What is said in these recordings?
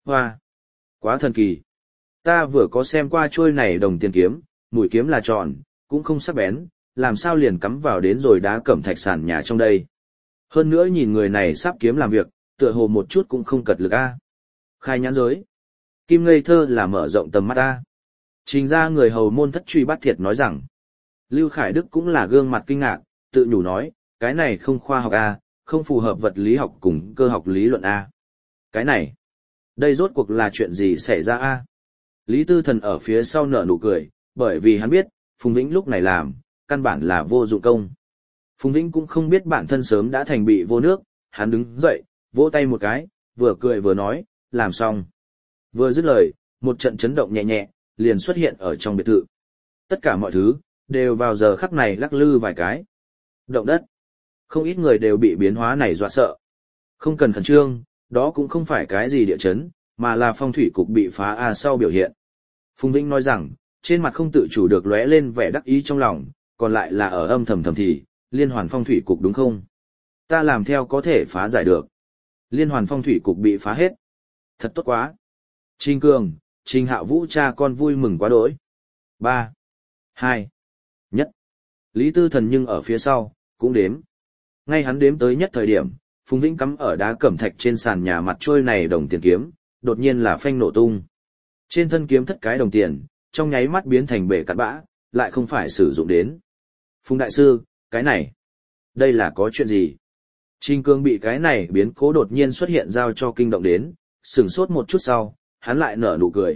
Hoa! Quá thần kỳ! Ta vừa có xem qua trôi này đồng tiền kiếm, mũi kiếm là tròn, cũng không sắc bén, làm sao liền cắm vào đến rồi đá cẩm thạch sàn nhà trong đây. Hơn nữa nhìn người này sắp kiếm làm việc, tựa hồ một chút cũng không cật lực a. Khai nhãn giới. Kim ngây thơ là mở rộng tầm mắt a. Trình ra người hầu môn thất truy bắt thiệt nói rằng. Lưu Khải Đức cũng là gương mặt kinh ngạc, tự nhủ nói, cái này không khoa học a, không phù hợp vật lý học cùng cơ học lý luận a. Cái này, đây rốt cuộc là chuyện gì xảy ra a? Lý Tư Thần ở phía sau nở nụ cười, bởi vì hắn biết, Phùng Vĩnh lúc này làm, căn bản là vô dụng công. Phùng Vĩnh cũng không biết bản thân sớm đã thành bị vô nước, hắn đứng dậy, vỗ tay một cái, vừa cười vừa nói, làm xong. Vừa dứt lời, một trận chấn động nhẹ nhẹ, liền xuất hiện ở trong biệt thự. Tất cả mọi thứ, đều vào giờ khắc này lắc lư vài cái. Động đất. Không ít người đều bị biến hóa này dọa sợ. Không cần khẩn trương, đó cũng không phải cái gì địa chấn, mà là phong thủy cục bị phá sau biểu hiện. Phùng Vĩnh nói rằng, trên mặt không tự chủ được lóe lên vẻ đắc ý trong lòng, còn lại là ở âm thầm thầm thì, liên hoàn phong thủy cục đúng không? Ta làm theo có thể phá giải được. Liên hoàn phong thủy cục bị phá hết. Thật tốt quá. Trình Cường, Trình Hạo Vũ cha con vui mừng quá đỗi. 3, 2, 1. Lý Tư Thần nhưng ở phía sau, cũng đếm. Ngay hắn đếm tới nhất thời điểm, Phùng Vĩnh cắm ở đá cẩm thạch trên sàn nhà mặt trôi này đồng tiền kiếm, đột nhiên là phanh nổ tung. Trên thân kiếm thất cái đồng tiền, trong nháy mắt biến thành bể cặn bã, lại không phải sử dụng đến. Phùng đại sư, cái này, đây là có chuyện gì? Trình Cương bị cái này biến cố đột nhiên xuất hiện giao cho kinh động đến, sửng sốt một chút sau, hắn lại nở nụ cười,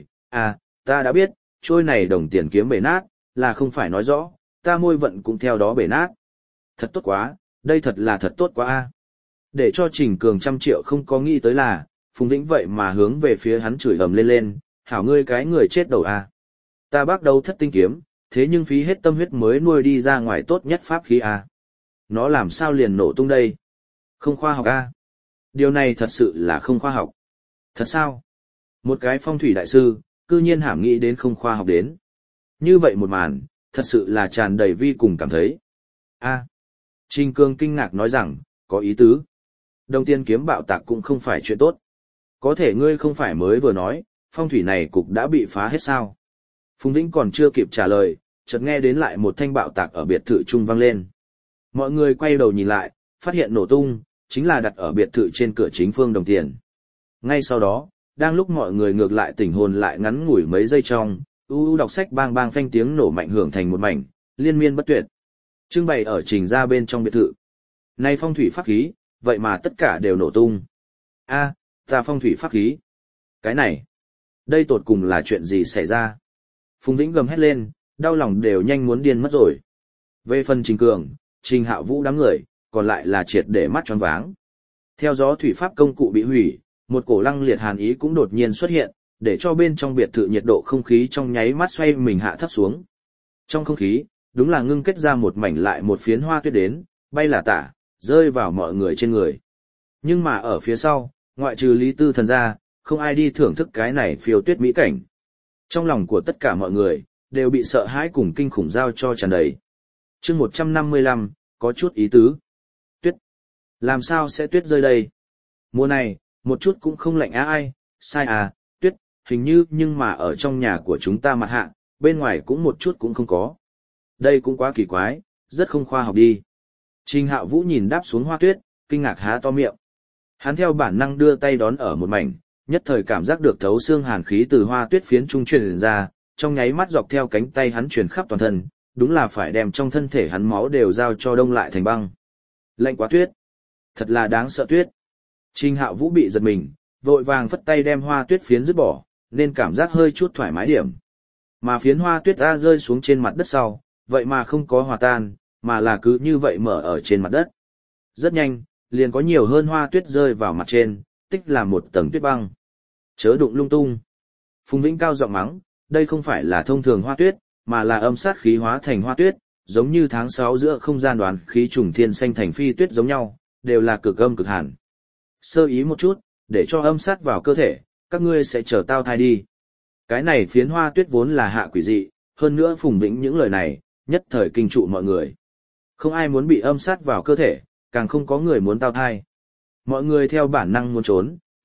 ta đã biết, trôi này đồng tiền kiếm bể nát, là không phải nói rõ, ta môi vận cũng theo đó bể nát. Thật tốt quá, đây thật là thật tốt quá a. Để cho Trình Cường 100 triệu không có nghĩ tới là, Phùng Vĩnh vậy mà hướng về phía hắn chửi ầm lên lên, hảo ngươi cái người chết đầu a. Ta bắt đầu thất tinh kiếm, thế nhưng phí hết tâm huyết mới nuôi đi ra ngoài tốt nhất pháp khí a. Nó làm sao liền nổ tung đây? Không khoa học a. Điều này thật sự là không khoa học. Thật sao? Một cái phong thủy đại sư, cư nhiên hàm nghĩ đến không khoa học đến. Như vậy một màn, thật sự là tràn đầy vi cùng cảm thấy. Trình Cương kinh ngạc nói rằng, có ý tứ. Đồng tiền kiếm bạo tạc cũng không phải chuyện tốt. Có thể ngươi không phải mới vừa nói, phong thủy này cục đã bị phá hết sao? Phùng Vĩnh còn chưa kịp trả lời, chợt nghe đến lại một thanh bạo tạc ở biệt thự trung vang lên. Mọi người quay đầu nhìn lại, phát hiện nổ tung, chính là đặt ở biệt thự trên cửa chính phương đồng tiền. Ngay sau đó, đang lúc mọi người ngược lại tỉnh hồn lại ngắn ngủi mấy giây trong, đọc sách bang bang phanh tiếng nổ mạnh hưởng thành một mảnh, liên miên bất tuyệt. Trưng bày ở Trình ra bên trong biệt thự. Nay phong thủy pháp khí, vậy mà tất cả đều nổ tung. Ta phong thủy pháp khí. Cái này, đây tột cùng là chuyện gì xảy ra? Phùng Vĩnh gầm hét lên, đau lòng đều nhanh muốn điên mất rồi. Về phần Trình Cường, Trình Hạo Vũ đám người, còn lại là triệt để mắt choáng váng. Theo gió thủy pháp công cụ bị hủy, một cổ lăng liệt hàn ý cũng đột nhiên xuất hiện, để cho bên trong biệt thự nhiệt độ không khí trong nháy mắt xoay mình hạ thấp xuống. Trong không khí, đúng là ngưng kết ra một mảnh lại một phiến hoa tuyết đến, bay là tả, rơi vào mọi người trên người. Nhưng mà ở phía sau, ngoại trừ Lý Tư Thần ra, không ai đi thưởng thức cái này phiêu tuyết mỹ cảnh. Trong lòng của tất cả mọi người, đều bị sợ hãi cùng kinh khủng giao cho tràn đầy. Chương 155, có chút ý tứ. Tuyết. Làm sao sẽ tuyết rơi đây? Mùa này, một chút cũng không lạnh ai, sai tuyết, hình như nhưng mà ở trong nhà của chúng ta mặt hạ, bên ngoài cũng một chút cũng không có. Đây cũng quá kỳ quái, rất không khoa học đi. Trình Hạo Vũ nhìn đáp xuống hoa tuyết, kinh ngạc há to miệng. Hắn theo bản năng đưa tay đón ở một mảnh, nhất thời cảm giác được thấu xương hàn khí từ hoa tuyết phiến trung truyền ra, trong nháy mắt dọc theo cánh tay hắn truyền khắp toàn thân, đúng là phải đem trong thân thể hắn máu đều giao cho đông lại thành băng. Lạnh quá tuyết, thật là đáng sợ tuyết. Trình Hạo Vũ bị giật mình, vội vàng phất tay đem hoa tuyết phiến dứt bỏ, nên cảm giác hơi chút thoải mái điểm. Mà phiến hoa tuyết rơi xuống trên mặt đất sau, vậy mà không có hòa tan, mà là cứ như vậy mở ở trên mặt đất. Rất nhanh, liền có nhiều hơn hoa tuyết rơi vào mặt trên, tích là một tầng tuyết băng. Chớ đụng lung tung. Phùng Vĩnh cao giọng mắng, đây không phải là thông thường hoa tuyết, mà là âm sát khí hóa thành hoa tuyết, giống như tháng 6 giữa không gian đoán khí trùng thiên xanh thành phi tuyết giống nhau, đều là cực âm cực hàn. Sơ ý một chút, để cho âm sát vào cơ thể, các ngươi sẽ chờ tao thai đi. Cái này phiến hoa tuyết vốn là hạ quỷ dị, hơn nữa Phùng Vĩnh những lời này, nhất thời kinh trụ mọi người. Không ai muốn bị âm sát vào cơ thể, càng không có người muốn tao thai. Mọi người theo bản năng muốn trốn,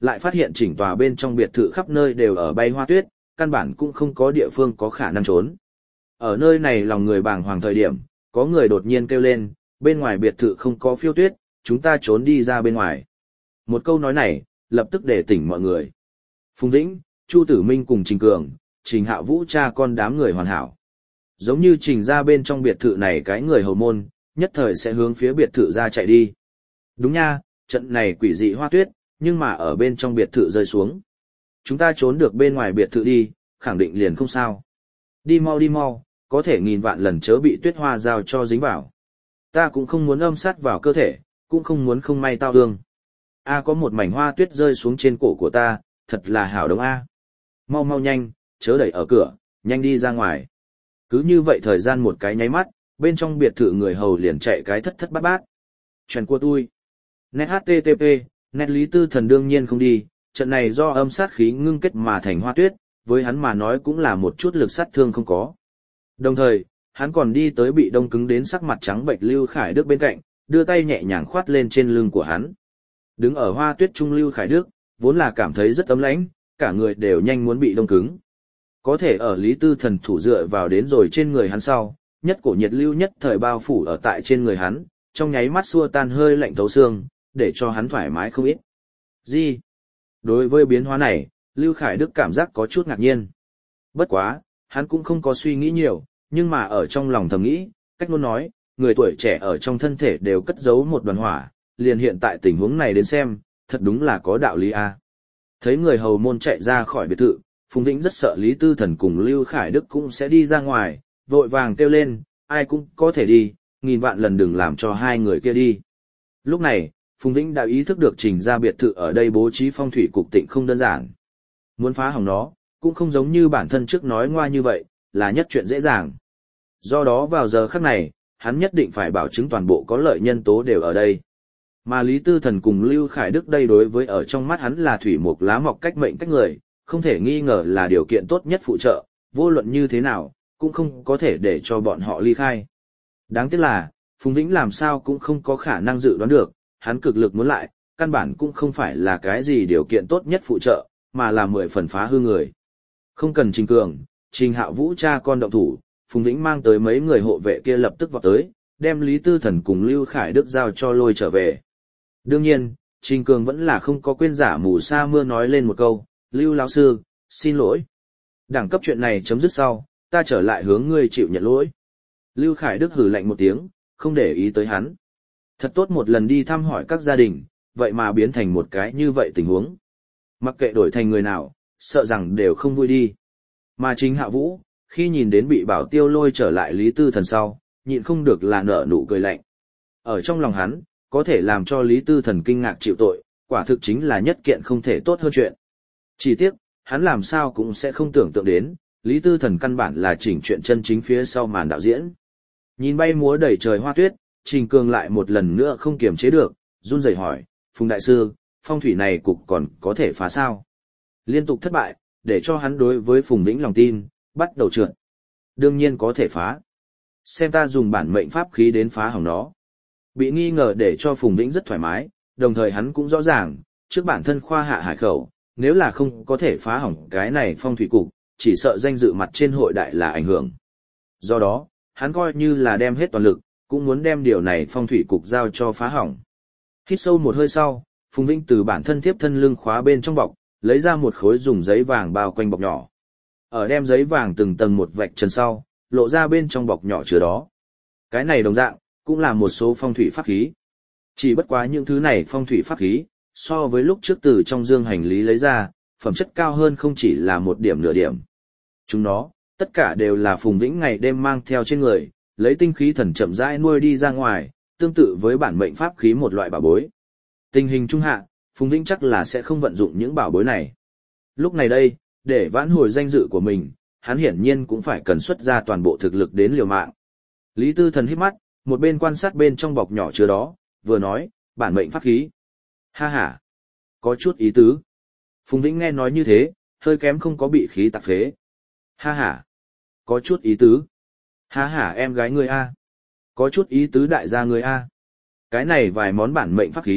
lại phát hiện chỉnh tòa bên trong biệt thự khắp nơi đều ở bay hoa tuyết, căn bản cũng không có địa phương có khả năng trốn. Ở nơi này lòng người bàng hoàng thời điểm, có người đột nhiên kêu lên, bên ngoài biệt thự không có phiêu tuyết, chúng ta trốn đi ra bên ngoài. Một câu nói này, lập tức để tỉnh mọi người. Phùng Vĩnh, Chu Tử Minh cùng Trình Cường, Trình Hạ Vũ cha con đám người hoàn hảo. Giống như Trình ra bên trong biệt thự này cái người hầu môn, nhất thời sẽ hướng phía biệt thự ra chạy đi. Đúng nha, trận này quỷ dị hoa tuyết, nhưng mà ở bên trong biệt thự rơi xuống. Chúng ta trốn được bên ngoài biệt thự đi, khẳng định liền không sao. Đi mau, có thể nghìn vạn lần chớ bị tuyết hoa giao cho dính vào. Ta cũng không muốn âm sát vào cơ thể, cũng không muốn không may tao ương. Có một mảnh hoa tuyết rơi xuống trên cổ của ta, thật là hảo đống a. Mau nhanh, chớ đẩy ở cửa, nhanh đi ra ngoài. Cứ như vậy thời gian một cái nháy mắt, bên trong biệt thự người hầu liền chạy cái thất thất bát bát. Chuyện của tôi. Net HTTP, Net Lý Tư Thần đương nhiên không đi, trận này do âm sát khí ngưng kết mà thành hoa tuyết, với hắn mà nói cũng là một chút lực sát thương không có. Đồng thời, hắn còn đi tới bị đông cứng đến sắc mặt trắng bệch Lưu Khải Đức bên cạnh, đưa tay nhẹ nhàng khoát lên trên lưng của hắn. Đứng ở hoa tuyết trung Lưu Khải Đức, vốn là cảm thấy rất ấm lãnh, cả người đều nhanh muốn bị đông cứng. Có thể ở Lý Tư Thần thủ dựa vào đến rồi trên người hắn sau, nhất cổ nhiệt lưu nhất thời bao phủ ở tại trên người hắn, trong nháy mắt xua tan hơi lạnh thấu xương, để cho hắn thoải mái không ít. Gì? Đối với biến hóa này, Lưu Khải Đức cảm giác có chút ngạc nhiên. Bất quá, hắn cũng không có suy nghĩ nhiều, nhưng mà ở trong lòng thầm nghĩ, cách luôn nói, người tuổi trẻ ở trong thân thể đều cất giấu một đoàn hỏa, liền hiện tại tình huống này đến xem, thật đúng là có đạo lý a. Thấy người hầu môn chạy ra khỏi biệt thự, Phùng Vĩnh rất sợ Lý Tư Thần cùng Lưu Khải Đức cũng sẽ đi ra ngoài, vội vàng kêu lên, ai cũng có thể đi, nghìn vạn lần đừng làm cho hai người kia đi. Lúc này, Phùng Vĩnh đã ý thức được Trình ra biệt thự ở đây bố trí phong thủy cục tịnh không đơn giản. Muốn phá hỏng nó, cũng không giống như bản thân trước nói ngoa như vậy, là nhất chuyện dễ dàng. Do đó vào giờ khắc này, hắn nhất định phải bảo chứng toàn bộ có lợi nhân tố đều ở đây. Mà Lý Tư Thần cùng Lưu Khải Đức đây đối với ở trong mắt hắn là thủy mục lá mọc cách mệnh cách người, không thể nghi ngờ là điều kiện tốt nhất phụ trợ, vô luận như thế nào, cũng không có thể để cho bọn họ ly khai. Đáng tiếc là, Phùng Vĩnh làm sao cũng không có khả năng dự đoán được, hắn cực lực muốn lại, căn bản cũng không phải là cái gì điều kiện tốt nhất phụ trợ, mà là 10 phần phá hư người. Không cần Trình Cường, Trình Hạ Vũ cha con động thủ, Phùng Vĩnh mang tới mấy người hộ vệ kia lập tức vọt tới, đem Lý Tư Thần cùng Lưu Khải Đức giao cho lôi trở về. Đương nhiên, Trình Cường vẫn là không có quên giả mù sa mưa nói lên một câu, Lưu lão sư, xin lỗi. Đẳng cấp chuyện này chấm dứt sau, ta trở lại hướng ngươi chịu nhận lỗi. Lưu Khải Đức hừ lạnh một tiếng, không để ý tới hắn. Thật tốt một lần đi thăm hỏi các gia đình, vậy mà biến thành một cái như vậy tình huống. Mặc kệ đổi thành người nào, sợ rằng đều không vui đi. Mà chính Hạ Vũ, khi nhìn đến bị Bảo Tiêu lôi trở lại Lý Tư Thần sau, nhịn không được là nở nụ cười lạnh. Ở trong lòng hắn, có thể làm cho Lý Tư Thần kinh ngạc chịu tội, quả thực chính là nhất kiện không thể tốt hơn chuyện. Chỉ tiếc, hắn làm sao cũng sẽ không tưởng tượng đến, Lý Tư Thần căn bản là chỉnh chuyện chân chính phía sau màn đạo diễn. Nhìn bay múa đầy trời hoa tuyết, Trình Cường lại một lần nữa không kiềm chế được, run rẩy hỏi, Phùng Đại Sư, phong thủy này cục còn có thể phá sao? Liên tục thất bại, để cho hắn đối với Phùng Vĩnh lòng tin, bắt đầu trượt. Đương nhiên có thể phá. Xem ta dùng bản mệnh pháp khí đến phá hỏng nó. Bị nghi ngờ để cho Phùng Vĩnh rất thoải mái, đồng thời hắn cũng rõ ràng, trước bản thân khoa hạ hải khẩu, nếu là không có thể phá hỏng cái này phong thủy cục, chỉ sợ danh dự mặt trên hội đại là ảnh hưởng. Do đó, hắn coi như là đem hết toàn lực, cũng muốn đem điều này phong thủy cục giao cho phá hỏng. Hít sâu một hơi sau, Phùng Vĩnh từ bản thân tiếp thân lưng khóa bên trong bọc, lấy ra một khối dùng giấy vàng bao quanh bọc nhỏ. Ở đem giấy vàng từng tầng một vạch trần sau, lộ ra bên trong bọc nhỏ chứa đó. Cái này đồng dạng, cũng là một số phong thủy pháp khí. Chỉ bất quá những thứ này phong thủy pháp khí, so với lúc trước từ trong dương hành lý lấy ra, phẩm chất cao hơn không chỉ là một điểm nửa điểm. Chúng nó, tất cả đều là Phùng Vĩnh ngày đêm mang theo trên người, lấy tinh khí thần chậm rãi nuôi đi ra ngoài, tương tự với bản mệnh pháp khí một loại bảo bối. Tình hình trung hạ, Phùng Vĩnh chắc là sẽ không vận dụng những bảo bối này. Lúc này đây, để vãn hồi danh dự của mình, hắn hiển nhiên cũng phải cần xuất ra toàn bộ thực lực đến liều mạng. Lý Tư Thần hít mắt, một bên quan sát bên trong bọc nhỏ chứa đó, vừa nói, bản mệnh pháp khí. Ha ha, có chút ý tứ. Phùng Vĩnh nghe nói như thế, hơi kém không có bị khí tạc phế. Ha ha, có chút ý tứ. Ha ha em gái ngươi a, có chút ý tứ đại gia ngươi a. Cái này vài món bản mệnh pháp khí,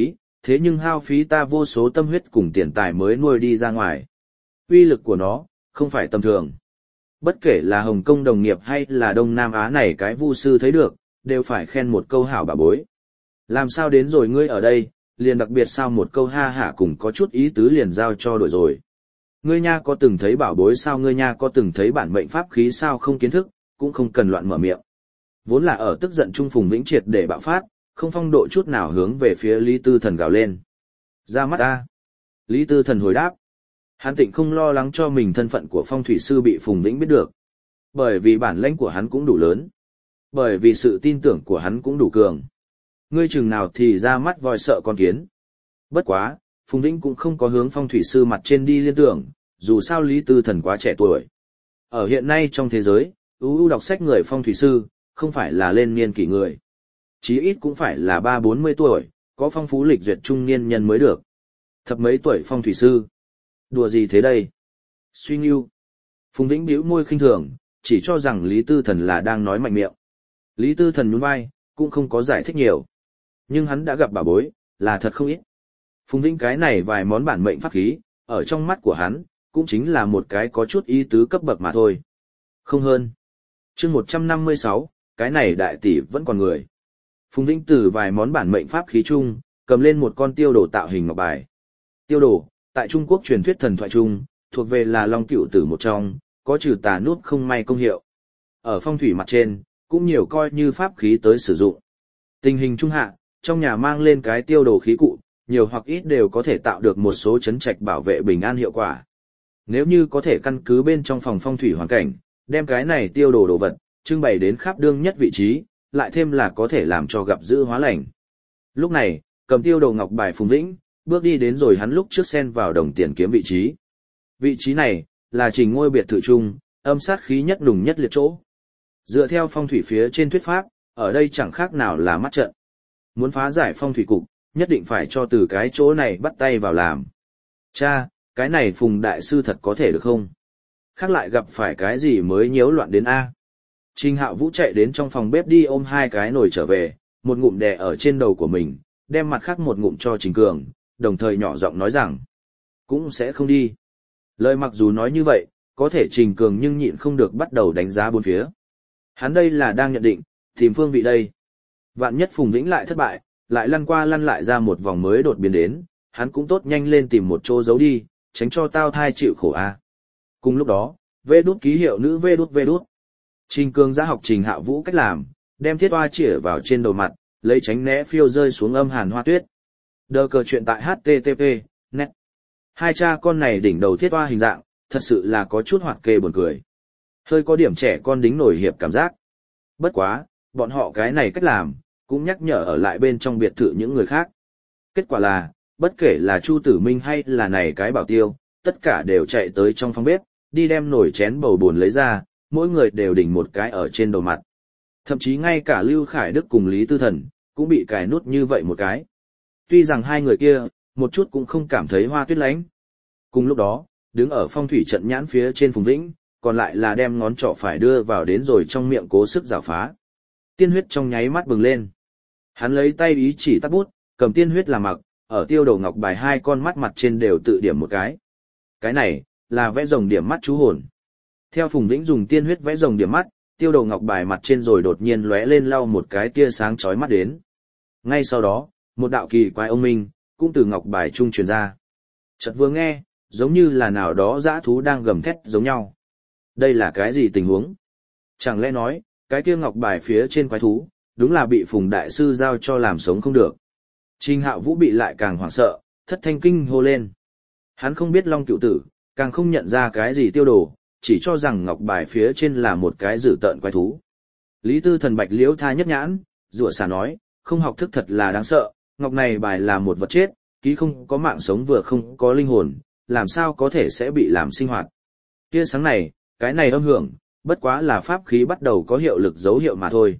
thế nhưng hao phí ta vô số tâm huyết cùng tiền tài mới nuôi đi ra ngoài. Uy lực của nó, không phải tầm thường. Bất kể là Hồng Kông đồng nghiệp hay là Đông Nam Á này cái vu sư thấy được, đều phải khen một câu hảo bà bối. Làm sao đến rồi ngươi ở đây, liền đặc biệt sao một câu ha hả cùng có chút ý tứ liền giao cho đổi rồi. Ngươi nha có từng thấy bảo bối sao, ngươi nha có từng thấy bản mệnh pháp khí sao, không kiến thức, cũng không cần loạn mở miệng. Vốn là ở tức giận Trung Phùng Vĩnh triệt để bạo phát, không phong độ chút nào hướng về phía Lý Tư Thần gào lên. Ra mắt ta. Lý Tư Thần hồi đáp. Hắn tịnh không lo lắng cho mình thân phận của phong thủy sư bị Phùng Vĩnh biết được. Bởi vì bản lãnh của hắn cũng đủ lớn. Bởi vì sự tin tưởng của hắn cũng đủ cường. Ngươi chừng nào thì ra mắt voi sợ con kiến. Bất quá, Phùng Vĩnh cũng không có hướng phong thủy sư mặt trên đi liên tưởng, dù sao Lý Tư Thần quá trẻ tuổi. Ở hiện nay trong thế giới, ưu đọc sách người phong thủy sư, không phải là lên niên kỷ người. Chí ít cũng phải là 30-40 tuổi, có phong phú lịch duyệt trung niên nhân mới được. Thập mấy tuổi phong thủy sư. Đùa gì thế đây? Suy nghiêu. Phùng Vĩnh bĩu môi khinh thường, chỉ cho rằng Lý Tư Thần là đang nói mạnh miệng. Lý Tư Thần nhún vai, cũng không có giải thích nhiều. Nhưng hắn đã gặp bà bối, là thật không ít. Phùng Vĩnh cái này vài món bản mệnh pháp khí, ở trong mắt của hắn, cũng chính là một cái có chút ý tứ cấp bậc mà thôi. Không hơn. Chương 156, cái này đại tỷ vẫn còn người. Phùng Vĩnh từ vài món bản mệnh pháp khí chung, cầm lên một con tiêu đồ tạo hình ngọc bài. Tiêu đồ, tại Trung Quốc truyền thuyết thần thoại chung, thuộc về là Long Cựu Tử một trong, có trừ tà nút không may công hiệu. Ở phong thủy mặt trên, cũng nhiều coi như pháp khí tới sử dụng. Tình hình trung hạ, trong nhà mang lên cái tiêu đồ khí cụ, nhiều hoặc ít đều có thể tạo được một số chấn trạch bảo vệ bình an hiệu quả. Nếu như có thể căn cứ bên trong phòng phong thủy hoàn cảnh, đem cái này tiêu đồ đồ vật, trưng bày đến khắp đương nhất vị trí, lại thêm là có thể làm cho gặp dữ hóa lành. Lúc này, cầm tiêu đồ ngọc bài Phùng Vĩnh, bước đi đến rồi hắn lúc trước xen vào đồng tiền kiếm vị trí. Vị trí này, là Trình ngôi biệt thự chung, âm sát khí nhất nùng nhất liệt chỗ. Dựa theo phong thủy phía trên thuyết pháp, ở đây chẳng khác nào là mắt trận. Muốn phá giải phong thủy cục, nhất định phải cho từ cái chỗ này bắt tay vào làm. Cha, cái này Phùng đại sư thật có thể được không? Khác lại gặp phải cái gì mới nhiễu loạn đến A. Trình Hạo Vũ chạy đến trong phòng bếp đi ôm hai cái nồi trở về, một ngụm đè ở trên đầu của mình, đem mặt khác một ngụm cho Trình Cường, đồng thời nhỏ giọng nói rằng, cũng sẽ không đi. Lời mặc dù nói như vậy, có thể Trình Cường nhưng nhịn không được bắt đầu đánh giá bốn phía. Hắn đây là đang nhận định, tìm phương vị đây. Vạn nhất Phùng Vĩnh lại thất bại, lại lăn qua lăn lại ra một vòng mới đột biến đến, hắn cũng tốt nhanh lên tìm một chỗ giấu đi, tránh cho tao thai chịu khổ a. Cùng lúc đó, vê đút ký hiệu nữ vê đút. Trình Cường đã học Trình Hạo Vũ cách làm, đem thiết hoa chĩa vào trên đầu mặt, lấy tránh né phiêu rơi xuống âm hàn hoa tuyết. Đờ cờ chuyện tại HTTP, net. Hai cha con này đỉnh đầu thiết hoa hình dạng, thật sự là có chút hoạt kê buồn cười. Hơi có điểm trẻ con đính nổi hiệp cảm giác. Bất quá, bọn họ cái này cách làm, cũng nhắc nhở ở lại bên trong biệt thự những người khác. Kết quả là, bất kể là Chu Tử Minh hay là này cái Bảo Tiêu, tất cả đều chạy tới trong phòng bếp, đi đem nồi chén bầu buồn lấy ra, mỗi người đều đỉnh một cái ở trên đầu mặt. Thậm chí ngay cả Lưu Khải Đức cùng Lý Tư Thần, cũng bị cài nút như vậy một cái. Tuy rằng hai người kia, một chút cũng không cảm thấy hoa tuyết lánh. Cùng lúc đó, đứng ở phong thủy trận nhãn phía trên Phùng Vĩnh, còn lại là đem ngón trỏ phải đưa vào đến rồi trong miệng cố sức rào phá. Tiên huyết trong nháy mắt bừng lên. Hắn lấy tay ý chỉ tắt bút, cầm tiên huyết làm mặc, ở tiêu đầu ngọc bài hai con mắt mặt trên đều tự điểm một cái. Cái này, là vẽ rồng điểm mắt chú hồn. Theo Phùng Vĩnh dùng tiên huyết vẽ rồng điểm mắt, tiêu đầu ngọc bài mặt trên rồi đột nhiên lóe lên lau một cái tia sáng chói mắt đến. Ngay sau đó, một đạo kỳ quái ông minh, cũng từ ngọc bài trung truyền ra. Chợt vừa nghe, giống như là nào đó dã thú đang gầm thét giống nhau. Đây là cái gì tình huống? Chẳng lẽ nói, cái kia ngọc bài phía trên quái thú, đúng là bị Phùng đại sư giao cho làm sống không được. Trình Hạo Vũ bị lại càng hoảng sợ, thất thanh kinh hô lên. Hắn không biết Long Cựu Tử, càng không nhận ra cái gì tiêu đồ, chỉ cho rằng ngọc bài phía trên là một cái dữ tợn quái thú. Lý Tư Thần bạch liễu tha nhất nhãn, rủa xả nói, không học thức thật là đáng sợ, ngọc này bài là một vật chết, ký không có mạng sống vừa không có linh hồn, làm sao có thể sẽ bị làm sinh hoạt. Tia sáng này, cái này âm hưởng, bất quá là pháp khí bắt đầu có hiệu lực dấu hiệu mà thôi.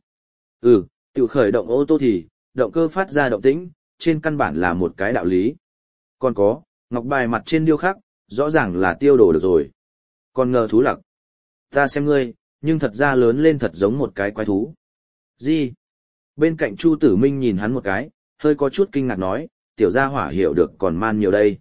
Tự khởi động ô tô thì, động cơ phát ra động tĩnh, trên căn bản là một cái đạo lý. Còn có, ngọc bài mặt trên điêu khắc, rõ ràng là tiêu đồ được rồi. Còn ngờ thú lặc. Ta xem ngươi, nhưng thật ra lớn lên thật giống một cái quái thú. Gì? Bên cạnh Chu Tử Minh nhìn hắn một cái, hơi có chút kinh ngạc nói, tiểu gia hỏa hiểu được còn man nhiều đây.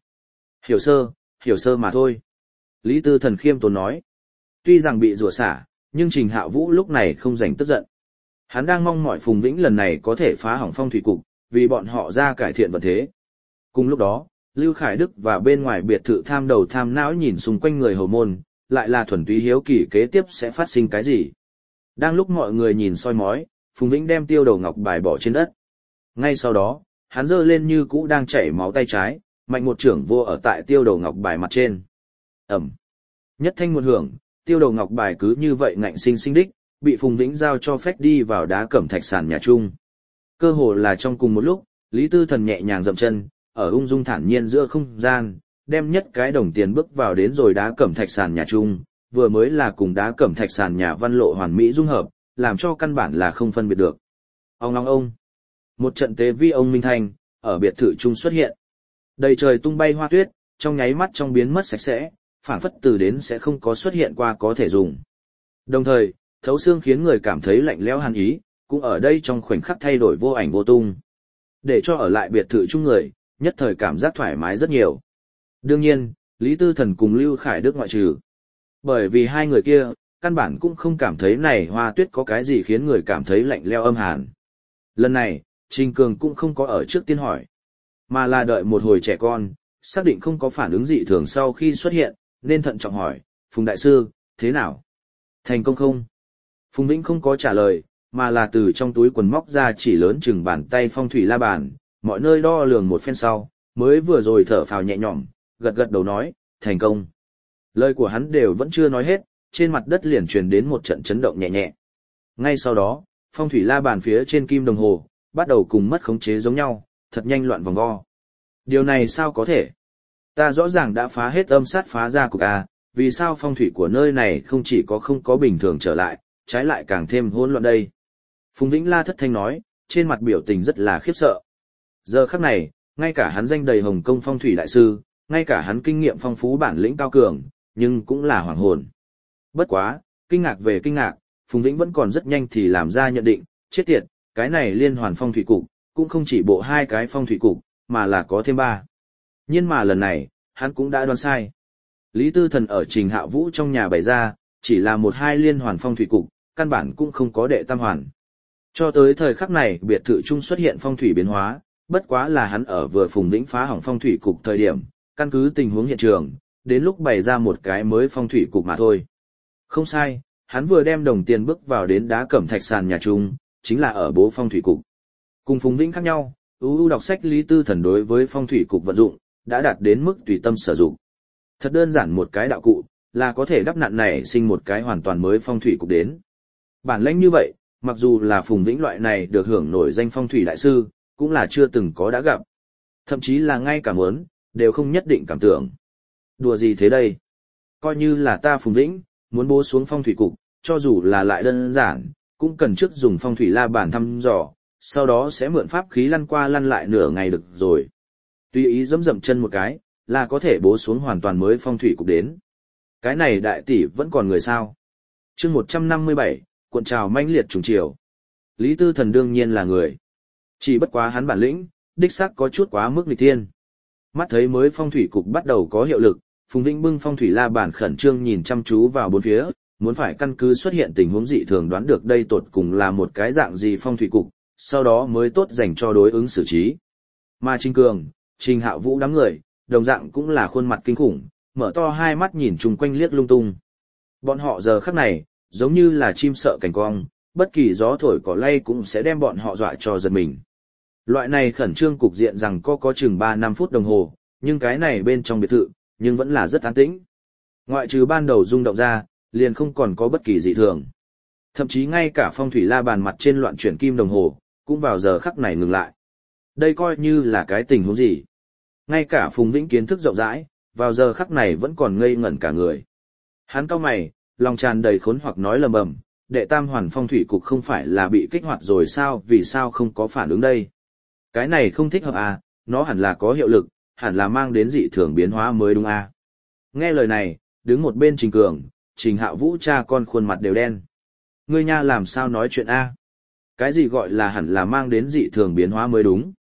Hiểu sơ mà thôi. Lý Tư Thần khiêm tốn nói. Tuy rằng bị rủa xả, nhưng Trình Hạ Vũ lúc này không rảnh tức giận. Hắn đang mong mỏi Phùng Vĩnh lần này có thể phá hỏng phong thủy cục, vì bọn họ ra cải thiện vận thế. Cùng lúc đó, Lưu Khải Đức và bên ngoài biệt thự tham đầu tham não nhìn xung quanh người hầu môn, lại là thuần túy hiếu kỳ kế tiếp sẽ phát sinh cái gì. Đang lúc mọi người nhìn soi mói, Phùng Vĩnh đem Tiêu Đầu Ngọc bài bỏ trên đất. Ngay sau đó, hắn giơ lên như cũ đang chảy máu tay trái, mạnh một chưởng vô ở tại Tiêu Đầu Ngọc bài mặt trên. Ẩm. Nhất thanh một hưởng, Tiêu Đầu Ngọc bài cứ như vậy ngạnh sinh sinh đích, bị Phùng Vĩnh giao cho phách đi vào đá cẩm thạch sàn nhà chung. Cơ hồ là trong cùng một lúc, Lý Tư Thần nhẹ nhàng dậm chân, ở ung dung thản nhiên giữa không gian, đem nhất cái đồng tiền bước vào đến rồi đá cẩm thạch sàn nhà chung, vừa mới là cùng đá cẩm thạch sàn nhà văn lộ hoàn mỹ dung hợp, làm cho căn bản là không phân biệt được. Ông. Một trận tế vi ông minh thanh, ở biệt thự chung xuất hiện. Đầy trời tung bay hoa tuyết, trong nháy mắt trong biến mất sạch sẽ, phản phất từ đến sẽ không có xuất hiện qua có thể dùng. Đồng thời, thấu xương khiến người cảm thấy lạnh lẽo hàn ý, cũng ở đây trong khoảnh khắc thay đổi vô ảnh vô tung. Để cho ở lại biệt thự chung người, nhất thời cảm giác thoải mái rất nhiều. Đương nhiên, Lý Tư Thần cùng Lưu Khải Đức ngoại trừ. Bởi vì hai người kia, căn bản cũng không cảm thấy này hoa tuyết có cái gì khiến người cảm thấy lạnh lẽo âm hàn. Lần này, Trình Cường cũng không có ở trước tiên hỏi, mà là đợi một hồi trẻ con, xác định không có phản ứng dị thường sau khi xuất hiện, nên thận trọng hỏi, Phùng Đại Sư, thế nào? Thành công không? Phùng Vĩnh không có trả lời, mà là từ trong túi quần móc ra chỉ lớn chừng bàn tay phong thủy la bàn, mọi nơi đo lường một phen sau, mới vừa rồi thở phào nhẹ nhõm, gật gật đầu nói, thành công. Lời của hắn đều vẫn chưa nói hết, trên mặt đất liền truyền đến một trận chấn động nhẹ nhẹ. Ngay sau đó, phong thủy la bàn phía trên kim đồng hồ, bắt đầu cùng mất khống chế giống nhau, thật nhanh loạn vòng vo. Điều này sao có thể? Ta rõ ràng đã phá hết âm sát phá ra cục A, vì sao phong thủy của nơi này không chỉ có không có bình thường trở lại, trái lại càng thêm hỗn loạn đây? Phùng Vĩnh La thất thanh nói, trên mặt biểu tình rất là khiếp sợ. Giờ khắc này, ngay cả hắn danh đầy Hồng Công phong thủy đại sư, ngay cả hắn kinh nghiệm phong phú bản lĩnh cao cường, nhưng cũng là hoàng hồn. Bất quá, kinh ngạc về kinh ngạc, Phùng Vĩnh vẫn còn rất nhanh thì làm ra nhận định, chết tiệt, cái này liên hoàn phong thủy cục, cũng không chỉ bộ hai cái phong thủy cục, mà là có thêm 3. Nhưng mà lần này, hắn cũng đã đoán sai. Lý Tư Thần ở Trình Hạ Vũ trong nhà bày ra, chỉ là 1-2 liên hoàn phong thủy cục, căn bản cũng không có đệ tam hoàn. Cho tới thời khắc này, biệt thự chung xuất hiện phong thủy biến hóa, bất quá là hắn ở vừa Phùng Vĩnh phá hỏng phong thủy cục thời điểm, căn cứ tình huống hiện trường, đến lúc bày ra một cái mới phong thủy cục mà thôi. Không sai, hắn vừa đem đồng tiền bước vào đến đá cẩm thạch sàn nhà chung, chính là ở bố phong thủy cục. Cùng Phùng Vĩnh khác nhau, đọc sách Lý Tư Thần đối với phong thủy cục vận dụng, đã đạt đến mức tùy tâm sử dụng. Thật đơn giản một cái đạo cụ, là có thể đắp nặn này sinh một cái hoàn toàn mới phong thủy cục đến. Bản lĩnh như vậy, mặc dù là Phùng Vĩnh loại này được hưởng nổi danh phong thủy đại sư, cũng là chưa từng có đã gặp. Thậm chí là ngay cả muốn, đều không nhất định cảm tưởng. Đùa gì thế đây? Coi như là ta Phùng Vĩnh, muốn bố xuống phong thủy cục, cho dù là lại đơn giản, cũng cần trước dùng phong thủy la bàn thăm dò, sau đó sẽ mượn pháp khí lăn qua lăn lại nửa ngày được rồi. Tùy ý dẫm chân một cái, là có thể bố xuống hoàn toàn mới phong thủy cục đến. Cái này đại tỷ vẫn còn người sao? Chương 157, cuộn trào mãnh liệt trùng chiều. Lý Tư Thần đương nhiên là người. Chỉ bất quá hắn bản lĩnh, đích xác có chút quá mức nghịch thiên. Mắt thấy mới phong thủy cục bắt đầu có hiệu lực, Phùng Vĩnh bưng phong thủy la bàn khẩn trương nhìn chăm chú vào bốn phía, muốn phải căn cứ xuất hiện tình huống dị thường đoán được đây tột cùng là một cái dạng gì phong thủy cục, sau đó mới tốt dành cho đối ứng xử trí. Mà Trình Cường, Trình Hạ Vũ đám người, đồng dạng cũng là khuôn mặt kinh khủng, mở to hai mắt nhìn chung quanh liếc lung tung. Bọn họ giờ khắc này, giống như là chim sợ cảnh cong, bất kỳ gió thổi cỏ lay cũng sẽ đem bọn họ dọa cho giật mình. Loại này khẩn trương cục diện rằng có chừng 3-5 phút đồng hồ, nhưng cái này bên trong biệt thự, nhưng vẫn là rất an tĩnh. Ngoại trừ ban đầu rung động ra, liền không còn có bất kỳ dị thường. Thậm chí ngay cả phong thủy la bàn mặt trên loạn chuyển kim đồng hồ, cũng vào giờ khắc này ngừng lại. Đây coi như là cái tình huống gì? Ngay cả Phùng Vĩnh kiến thức rộng rãi, vào giờ khắc này vẫn còn ngây ngẩn cả người. Hắn cau mày, lòng tràn đầy khốn hoặc nói lầm bầm, đệ tam hoàn phong thủy cục không phải là bị kích hoạt rồi sao, vì sao không có phản ứng đây? Cái này không thích hợp à, nó hẳn là có hiệu lực, hẳn là mang đến dị thường biến hóa mới đúng à. Nghe lời này, đứng một bên Trình Cường, Trình Hạ Vũ cha con khuôn mặt đều đen. Ngươi nha làm sao nói chuyện a? Cái gì gọi là hẳn là mang đến dị thường biến hóa mới đúng?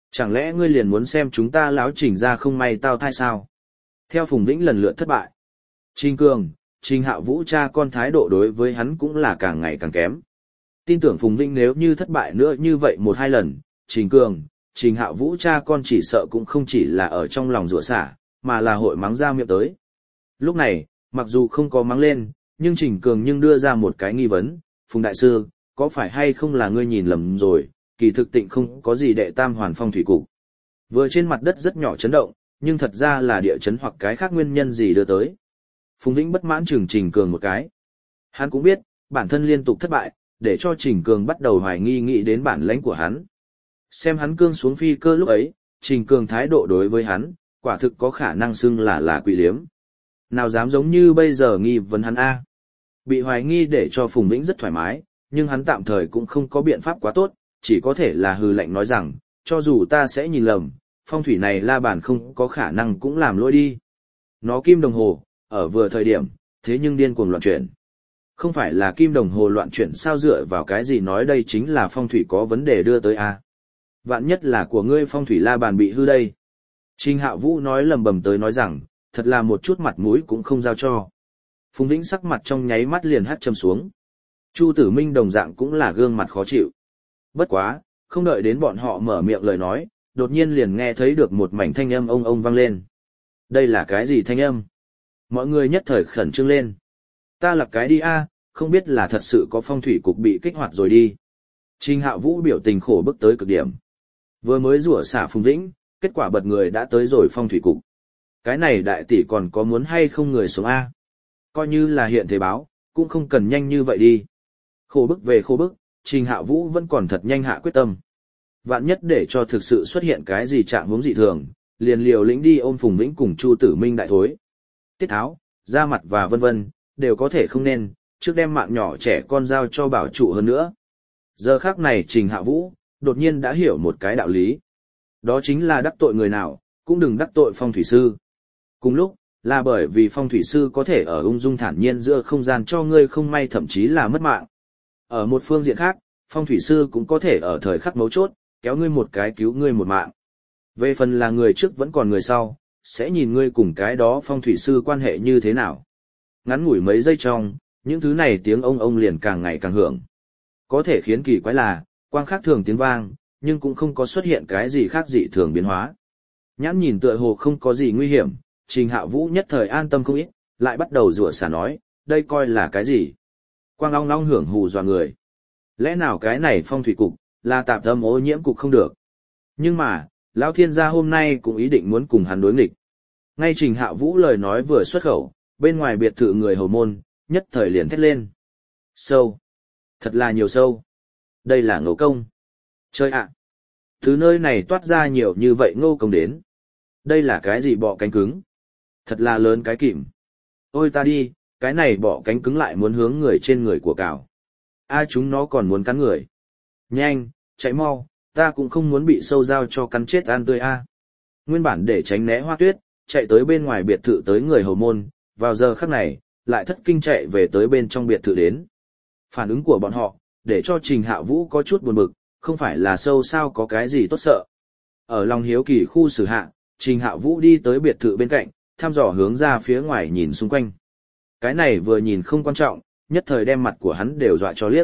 Chẳng lẽ ngươi liền muốn xem chúng ta láo Trình ra không may tao thai sao? Theo Phùng Vĩnh lần lượt thất bại. Trình Cường, Trình Hạo Vũ cha con thái độ đối với hắn cũng là càng ngày càng kém. Tin tưởng Phùng Vĩnh nếu như thất bại nữa như vậy một hai lần, Trình Cường, Trình Hạo Vũ cha con chỉ sợ cũng không chỉ là ở trong lòng rủa xả, mà là hội mắng ra miệng tới. Lúc này, mặc dù không có mắng lên, nhưng Trình Cường nhưng đưa ra một cái nghi vấn, Phùng Đại Sư, có phải hay không là ngươi nhìn lầm rồi, kỳ thực tịnh không có gì đệ tam hoàn phong thủy cục. Vừa trên mặt đất rất nhỏ chấn động, nhưng thật ra là địa chấn hoặc cái khác nguyên nhân gì đưa tới. Phùng Vĩnh bất mãn chừng Trình Cường một cái. Hắn cũng biết, bản thân liên tục thất bại, để cho Trình Cường bắt đầu hoài nghi nghĩ đến bản lãnh của hắn. Xem hắn cương xuống phi cơ lúc ấy, Trình Cường thái độ đối với hắn, quả thực có khả năng xưng là quỷ liếm. Nào dám giống như bây giờ nghi vấn hắn A. Bị hoài nghi để cho Phùng Vĩnh rất thoải mái, nhưng hắn tạm thời cũng không có biện pháp quá tốt, chỉ có thể là hừ lạnh nói rằng, cho dù ta sẽ nhìn lầm, phong thủy này la bàn không có khả năng cũng làm lỗi đi. Nó kim đồng hồ, ở vừa thời điểm, thế nhưng điên cuồng loạn chuyển. Không phải là kim đồng hồ loạn chuyển sao dựa vào cái gì nói đây chính là phong thủy có vấn đề đưa tới A. Vạn nhất là của ngươi phong thủy la bàn bị hư đây. Trình Hạo Vũ nói lầm bầm tới nói rằng, thật là một chút mặt mũi cũng không giao cho. Phùng Vĩnh sắc mặt trong nháy mắt liền hắt châm xuống. Chu Tử Minh đồng dạng cũng là gương mặt khó chịu. Bất quá, không đợi đến bọn họ mở miệng lời nói, đột nhiên liền nghe thấy được một mảnh thanh âm ông vang lên. Đây là cái gì thanh âm? Mọi người nhất thời khẩn trương lên. Ta là cái đi a, không biết là thật sự có phong thủy cục bị kích hoạt rồi đi. Trình Hạo Vũ biểu tình khổ bức tới cực điểm. Vừa mới rủa xả Phùng Vĩnh, kết quả bật người đã tới rồi phong thủy cục. Cái này đại tỷ còn có muốn hay không người xuống A. Coi như là hiện thế báo, cũng không cần nhanh như vậy đi. Khổ bức về khổ bức, Trình Hạo Vũ vẫn còn thật nhanh hạ quyết tâm. Vạn nhất để cho thực sự xuất hiện cái gì trạng huống dị thường, liền liều lĩnh đi ôm Phùng Vĩnh cùng Chu Tử Minh đại thối. Tiết tháo, da mặt và vân vân, đều có thể không nên, trước đem mạng nhỏ trẻ con giao cho bảo trụ hơn nữa. Giờ khắc này Trình Hạo Vũ, đột nhiên đã hiểu một cái đạo lý. Đó chính là đắc tội người nào, cũng đừng đắc tội phong thủy sư. Cùng lúc, là bởi vì phong thủy sư có thể ở ung dung thản nhiên giữa không gian cho ngươi không may thậm chí là mất mạng. Ở một phương diện khác, phong thủy sư cũng có thể ở thời khắc mấu chốt, kéo ngươi một cái cứu ngươi một mạng. Về phần là người trước vẫn còn người sau, sẽ nhìn ngươi cùng cái đó phong thủy sư quan hệ như thế nào. Ngắn ngủi mấy giây trong, những thứ này tiếng ông liền càng ngày càng hưởng. Có thể khiến kỳ quái là, quang khác thường tiếng vang, nhưng cũng không có xuất hiện cái gì khác dị thường biến hóa. Nhãn nhìn tựa hồ không có gì nguy hiểm, Trình Hạo Vũ nhất thời an tâm không ít, lại bắt đầu rủa xả nói, đây coi là cái gì? Quang long long hưởng hù dọa người. Lẽ nào cái này phong thủy cục, là tạp âm ô nhiễm cục không được? Nhưng mà, Lão Thiên gia hôm nay cũng ý định muốn cùng hắn đối nghịch. Ngay Trình Hạo Vũ lời nói vừa xuất khẩu, bên ngoài biệt thự người hầu môn, nhất thời liền thét lên. Sâu! Thật là nhiều sâu! Đây là ngô công. Chơi ạ! Từ nơi này toát ra nhiều như vậy ngô công đến. Đây là cái gì bọ cánh cứng? Thật là lớn cái kìm. Ôi ta đi, cái này bọ cánh cứng lại muốn hướng người trên người của cào. Chúng nó còn muốn cắn người. Nhanh, chạy mau, ta cũng không muốn bị sâu dao cho cắn chết ăn tươi a. Nguyên bản để tránh né Hoa Tuyết, chạy tới bên ngoài biệt thự tới người hầu môn, vào giờ khắc này, lại thất kinh chạy về tới bên trong biệt thự đến. Phản ứng của bọn họ, để cho Trình Hạo Vũ có chút buồn bực, không phải là sâu sao có cái gì tốt sợ. Ở lòng hiếu kỳ khu xử hạ, Trình Hạo Vũ đi tới biệt thự bên cạnh, thăm dò hướng ra phía ngoài nhìn xung quanh. Cái này vừa nhìn không quan trọng, nhất thời đem mặt của hắn đều dọa cho liếc.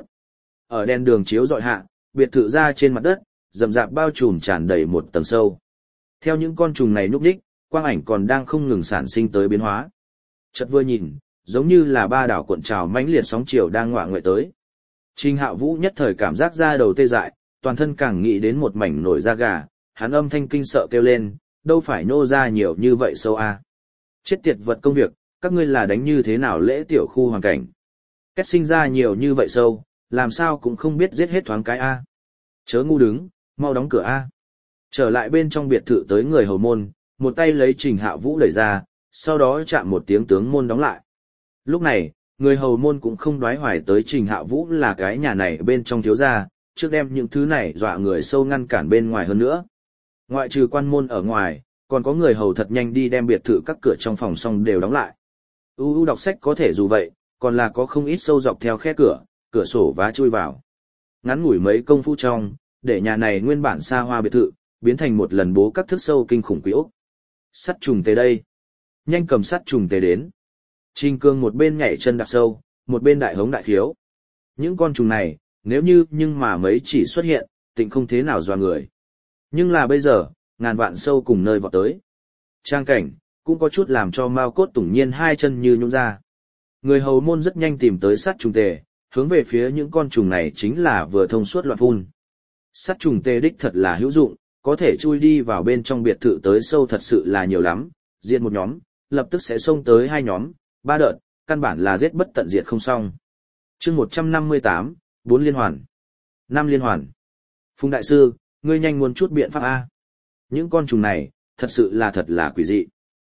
Ở đèn đường chiếu dọi hạ, biệt thự ra trên mặt đất, rậm rạp bao trùm tràn đầy một tầng sâu. Theo những con trùng này nhúc nhích, quang ảnh còn đang không ngừng sản sinh tới biến hóa. Chợt vừa nhìn, giống như là ba đảo cuộn trào mãnh liệt sóng chiều đang ngoạ ngoại tới. Trình Hạo Vũ nhất thời cảm giác da đầu tê dại, toàn thân càng nghĩ đến một mảnh nổi da gà, hắn âm thanh kinh sợ kêu lên, đâu phải nô ra nhiều như vậy sâu a. Chết tiệt vật công việc, các ngươi là đánh như thế nào lễ tiểu khu hoàn cảnh. Kết sinh ra nhiều như vậy sâu, làm sao cũng không biết giết hết thoáng cái a. Chớ ngu đứng, mau đóng cửa a. Trở lại bên trong biệt thự tới người hầu môn, một tay lấy Trình Hạo Vũ đẩy ra, sau đó chạm một tiếng tướng môn đóng lại. Lúc này, người hầu môn cũng không đoái hoài tới Trình Hạo Vũ là cái nhà này bên trong thiếu gia, trước đem những thứ này dọa người sâu ngăn cản bên ngoài hơn nữa. Ngoại trừ quan môn ở ngoài, còn có người hầu thật nhanh đi đem biệt thự các cửa trong phòng xong đều đóng lại. Đọc sách có thể dù vậy, còn là có không ít sâu dọc theo khe cửa, cửa sổ vá chui vào. Ngắn ngủi mấy công phu trong, để nhà này nguyên bản xa hoa biệt thự, biến thành một lần bố các thước sâu kinh khủng quỷ ốc. Sắt trùng tề đây. Nhanh cầm sắt trùng tề đến. Trình Cương một bên nhảy chân đạp sâu, một bên đại hống đại khiếu. Những con trùng này, nếu như nhưng mà mấy chỉ xuất hiện, tịnh không thế nào dọa người. Nhưng là bây giờ, ngàn vạn sâu cùng nơi vọt tới. Trang cảnh, cũng có chút làm cho Mao Cốt Tùng Nhiên hai chân như nhũn ra. Người hầu môn rất nhanh tìm tới sắt trùng tề, hướng về phía những con trùng này chính là vừa thông suốt loạn phun. Sắt trùng tề đích thật là hữu dụng, có thể chui đi vào bên trong biệt thự tới sâu thật sự là nhiều lắm, diệt một nhóm, lập tức sẽ xông tới hai nhóm, ba đợt, căn bản là giết bất tận diệt không xong. Chương 158, 4 liên hoàn. 5 liên hoàn. Phùng đại sư, ngươi nhanh muốn chút biện pháp a. Những con trùng này, thật sự là quỷ dị.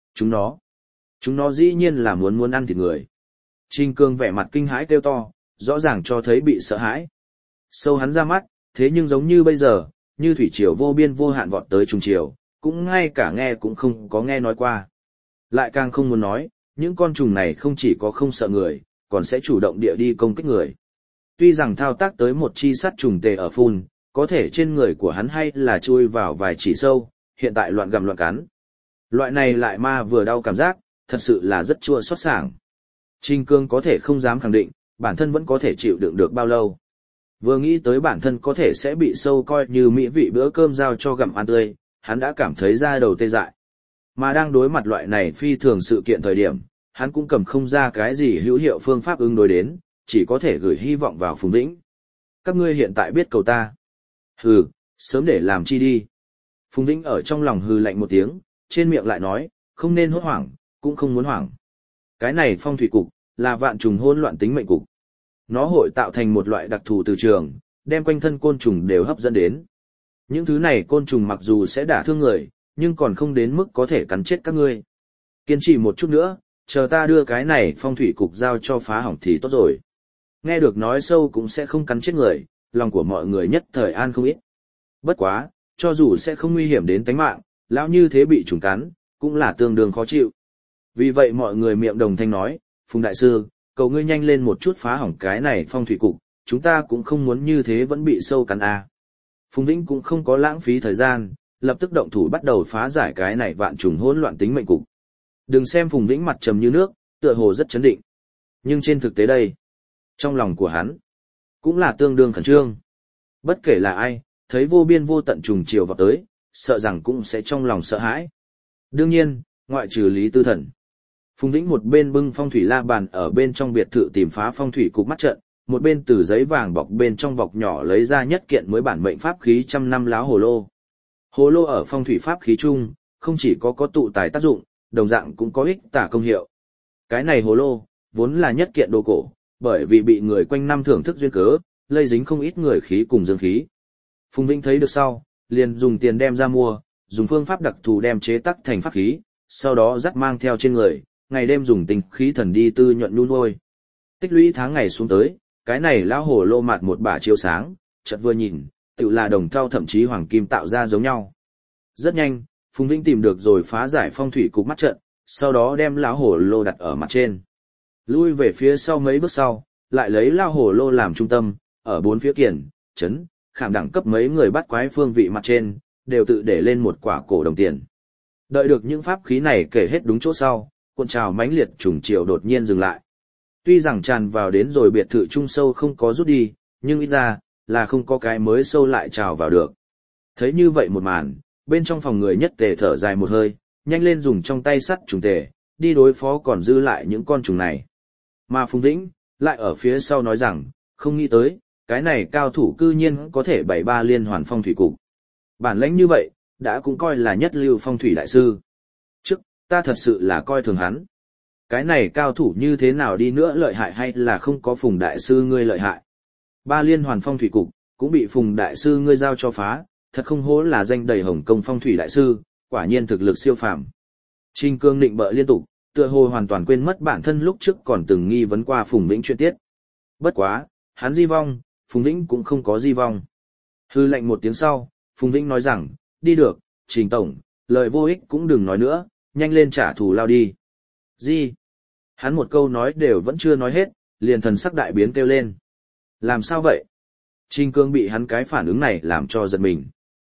Chúng nó dĩ nhiên là muốn ăn thịt người. Trình Cương vẻ mặt kinh hãi kêu to, rõ ràng cho thấy bị sợ hãi. Sâu hắn ra mắt, thế nhưng giống như bây giờ, như thủy triều vô biên vô hạn vọt tới trùng triều, cũng ngay cả nghe cũng không có nghe nói qua. Lại càng không muốn nói, những con trùng này không chỉ có không sợ người, còn sẽ chủ động địa đi công kích người. Tuy rằng thao tác tới một chi sắt trùng tề ở phun, có thể trên người của hắn hay là chui vào vài chỉ sâu, hiện tại loạn gặm loạn cắn. Loại này lại ma vừa đau cảm giác, thật sự là rất chua xót sảng. Trình Cương có thể không dám khẳng định, bản thân vẫn có thể chịu đựng được bao lâu. Vừa nghĩ tới bản thân có thể sẽ bị sâu coi như mỹ vị bữa cơm giao cho gặm ăn tươi, hắn đã cảm thấy da đầu tê dại. Mà đang đối mặt loại này phi thường sự kiện thời điểm, hắn cũng cầm không ra cái gì hữu hiệu phương pháp ứng đối đến, chỉ có thể gửi hy vọng vào Phùng Vĩnh. Các ngươi hiện tại biết cầu ta. Hừ, sớm để làm chi đi. Phùng Vĩnh ở trong lòng hừ lạnh một tiếng, trên miệng lại nói, không nên hốt hoảng, cũng không muốn hoảng. Cái này phong thủy cục, là vạn trùng hỗn loạn tính mệnh cục. Nó hội tạo thành một loại đặc thù từ trường, đem quanh thân côn trùng đều hấp dẫn đến. Những thứ này côn trùng mặc dù sẽ đả thương người, nhưng còn không đến mức có thể cắn chết các ngươi. Kiên trì một chút nữa, chờ ta đưa cái này phong thủy cục giao cho phá hỏng thì tốt rồi. Nghe được nói sâu cũng sẽ không cắn chết người, lòng của mọi người nhất thời an không ít. Bất quá, cho dù sẽ không nguy hiểm đến tính mạng, lão như thế bị trùng cắn, cũng là tương đương khó chịu. Vì vậy mọi người miệng đồng thanh nói, Phùng đại sư, cầu ngươi nhanh lên một chút phá hỏng cái này phong thủy cục, chúng ta cũng không muốn như thế vẫn bị sâu cắn à. Phùng Vĩnh cũng không có lãng phí thời gian, lập tức động thủ bắt đầu phá giải cái này vạn trùng hỗn loạn tính mệnh cục. Đừng xem Phùng Vĩnh mặt trầm như nước, tựa hồ rất chấn định. Nhưng trên thực tế đây, trong lòng của hắn, cũng là tương đương khẩn trương. Bất kể là ai, thấy vô biên vô tận trùng chiều vào tới, sợ rằng cũng sẽ trong lòng sợ hãi. Đương nhiên, ngoại trừ Lý Tư Thần. Phùng Vĩnh một bên bưng phong thủy la bàn ở bên trong biệt thự tìm phá phong thủy cục mắt trận, một bên từ giấy vàng bọc bên trong bọc nhỏ lấy ra nhất kiện mới bản mệnh pháp khí trăm năm láo hồ lô. Hồ lô ở phong thủy pháp khí chung, không chỉ có tụ tài tác dụng, đồng dạng cũng có ích tả công hiệu. Cái này hồ lô, vốn là nhất kiện đồ cổ, bởi vì bị người quanh năm thưởng thức duyên cớ, lây dính không ít người khí cùng dương khí. Phùng Vĩnh thấy được sau, liền dùng tiền đem ra mua, dùng phương pháp đặc thù đem chế tác thành pháp khí, sau đó dắt mang theo trên người, ngày đêm dùng tinh khí thần đi tư nhuận nhun nuôi. Tích lũy tháng ngày xuống tới, cái này lão hồ lô mặt một bả chiếu sáng, chợt vừa nhìn, tự là đồng thau thậm chí hoàng kim tạo ra giống nhau. Rất nhanh, Phùng Vĩnh tìm được rồi phá giải phong thủy cục mắt trận, sau đó đem lão hồ lô đặt ở mặt trên. Lui về phía sau mấy bước sau, lại lấy lão hồ lô làm trung tâm, ở bốn phía kiển, chấn, khảm đẳng cấp mấy người bắt quái phương vị mặt trên, đều tự để lên một quả cổ đồng tiền. Đợi được những pháp khí này kể hết đúng chỗ sau, cuộn trào mãnh liệt trùng chiều đột nhiên dừng lại. Tuy rằng tràn vào đến rồi biệt thự trung sâu không có rút đi, nhưng ít ra là không có cái mới sâu lại trào vào được. Thấy như vậy một màn, bên trong phòng người nhất tề thở dài một hơi, nhanh lên dùng trong tay sắt trùng tề, đi đối phó còn dư lại những con trùng này. Mà Phùng Vĩnh lại ở phía sau nói rằng, không nghĩ tới, cái này cao thủ cư nhiên có thể bày ba liên hoàn phong thủy cục. Bản lĩnh như vậy, đã cũng coi là nhất lưu phong thủy đại sư. Trước, ta thật sự là coi thường hắn. Cái này cao thủ như thế nào đi nữa lợi hại hay là không có Phùng đại sư ngươi lợi hại. Ba liên hoàn phong thủy cục, cũng bị Phùng đại sư ngươi giao cho phá, thật không hổ là danh đầy Hồng Công phong thủy đại sư, quả nhiên thực lực siêu phàm. Trình Cương nịnh bợ liên tục, tựa hồ hoàn toàn quên mất bản thân lúc trước còn từng nghi vấn qua Phùng Vĩnh chuyện tiết. Bất quá, hắn di vong, Phùng Vĩnh cũng không có di vong. Hư lệnh một tiếng sau, Phùng Vĩnh nói rằng, đi được, Trình Tổng, lời vô ích cũng đừng nói nữa, nhanh lên trả thù lao đi. Gì? Hắn một câu nói đều vẫn chưa nói hết, liền thần sắc đại biến kêu lên. Làm sao vậy? Trình Cương bị hắn cái phản ứng này làm cho giật mình.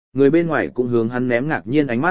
Người bên ngoài cũng hướng hắn ném ngạc nhiên ánh mắt.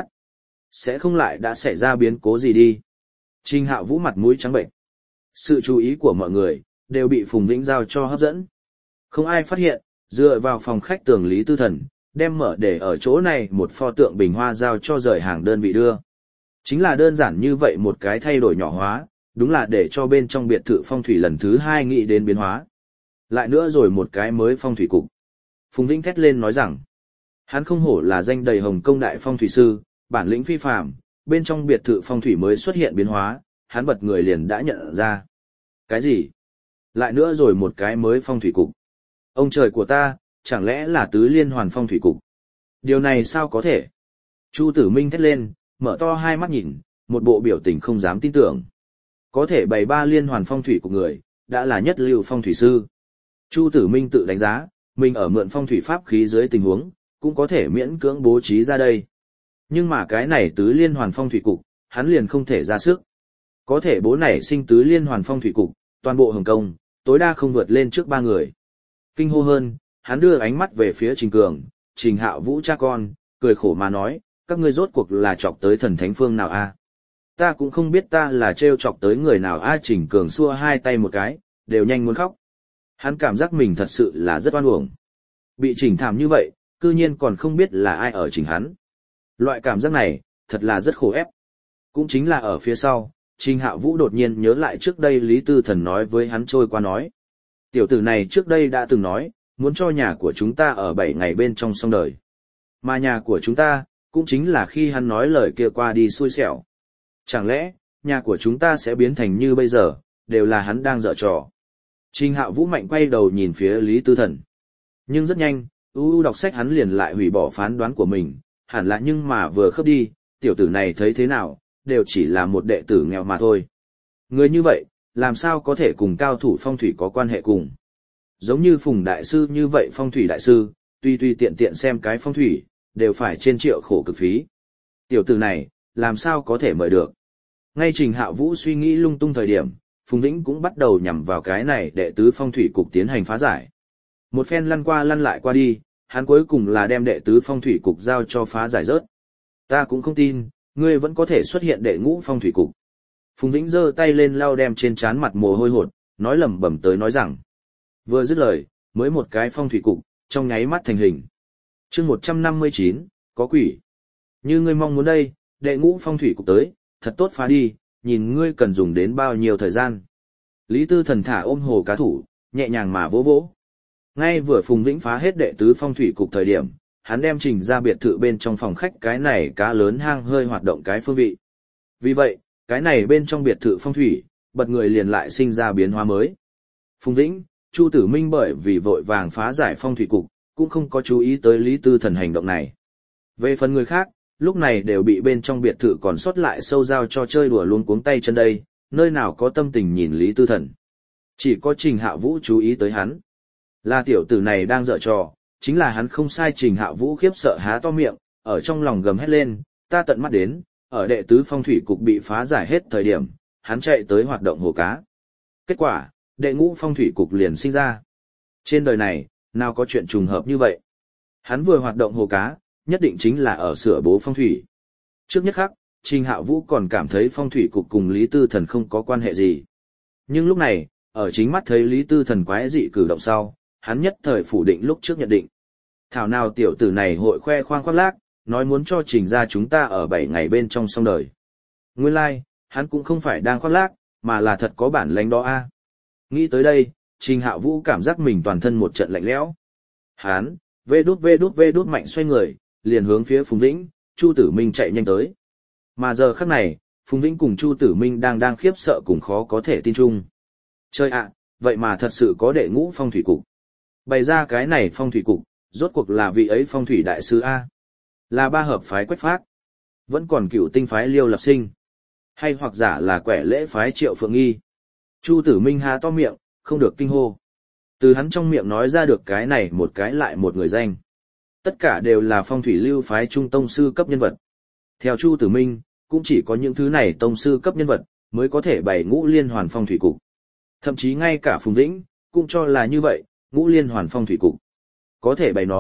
Sẽ không lại đã xảy ra biến cố gì đi. Trình Hạo Vũ mặt mũi trắng bệnh. Sự chú ý của mọi người đều bị Phùng Vĩnh giao cho hấp dẫn. Không ai phát hiện, dựa vào phòng khách tường Lý Tư Thần, đem mở để ở chỗ này một pho tượng bình hoa giao cho rời hàng đơn vị đưa. Chính là đơn giản như vậy một cái thay đổi nhỏ hóa, đúng là để cho bên trong biệt thự phong thủy lần thứ 2 nghĩ đến biến hóa. Lại nữa rồi một cái mới phong thủy cục. Phùng Vĩnh thét lên nói rằng, hắn không hổ là danh đầy Hồng Công đại phong thủy sư, bản lĩnh phi phàm, bên trong biệt thự phong thủy mới xuất hiện biến hóa, hắn bật người liền đã nhận ra. Cái gì? Lại nữa rồi một cái mới phong thủy cục. Ông trời của ta, chẳng lẽ là tứ liên hoàn phong thủy cục? Điều này sao có thể? Chu Tử Minh thét lên, mở to hai mắt nhìn, một bộ biểu tình không dám tin tưởng. Có thể bày 3 liên hoàn phong thủy của người, đã là nhất lưu phong thủy sư. Chu Tử Minh tự đánh giá, mình ở mượn phong thủy pháp khí dưới tình huống, cũng có thể miễn cưỡng bố trí ra đây. Nhưng mà cái này tứ liên hoàn phong thủy cục, hắn liền không thể ra sức. Có thể bố nảy sinh tứ liên hoàn phong thủy cục, toàn bộ Hồng Kông, tối đa không vượt lên trước 3 người. Kinh hô hơn, hắn đưa ánh mắt về phía Trình Cường, Trình Hạo Vũ cha con, cười khổ mà nói, các ngươi rốt cuộc là chọc tới thần thánh phương nào a? Ta cũng không biết ta là trêu chọc tới người nào a. Trình Cường xua hai tay một cái, đều nhanh muốn khóc. Hắn cảm giác mình thật sự là rất oan uổng. Bị chỉnh thảm như vậy, cư nhiên còn không biết là ai ở chỉnh hắn. Loại cảm giác này, thật là rất khổ ép. Cũng chính là ở phía sau, Trình Hạo Vũ đột nhiên nhớ lại trước đây Lý Tư Thần nói với hắn trôi qua nói. Tiểu tử này trước đây đã từng nói, muốn cho nhà của chúng ta ở 7 ngày bên trong xong đời. Mà nhà của chúng ta, cũng chính là khi hắn nói lời kia qua đi xui xẻo. Chẳng lẽ, nhà của chúng ta sẽ biến thành như bây giờ, đều là hắn đang giở trò. Trình Hạo Vũ mạnh quay đầu nhìn phía Lý Tư Thần. Nhưng rất nhanh, đọc sách hắn liền lại hủy bỏ phán đoán của mình, hẳn là nhưng mà vừa khớp đi, tiểu tử này thấy thế nào, đều chỉ là một đệ tử nghèo mà thôi. Người như vậy, làm sao có thể cùng cao thủ phong thủy có quan hệ cùng. Giống như Phùng Đại Sư như vậy phong thủy đại sư, tuy tiện tiện xem cái phong thủy, đều phải trên triệu khổ cực phí. Tiểu tử này, làm sao có thể mời được. Ngay Trình Hạo Vũ suy nghĩ lung tung thời điểm, Phùng Vĩnh cũng bắt đầu nhằm vào cái này đệ tứ phong thủy cục tiến hành phá giải. Một phen lăn qua lăn lại qua đi, hắn cuối cùng là đem đệ tứ phong thủy cục giao cho phá giải rớt. Ta cũng không tin, ngươi vẫn có thể xuất hiện đệ ngũ phong thủy cục. Phùng Vĩnh giơ tay lên lau đem trên trán mặt mồ hôi hột, nói lẩm bẩm tới nói rằng. Vừa dứt lời, mới một cái phong thủy cục, trong nháy mắt thành hình. Chương 159, có quỷ. Như ngươi mong muốn đây, đệ ngũ phong thủy cục tới, thật tốt phá đi, nhìn ngươi cần dùng đến bao nhiêu thời gian. Lý Tư Thần thả ôm hồ cá thủ, nhẹ nhàng mà vỗ vỗ. Ngay vừa Phùng Vĩnh phá hết đệ tứ phong thủy cục thời điểm, hắn đem Trình ra biệt thự bên trong phòng khách cái này cá lớn hang hơi hoạt động cái phương vị. Vì vậy, cái này bên trong biệt thự phong thủy, bật người liền lại sinh ra biến hóa mới. Phùng Vĩnh, Chu Tử Minh bởi vì vội vàng phá giải phong thủy cục, cũng không có chú ý tới Lý Tư Thần hành động này. Về phần người khác, lúc này đều bị bên trong biệt thự còn sót lại sâu giao cho chơi đùa luôn cuống tay chân đây, nơi nào có tâm tình nhìn Lý Tư Thần. Chỉ có Trình Hạo Vũ chú ý tới hắn. Là tiểu tử này đang giở trò, chính là hắn không sai. Trình Hạo Vũ khiếp sợ há to miệng, ở trong lòng gầm hét lên, ta tận mắt đến, ở đệ tứ phong thủy cục bị phá giải hết thời điểm, hắn chạy tới hoạt động hồ cá. Kết quả, đệ ngũ phong thủy cục liền sinh ra. Trên đời này, nào có chuyện trùng hợp như vậy. Hắn vừa hoạt động hồ cá, nhất định chính là ở sửa bố phong thủy. Trước nhất khắc, Trình Hạo Vũ còn cảm thấy phong thủy cục cùng Lý Tư Thần không có quan hệ gì. Nhưng lúc này, ở chính mắt thấy Lý Tư Thần quái dị cử động sau, hắn nhất thời phủ định lúc trước nhận định. Thảo nào tiểu tử này hội khoe khoang khoác lác, nói muốn cho Trình ra chúng ta ở 7 ngày bên trong xong đời. Nguyên lai, hắn cũng không phải đang khoác lác, mà là thật có bản lĩnh đó a. Nghĩ tới đây, Trình Hạo Vũ cảm giác mình toàn thân một trận lạnh lẽo. Hắn, vê đút mạnh xoay người, liền hướng phía Phùng Vĩnh, Chu Tử Minh chạy nhanh tới. Mà giờ khắc này, Phùng Vĩnh cùng Chu Tử Minh đang khiếp sợ cùng khó có thể tin chung. Chơi ạ, vậy mà thật sự có đệ ngũ phong thủy cục. Bày ra cái này phong thủy cục, rốt cuộc là vị ấy phong thủy đại sư A. Là ba hợp phái Quách Phác. Vẫn còn Cửu Tinh phái Liêu Lập Sinh. Hay hoặc giả là Quẻ Lễ phái Triệu Phượng Nghi. Chu Tử Minh há to miệng, không được kinh hô. Từ hắn trong miệng nói ra được cái này một cái lại một người danh. Tất cả đều là phong thủy lưu phái trung tông sư cấp nhân vật. Theo Chu Tử Minh, cũng chỉ có những thứ này tông sư cấp nhân vật, mới có thể bày ngũ liên hoàn phong thủy cục. Thậm chí ngay cả Phùng Vĩnh, cũng cho là như vậy, ngũ liên hoàn phong thủy cục. Có thể bày nó,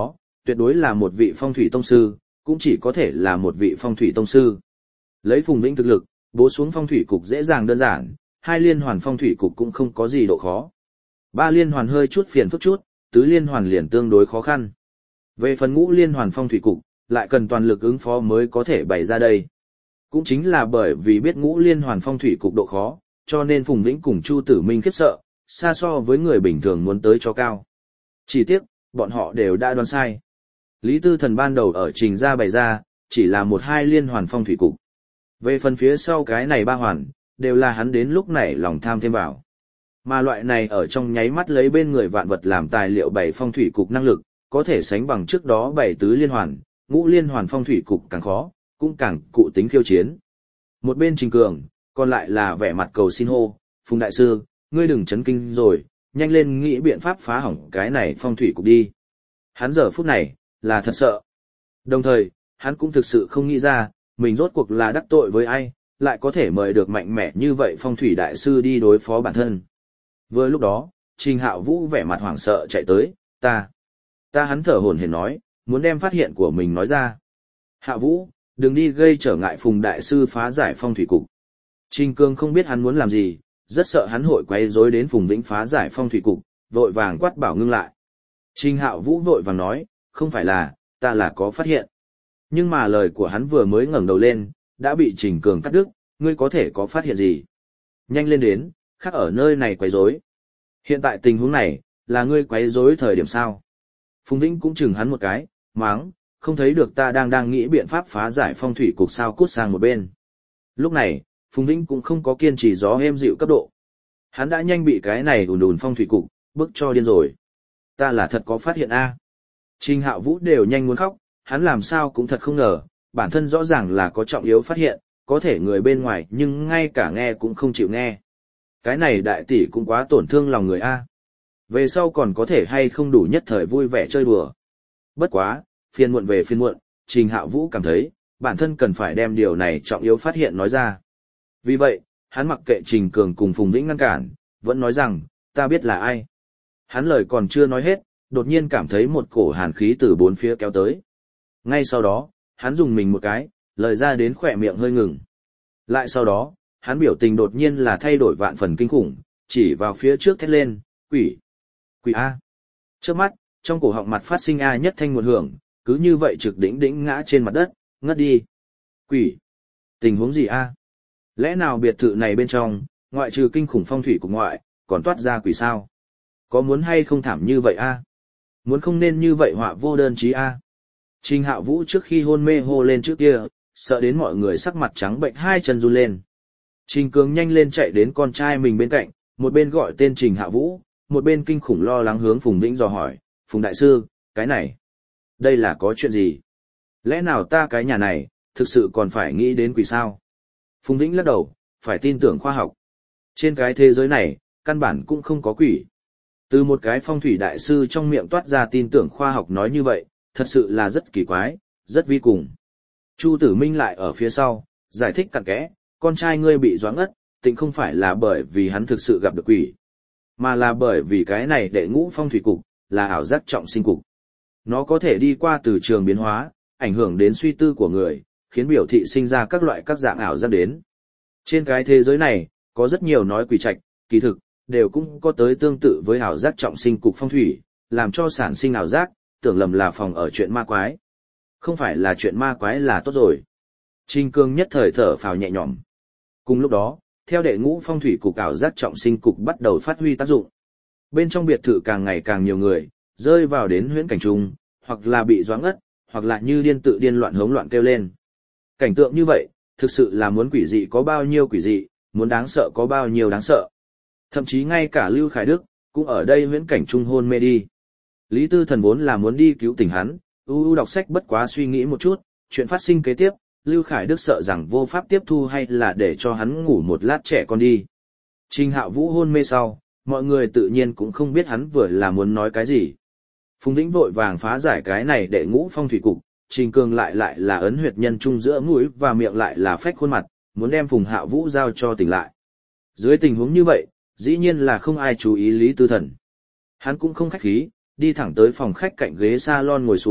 tuyệt đối là một vị phong thủy tông sư, cũng chỉ có thể là một vị phong thủy tông sư. Lấy Phùng Vĩnh thực lực, bố xuống phong thủy cục dễ dàng đơn giản, 2 liên hoàn phong thủy cục cũng không có gì độ khó. 3 liên hoàn hơi chút phiền phức chút, 4 liên hoàn liền tương đối khó khăn. Về phần 5 liên hoàn phong thủy cục, lại cần toàn lực ứng phó mới có thể bày ra đây. Cũng chính là bởi vì biết 5 liên hoàn phong thủy cục độ khó, cho nên Phùng Vĩnh cùng Chu Tử Minh khiếp sợ, xa so với người bình thường muốn tới cho cao. Chỉ tiếc, bọn họ đều đã đoán sai. Lý Tư Thần ban đầu ở trình ra bày ra, chỉ là 1-2 liên hoàn phong thủy cục. Về phần phía sau cái này 3 hoàn, đều là hắn đến lúc này lòng tham thêm vào. Mà loại này ở trong nháy mắt lấy bên người vạn vật làm tài liệu bày phong thủy cục năng lực, có thể sánh bằng trước đó 7 tứ liên hoàn, 5 liên hoàn phong thủy cục càng khó, cũng càng cụ tính khiêu chiến. Một bên Trình Cường, còn lại là vẻ mặt cầu xin hô, Phùng đại sư, ngươi đừng chấn kinh rồi, nhanh lên nghĩ biện pháp phá hỏng cái này phong thủy cục đi. Hắn giờ phút này, là thật sợ. Đồng thời, hắn cũng thực sự không nghĩ ra, mình rốt cuộc là đắc tội với ai, lại có thể mời được mạnh mẽ như vậy phong thủy đại sư đi đối phó bản thân. Vừa lúc đó, Trình Hạo Vũ vẻ mặt hoảng sợ chạy tới, ta hắn thở hổn hển nói, muốn đem phát hiện của mình nói ra. Hạo Vũ, đừng đi gây trở ngại Phùng đại sư phá giải phong thủy cục. Trình Cương không biết hắn muốn làm gì, rất sợ hắn hội quấy rối đến Phùng Vĩnh phá giải phong thủy cục, vội vàng quát bảo ngưng lại. Trình Hạo Vũ vội vàng nói, không phải là, ta là có phát hiện. Nhưng mà lời của hắn vừa mới ngẩng đầu lên, đã bị Trình Cường cắt đứt, ngươi có thể có phát hiện gì? Nhanh lên đến, khác ở nơi này quấy rối. Hiện tại tình huống này, là ngươi quấy rối thời điểm sao? Phùng Vĩnh cũng chừng hắn một cái, máng, không thấy được ta đang nghĩ biện pháp phá giải phong thủy cục sao, cút sang một bên. Lúc này, Phùng Vĩnh cũng không có kiên trì gió êm dịu cấp độ. Hắn đã nhanh bị cái này ùn ùn phong thủy cục, bức cho điên rồi. Ta là thật có phát hiện a. Trình Hạo Vũ đều nhanh muốn khóc, hắn làm sao cũng thật không ngờ, bản thân rõ ràng là có trọng yếu phát hiện, có thể người bên ngoài nhưng ngay cả nghe cũng không chịu nghe. Cái này đại tỷ cũng quá tổn thương lòng người a. Về sau còn có thể hay không đủ nhất thời vui vẻ chơi đùa. Bất quá, phiền muộn về phiền muộn, Trình Hạo Vũ cảm thấy, bản thân cần phải đem điều này trọng yếu phát hiện nói ra. Vì vậy, hắn mặc kệ Trình Cường cùng Phùng Vĩnh ngăn cản, vẫn nói rằng, ta biết là ai. Hắn lời còn chưa nói hết, đột nhiên cảm thấy một cổ hàn khí từ bốn phía kéo tới. Ngay sau đó, hắn dùng mình một cái, lời ra đến khỏe miệng hơi ngừng. Lại sau đó, hắn biểu tình đột nhiên là thay đổi vạn phần kinh khủng, chỉ vào phía trước thét lên, quỷ, quỷ A. Trước mắt, trong cổ họng mặt phát sinh A nhất thanh một hưởng, cứ như vậy trực đỉnh đỉnh ngã trên mặt đất, ngất đi. Quỷ, tình huống gì A? Lẽ nào biệt thự này bên trong, ngoại trừ kinh khủng phong thủy của ngoại, còn toát ra quỷ sao? Có muốn hay không thảm như vậy A? Muốn không nên như vậy họa vô đơn chí A? Trình Hạo Vũ trước khi hôn mê hô lên trước kia, sợ đến mọi người sắc mặt trắng bệnh, hai chân run lên. Trình Cường nhanh lên chạy đến con trai mình bên cạnh, một bên gọi tên Trình Hạo Vũ, một bên kinh khủng lo lắng hướng Phùng Vĩnh dò hỏi, Phùng đại sư, cái này, đây là có chuyện gì? Lẽ nào ta cái nhà này, thực sự còn phải nghĩ đến quỷ sao? Phùng Vĩnh lắc đầu, phải tin tưởng khoa học. Trên cái thế giới này, căn bản cũng không có quỷ. Từ một cái phong thủy đại sư trong miệng toát ra tin tưởng khoa học nói như vậy, thật sự là rất kỳ quái, rất vi cùng. Chu Tử Minh lại ở phía sau, giải thích cặn kẽ, con trai ngươi bị doãn ất, tịnh không phải là bởi vì hắn thực sự gặp được quỷ, mà là bởi vì cái này đệ ngũ phong thủy cục, là ảo giác trọng sinh cục. Nó có thể đi qua từ trường biến hóa, ảnh hưởng đến suy tư của người, khiến biểu thị sinh ra các loại các dạng ảo giác đến. Trên cái thế giới này, có rất nhiều nói quỷ trạch, kỳ thực, đều cũng có tới tương tự với ảo giác trọng sinh cục phong thủy, làm cho sản sinh ảo giác, tưởng lầm là phòng ở chuyện ma quái. Không phải là chuyện ma quái là tốt rồi. Trình Cương nhất thời thở phào nhẹ nhõm. Cùng lúc đó, theo đệ ngũ phong thủy cục ảo giác trọng sinh cục bắt đầu phát huy tác dụng. Bên trong biệt thự càng ngày càng nhiều người, rơi vào đến huyễn cảnh trung, hoặc là bị doãn ất, hoặc là như điên tự điên loạn hống loạn kêu lên. Cảnh tượng như vậy, thực sự là muốn quỷ dị có bao nhiêu quỷ dị, muốn đáng sợ có bao nhiêu đáng sợ. Thậm chí ngay cả Lưu Khải Đức, cũng ở đây huyễn cảnh trung hôn mê đi. Lý Tư Thần vốn là muốn đi cứu tỉnh hắn, đọc sách bất quá suy nghĩ một chút, chuyện phát sinh kế tiếp, Lưu Khải Đức sợ rằng vô pháp tiếp thu hay là để cho hắn ngủ một lát trẻ con đi. Trình Hạo Vũ hôn mê sau, mọi người tự nhiên cũng không biết hắn vừa là muốn nói cái gì. Phùng Vĩnh vội vàng phá giải cái này đệ ngũ phong thủy cục, Trình Cường lại là ấn huyệt nhân trung giữa mũi và miệng lại là phách khuôn mặt, muốn đem Phùng Hạo Vũ giao cho tỉnh lại. Dưới tình huống như vậy, dĩ nhiên là không ai chú ý Lý Tư Thần. Hắn cũng không khách khí, đi thẳng tới phòng khách cạnh ghế salon ngồi xuống,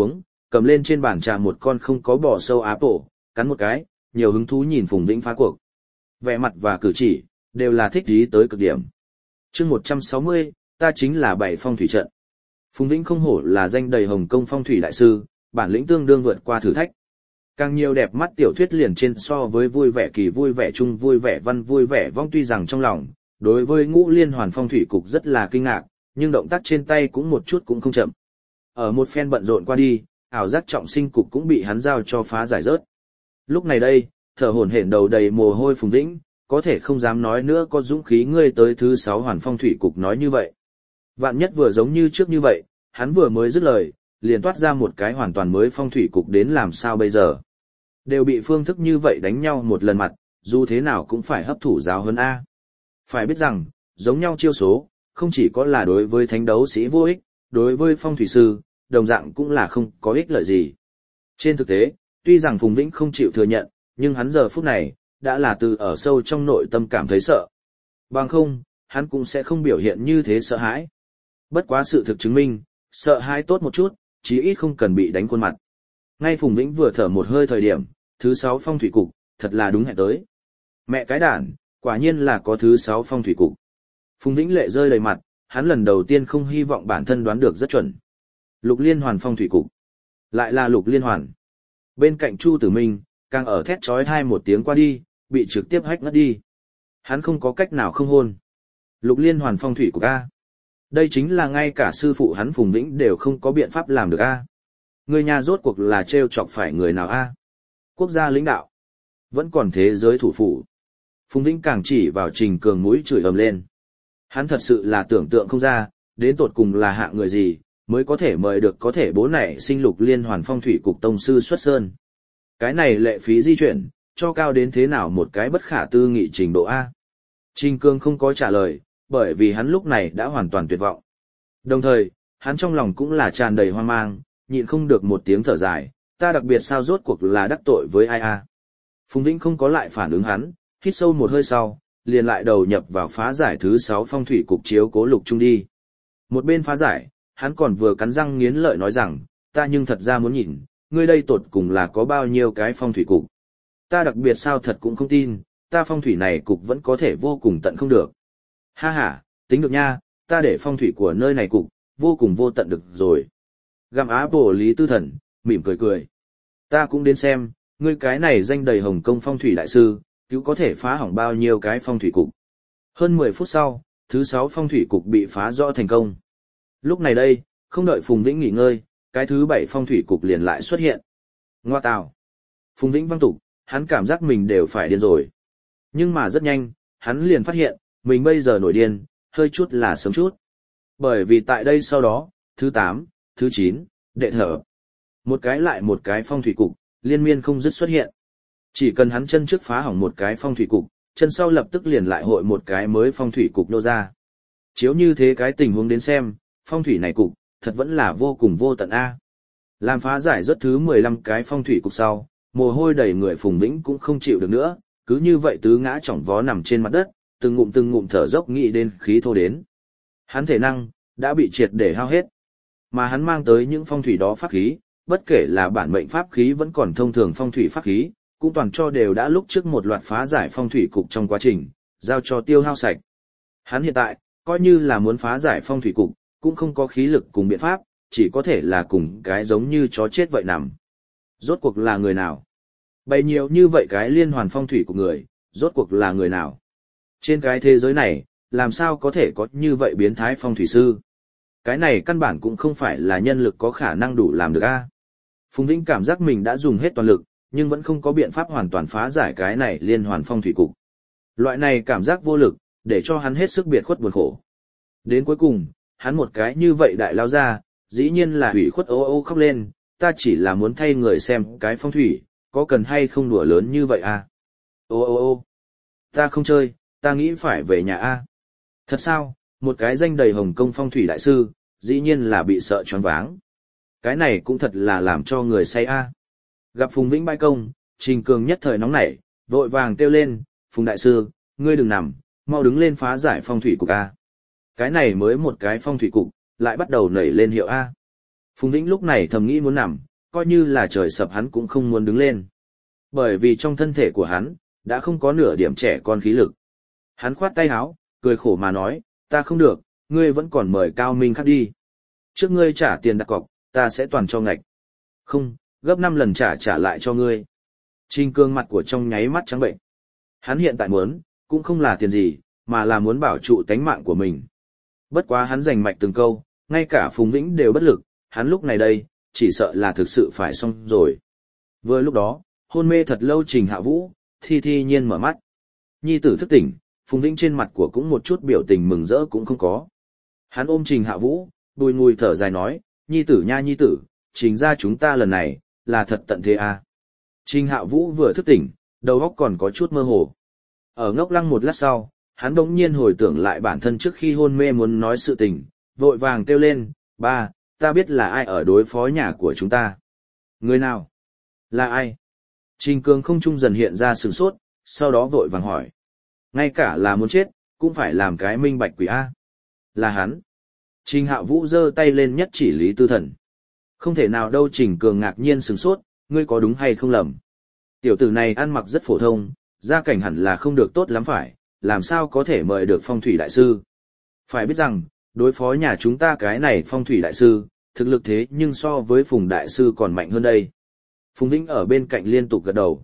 cầm lên trên bàn trà một con không có bò sâu apple, cắn một cái, nhiều hứng thú nhìn Phùng Vĩnh phá cuộc. Vẻ mặt và cử chỉ, đều là thích ý tới cực điểm. chương 160, ta chính là bảy phong thủy trận. Phùng Vĩnh không hổ là danh đầy Hồng Kông phong thủy đại sư, bản lĩnh tương đương vượt qua thử thách. Càng nhiều đẹp mắt tiểu thuyết liền trên so với vui vẻ kỳ vui vẻ chung vui vẻ văn vui vẻ vong, tuy rằng trong lòng, đối với Ngũ Liên Hoàn phong thủy cục rất là kinh ngạc, nhưng động tác trên tay cũng một chút cũng không chậm. Ở một phen bận rộn qua đi, ảo giác trọng sinh cục cũng bị hắn giao cho phá giải rớt. Lúc này đây, thở hổn hển đầu đầy mồ hôi Phùng Vĩnh, có thể không dám nói nữa có dũng khí ngươi tới thứ 6 hoàn phong thủy cục nói như vậy. Vạn nhất vừa giống như trước như vậy, hắn vừa mới dứt lời, liền toát ra một cái hoàn toàn mới phong thủy cục đến làm sao bây giờ. Đều bị phương thức như vậy đánh nhau một lần mặt, dù thế nào cũng phải hấp thụ giáo hơn A. Phải biết rằng, giống nhau chiêu số, không chỉ có là đối với thánh đấu sĩ vô ích, đối với phong thủy sư, đồng dạng cũng là không có ích lợi gì. Trên thực tế, tuy rằng Phùng Vĩnh không chịu thừa nhận, nhưng hắn giờ phút này, đã là từ ở sâu trong nội tâm cảm thấy sợ. Bằng không, hắn cũng sẽ không biểu hiện như thế sợ hãi. Bất quá sự thực chứng minh, sợ hãi tốt một chút, chí ít không cần bị đánh khuôn mặt. Ngay Phùng Vĩnh vừa thở một hơi thời điểm, thứ 6 phong thủy cục, thật là đúng hẹn tới. Mẹ cái đản, quả nhiên là có thứ 6 phong thủy cục. Phùng Vĩnh lệ rơi đầy mặt, hắn lần đầu tiên không hy vọng bản thân đoán được rất chuẩn. Lục Liên Hoàn phong thủy cục. Lại là Lục Liên Hoàn. Bên cạnh Chu Tử Minh, càng ở thét chói tai một tiếng qua đi, bị trực tiếp hách ngất đi. Hắn không có cách nào không hôn. Lục Liên Hoàn phong thủy cục A. Đây chính là ngay cả sư phụ hắn Phùng Vĩnh đều không có biện pháp làm được A. Người nhà rốt cuộc là trêu chọc phải người nào A. Quốc gia lãnh đạo. Vẫn còn thế giới thủ phủ. Phùng Vĩnh càng chỉ vào Trình Cường mũi chửi ầm lên. Hắn thật sự là tưởng tượng không ra, đến tột cùng là hạng người gì, mới có thể mời được có thể bố nảy sinh Lục Liên Hoàn phong thủy cục tông sư xuất sơn. Cái này lệ phí di chuyển, cho cao đến thế nào một cái bất khả tư nghị trình độ A. Trình Cường không có trả lời, bởi vì hắn lúc này đã hoàn toàn tuyệt vọng. Đồng thời, hắn trong lòng cũng là tràn đầy hoang mang, nhịn không được một tiếng thở dài, ta đặc biệt sao rốt cuộc là đắc tội với ai A. Phùng Vĩnh không có lại phản ứng hắn, hít sâu một hơi sau, liền lại đầu nhập vào phá giải thứ 6 phong thủy cục chiếu cố Lục Trung đi. Một bên phá giải, hắn còn vừa cắn răng nghiến lợi nói rằng, ta nhưng thật ra muốn nhìn, ngươi đây tột cùng là có bao nhiêu cái phong thủy cục. Ta đặc biệt sao thật cũng không tin, ta phong thủy này cục vẫn có thể vô cùng tận không được. Ha ha, tính được nha, ta để phong thủy của nơi này cục, vô cùng vô tận được rồi. Gặm á bổ Lý Tư Thần, mỉm cười cười. Ta cũng đến xem, ngươi cái này danh đầy Hồng Kông phong thủy đại sư, cứu có thể phá hỏng bao nhiêu cái phong thủy cục. Hơn 10 phút sau, thứ 6 phong thủy cục bị phá rõ thành công. Lúc này đây, không đợi Phùng Vĩnh nghỉ ngơi, cái thứ 7 phong thủy cục liền lại xuất hiện. Ngoa tào. Phùng Vĩnh văng tục, hắn cảm giác mình đều phải điên rồi. Nhưng mà rất nhanh, hắn liền phát hiện, mình bây giờ nổi điên, hơi chút là sớm chút. Bởi vì tại đây sau đó, thứ 8, thứ 9, đệ thở. Một cái lại một cái phong thủy cục, liên miên không dứt xuất hiện. Chỉ cần hắn chân trước phá hỏng một cái phong thủy cục, chân sau lập tức liền lại hội một cái mới phong thủy cục nô ra. Chiếu như thế cái tình huống đến xem, phong thủy này cục, thật vẫn là vô cùng vô tận A. Làm phá giải rất thứ 15 cái phong thủy cục sau, mồ hôi đầy người Phùng Vĩnh cũng không chịu được nữa, cứ như vậy tứ ngã chỏng vó nằm trên mặt đất, từng ngụm thở dốc nghĩ đến khí thô đến. Hắn thể năng, đã bị triệt để hao hết. Mà hắn mang tới những phong thủy đó pháp khí, bất kể là bản mệnh pháp khí vẫn còn thông thường phong thủy pháp khí, cũng toàn cho đều đã lúc trước một loạt phá giải phong thủy cục trong quá trình, giao cho tiêu hao sạch. Hắn hiện tại, coi như là muốn phá giải phong thủy cục, cũng không có khí lực cùng biện pháp, chỉ có thể là cùng cái giống như chó chết vậy nằm. Rốt cuộc là người nào? Bày nhiều như vậy cái liên hoàn phong thủy của người, rốt cuộc là người nào? Trên cái thế giới này, làm sao có thể có như vậy biến thái phong thủy sư? Cái này căn bản cũng không phải là nhân lực có khả năng đủ làm được a. Phùng Vĩnh cảm giác mình đã dùng hết toàn lực, nhưng vẫn không có biện pháp hoàn toàn phá giải cái này liên hoàn phong thủy cục. Loại này cảm giác vô lực, để cho hắn hết sức biệt khuất buồn khổ. Đến cuối cùng, hắn một cái như vậy đại lao ra, dĩ nhiên là hủy khuất ô ô khóc lên, ta chỉ là muốn thay người xem cái phong thủy, có cần hay không đùa lớn như vậy à? Ô ô ô, ta không chơi, ta nghĩ phải về nhà a. Thật sao, một cái danh đầy Hồng Kông phong thủy đại sư, dĩ nhiên là bị sợ choáng váng. Cái này cũng thật là làm cho người say a. Gặp Phùng Vĩnh bãi công, Trình Cường nhất thời nóng nảy, vội vàng kêu lên, Phùng đại sư, ngươi đừng nằm, mau đứng lên phá giải phong thủy cục a. Cái này mới một cái phong thủy cục, lại bắt đầu nảy lên hiệu a. Phùng Vĩnh lúc này thầm nghĩ muốn nằm, coi như là trời sập hắn cũng không muốn đứng lên. Bởi vì trong thân thể của hắn, đã không có nửa điểm trẻ con khí lực. Hắn khoát tay áo, cười khổ mà nói, ta không được, ngươi vẫn còn mời Cao Minh Khắc đi. Trước ngươi trả tiền đặt cọc, ta sẽ toàn cho ngạch. Không, gấp 5 lần trả lại cho ngươi. Trình Cương mặt của trong nháy mắt trắng bệnh. Hắn hiện tại muốn, cũng không là tiền gì, mà là muốn bảo trụ tánh mạng của mình. Bất quá hắn giành mạch từng câu, ngay cả Phùng Vĩnh đều bất lực, hắn lúc này đây, chỉ sợ là thực sự phải xong rồi. Vừa lúc đó, hôn mê thật lâu Trình Hạ Vũ, thi nhiên mở mắt. Nhi tử thức tỉnh, Phùng Vĩnh trên mặt của cũng một chút biểu tình mừng rỡ cũng không có. Hắn ôm Trình Hạ Vũ, bùi ngùi thở dài nói, nhi tử nha nhi tử, Trình ra chúng ta lần này, là thật tận thế à. Trình Hạ Vũ vừa thức tỉnh, đầu óc còn có chút mơ hồ. Ở ngốc lăng một lát sau, hắn đống nhiên hồi tưởng lại bản thân trước khi hôn mê muốn nói sự tình, vội vàng kêu lên, ba, ta biết là ai ở đối phó nhà của chúng ta. Người nào? Là ai? Trình Cương không trung dần hiện ra sửng sốt, sau đó vội vàng hỏi. Ngay cả là muốn chết, cũng phải làm cái minh bạch quỷ A. Là hắn. Trình Hạ Vũ giơ tay lên nhất chỉ Lý Tư Thần. Không thể nào đâu. Trình Cường ngạc nhiên sửng sốt, ngươi có đúng hay không lầm. Tiểu tử này ăn mặc rất phổ thông, gia cảnh hẳn là không được tốt lắm phải, làm sao có thể mời được phong thủy đại sư. Phải biết rằng, đối phó nhà chúng ta cái này phong thủy đại sư, thực lực thế nhưng so với Phùng đại sư còn mạnh hơn đây. Phùng Vĩnh ở bên cạnh liên tục gật đầu.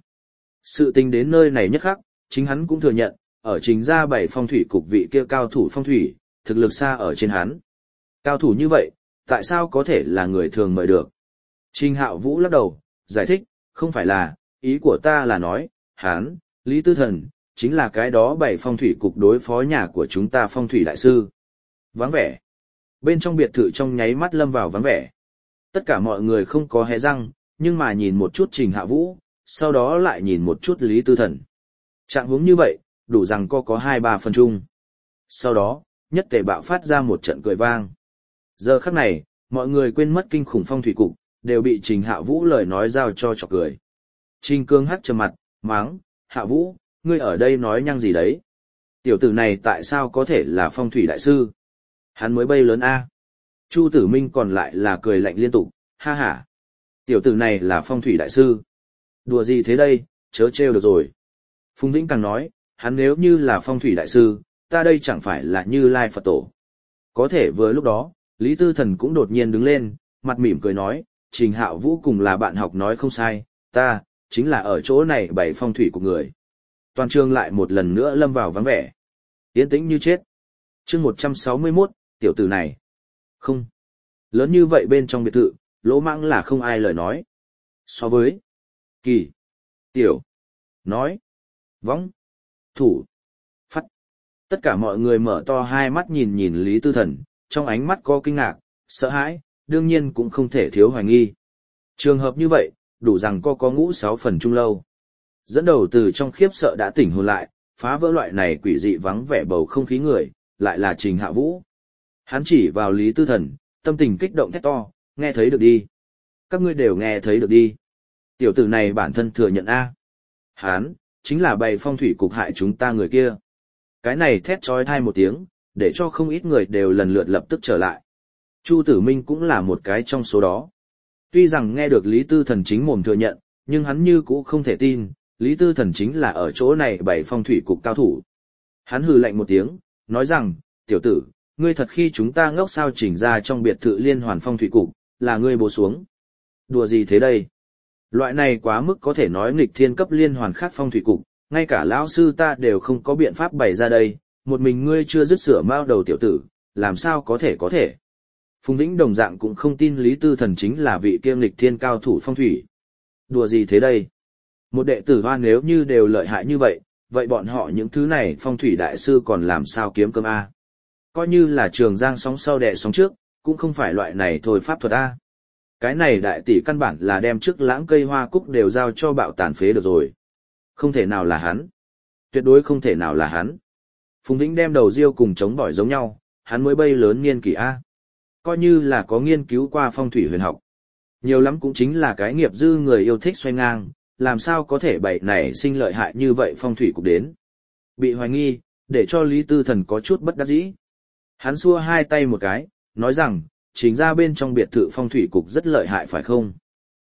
Sự tình đến nơi này nhất khắc, chính hắn cũng thừa nhận, ở chính gia bảy phong thủy cục vị kia cao thủ phong thủy, thực lực xa ở trên hắn. Cao thủ như vậy, tại sao có thể là người thường mời được? Trình Hạo Vũ lắc đầu, giải thích, không phải là, ý của ta là nói, hắn, Lý Tư Thần, chính là cái đó bảy phong thủy cục đối phó nhà của chúng ta phong thủy đại sư. Vắng vẻ. Bên trong biệt thự trong nháy mắt lâm vào vắng vẻ. Tất cả mọi người không có hé răng, nhưng mà nhìn một chút Trình Hạ Vũ, sau đó lại nhìn một chút Lý Tư Thần. Trạng huống như vậy, đủ rằng có 2-3 phần chung. Sau đó, nhất tề bạo phát ra một trận cười vang. Giờ khắc này, mọi người quên mất kinh khủng phong thủy cục, đều bị Trình Hạ Vũ lời nói giao cho chọc cười. Trình Cương hắc trầm mặt, máng, Hạ Vũ, ngươi ở đây nói nhăng gì đấy? Tiểu tử này tại sao có thể là phong thủy đại sư? Hắn mới bay lớn A. Chu Tử Minh còn lại là cười lạnh liên tục, ha ha. Tiểu tử này là phong thủy đại sư. Đùa gì thế đây, chớ trêu được rồi. Phùng Vĩnh càng nói, hắn nếu như là phong thủy đại sư, ta đây chẳng phải là Như Lai Phật Tổ. Có thể vừa lúc đó, Lý Tư Thần cũng đột nhiên đứng lên, mặt mỉm cười nói, Trình Hạo Vũ cùng là bạn học nói không sai, ta, chính là ở chỗ này bày phong thủy của người. Toàn trường lại một lần nữa lâm vào vắng vẻ. Yên tĩnh như chết. Chương 161, tiểu tử này. Không. Lớn như vậy bên trong biệt thự, lỗ mãng là không ai lời nói. So với kỳ, tiểu, nói, võng, thủ, phát. Tất cả mọi người mở to hai mắt nhìn nhìn Lý Tư Thần, trong ánh mắt có kinh ngạc, sợ hãi, đương nhiên cũng không thể thiếu hoài nghi. Trường hợp như vậy, đủ rằng có ngũ 6 phần chung lâu. Dẫn đầu từ trong khiếp sợ đã tỉnh hồn lại, phá vỡ loại này quỷ dị vắng vẻ bầu không khí người, lại là Trình Hạ Vũ. Hắn chỉ vào Lý Tư Thần, tâm tình kích động thét to, nghe thấy được đi. Các ngươi đều nghe thấy được đi. Tiểu tử này bản thân thừa nhận A. Hắn, chính là bày phong thủy cục hại chúng ta người kia. Cái này thét trói thai một tiếng, để cho không ít người đều lần lượt lập tức trở lại. Chu Tử Minh cũng là một cái trong số đó. Tuy rằng nghe được Lý Tư Thần chính mồm thừa nhận, nhưng hắn như cũ không thể tin, Lý Tư Thần chính là ở chỗ này bày phong thủy cục cao thủ. Hắn hừ lạnh một tiếng, nói rằng, tiểu tử, ngươi thật khi chúng ta ngốc sao chỉnh ra trong biệt thự liên hoàn phong thủy cục, là ngươi bố xuống. Đùa gì thế đây? Loại này quá mức có thể nói nghịch thiên cấp liên hoàn khác phong thủy cục, ngay cả lão sư ta đều không có biện pháp bày ra đây, một mình ngươi chưa dứt sửa mao đầu tiểu tử, làm sao có thể. Phùng Vĩnh đồng dạng cũng không tin Lý Tư Thần chính là vị kiêm nghịch thiên cao thủ phong thủy. Đùa gì thế đây? Một đệ tử Hoa nếu như đều lợi hại như vậy, vậy bọn họ những thứ này phong thủy đại sư còn làm sao kiếm cơm A? Coi như là Trường Giang sóng sau đẻ sóng trước, cũng không phải loại này thôi pháp thuật A. Cái này đại tỷ căn bản là đem trước lãng cây hoa cúc đều giao cho bạo tàn phế được rồi. Không thể nào là hắn. Tuyệt đối không thể nào là hắn. Phùng Vĩnh đem đầu riêu cùng chống bỏi giống nhau, hắn mới bay lớn niên kỷ A. Coi như là có nghiên cứu qua phong thủy huyền học. Nhiều lắm cũng chính là cái nghiệp dư người yêu thích xoay ngang, làm sao có thể bậy này sinh lợi hại như vậy phong thủy cục đến. Bị hoài nghi, để cho Lý Tư Thần có chút bất đắc dĩ. Hắn xua hai tay một cái, nói rằng, chính ra bên trong biệt thự phong thủy cục rất lợi hại phải không?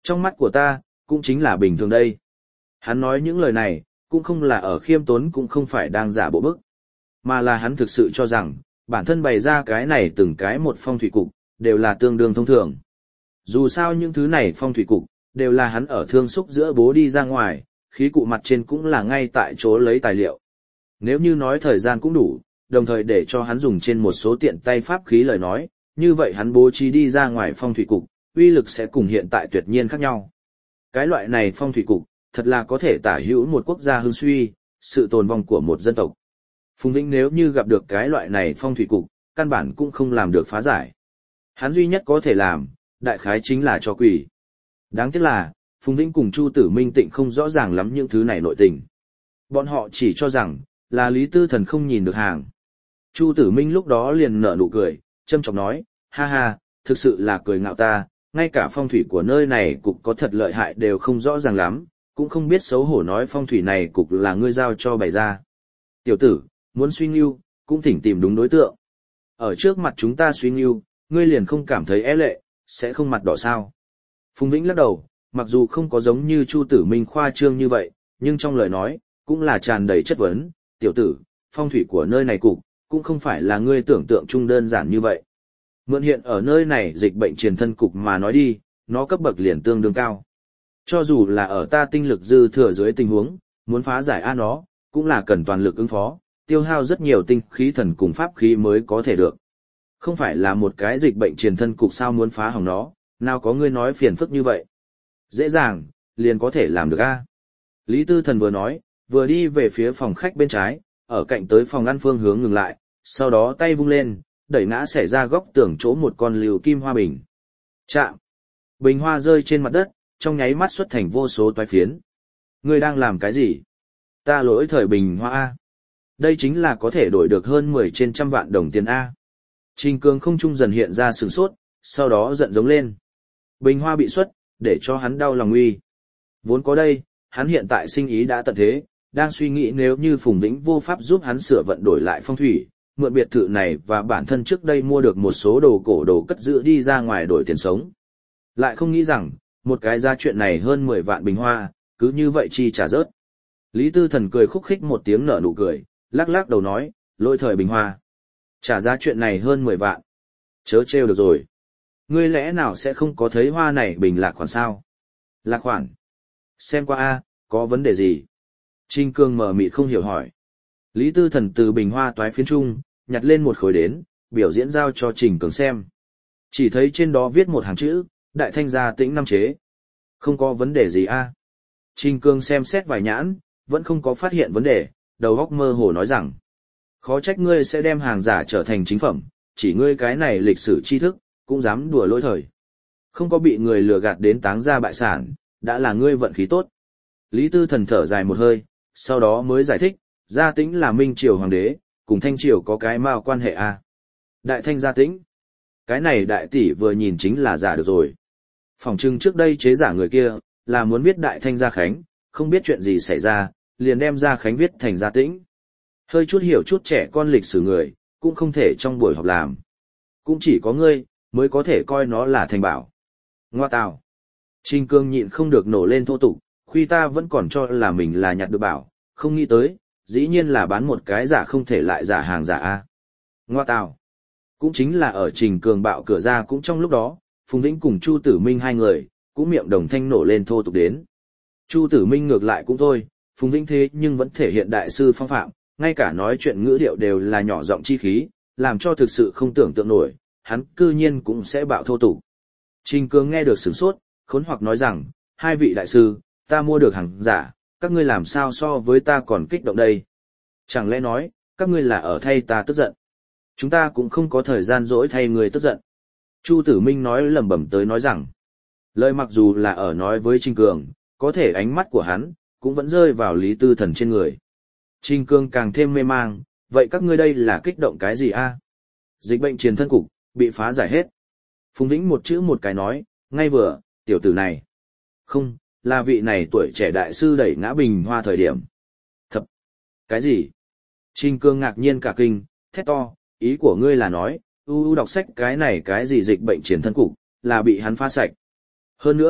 Trong mắt của ta, cũng chính là bình thường đây. Hắn nói những lời này, cũng không là ở khiêm tốn cũng không phải đang giả bộ bức. Mà là hắn thực sự cho rằng, bản thân bày ra cái này từng cái một phong thủy cục, đều là tương đương thông thường. Dù sao những thứ này phong thủy cục, đều là hắn ở thương xúc giữa bố đi ra ngoài, khí cụ mặt trên cũng là ngay tại chỗ lấy tài liệu. Nếu như nói thời gian cũng đủ, đồng thời để cho hắn dùng trên một số tiện tay pháp khí lời nói, như vậy hắn bố trí đi ra ngoài phong thủy cục, uy lực sẽ cùng hiện tại tuyệt nhiên khác nhau. Cái loại này phong thủy cục, thật là có thể tả hữu một quốc gia hưng suy, sự tồn vong của một dân tộc. Phùng Vĩnh nếu như gặp được cái loại này phong thủy cục, căn bản cũng không làm được phá giải. Hắn duy nhất có thể làm, đại khái chính là cho quỷ. Đáng tiếc là, Phùng Vĩnh cùng Chu Tử Minh Tịnh không rõ ràng lắm những thứ này nội tình. Bọn họ chỉ cho rằng, là Lý Tư Thần không nhìn được hàng. Chu Tử Minh lúc đó liền nở nụ cười, châm chọc nói, ha ha, thực sự là cười ngạo ta, ngay cả phong thủy của nơi này cục có thật lợi hại đều không rõ ràng lắm, cũng không biết xấu hổ nói phong thủy này cục là ngươi giao cho bày ra. Tiểu tử, muốn suy nghiêu, cũng thỉnh tìm đúng đối tượng. Ở trước mặt chúng ta suy nghiêu, ngươi liền không cảm thấy é lệ, sẽ không mặt đỏ sao. Phùng Vĩnh lắc đầu, mặc dù không có giống như Chu Tử Minh khoa trương như vậy, nhưng trong lời nói, cũng là tràn đầy chất vấn, tiểu tử, phong thủy của nơi này cục, cũng không phải là ngươi tưởng tượng chung đơn giản như vậy. Mượn hiện ở nơi này dịch bệnh truyền thân cục mà nói đi, nó cấp bậc liền tương đương cao. Cho dù là ở ta tinh lực dư thừa dưới tình huống, muốn phá giải nó, cũng là cần toàn lực ứng phó, tiêu hao rất nhiều tinh khí thần cùng pháp khí mới có thể được. Không phải là một cái dịch bệnh truyền thân cục sao muốn phá hỏng nó, nào có ngươi nói phiền phức như vậy. Dễ dàng, liền có thể làm được a. Lý Tư Thần vừa nói, vừa đi về phía phòng khách bên trái, ở cạnh tới phòng ăn phương hướng ngừng lại, sau đó tay vung lên, đẩy ngã xẻ ra góc tường chỗ một con liều kim hoa bình. Chạm! Bình hoa rơi trên mặt đất, trong nháy mắt xuất thành vô số toái phiến. Ngươi đang làm cái gì? Ta lỗi thời bình hoa A. Đây chính là có thể đổi được hơn 10 trên trăm vạn đồng tiền A. Trình Cường không trung dần hiện ra sửng sốt, sau đó giận giống lên. Bình hoa bị xuất, để cho hắn đau lòng uy. Vốn có đây, hắn hiện tại sinh ý đã tận thế, đang suy nghĩ nếu như Phùng Vĩnh vô pháp giúp hắn sửa vận đổi lại phong thủy, mượn biệt thự này và bản thân trước đây mua được một số đồ cổ đồ cất giữ đi ra ngoài đổi tiền sống. Lại không nghĩ rằng, một cái giá chuyện này hơn 10 vạn bình hoa, cứ như vậy chi trả rớt. Lý Tư Thần cười khúc khích một tiếng nở nụ cười, lắc lắc đầu nói, lỗi thời bình hoa. Trả giá chuyện này hơn 10 vạn. Chớ trêu được rồi. Ngươi lẽ nào sẽ không có thấy hoa này bình lạc khoản sao? Lạc khoản. Xem qua a, có vấn đề gì? Trình Cương mờ mịt không hiểu hỏi. Lý Tư Thần từ bình hoa toái phiến trung, nhặt lên một khối đến, biểu diễn giao cho Trình Cường xem. Chỉ thấy trên đó viết một hàng chữ, Đại Thanh gia Tĩnh năm chế. Không có vấn đề gì a. Trình Cường xem xét vài nhãn, vẫn không có phát hiện vấn đề, đầu óc mơ hồ nói rằng. Khó trách ngươi sẽ đem hàng giả trở thành chính phẩm, chỉ ngươi cái này lịch sử tri thức, cũng dám đùa lỗi thời. Không có bị người lừa gạt đến táng ra bại sản, đã là ngươi vận khí tốt. Lý Tư Thần thở dài một hơi, sau đó mới giải thích, Gia Tĩnh là Minh Triều Hoàng đế, cùng Thanh Triều có cái mao quan hệ a. Đại Thanh Gia Tĩnh. Cái này đại tỷ vừa nhìn chính là giả được rồi. Phỏng chừng trước đây chế giả người kia, là muốn viết Đại Thanh Gia Khánh, không biết chuyện gì xảy ra, liền đem Gia Khánh viết thành Gia Tĩnh. Hơi chút hiểu chút trẻ con lịch sử người, cũng không thể trong buổi họp làm. Cũng chỉ có ngươi, mới có thể coi nó là thành bảo. Ngoa tào. Trình Cương nhịn không được nổ lên thô tục, khuy ta vẫn còn cho là mình là nhặt được bảo, không nghĩ tới, dĩ nhiên là bán một cái giả không thể lại giả hàng giả a. Ngoa tào. Cũng chính là ở Trình Cường bạo cửa ra cũng trong lúc đó, Phùng Vĩnh cùng Chu Tử Minh hai người, cũng miệng đồng thanh nổ lên thô tục đến. Chu Tử Minh ngược lại cũng thôi, Phùng Vĩnh thế nhưng vẫn thể hiện đại sư phong phạm, ngay cả nói chuyện ngữ điệu đều là nhỏ giọng chi khí, làm cho thực sự không tưởng tượng nổi, hắn cư nhiên cũng sẽ bạo thô tục. Trình Cường nghe được sửng sốt, khốn hoặc nói rằng, hai vị đại sư, ta mua được hàng giả, các ngươi làm sao so với ta còn kích động đây? Chẳng lẽ nói, các ngươi là ở thay ta tức giận? Chúng ta cũng không có thời gian dỗi thay người tức giận. Chu Tử Minh nói lẩm bẩm tới nói rằng, lời mặc dù là ở nói với Trình Cường, có thể ánh mắt của hắn, cũng vẫn rơi vào Lý Tư Thần trên người. Trình Cường càng thêm mê mang, vậy các ngươi đây là kích động cái gì a? Dịch bệnh truyền thân cục, bị phá giải hết. Phùng Vĩnh một chữ một cái nói, ngay vừa, tiểu tử này. Không, là vị này tuổi trẻ đại sư đẩy ngã bình hoa thời điểm. Thập, cái gì? Trình Cường ngạc nhiên cả kinh, thét to, ý của ngươi là nói, đọc sách cái này cái gì dịch bệnh truyền thân cục, là bị hắn phá sạch. Hơn nữa,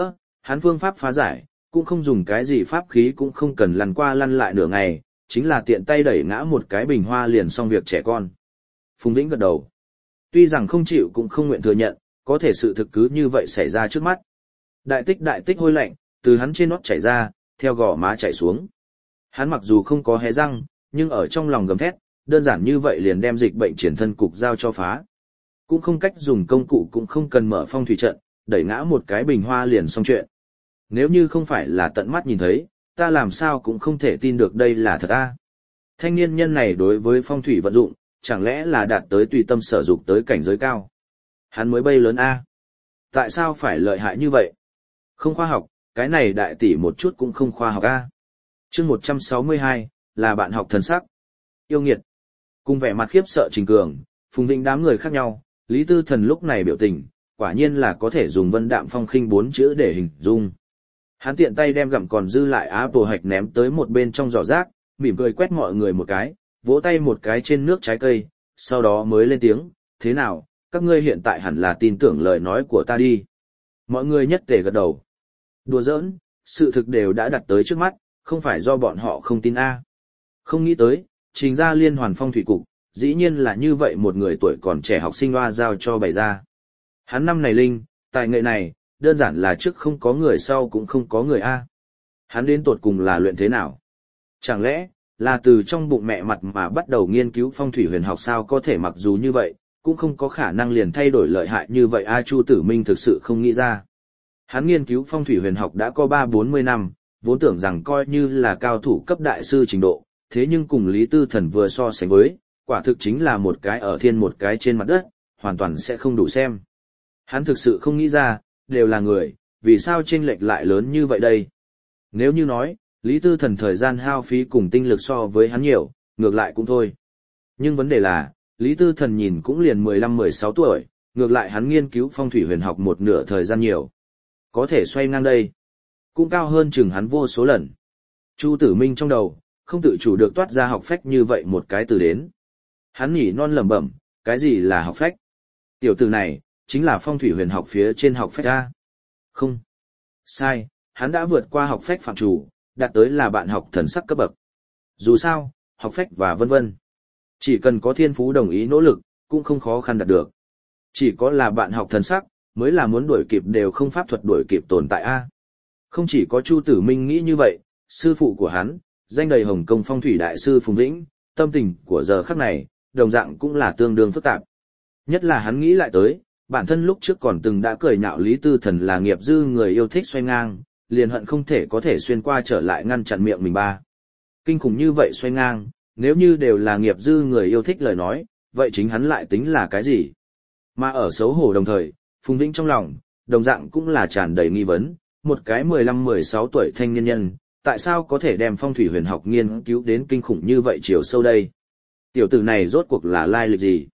Hắn phương pháp phá giải, cũng không dùng cái gì pháp khí cũng không cần lăn qua lăn lại nửa ngày, chính là tiện tay đẩy ngã một cái bình hoa liền xong việc trẻ con. Phùng Vĩnh gật đầu. Tuy rằng không chịu cũng không nguyện thừa nhận, có thể sự thực cứ như vậy xảy ra trước mắt. Đại tích hôi lạnh, từ hắn trên nót chảy ra, theo gò má chảy xuống. Hắn mặc dù không có hé răng, nhưng ở trong lòng gầm thét, đơn giản như vậy liền đem dịch bệnh triển thân cục giao cho phá. Cũng không cách dùng công cụ cũng không cần mở phong thủy trận, đẩy ngã một cái bình hoa liền xong chuyện. Nếu như không phải là tận mắt nhìn thấy, ta làm sao cũng không thể tin được đây là thật a. Thanh niên nhân này đối với phong thủy vận dụng, chẳng lẽ là đạt tới tùy tâm sở dục tới cảnh giới cao. Hắn mới bay lớn a. Tại sao phải lợi hại như vậy? Không khoa học, cái này đại tỷ một chút cũng không khoa học a. Chương 162, là bạn học thần sắc. Yêu nghiệt. Cùng vẻ mặt khiếp sợ Trình Cường, Phùng Vĩnh đám người khác nhau, Lý Tư Thần lúc này biểu tình, quả nhiên là có thể dùng vân đạm phong khinh 4 chữ để hình dung. Hắn tiện tay đem gặm còn dư lại apple hạch ném tới một bên trong giỏ rác, mỉm cười quét mọi người một cái, vỗ tay một cái trên nước trái cây, sau đó mới lên tiếng, thế nào, các ngươi hiện tại hẳn là tin tưởng lời nói của ta đi. Mọi người nhất tề gật đầu. Đùa giỡn, sự thực đều đã đặt tới trước mắt, không phải do bọn họ không tin a. Không nghĩ tới, Trình ra liên hoàn phong thủy cục, dĩ nhiên là như vậy một người tuổi còn trẻ học sinh hoa giao cho bày ra. Hắn năm này linh, tài nghệ này, đơn giản là trước không có người sau cũng không có người a. Hắn đến tột cùng là luyện thế nào? Chẳng lẽ, là từ trong bụng mẹ mặt mà bắt đầu nghiên cứu phong thủy huyền học sao có thể mặc dù như vậy, cũng không có khả năng liền thay đổi lợi hại như vậy a. Chu Tử Minh thực sự không nghĩ ra. Hắn nghiên cứu phong thủy huyền học đã có 3-40 năm, vốn tưởng rằng coi như là cao thủ cấp đại sư trình độ, thế nhưng cùng Lý Tư Thần vừa so sánh với, quả thực chính là một cái ở thiên một cái trên mặt đất, hoàn toàn sẽ không đủ xem. Hắn thực sự không nghĩ ra, đều là người, vì sao chênh lệch lại lớn như vậy đây? Nếu như nói, Lý Tư Thần thời gian hao phí cùng tinh lực so với hắn nhiều, ngược lại cũng thôi. Nhưng vấn đề là, Lý Tư Thần nhìn cũng liền 15-16 tuổi, ngược lại hắn nghiên cứu phong thủy huyền học một nửa thời gian nhiều. Có thể xoay ngang đây, cũng cao hơn chừng hắn vô số lần. Chu Tử Minh trong đầu, không tự chủ được toát ra học phách như vậy một cái từ đến. Hắn nhỉ non lẩm bẩm, cái gì là học phách? Tiểu tử này, chính là phong thủy huyền học phía trên học phách A. Không. Sai, hắn đã vượt qua học phách phạm chủ, đạt tới là bạn học thần sắc cấp bậc. Dù sao, học phách và vân vân. Chỉ cần có thiên phú đồng ý nỗ lực, cũng không khó khăn đạt được. Chỉ có là bạn học thần sắc, mới là muốn đuổi kịp đều không pháp thuật đuổi kịp tồn tại A. Không chỉ có Chu Tử Minh nghĩ như vậy, sư phụ của hắn, danh đầy Hồng Kông phong thủy đại sư Phùng Vĩnh, tâm tình của giờ khắc này, đồng dạng cũng là tương đương phức tạp. Nhất là hắn nghĩ lại tới, bản thân lúc trước còn từng đã cười nhạo Lý Tư Thần là nghiệp dư người yêu thích xoay ngang, liền hận không thể có thể xuyên qua trở lại ngăn chặn miệng mình ba. Kinh khủng như vậy xoay ngang, nếu như đều là nghiệp dư người yêu thích lời nói, vậy chính hắn lại tính là cái gì? Mà ở xấu hổ đồng thời, Phùng Vĩnh trong lòng, đồng dạng cũng là tràn đầy nghi vấn, một cái 15-16 tuổi thanh niên nhân, tại sao có thể đem phong thủy huyền học nghiên cứu đến kinh khủng như vậy chiều sâu đây? Tiểu tử này rốt cuộc là lai lịch gì?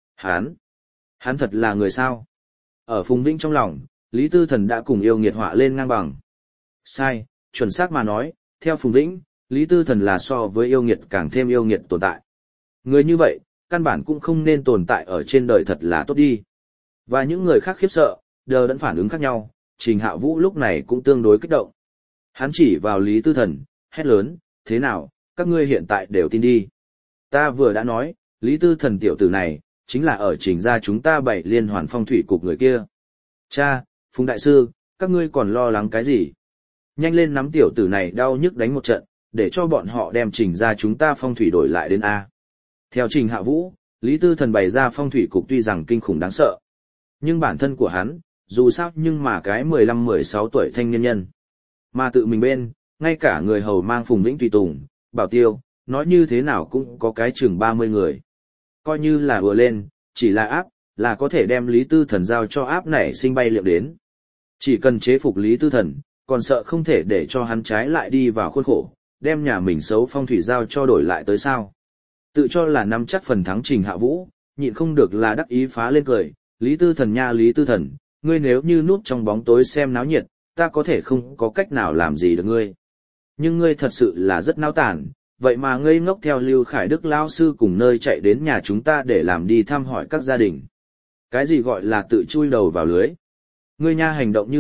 Hắn thật là người sao? Ở Phùng Vĩnh trong lòng, Lý Tư Thần đã cùng yêu nghiệt họa lên ngang bằng. Sai, chuẩn xác mà nói, theo Phùng Vĩnh, Lý Tư Thần là so với yêu nghiệt càng thêm yêu nghiệt tồn tại. Người như vậy, căn bản cũng không nên tồn tại ở trên đời thật là tốt đi. Và những người khác khiếp sợ, đều đẫn phản ứng khác nhau, Trình Hạ Vũ lúc này cũng tương đối kích động. Hắn chỉ vào Lý Tư Thần, hét lớn, thế nào, các ngươi hiện tại đều tin đi. Ta vừa đã nói, Lý Tư Thần tiểu tử này, chính là ở Trình ra chúng ta bảy liên hoàn phong thủy cục người kia. Cha, Phùng Đại Sư, các ngươi còn lo lắng cái gì? Nhanh lên nắm tiểu tử này đau nhức đánh một trận, để cho bọn họ đem Trình ra chúng ta phong thủy đổi lại đến A. Theo Trình Hạ Vũ, Lý Tư Thần bày ra phong thủy cục tuy rằng kinh khủng đáng sợ. Nhưng bản thân của hắn, dù sao nhưng mà cái 15-16 tuổi thanh niên nhân. Mà tự mình bên, ngay cả người hầu mang Phùng Vĩnh tùy tùng, bảo tiêu, nói như thế nào cũng có cái chừng 30 người. Coi như là vừa lên, chỉ là áp, là có thể đem Lý Tư Thần giao cho áp này sinh bay liệm đến. Chỉ cần chế phục Lý Tư Thần, còn sợ không thể để cho hắn trái lại đi vào khuôn khổ, đem nhà mình xấu phong thủy giao cho đổi lại tới sao. Tự cho là nắm chắc phần thắng Trình Hạ Vũ, nhịn không được là đắc ý phá lên cười, Lý Tư Thần nha Lý Tư Thần, ngươi nếu như núp trong bóng tối xem náo nhiệt, ta có thể không có cách nào làm gì được ngươi. Nhưng ngươi thật sự là rất náo tản, vậy mà ngây ngốc theo Lưu Khải Đức lao sư cùng nơi chạy đến nhà chúng ta để làm đi thăm hỏi các gia đình. Cái gì gọi là tự chui đầu vào lưới? Ngươi nha hành động như vậy,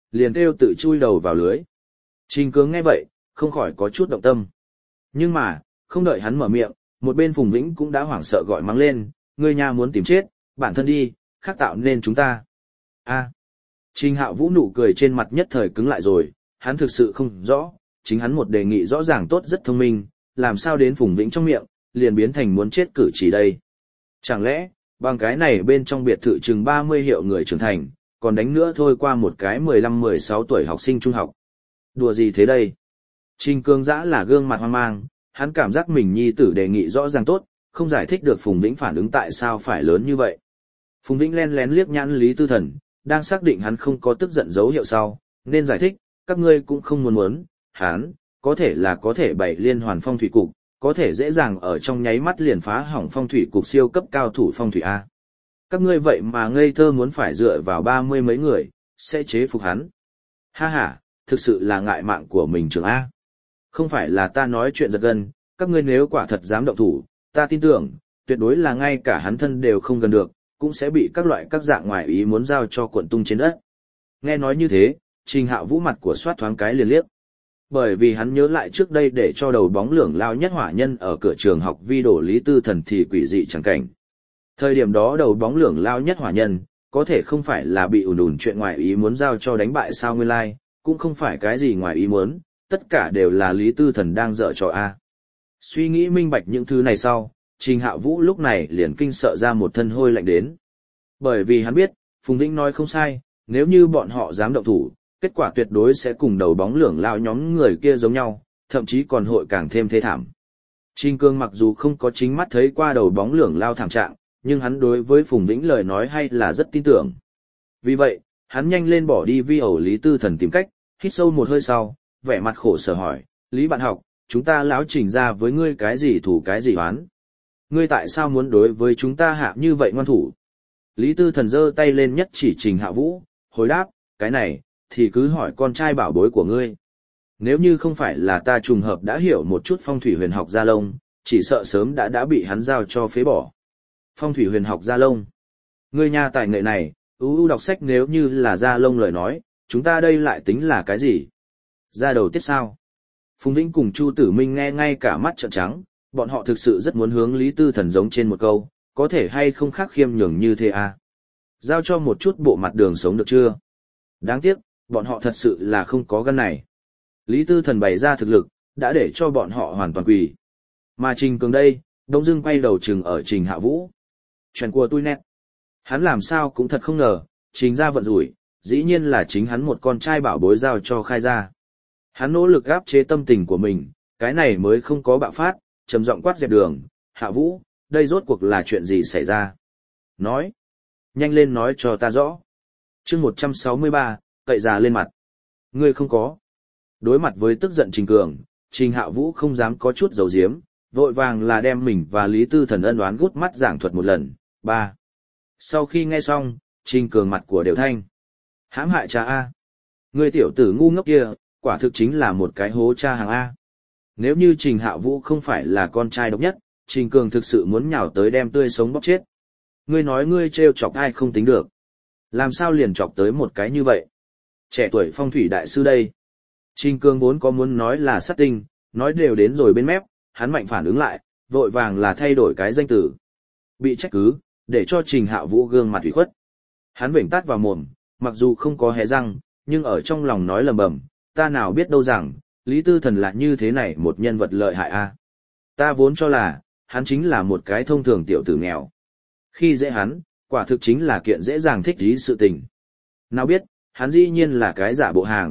liền kêu tự chui đầu vào lưới. Trình Cường nghe vậy, không khỏi có chút động tâm. Nhưng mà, không đợi hắn mở miệng, một bên Phùng Vĩnh cũng đã hoảng sợ gọi mắng lên, ngươi nha muốn tìm chết, bản thân đi, khác tạo nên chúng ta. A. Trình Hạo Vũ nụ cười trên mặt nhất thời cứng lại rồi, hắn thực sự không rõ, chính hắn một đề nghị rõ ràng tốt rất thông minh, làm sao đến Phùng Vĩnh trong miệng, liền biến thành muốn chết cử chỉ đây. Chẳng lẽ, bằng cái này bên trong biệt thự chừng 30 hiệu người trưởng thành, còn đánh nữa thôi qua một cái 15-16 tuổi học sinh trung học. Đùa gì thế đây? Trình Cường Dã là gương mặt hoang mang, hắn cảm giác mình nhi tử đề nghị rõ ràng tốt, không giải thích được Phùng Vĩnh phản ứng tại sao phải lớn như vậy. Phùng Vĩnh len lén liếc nhãn Lý Tư Thần, đang xác định hắn không có tức giận dấu hiệu sau, nên giải thích, các ngươi cũng không muốn, hắn, có thể là có thể bày liên hoàn phong thủy cục, có thể dễ dàng ở trong nháy mắt liền phá hỏng phong thủy cục siêu cấp cao thủ phong thủy A. Các ngươi vậy mà ngây thơ muốn phải dựa vào 30 mấy người, sẽ chế phục hắn. Ha ha, thực sự là ngại mạng của mình trưởng A. Không phải là ta nói chuyện giật gân, các ngươi nếu quả thật dám động thủ, ta tin tưởng, tuyệt đối là ngay cả hắn thân đều không gần được, cũng sẽ bị các loại các dạng ngoài ý muốn giao cho cuộn tung trên đất. Nghe nói như thế, Trình Hạo Vũ mặt của soát thoáng cái liền liếc. Bởi vì hắn nhớ lại trước đây để cho đầu bóng lưỡng lao nhất hỏa nhân ở cửa trường học vi đổ Lý Tư Thần thì quỷ dị chẳng cảnh. Thời điểm đó đầu bóng lưỡng lao nhất hỏa nhân, có thể không phải là bị ùn chuyện ngoài ý muốn giao cho đánh bại sao nguyên lai, cũng không phải cái gì ngoài ý muốn, tất cả đều là Lý Tư Thần đang dở trò A. Suy nghĩ minh bạch những thứ này sau, Trình Hạo Vũ lúc này liền kinh sợ ra một thân hôi lạnh đến. Bởi vì hắn biết, Phùng Vĩnh nói không sai, nếu như bọn họ dám động thủ, kết quả tuyệt đối sẽ cùng đầu bóng lưỡng lao nhóm người kia giống nhau, thậm chí còn hội càng thêm thê thảm. Trình Cương mặc dù không có chính mắt thấy qua đầu bóng lưỡng lao thảm trạng, nhưng hắn đối với Phùng Vĩnh lời nói hay là rất tin tưởng. Vì vậy, hắn nhanh lên bỏ đi vi ẩu Lý Tư Thần tìm cách, hít sâu một hơi sau, vẻ mặt khổ sở hỏi, Lý bạn học, chúng ta lão Trình ra với ngươi cái gì thủ cái gì oán? Ngươi tại sao muốn đối với chúng ta hạ như vậy ngoan thủ? Lý Tư Thần giơ tay lên nhất chỉ Trình Hạ Vũ, hồi đáp, cái này, thì cứ hỏi con trai bảo bối của ngươi. Nếu như không phải là ta trùng hợp đã hiểu một chút phong thủy huyền học gia lông, chỉ sợ sớm đã bị hắn giao cho phế bỏ. Phong thủy huyền học gia lông. Ngươi nhà tài nghệ này, đọc sách nếu như là gia lông lời nói, chúng ta đây lại tính là cái gì? Ra đầu tiết sao? Phùng Vĩnh cùng Chu Tử Minh nghe ngay cả mắt trợn trắng, bọn họ thực sự rất muốn hướng Lý Tư Thần giống trên một câu, có thể hay không khác khiêm nhường như thế à? Giao cho một chút bộ mặt đường sống được chưa? Đáng tiếc, bọn họ thật sự là không có gan này. Lý Tư Thần bày ra thực lực, đã để cho bọn họ hoàn toàn quỳ. Mà Trình Cường đây, đông dưng quay đầu chừng ở Trình Hạ Vũ. Chuyện của tôi nét. Hắn làm sao cũng thật không ngờ, Trình ra vận rủi, dĩ nhiên là chính hắn một con trai bảo bối giao cho khai ra. Hắn nỗ lực áp chế tâm tình của mình, cái này mới không có bạo phát, trầm giọng quát dẹp đường, Hạ Vũ, đây rốt cuộc là chuyện gì xảy ra? Nói. Nhanh lên nói cho ta rõ. Chương 163, cậy già lên mặt. Ngươi không có. Đối mặt với tức giận Trình Cường, Trình Hạ Vũ không dám có chút giấu giếm, vội vàng là đem mình và Lý Tư Thần ân oán gút mắt giảng thuật một lần. 3. Sau khi nghe xong, Trình Cường mặt của đều thanh. Hãm hại cha A. Ngươi tiểu tử ngu ngốc kia, quả thực chính là một cái hố cha hàng A. Nếu như Trình Hạ Vũ không phải là con trai độc nhất, Trình Cường thực sự muốn nhào tới đem tươi sống bóc chết. Ngươi nói ngươi trêu chọc ai không tính được. Làm sao liền chọc tới một cái như vậy? Trẻ tuổi phong thủy đại sư đây. Trình Cường vốn có muốn nói là sát tinh, nói đều đến rồi bên mép, hắn mạnh phản ứng lại, vội vàng là thay đổi cái danh từ. Bị trách cứ, để cho Trình Hạ Vũ gương mặt ủy khuất. Hắn vểnh tát vào mồm, mặc dù không có hé răng, nhưng ở trong lòng nói lầm bầm, ta nào biết đâu rằng, Lý Tư Thần là như thế này một nhân vật lợi hại a. Ta vốn cho là, hắn chính là một cái thông thường tiểu tử nghèo. Khi dễ hắn, quả thực chính là kiện dễ dàng thích ý sự tình. Nào biết, hắn dĩ nhiên là cái giả bộ hàng.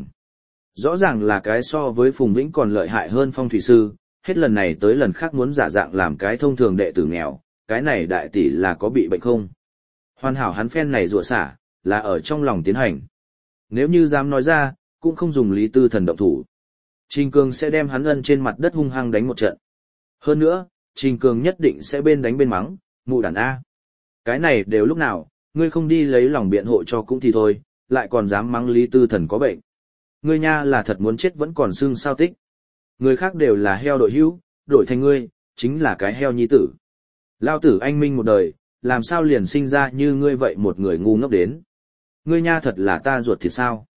Rõ ràng là cái so với Phùng Vĩnh còn lợi hại hơn phong thủy sư, hết lần này tới lần khác muốn giả dạng làm cái thông thường đệ tử nghèo, cái này đại tỷ là có bị bệnh không? Hoàn hảo hắn phen này rủa xả, là ở trong lòng tiến hành. Nếu như dám nói ra, cũng không dùng Lý Tư Thần động thủ. Trình Cường sẽ đem hắn ân trên mặt đất hung hăng đánh một trận. Hơn nữa, Trình Cường nhất định sẽ bên đánh bên mắng, mụ đàn A. Cái này đều lúc nào, ngươi không đi lấy lòng biện hộ cho cũng thì thôi, lại còn dám mắng Lý Tư Thần có bệnh. Ngươi nha là thật muốn chết vẫn còn xưng sao tích. Người khác đều là heo đội hữu, đổi thành ngươi, chính là cái heo nhi tử. Lao tử anh minh một đời, làm sao liền sinh ra như ngươi vậy một người ngu ngốc đến. Ngươi nha thật là ta ruột thịt sao.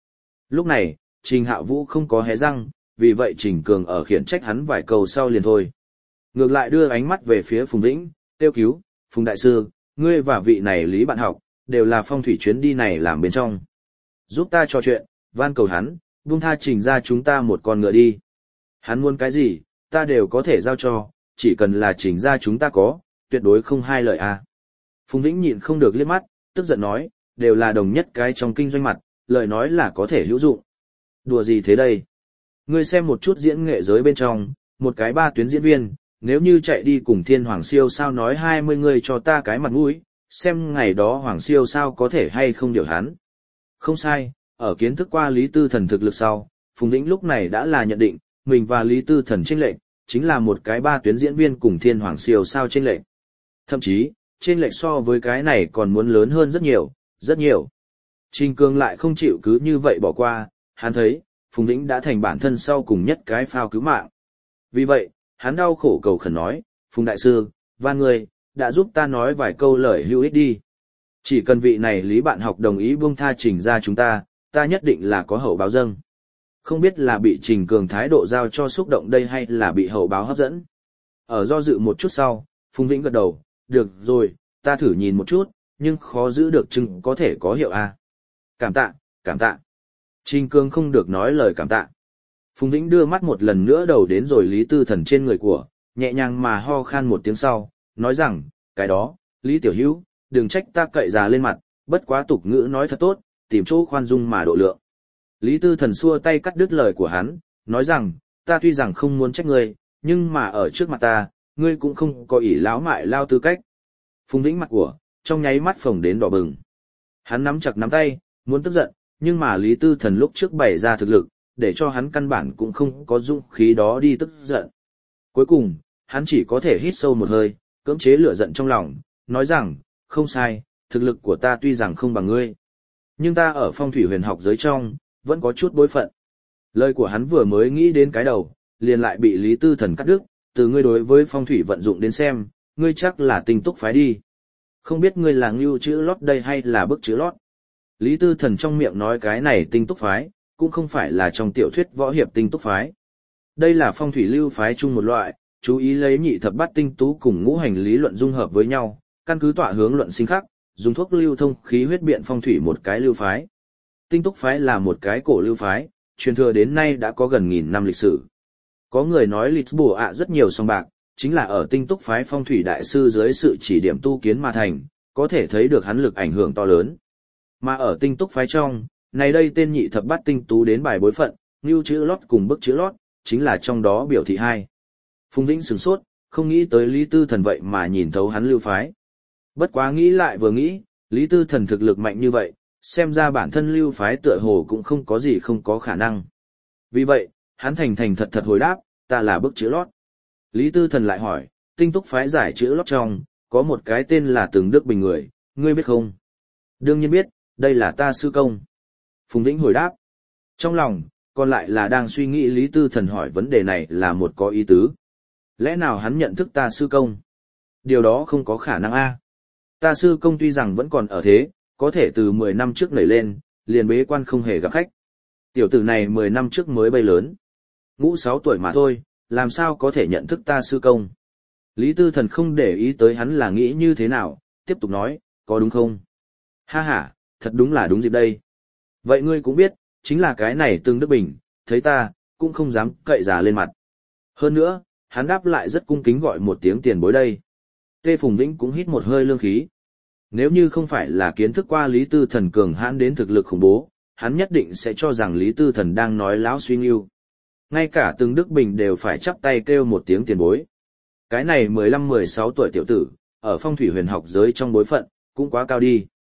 Lúc này, Trình Hạ Vũ không có hé răng, vì vậy Trình Cường ở khiển trách hắn vài câu sau liền thôi. Ngược lại đưa ánh mắt về phía Phùng Vĩnh, kêu cứu, Phùng Đại Sư, ngươi và vị này Lý bạn học, đều là phong thủy chuyến đi này làm bên trong. Giúp ta trò chuyện, van cầu hắn, buông tha Trình ra chúng ta một con ngựa đi. Hắn muốn cái gì, ta đều có thể giao cho, chỉ cần là Trình ra chúng ta có, tuyệt đối không hai lời à. Phùng Vĩnh nhịn không được liếc mắt, tức giận nói, đều là đồng nhất cái trong kinh doanh mặt, lời nói là có thể hữu dụng. Đùa gì thế đây? Ngươi xem một chút diễn nghệ giới bên trong, một cái 3 tuyến diễn viên, nếu như chạy đi cùng Thiên Hoàng Siêu sao nói 20 người cho ta cái mặt mũi, xem ngày đó Hoàng Siêu sao có thể hay không điều hắn. Không sai, ở kiến thức qua Lý Tư Thần thực lực sau, Phùng Vĩnh lúc này đã là nhận định, mình và Lý Tư Thần chênh lệch, chính là một cái 3 tuyến diễn viên cùng Thiên Hoàng Siêu sao chênh lệch. Thậm chí, chênh lệch so với cái này còn muốn lớn hơn rất nhiều, rất nhiều. Trình Cương lại không chịu cứ như vậy bỏ qua, hắn thấy, Phùng Vĩnh đã thành bản thân sau cùng nhất cái phao cứu mạng. Vì vậy, hắn đau khổ cầu khẩn nói, Phùng Đại Sư, van người, đã giúp ta nói vài câu lời hữu ích đi. Chỉ cần vị này Lý bạn học đồng ý buông tha Trình ra chúng ta nhất định là có hậu báo dâng. Không biết là bị Trình Cường thái độ giao cho xúc động đây hay là bị hậu báo hấp dẫn. Ở do dự một chút sau, Phùng Vĩnh gật đầu, được rồi, ta thử nhìn một chút, nhưng khó giữ được chừng có thể có hiệu à. Cảm tạ, cảm tạ. Trình Cường không được nói lời cảm tạ. Phùng Vĩnh đưa mắt một lần nữa đầu đến rồi Lý Tư Thần trên người của, nhẹ nhàng mà ho khan một tiếng sau, nói rằng, cái đó, Lý Tiểu Hữu, đừng trách ta cậy già lên mặt, bất quá tục ngữ nói thật tốt, tìm chỗ khoan dung mà độ lượng. Lý Tư Thần xua tay cắt đứt lời của hắn, nói rằng, ta tuy rằng không muốn trách ngươi, nhưng mà ở trước mặt ta, ngươi cũng không có ỷ láo mại lao tư cách. Phùng Vĩnh mặt của, trong nháy mắt phồng đến đỏ bừng. Hắn nắm chặt nắm tay, muốn tức giận, nhưng mà Lý Tư Thần lúc trước bày ra thực lực, để cho hắn căn bản cũng không có dũng khí đó đi tức giận. Cuối cùng, hắn chỉ có thể hít sâu một hơi, cưỡng chế lửa giận trong lòng, nói rằng, không sai, thực lực của ta tuy rằng không bằng ngươi, nhưng ta ở phong thủy huyền học giới trong, vẫn có chút bối phận. Lời của hắn vừa mới nghĩ đến cái đầu, liền lại bị Lý Tư Thần cắt đứt, từ ngươi đối với phong thủy vận dụng đến xem, ngươi chắc là tinh túc phái đi. Không biết ngươi là ngưu chữ lót đây hay là bức chữ lót. Lý Tư Thần trong miệng nói cái này tinh túc phái, cũng không phải là trong tiểu thuyết võ hiệp tinh túc phái. Đây là phong thủy lưu phái chung một loại, chú ý lấy nhị thập bát tinh tú cùng ngũ hành lý luận dung hợp với nhau, căn cứ tọa hướng luận sinh khắc, dùng thuốc lưu thông khí huyết biện phong thủy một cái lưu phái. Tinh túc phái là một cái cổ lưu phái, truyền thừa đến nay đã có gần 1000 năm lịch sử. Có người nói lịch bùa ạ rất nhiều song bạc, chính là ở tinh túc phái phong thủy đại sư dưới sự chỉ điểm tu kiến mà thành, có thể thấy được hắn lực ảnh hưởng to lớn. Mà ở tinh túc phái trong, này đây tên nhị thập bát tinh tú đến bài bối phận, ngưu chữ lót cùng bức chữ lót, chính là trong đó biểu thị hai. Phùng Vĩnh sửng sốt, không nghĩ tới Lý Tư Thần vậy mà nhìn thấu hắn lưu phái. Bất quá nghĩ lại vừa nghĩ, Lý Tư Thần thực lực mạnh như vậy, xem ra bản thân lưu phái tựa hồ cũng không có gì không có khả năng. Vì vậy, hắn thành thành thật thật hồi đáp, ta là bức chữ lót. Lý Tư Thần lại hỏi, tinh túc phái giải chữ lót trong, có một cái tên là Từng Đức Bình người, ngươi biết không? Đương nhiên biết, đây là ta sư công. Phùng Vĩnh hồi đáp. Trong lòng, còn lại là đang suy nghĩ Lý Tư Thần hỏi vấn đề này là một có ý tứ. Lẽ nào hắn nhận thức ta sư công? Điều đó không có khả năng a. Ta sư công tuy rằng vẫn còn ở thế, có thể từ 10 năm trước nảy lên, liền bế quan không hề gặp khách. Tiểu tử này 10 năm trước mới bay lớn. Ngũ 6 tuổi mà thôi, làm sao có thể nhận thức ta sư công? Lý Tư Thần không để ý tới hắn là nghĩ như thế nào, tiếp tục nói, có đúng không? Ha ha, thật đúng là đúng dịp đây. Vậy ngươi cũng biết, chính là cái này Từng Đức Bình, thấy ta, cũng không dám cậy già lên mặt. Hơn nữa, hắn đáp lại rất cung kính gọi một tiếng tiền bối đây. Tê Phùng Vĩnh cũng hít một hơi lương khí. Nếu như không phải là kiến thức qua Lý Tư Thần cường hãn đến thực lực khủng bố, hắn nhất định sẽ cho rằng Lý Tư Thần đang nói láo suy nghiêu. Ngay cả Từng Đức Bình đều phải chắp tay kêu một tiếng tiền bối. Cái này 15-16 tuổi tiểu tử, ở phong thủy huyền học giới trong bối phận, cũng quá cao đi.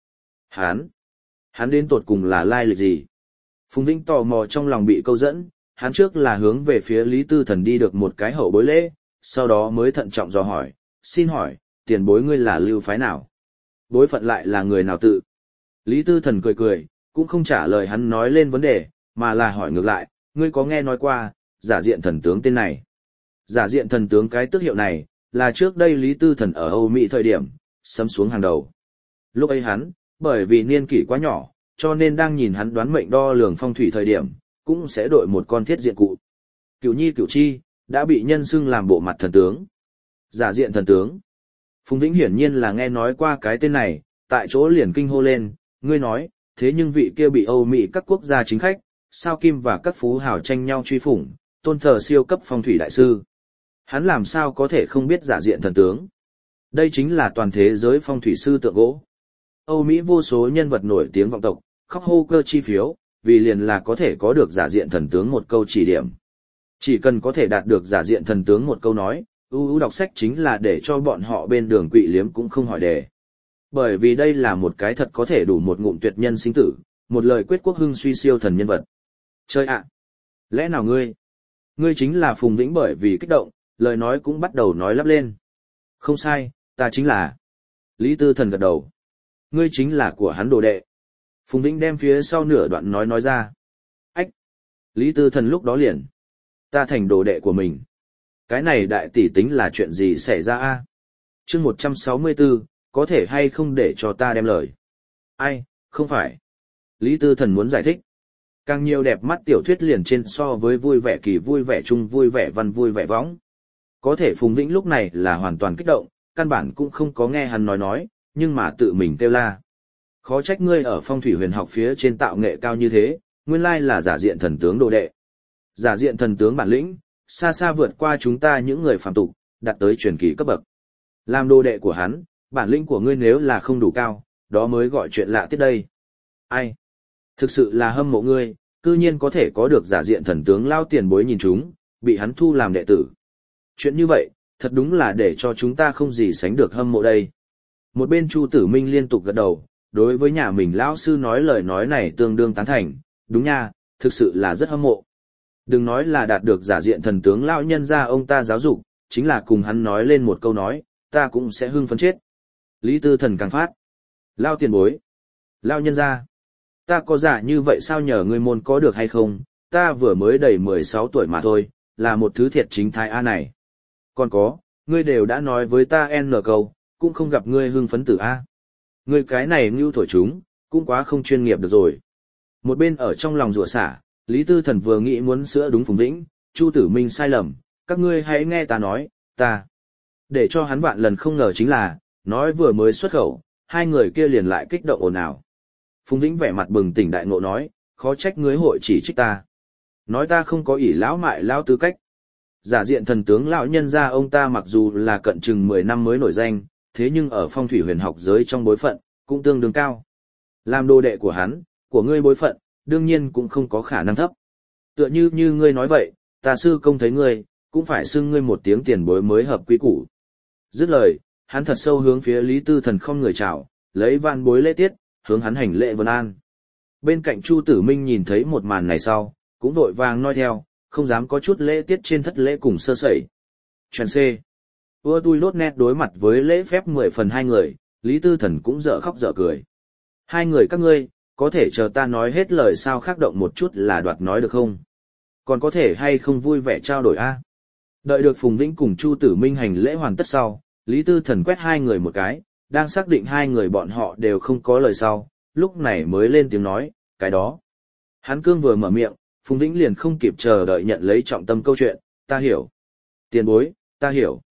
Hắn đến tột cùng là lai lịch gì? Phùng Vĩnh tò mò trong lòng bị câu dẫn, hắn trước là hướng về phía Lý Tư Thần đi được một cái hậu bối lễ, sau đó mới thận trọng dò hỏi, xin hỏi, tiền bối ngươi là lưu phái nào? Bối phận lại là người nào tự? Lý Tư Thần cười cười, cũng không trả lời hắn nói lên vấn đề, mà là hỏi ngược lại, ngươi có nghe nói qua, giả diện thần tướng tên này? Giả diện thần tướng cái tước hiệu này, là trước đây Lý Tư Thần ở Âu Mỹ thời điểm, sấm xuống hàng đầu. Lúc ấy hắn, bởi vì niên kỷ quá nhỏ, cho nên đang nhìn hắn đoán mệnh đo lường phong thủy thời điểm, cũng sẽ đội một con thiết diện cụ. Cửu Nhi Cửu Chi, đã bị nhân xưng làm bộ mặt thần tướng. Giả diện thần tướng. Phùng Vĩnh hiển nhiên là nghe nói qua cái tên này, tại chỗ liền kinh hô lên, ngươi nói, thế nhưng vị kia bị Âu Mỹ các quốc gia chính khách, sao Kim và các phú hào tranh nhau truy phủng, tôn thờ siêu cấp phong thủy đại sư. Hắn làm sao có thể không biết giả diện thần tướng? Đây chính là toàn thế giới phong thủy sư tượng gỗ. Âu Mỹ vô số nhân vật nổi tiếng vọng tộc, khóc hô cơ chi phiếu, vì liền là có thể có được giả diện thần tướng một câu chỉ điểm. Chỉ cần có thể đạt được giả diện thần tướng một câu nói, ưu đọc sách chính là để cho bọn họ bên đường quỵ liếm cũng không hỏi đề. Bởi vì đây là một cái thật có thể đủ một ngụm tuyệt nhân sinh tử, một lời quyết quốc hưng suy siêu thần nhân vật. Chơi ạ! Lẽ nào ngươi chính là Phùng Vĩnh? Bởi vì kích động, lời nói cũng bắt đầu nói lắp lên. Không sai, ta chính là. Lý Tư Thần gật đầu. Ngươi chính là của hắn đồ đệ. Phùng Vĩnh đem phía sau nửa đoạn nói ra. Ách! Lý Tư Thần lúc đó liền. Ta thành đồ đệ của mình. Cái này đại tỷ tính là chuyện gì xảy ra a? Chương 164, có thể hay không để cho ta đem lời? Ai, không phải. Lý Tư Thần muốn giải thích. Càng nhiều đẹp mắt tiểu thuyết liền trên so với vui vẻ kỳ, vui vẻ chung, vui vẻ văn, vui vẻ võng. Có thể Phùng Vĩnh lúc này là hoàn toàn kích động, căn bản cũng không có nghe hắn nói, nhưng mà tự mình kêu la. Khó trách ngươi ở phong thủy huyền học phía trên tạo nghệ cao như thế, nguyên lai là giả diện thần tướng đồ đệ. Giả diện thần tướng bản lĩnh, xa xa vượt qua chúng ta những người phàm tục, đạt tới truyền kỳ cấp bậc. Làm đồ đệ của hắn, bản lĩnh của ngươi nếu là không đủ cao, đó mới gọi chuyện lạ tiết đây. Ai? Thực sự là hâm mộ ngươi, cư nhiên có thể có được giả diện thần tướng lao tiền bối nhìn chúng, bị hắn thu làm đệ tử. Chuyện như vậy, thật đúng là để cho chúng ta không gì sánh được hâm mộ đây. Một bên Chu Tử Minh liên tục gật đầu, đối với nhà mình lão sư nói lời nói này tương đương tán thành, đúng nha, thực sự là rất hâm mộ. Đừng nói là đạt được giả diện thần tướng lão nhân ra ông ta giáo dục, chính là cùng hắn nói lên một câu nói, ta cũng sẽ hưng phấn chết. Lý Tư Thần càng phát. Lao tiền bối. Lao nhân ra. Ta có giả như vậy sao, nhờ ngươi môn có được hay không, ta vừa mới đầy 16 tuổi mà thôi, là một thứ thiệt chính thái A này. Còn có, ngươi đều đã nói với ta N câu, cũng không gặp ngươi hưng phấn tử A. Ngươi cái này ngưu thổi chúng, cũng quá không chuyên nghiệp được rồi. Một bên ở trong lòng rủa xả, Lý Tư Thần vừa nghĩ muốn sửa đúng Phùng Vĩnh, Chu Tử Minh sai lầm, các ngươi hãy nghe ta nói, ta. Để cho hắn vạn lần không ngờ chính là, nói vừa mới xuất khẩu, hai người kia liền lại kích động ồn ào. Phùng Vĩnh vẻ mặt bừng tỉnh đại ngộ nói, khó trách ngươi hội chỉ trích ta. Nói ta không có ỷ lão mại lão tư cách. Giả diện thần tướng lão nhân gia ông ta mặc dù là cận chừng 10 năm mới nổi danh, thế nhưng ở phong thủy huyền học giới trong bối phận, cũng tương đương cao. Làm đồ đệ của hắn, của ngươi bối phận, đương nhiên cũng không có khả năng thấp. Tựa như ngươi nói vậy, ta sư công thấy ngươi, cũng phải xưng ngươi một tiếng tiền bối mới hợp quy củ. Dứt lời, hắn thật sâu hướng phía Lý Tư Thần không người chào, lấy van bối lễ tiết, hướng hắn hành lễ vân an. Bên cạnh Chu Tử Minh nhìn thấy một màn này sau, cũng vội vàng nói theo, không dám có chút lễ tiết trên thất lễ cùng sơ sẩy. Chuyện C. Ưa tui lốt nét đối mặt với lễ phép 10 phần hai người, Lý Tư Thần cũng dở khóc dở cười. Hai người các ngươi, có thể chờ ta nói hết lời sao, khác động một chút là đoạt nói được không? Còn có thể hay không vui vẻ trao đổi a? Đợi được Phùng Vĩnh cùng Chu Tử Minh hành lễ hoàn tất sau, Lý Tư Thần quét hai người một cái, đang xác định hai người bọn họ đều không có lời sau, lúc này mới lên tiếng nói, cái đó. Hắn cương vừa mở miệng, Phùng Vĩnh liền không kịp chờ đợi nhận lấy trọng tâm câu chuyện, ta hiểu. Tiền bối, ta hiểu.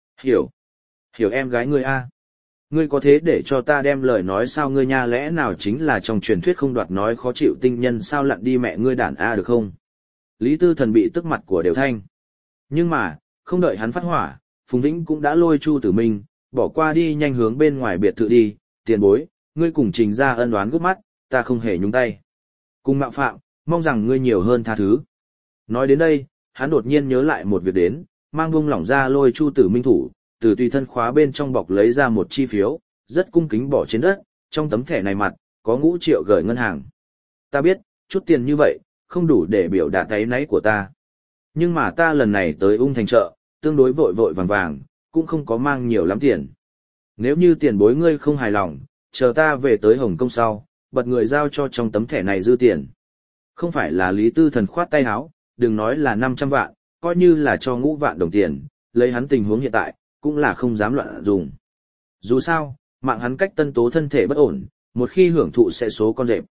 Hiểu em gái ngươi a. Ngươi có thế để cho ta đem lời nói sao ngươi nha, lẽ nào chính là trong truyền thuyết không đoạt nói khó chịu tinh nhân sao, lặn đi mẹ ngươi đàn a được không? Lý Tư Thần bị tức mặt của Đều Thanh. Nhưng mà, không đợi hắn phát hỏa, Phùng Vĩnh cũng đã lôi Chu Tử Minh, bỏ qua đi nhanh hướng bên ngoài biệt thự đi, tiền bối, ngươi cùng Trình ra ân oán gút mắt, ta không hề nhúng tay. Cùng mạo phạm, mong rằng ngươi nhiều hơn tha thứ. Nói đến đây, hắn đột nhiên nhớ lại một việc đến, mang buông lỏng ra lôi Chu Tử Minh thủ, từ tùy thân khóa bên trong bọc lấy ra một chi phiếu, rất cung kính bỏ trên đất, trong tấm thẻ này mặt, có ngũ triệu gửi ngân hàng. Ta biết, chút tiền như vậy, không đủ để biểu đạt áy náy của ta. Nhưng mà ta lần này tới Ung Thành chợ, tương đối vội vội vàng vàng, cũng không có mang nhiều lắm tiền. Nếu như tiền bối ngươi không hài lòng, chờ ta về tới Hồng Kông sau, bật người giao cho trong tấm thẻ này dư tiền. Không phải là Lý Tư Thần khoát tay áo, đừng nói là 500 vạn, coi như là cho ngũ vạn đồng tiền, lấy hắn tình huống hiện tại, cũng là không dám loạn dùng. Dù sao, mạng hắn cách Tân Tố thân thể bất ổn, một khi hưởng thụ sẽ số con rệp.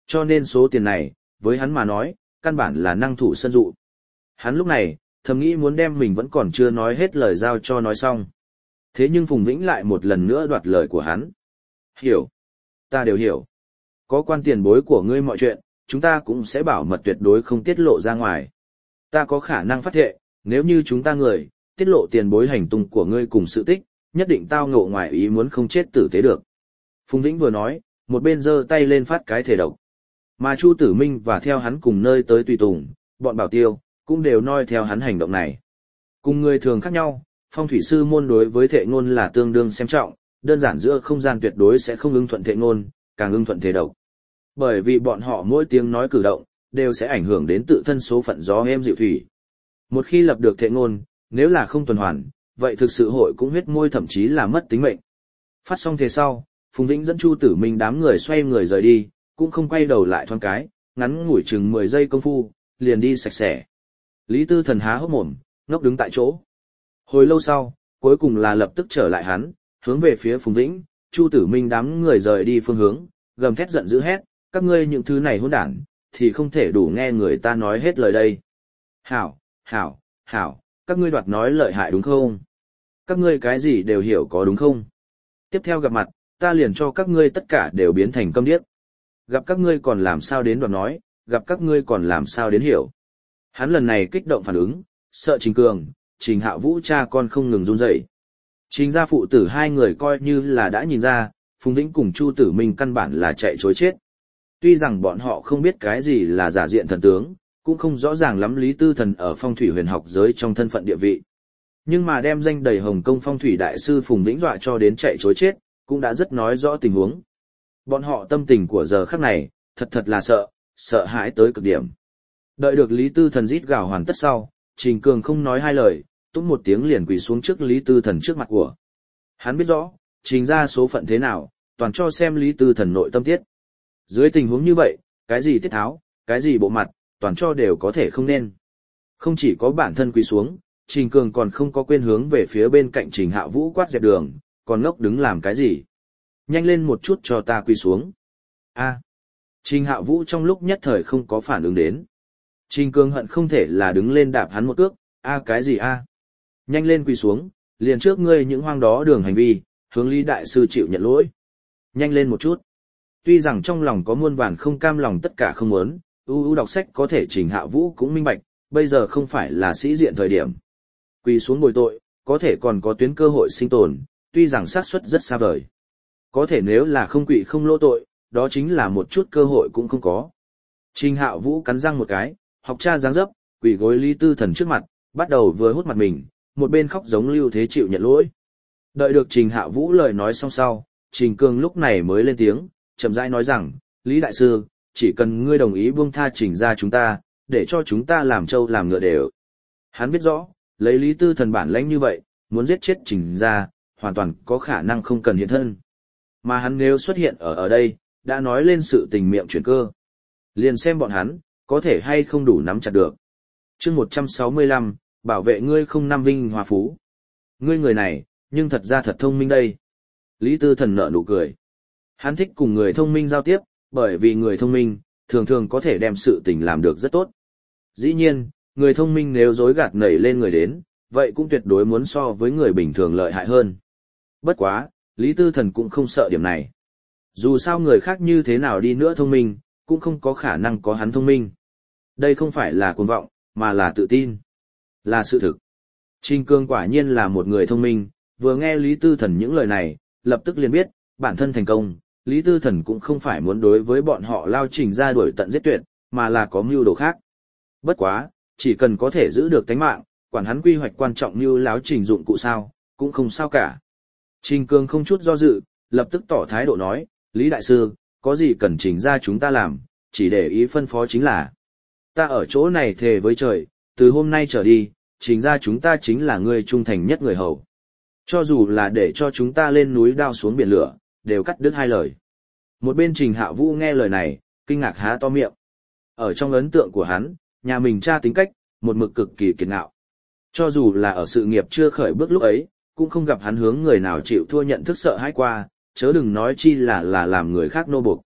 Cho nên số tiền này, với hắn mà nói, căn bản là năng thủ sân dụ. Hắn lúc này, thầm nghĩ muốn đem mình vẫn còn chưa nói hết lời giao cho nói xong. Thế nhưng Phùng Vĩnh lại một lần nữa đoạt lời của hắn. Hiểu. Ta đều hiểu. Có quan tiền bối của ngươi mọi chuyện, chúng ta cũng sẽ bảo mật tuyệt đối không tiết lộ ra ngoài. Ta có khả năng phát thệ, nếu như chúng ta người, tiết lộ tiền bối hành tung của ngươi cùng sự tích, nhất định tao ngộ ngoài ý muốn không chết tử tế được. Phùng Vĩnh vừa nói, một bên giơ tay lên phát cái thể độc. Mà Chu Tử Minh và theo hắn cùng nơi tới tùy tùng, bọn bảo tiêu, cũng đều noi theo hắn hành động này. Cùng người thường khác nhau, phong thủy sư môn đối với thệ ngôn là tương đương xem trọng, đơn giản giữa không gian tuyệt đối sẽ không ưng thuận thệ ngôn, càng ưng thuận thể độc. Bởi vì bọn họ mỗi tiếng nói cử động, đều sẽ ảnh hưởng đến tự thân số phận gió êm dịu thủy. Một khi lập được thệ ngôn, nếu là không tuần hoàn, vậy thực sự hội cũng huyết môi thậm chí là mất tính mệnh. Phát xong thế sau, Phùng Vĩnh dẫn Chu Tử Minh đám người xoay người rời đi, cũng không quay đầu lại thoáng cái, ngắn ngủi chừng 10 giây công phu, liền đi sạch sẽ. Lý Tư Thần há hốc mồm, ngốc đứng tại chỗ. Hồi lâu sau, cuối cùng là lập tức trở lại hắn, hướng về phía Phùng Vĩnh, Chu Tử Minh đám người rời đi phương hướng, gầm thét giận dữ hét, các ngươi những thứ này hỗn đản, thì không thể đủ nghe người ta nói hết lời đây. Hảo, hảo, hảo, các ngươi đoạt nói lợi hại đúng không? Các ngươi cái gì đều hiểu có đúng không? Tiếp theo gặp mặt, ta liền cho các ngươi tất cả đều biến thành câm điếc. Gặp các ngươi còn làm sao đến đoạt nói, gặp các ngươi còn làm sao đến hiểu. Hắn lần này kích động phản ứng, sợ Trình Cường, Trình Hạ Vũ cha con không ngừng run rẩy. Trình gia phụ tử hai người coi như là đã nhìn ra, Phùng Vĩnh cùng Chu Tử Minh căn bản là chạy trối chết. Tuy rằng bọn họ không biết cái gì là giả diện thần tướng, cũng không rõ ràng lắm Lý Tư Thần ở phong thủy huyền học giới trong thân phận địa vị. Nhưng mà đem danh đầy Hồng Kông phong thủy đại sư Phùng Vĩnh dọa cho đến chạy trối chết, cũng đã rất nói rõ tình huống. Bọn họ tâm tình của giờ khắc này, thật là sợ hãi tới cực điểm. Đợi được Lý Tư Thần rít gào hoàn tất sau, Trình Cường không nói hai lời, túm một tiếng liền quỳ xuống trước Lý Tư Thần trước mặt của. Hắn biết rõ, Trình ra số phận thế nào, toàn cho xem Lý Tư Thần nội tâm tiết. Dưới tình huống như vậy, cái gì tiết tháo, cái gì bộ mặt, toàn cho đều có thể không nên. Không chỉ có bản thân quỳ xuống, Trình Cường còn không có quên hướng về phía bên cạnh Trình Hạ Vũ quát dẹp đường, còn ngốc đứng làm cái gì. Nhanh lên một chút cho ta quỳ xuống. A. Trình Hạ Vũ trong lúc nhất thời không có phản ứng đến. Trình Cường hận không thể là đứng lên đạp hắn một cước, cái gì a? Nhanh lên quỳ xuống, liền trước ngươi những hoang đó đường hành vi, hướng Lý đại sư chịu nhận lỗi. Nhanh lên một chút. Tuy rằng trong lòng có muôn vàn không cam lòng tất cả không muốn, đọc sách có thể Trình Hạ Vũ cũng minh bạch, bây giờ không phải là sĩ diện thời điểm. Quỳ xuống bồi tội, có thể còn có tuyến cơ hội sinh tồn, tuy rằng xác suất rất xa vời. Có thể nếu là không quỳ không lỗ tội, đó chính là một chút cơ hội cũng không có. Trình Hạ Vũ cắn răng một cái, học cha dáng dấp, quỳ gối Lý Tư Thần trước mặt, bắt đầu vừa hút mặt mình, một bên khóc giống Lưu Thế chịu nhận lỗi. Đợi được Trình Hạ Vũ lời nói xong sau, Trình Cường lúc này mới lên tiếng, chậm rãi nói rằng, Lý đại sư, chỉ cần ngươi đồng ý buông tha Trình ra chúng ta, để cho chúng ta làm trâu làm ngựa đều. Hắn biết rõ, lấy Lý Tư Thần bản lãnh như vậy, muốn giết chết Trình ra, hoàn toàn có khả năng không cần hiện thân. Mà hắn nếu xuất hiện ở đây, đã nói lên sự tình miệng chuyển cơ. Liền xem bọn hắn, có thể hay không đủ nắm chặt được. Chương 165, bảo vệ ngươi không năm vinh hòa phú. Ngươi người này, nhưng thật ra thật thông minh đây. Lý Tư Thần nở nụ cười. Hắn thích cùng người thông minh giao tiếp, bởi vì người thông minh, thường thường có thể đem sự tình làm được rất tốt. Dĩ nhiên, người thông minh nếu dối gạt nảy lên người đến, vậy cũng tuyệt đối muốn so với người bình thường lợi hại hơn. Bất quá, Lý Tư Thần cũng không sợ điểm này. Dù sao người khác như thế nào đi nữa thông minh, cũng không có khả năng có hắn thông minh. Đây không phải là cuồng vọng, mà là tự tin. Là sự thực. Trình Cương quả nhiên là một người thông minh, vừa nghe Lý Tư Thần những lời này, lập tức liền biết, bản thân thành công, Lý Tư Thần cũng không phải muốn đối với bọn họ lao Trình ra đuổi tận giết tuyệt, mà là có mưu đồ khác. Bất quá, chỉ cần có thể giữ được tánh mạng, quản hắn quy hoạch quan trọng như láo Trình dụng cụ sao, cũng không sao cả. Trình Cương không chút do dự, lập tức tỏ thái độ nói, Lý Đại Sư, có gì cần Trình ra chúng ta làm, chỉ để ý phân phó chính là. Ta ở chỗ này thề với trời, từ hôm nay trở đi, Trình ra chúng ta chính là người trung thành nhất người hầu. Cho dù là để cho chúng ta lên núi đao xuống biển lửa, đều cắt đứt hai lời. Một bên Trình Hạ Vũ nghe lời này, kinh ngạc há to miệng. Ở trong ấn tượng của hắn, nhà mình cha tính cách, một mực cực kỳ kiệt ngạo. Cho dù là ở sự nghiệp chưa khởi bước lúc ấy, cũng không gặp hắn hướng người nào chịu thua nhận thức sợ hãi qua, chớ đừng nói chi là làm người khác nô buộc.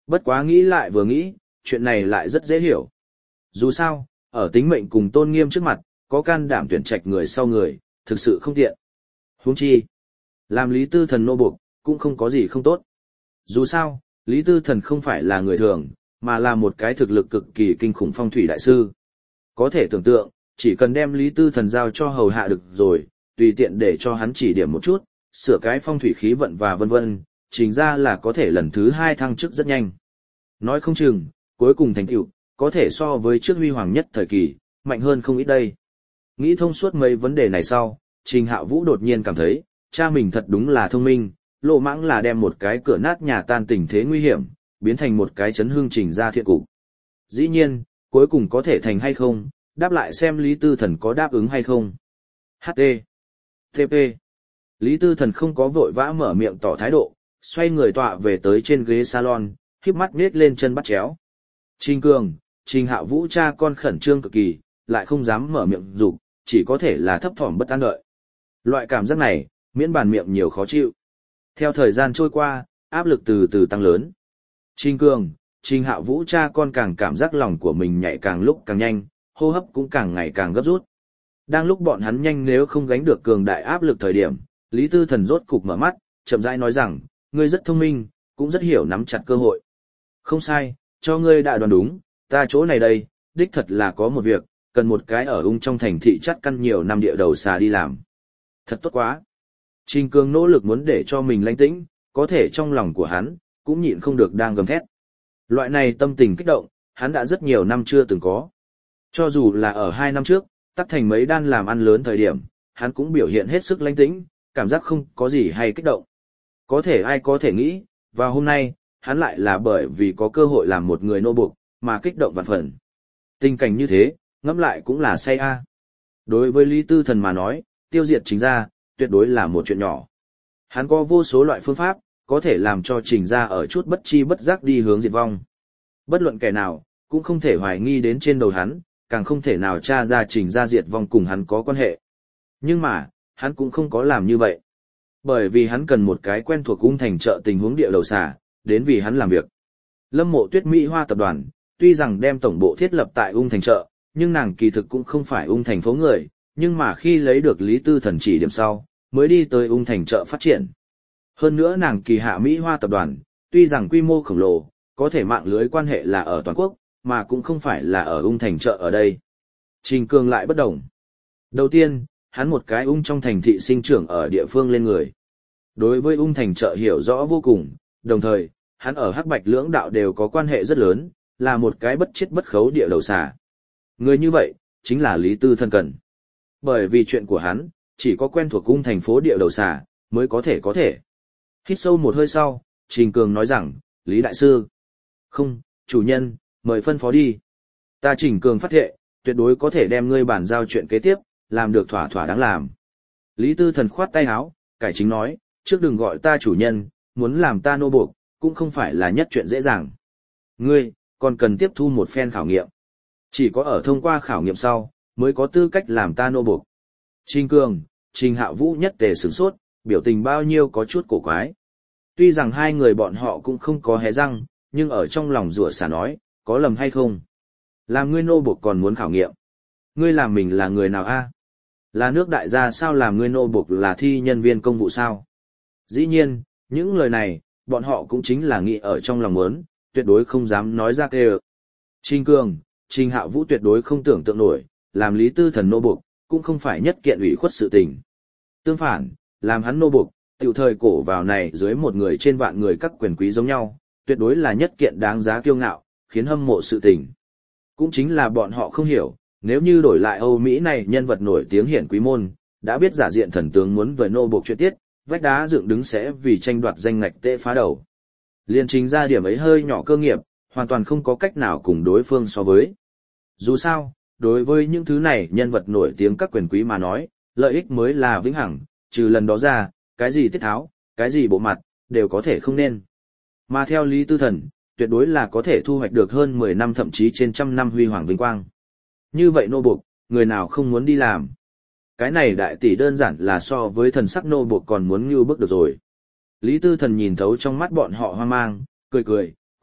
Bất quá nghĩ lại vừa nghĩ, chuyện này lại rất dễ hiểu. Dù sao, ở tính mệnh cùng tôn nghiêm trước mặt, có can đảm tuyển trạch người sau người, thực sự không tiện. Huống chi, làm Lý Tư Thần nô buộc, cũng không có gì không tốt. Dù sao, Lý Tư Thần không phải là người thường, mà là một cái thực lực cực kỳ kinh khủng phong thủy đại sư. Có thể tưởng tượng, chỉ cần đem Lý Tư Thần giao cho hầu hạ được rồi, tùy tiện để cho hắn chỉ điểm một chút, sửa cái phong thủy khí vận và vân vân, chính ra là có thể lần thứ 2 thăng chức rất nhanh. Nói không chừng, cuối cùng thành tựu có thể so với trước huy hoàng nhất thời kỳ, mạnh hơn không ít đây. Nghĩ thông suốt mấy vấn đề này sau, Trình Hạo Vũ đột nhiên cảm thấy, cha mình thật đúng là thông minh, lộ mãng là đem một cái cửa nát nhà tan tình thế nguy hiểm, biến thành một cái chấn hương Trình ra thiện cục. Dĩ nhiên, cuối cùng có thể thành hay không, đáp lại xem Lý Tư Thần có đáp ứng hay không. HT. TP. Lý Tư Thần không có vội vã mở miệng tỏ thái độ, xoay người tọa về tới trên ghế salon, khép mắt nết lên chân bắt chéo. Trình Cường, Trình Hạo Vũ cha con khẩn trương cực kỳ, lại không dám mở miệng dục, chỉ có thể là thấp thỏm bất an đợi. Loại cảm giác này, miễn bàn miệng nhiều khó chịu. Theo thời gian trôi qua, áp lực từ từ tăng lớn. Trình Cường, Trình Hạo Vũ cha con càng cảm giác lòng của mình nhạy càng lúc càng nhanh, hô hấp cũng càng ngày càng gấp rút. Đang lúc bọn hắn nhanh nếu không gánh được cường đại áp lực thời điểm, Lý Tư Thần rốt cục mở mắt, chậm rãi nói rằng, ngươi rất thông minh, cũng rất hiểu nắm chặt cơ hội. Không sai, cho ngươi đã đoán đúng, ta chỗ này đây, đích thật là có một việc, cần một cái ở ung trong thành thị chắt căn nhiều năm địa đầu xà đi làm. Thật tốt quá. Trình Cường nỗ lực muốn để cho mình lãnh tĩnh, có thể trong lòng của hắn, cũng nhịn không được đang gầm thét. Loại này tâm tình kích động, hắn đã rất nhiều năm chưa từng có. Cho dù là ở 2 năm trước, Tắc Thành mấy đan làm ăn lớn thời điểm, hắn cũng biểu hiện hết sức lãnh tĩnh, cảm giác không có gì hay kích động. Có thể ai có thể nghĩ, vào hôm nay, hắn lại là bởi vì có cơ hội làm một người nô buộc, mà kích động vạn phần. Tình cảnh như thế, ngẫm lại cũng là say a. Đối với Lý Tư Thần mà nói, tiêu diệt Trình gia, tuyệt đối là một chuyện nhỏ. Hắn có vô số loại phương pháp, có thể làm cho Trình gia ở chút bất chi bất giác đi hướng diệt vong. Bất luận kẻ nào, cũng không thể hoài nghi đến trên đầu hắn, càng không thể nào tra ra Trình gia diệt vong cùng hắn có quan hệ. Nhưng mà, hắn cũng không có làm như vậy. Bởi vì hắn cần một cái quen thuộc ung thành chợ tình huống địa đầu xà, đến vì hắn làm việc. Lâm Mộ Tuyết Mỹ Hoa tập đoàn, tuy rằng đem tổng bộ thiết lập tại ung thành chợ, nhưng nàng kỳ thực cũng không phải ung thành phố người, nhưng mà khi lấy được Lý Tư Thần chỉ điểm sau, mới đi tới ung thành chợ phát triển. Hơn nữa nàng kỳ hạ Mỹ Hoa tập đoàn, tuy rằng quy mô khổng lồ, có thể mạng lưới quan hệ là ở toàn quốc, mà cũng không phải là ở ung thành chợ ở đây. Trình Cường lại bất đồng. Đầu tiên, hắn một cái ung trong thành thị sinh trưởng ở địa phương lên người. Đối với ung thành chợ hiểu rõ vô cùng, đồng thời, hắn ở Hắc Bạch lưỡng đạo đều có quan hệ rất lớn, là một cái bất chết bất khấu địa đầu xà. Người như vậy, chính là Lý Tư Thần cần. Bởi vì chuyện của hắn, chỉ có quen thuộc ung thành phố địa đầu xà, mới có thể. Hít sâu một hơi sau, Trình Cường nói rằng, Lý Đại Sư. Không, chủ nhân, mời phân phó đi. Ta Trình Cường phát thệ, tuyệt đối có thể đem ngươi bản giao chuyện kế tiếp, làm được thỏa thỏa đáng làm. Lý Tư Thần khoát tay áo, cải chính nói, trước đừng gọi ta chủ nhân, muốn làm ta nô buộc, cũng không phải là nhất chuyện dễ dàng. Ngươi, còn cần tiếp thu một phen khảo nghiệm. Chỉ có ở thông qua khảo nghiệm sau, mới có tư cách làm ta nô buộc. Trình Cường, Trình Hạo Vũ nhất tề sửng sốt, biểu tình bao nhiêu có chút cổ quái. Tuy rằng hai người bọn họ cũng không có hé răng, nhưng ở trong lòng rủa xả nói, có lầm hay không? Làm ngươi nô buộc còn muốn khảo nghiệm. Ngươi làm mình là người nào a? Là nước đại gia sao làm ngươi nô buộc là thi nhân viên công vụ sao? Dĩ nhiên, những lời này, bọn họ cũng chính là nghĩ ở trong lòng muốn, tuyệt đối không dám nói ra kêu. Trình Cường, Trình Hạo Vũ tuyệt đối không tưởng tượng nổi, làm Lý Tư Thần nô buộc, cũng không phải nhất kiện ủy khuất sự tình. Tương phản, làm hắn nô buộc, tiểu thời cổ vào này dưới một người trên vạn người các quyền quý giống nhau, tuyệt đối là nhất kiện đáng giá kiêu ngạo, khiến hâm mộ sự tình. Cũng chính là bọn họ không hiểu, nếu như đổi lại Âu Mỹ này nhân vật nổi tiếng hiển quý môn, đã biết giả diện thần tướng muốn với nô buộc chuyện tiết, vách đá dựng đứng sẽ vì tranh đoạt danh ngạch tệ phá đầu. Liên Trình ra điểm ấy hơi nhỏ cơ nghiệp, hoàn toàn không có cách nào cùng đối phương so với. Dù sao, đối với những thứ này nhân vật nổi tiếng các quyền quý mà nói, lợi ích mới là vĩnh hằng, trừ lần đó ra, cái gì tiết tháo, cái gì bộ mặt, đều có thể không nên. Mà theo Lý Tư Thần, tuyệt đối là có thể thu hoạch được hơn 10 năm thậm chí trên trăm năm huy hoàng vinh quang. Như vậy nô buộc, người nào không muốn đi làm. Cái này đại tỷ đơn giản là so với thần sắc nô buộc còn muốn như bước được rồi. Lý Tư Thần nhìn thấu trong mắt bọn họ hoang mang, cười cười,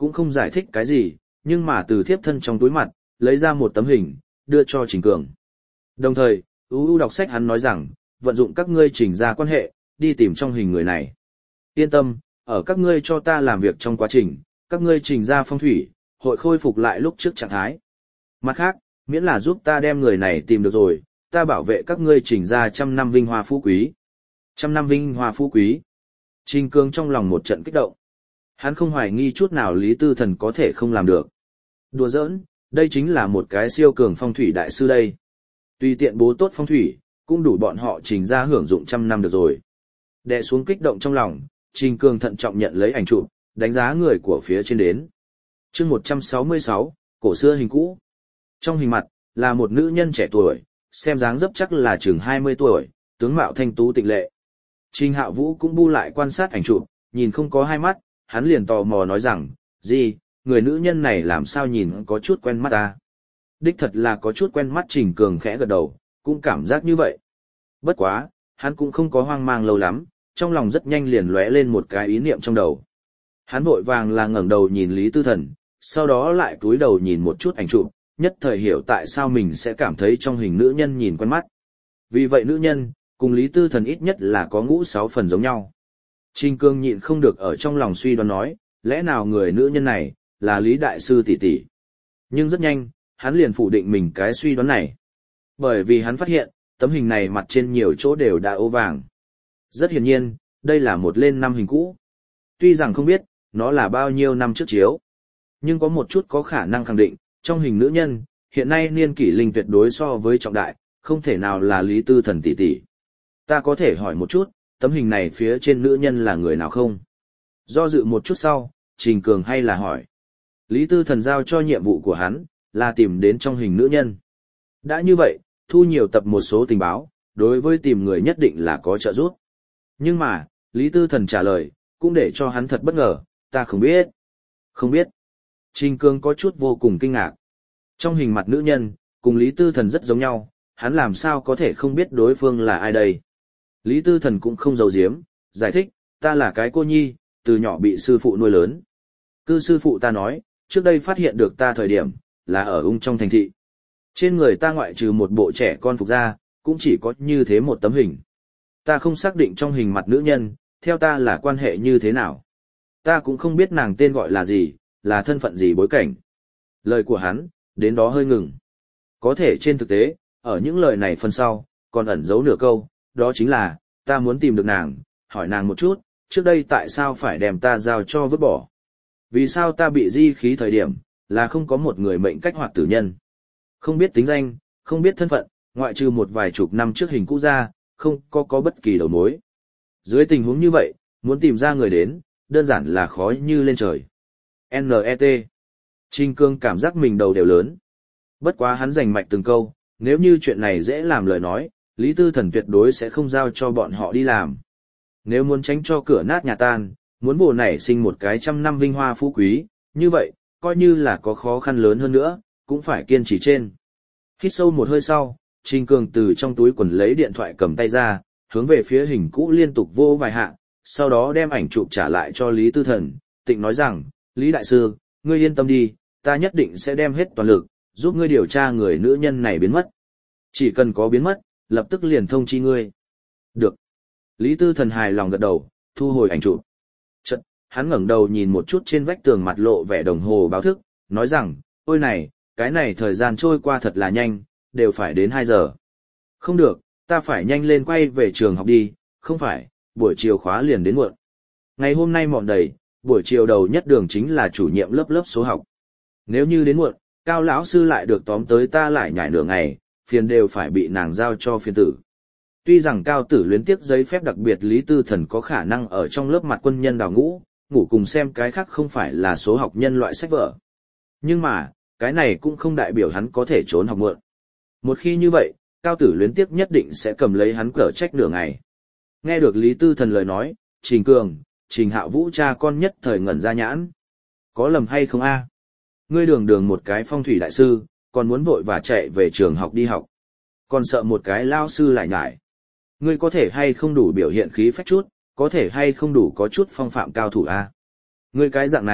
cũng không giải thích cái gì, nhưng mà từ thiếp thân trong túi mặt, lấy ra một tấm hình, đưa cho Trình Cường. Đồng thời, đọc sách hắn nói rằng, vận dụng các ngươi Trình ra quan hệ, đi tìm trong hình người này. Yên tâm, ở các ngươi cho ta làm việc trong quá trình, các ngươi Trình ra phong thủy, hội khôi phục lại lúc trước trạng thái. Mặt khác, miễn là giúp ta đem người này tìm được rồi, ta bảo vệ các ngươi Trình ra 100 năm vinh hoa phú quý. 100 năm vinh hoa phú quý. Trình Cường trong lòng một trận kích động. Hắn không hoài nghi chút nào Lý Tư Thần có thể không làm được. Đùa giỡn, đây chính là một cái siêu cường phong thủy đại sư đây. Tùy tiện bố tốt phong thủy, cũng đủ bọn họ Trình ra hưởng dụng 100 năm được rồi. Đè xuống kích động trong lòng, Trình Cường thận trọng nhận lấy ảnh chụp, đánh giá người của phía trên đến. Chương 166, cổ xưa hình cũ. Trong hình mặt, là một nữ nhân trẻ tuổi, xem dáng dấp chắc là chừng 20 tuổi, tướng mạo thanh tú tịnh lệ. Trình Hạo Vũ cũng bu lại quan sát ảnh chụp, nhìn không có hai mắt, hắn liền tò mò nói rằng, gì, người nữ nhân này làm sao nhìn có chút quen mắt ta. Đích thật là có chút quen mắt. Trình Cường khẽ gật đầu, cũng cảm giác như vậy. Bất quá, hắn cũng không có hoang mang lâu lắm, trong lòng rất nhanh liền lóe lên một cái ý niệm trong đầu. Hắn vội vàng là ngẩng đầu nhìn Lý Tư Thần, sau đó lại cúi đầu nhìn một chút ảnh chụp, nhất thời hiểu tại sao mình sẽ cảm thấy trong hình nữ nhân nhìn quen mắt. Vì vậy nữ nhân, cùng Lý Tư Thần ít nhất là có ngũ 6 phần giống nhau. Trình Cường nhịn không được ở trong lòng suy đoán nói, lẽ nào người nữ nhân này, là Lý Đại Sư tỷ tỷ. Nhưng rất nhanh, hắn liền phủ định mình cái suy đoán này. Bởi vì hắn phát hiện, tấm hình này mặt trên nhiều chỗ đều đã ố vàng. Rất hiển nhiên, đây là một lên năm hình cũ. Tuy rằng không biết, nó là bao nhiêu năm trước chiếu. Nhưng có một chút có khả năng khẳng định, trong hình nữ nhân, hiện nay niên kỷ linh tuyệt đối so với trọng đại, không thể nào là Lý Tư Thần tỷ tỷ. Ta có thể hỏi một chút, tấm hình này phía trên nữ nhân là người nào không? Do dự một chút sau, Trình Cường hay là hỏi. Lý Tư Thần giao cho nhiệm vụ của hắn, là tìm đến trong hình nữ nhân. Đã như vậy, thu nhiều tập một số tình báo, đối với tìm người nhất định là có trợ giúp. Nhưng mà, Lý Tư Thần trả lời, cũng để cho hắn thật bất ngờ, ta không biết. Không biết. Trình Cường có chút vô cùng kinh ngạc. Trong hình mặt nữ nhân, cùng Lý Tư Thần rất giống nhau, hắn làm sao có thể không biết đối phương là ai đây. Lý Tư Thần cũng không giấu giếm, giải thích, ta là cái cô nhi, từ nhỏ bị sư phụ nuôi lớn. Cứ sư phụ ta nói, trước đây phát hiện được ta thời điểm, là ở ung trong thành thị. Trên người ta ngoại trừ một bộ trẻ con phục ra, cũng chỉ có như thế một tấm hình. Ta không xác định trong hình mặt nữ nhân, theo ta là quan hệ như thế nào. Ta cũng không biết nàng tên gọi là gì, là thân phận gì bối cảnh. Lời của hắn, đến đó hơi ngừng. Có thể trên thực tế, ở những lời này phần sau, còn ẩn giấu nửa câu, đó chính là, ta muốn tìm được nàng, hỏi nàng một chút, trước đây tại sao phải đem ta giao cho vứt bỏ. Vì sao ta bị di khí thời điểm, là không có một người mệnh cách hoạt tử nhân. Không biết tính danh, không biết thân phận, ngoại trừ một vài chục năm trước hình cũ ra, không có bất kỳ đầu mối. Dưới tình huống như vậy, muốn tìm ra người đến, đơn giản là khó như lên trời. N.E.T. Trình Cường cảm giác mình đầu đều lớn. Bất quá hắn rành mạch từng câu, nếu như chuyện này dễ làm lời nói, Lý Tư Thần tuyệt đối sẽ không giao cho bọn họ đi làm. Nếu muốn tránh cho cửa nát nhà tan, muốn bổ nảy sinh một cái 100 năm vinh hoa phú quý, như vậy, coi như là có khó khăn lớn hơn nữa, cũng phải kiên trì trên. Hít sâu một hơi sau, Trình Cường từ trong túi quần lấy điện thoại cầm tay ra, hướng về phía hình cũ liên tục vô vài hạ, sau đó đem ảnh chụp trả lại cho Lý Tư Thần, tịnh nói rằng, Lý Đại Sư, ngươi yên tâm đi, ta nhất định sẽ đem hết toàn lực, giúp ngươi điều tra người nữ nhân này biến mất. Chỉ cần có biến mất, lập tức liền thông chi ngươi. Được. Lý Tư Thần hài lòng gật đầu, thu hồi ảnh chụp. Chợt, hắn ngẩng đầu nhìn một chút trên vách tường mặt lộ vẻ đồng hồ báo thức, nói rằng, ôi này, cái này thời gian trôi qua thật là nhanh, đều phải đến 2 giờ. Không được, ta phải nhanh lên quay về trường học đi, không phải, buổi chiều khóa liền đến muộn. Ngày hôm nay mọn đầy, buổi chiều đầu nhất đường chính là chủ nhiệm lớp số học. Nếu như đến muộn, Cao lão sư lại được tóm tới ta lại nhảy nửa ngày, phiền đều phải bị nàng giao cho phiền tử. Tuy rằng Cao Tử luyến tiếc giấy phép đặc biệt Lý Tư Thần có khả năng ở trong lớp mặt quân nhân đào ngũ, ngủ cùng xem cái khác không phải là số học nhân loại sách vở. Nhưng mà, cái này cũng không đại biểu hắn có thể trốn học muộn. Một khi như vậy, Cao Tử luyến tiếc nhất định sẽ cầm lấy hắn cở trách nửa ngày. Nghe được Lý Tư Thần lời nói, Trình Cường, Trình Hạo Vũ cha con nhất thời ngẩn ra nhãn. Có lầm hay không a? Ngươi đường một cái phong thủy đại sư, còn muốn vội và chạy về trường học đi học. Còn sợ một cái lao sư lại nhải. Ngươi có thể hay không đủ biểu hiện khí phách chút, có thể hay không đủ có chút phong phạm cao thủ a? Ngươi cái dạng này,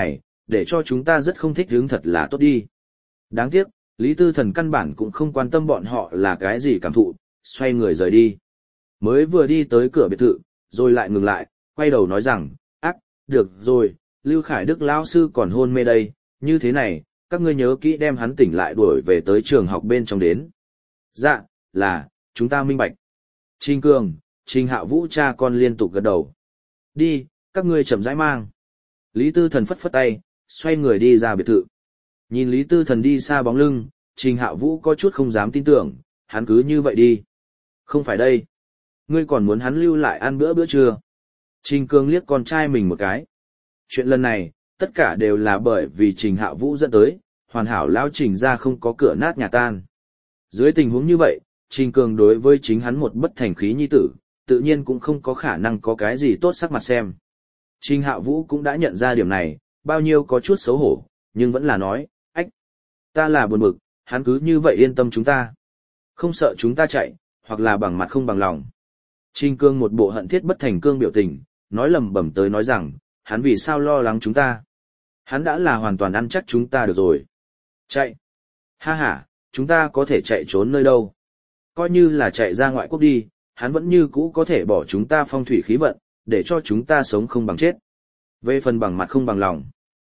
để cho chúng ta rất không thích hướng thật là tốt đi. Đáng tiếc, Lý Tư Thần căn bản cũng không quan tâm bọn họ là cái gì cảm thụ, xoay người rời đi. Mới vừa đi tới cửa biệt thự, rồi lại ngừng lại, quay đầu nói rằng, được rồi, Lưu Khải Đức lão sư còn hôn mê đây, như thế này, các ngươi nhớ kỹ đem hắn tỉnh lại đuổi về tới trường học bên trong đến. Dạ, là, chúng ta minh bạch. Trình Cường, Trình Hạ Vũ cha con liên tục gật đầu. Đi, các ngươi chậm rãi mang. Lý Tư Thần phất phất tay, xoay người đi ra biệt thự. Nhìn Lý Tư Thần đi xa bóng lưng, Trình Hạ Vũ có chút không dám tin tưởng, hắn cứ như vậy đi. Không phải đây. Ngươi còn muốn hắn lưu lại ăn bữa trưa. Trình Cường liếc con trai mình một cái. Chuyện lần này, tất cả đều là bởi vì Trình Hạ Vũ dẫn tới, hoàn hảo lão Trình ra không có cửa nát nhà tan. Dưới tình huống như vậy, Trình Cường đối với chính hắn một bất thành khí nhi tử, tự nhiên cũng không có khả năng có cái gì tốt sắc mặt xem. Trình Hạ Vũ cũng đã nhận ra điểm này, bao nhiêu có chút xấu hổ, nhưng vẫn là nói, ta là buồn bực, hắn cứ như vậy yên tâm chúng ta. Không sợ chúng ta chạy, hoặc là bằng mặt không bằng lòng. Trình Cương một bộ hận thiết bất thành cương biểu tình, nói lầm bẩm tới nói rằng, hắn vì sao lo lắng chúng ta. Hắn đã là hoàn toàn ăn chắc chúng ta được rồi. Chạy. Ha ha, chúng ta có thể chạy trốn nơi đâu. Coi như là chạy ra ngoại quốc đi, hắn vẫn như cũ có thể bỏ chúng ta phong thủy khí vận, để cho chúng ta sống không bằng chết. Về phần bằng mặt không bằng lòng.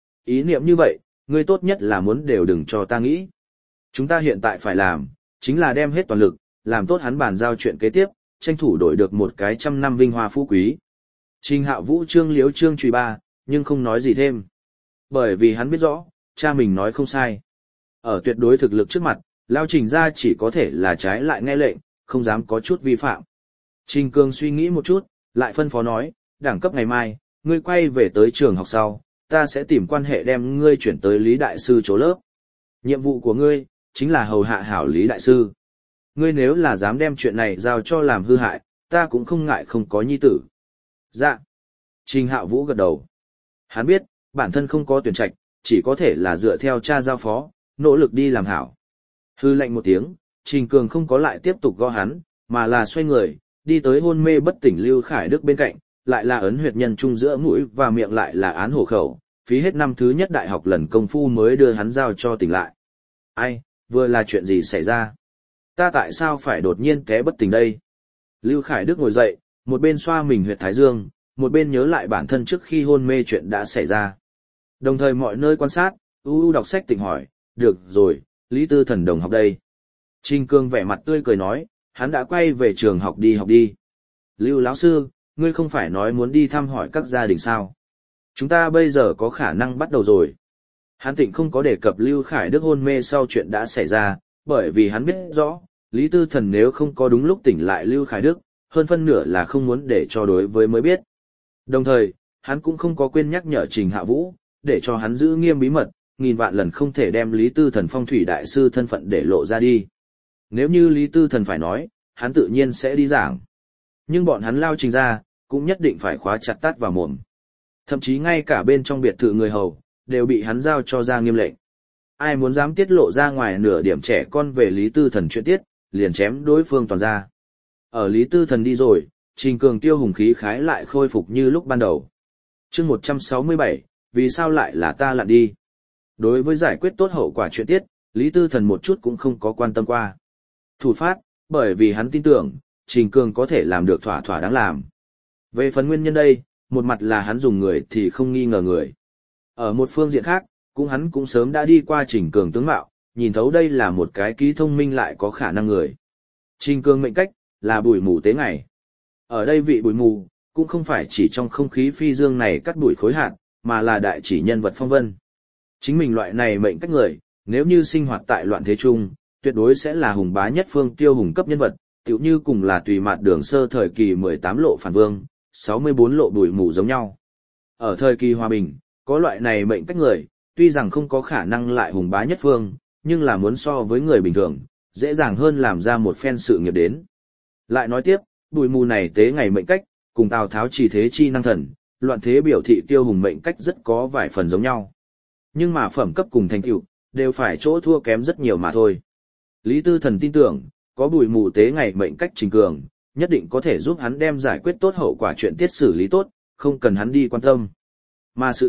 Ý niệm như vậy, ngươi tốt nhất là muốn đều đừng cho ta nghĩ. Chúng ta hiện tại phải làm, chính là đem hết toàn lực, làm tốt hắn bàn giao chuyện kế tiếp, tranh thủ đổi được một cái 100 năm vinh hoa phú quý. Trình Hạ Vũ trương liếu trương trùy ba, nhưng không nói gì thêm. Bởi vì hắn biết rõ, cha mình nói không sai. Ở tuyệt đối thực lực trước mặt, Lao Trình ra chỉ có thể là trái lại nghe lệnh, không dám có chút vi phạm. Trình Cương suy nghĩ một chút, lại phân phó nói, đẳng cấp ngày mai, ngươi quay về tới trường học sau, ta sẽ tìm quan hệ đem ngươi chuyển tới Lý Đại Sư chỗ lớp. Nhiệm vụ của ngươi, chính là hầu hạ hảo Lý Đại Sư. Ngươi nếu là dám đem chuyện này giao cho làm hư hại, ta cũng không ngại không có nhi tử. Dạ. Trình Hạ Vũ gật đầu. Hắn biết, bản thân không có tuyển trạch, chỉ có thể là dựa theo cha giao phó, nỗ lực đi làm hảo. Hư lệnh một tiếng, Trình Cường không có lại tiếp tục gõ hắn, mà là xoay người, đi tới hôn mê bất tỉnh Lưu Khải Đức bên cạnh, lại là ấn huyệt nhân trung giữa mũi và miệng lại là án hổ khẩu, phí hết năm thứ nhất đại học lần công phu mới đưa hắn giao cho tỉnh lại. Ai, vừa là chuyện gì xảy ra? Ta tại sao phải đột nhiên té bất tỉnh đây? Lưu Khải Đức ngồi dậy, một bên xoa mình huyệt thái dương, một bên nhớ lại bản thân trước khi hôn mê chuyện đã xảy ra. Đồng thời mọi nơi quan sát, đọc sách tỉnh hỏi, được rồi, Lý Tư Thần đồng học đây. Trình Cương vẻ mặt tươi cười nói, hắn đã quay về trường học đi. Lưu lão sư, ngươi không phải nói muốn đi thăm hỏi các gia đình sao? Chúng ta bây giờ có khả năng bắt đầu rồi. Hắn Tịnh không có đề cập Lưu Khải Đức hôn mê sau chuyện đã xảy ra, bởi vì hắn biết rõ, Lý Tư Thần nếu không có đúng lúc tỉnh lại Lưu Khải Đức, hơn phân nửa là không muốn để cho đối với mới biết. Đồng thời, hắn cũng không có quên nhắc nhở Trình Hạ Vũ, để cho hắn giữ nghiêm bí mật, nghìn vạn lần không thể đem Lý Tư Thần phong thủy đại sư thân phận để lộ ra đi. Nếu như Lý Tư Thần phải nói, hắn tự nhiên sẽ đi giảng. Nhưng bọn hắn Lao Trình ra, cũng nhất định phải khóa chặt tát vào mồm. Thậm chí ngay cả bên trong biệt thự người hầu, đều bị hắn giao cho ra nghiêm lệnh. Ai muốn dám tiết lộ ra ngoài nửa điểm trẻ con về Lý Tư Thần chuyện tiết, liền chém đối phương toàn ra. Ở Lý Tư Thần đi rồi, Trình Cường tiêu hùng khí khái lại khôi phục như lúc ban đầu. Chương 167, vì sao lại là ta lặn đi? Đối với giải quyết tốt hậu quả chuyện tiết, Lý Tư Thần một chút cũng không có quan tâm qua. Thủ phát, bởi vì hắn tin tưởng, Trình Cường có thể làm được thỏa thỏa đáng làm. Về phần nguyên nhân đây, một mặt là hắn dùng người thì không nghi ngờ người. Ở một phương diện khác, hắn cũng sớm đã đi qua Trình Cường tướng mạo, nhìn thấu đây là một cái ký thông minh lại có khả năng người. Trình Cường mệnh cách, là bụi mù tế ngày. Ở đây vị bụi mù, cũng không phải chỉ trong không khí phi dương này cắt bụi khối hạt, mà là đại chỉ nhân vật phong vân. Chính mình loại này mệnh cách người, nếu như sinh hoạt tại loạn thế trung, tuyệt đối sẽ là hùng bá nhất phương tiêu hùng cấp nhân vật, tựu như cùng là tùy mạt đường sơ thời kỳ 18 lộ phản vương, 64 lộ bụi mù giống nhau. Ở thời kỳ hòa bình, có loại này mệnh cách người, tuy rằng không có khả năng lại hùng bá nhất phương, nhưng là muốn so với người bình thường, dễ dàng hơn làm ra một phen sự nghiệp đến. Lại nói tiếp, bụi mù này tế ngày mệnh cách, cùng Tào Tháo chỉ thế chi năng thần, loạn thế biểu thị tiêu hùng mệnh cách rất có vài phần giống nhau. Nhưng mà phẩm cấp cùng thành tựu đều phải chỗ thua kém rất nhiều mà thôi. Lý Tư Thần tin tưởng, có bụi mù tế ngày mệnh cách Trình Cường, nhất định có thể giúp hắn đem giải quyết tốt hậu quả chuyện tiết xử lý tốt, không cần hắn đi quan tâm. Mà sự thực,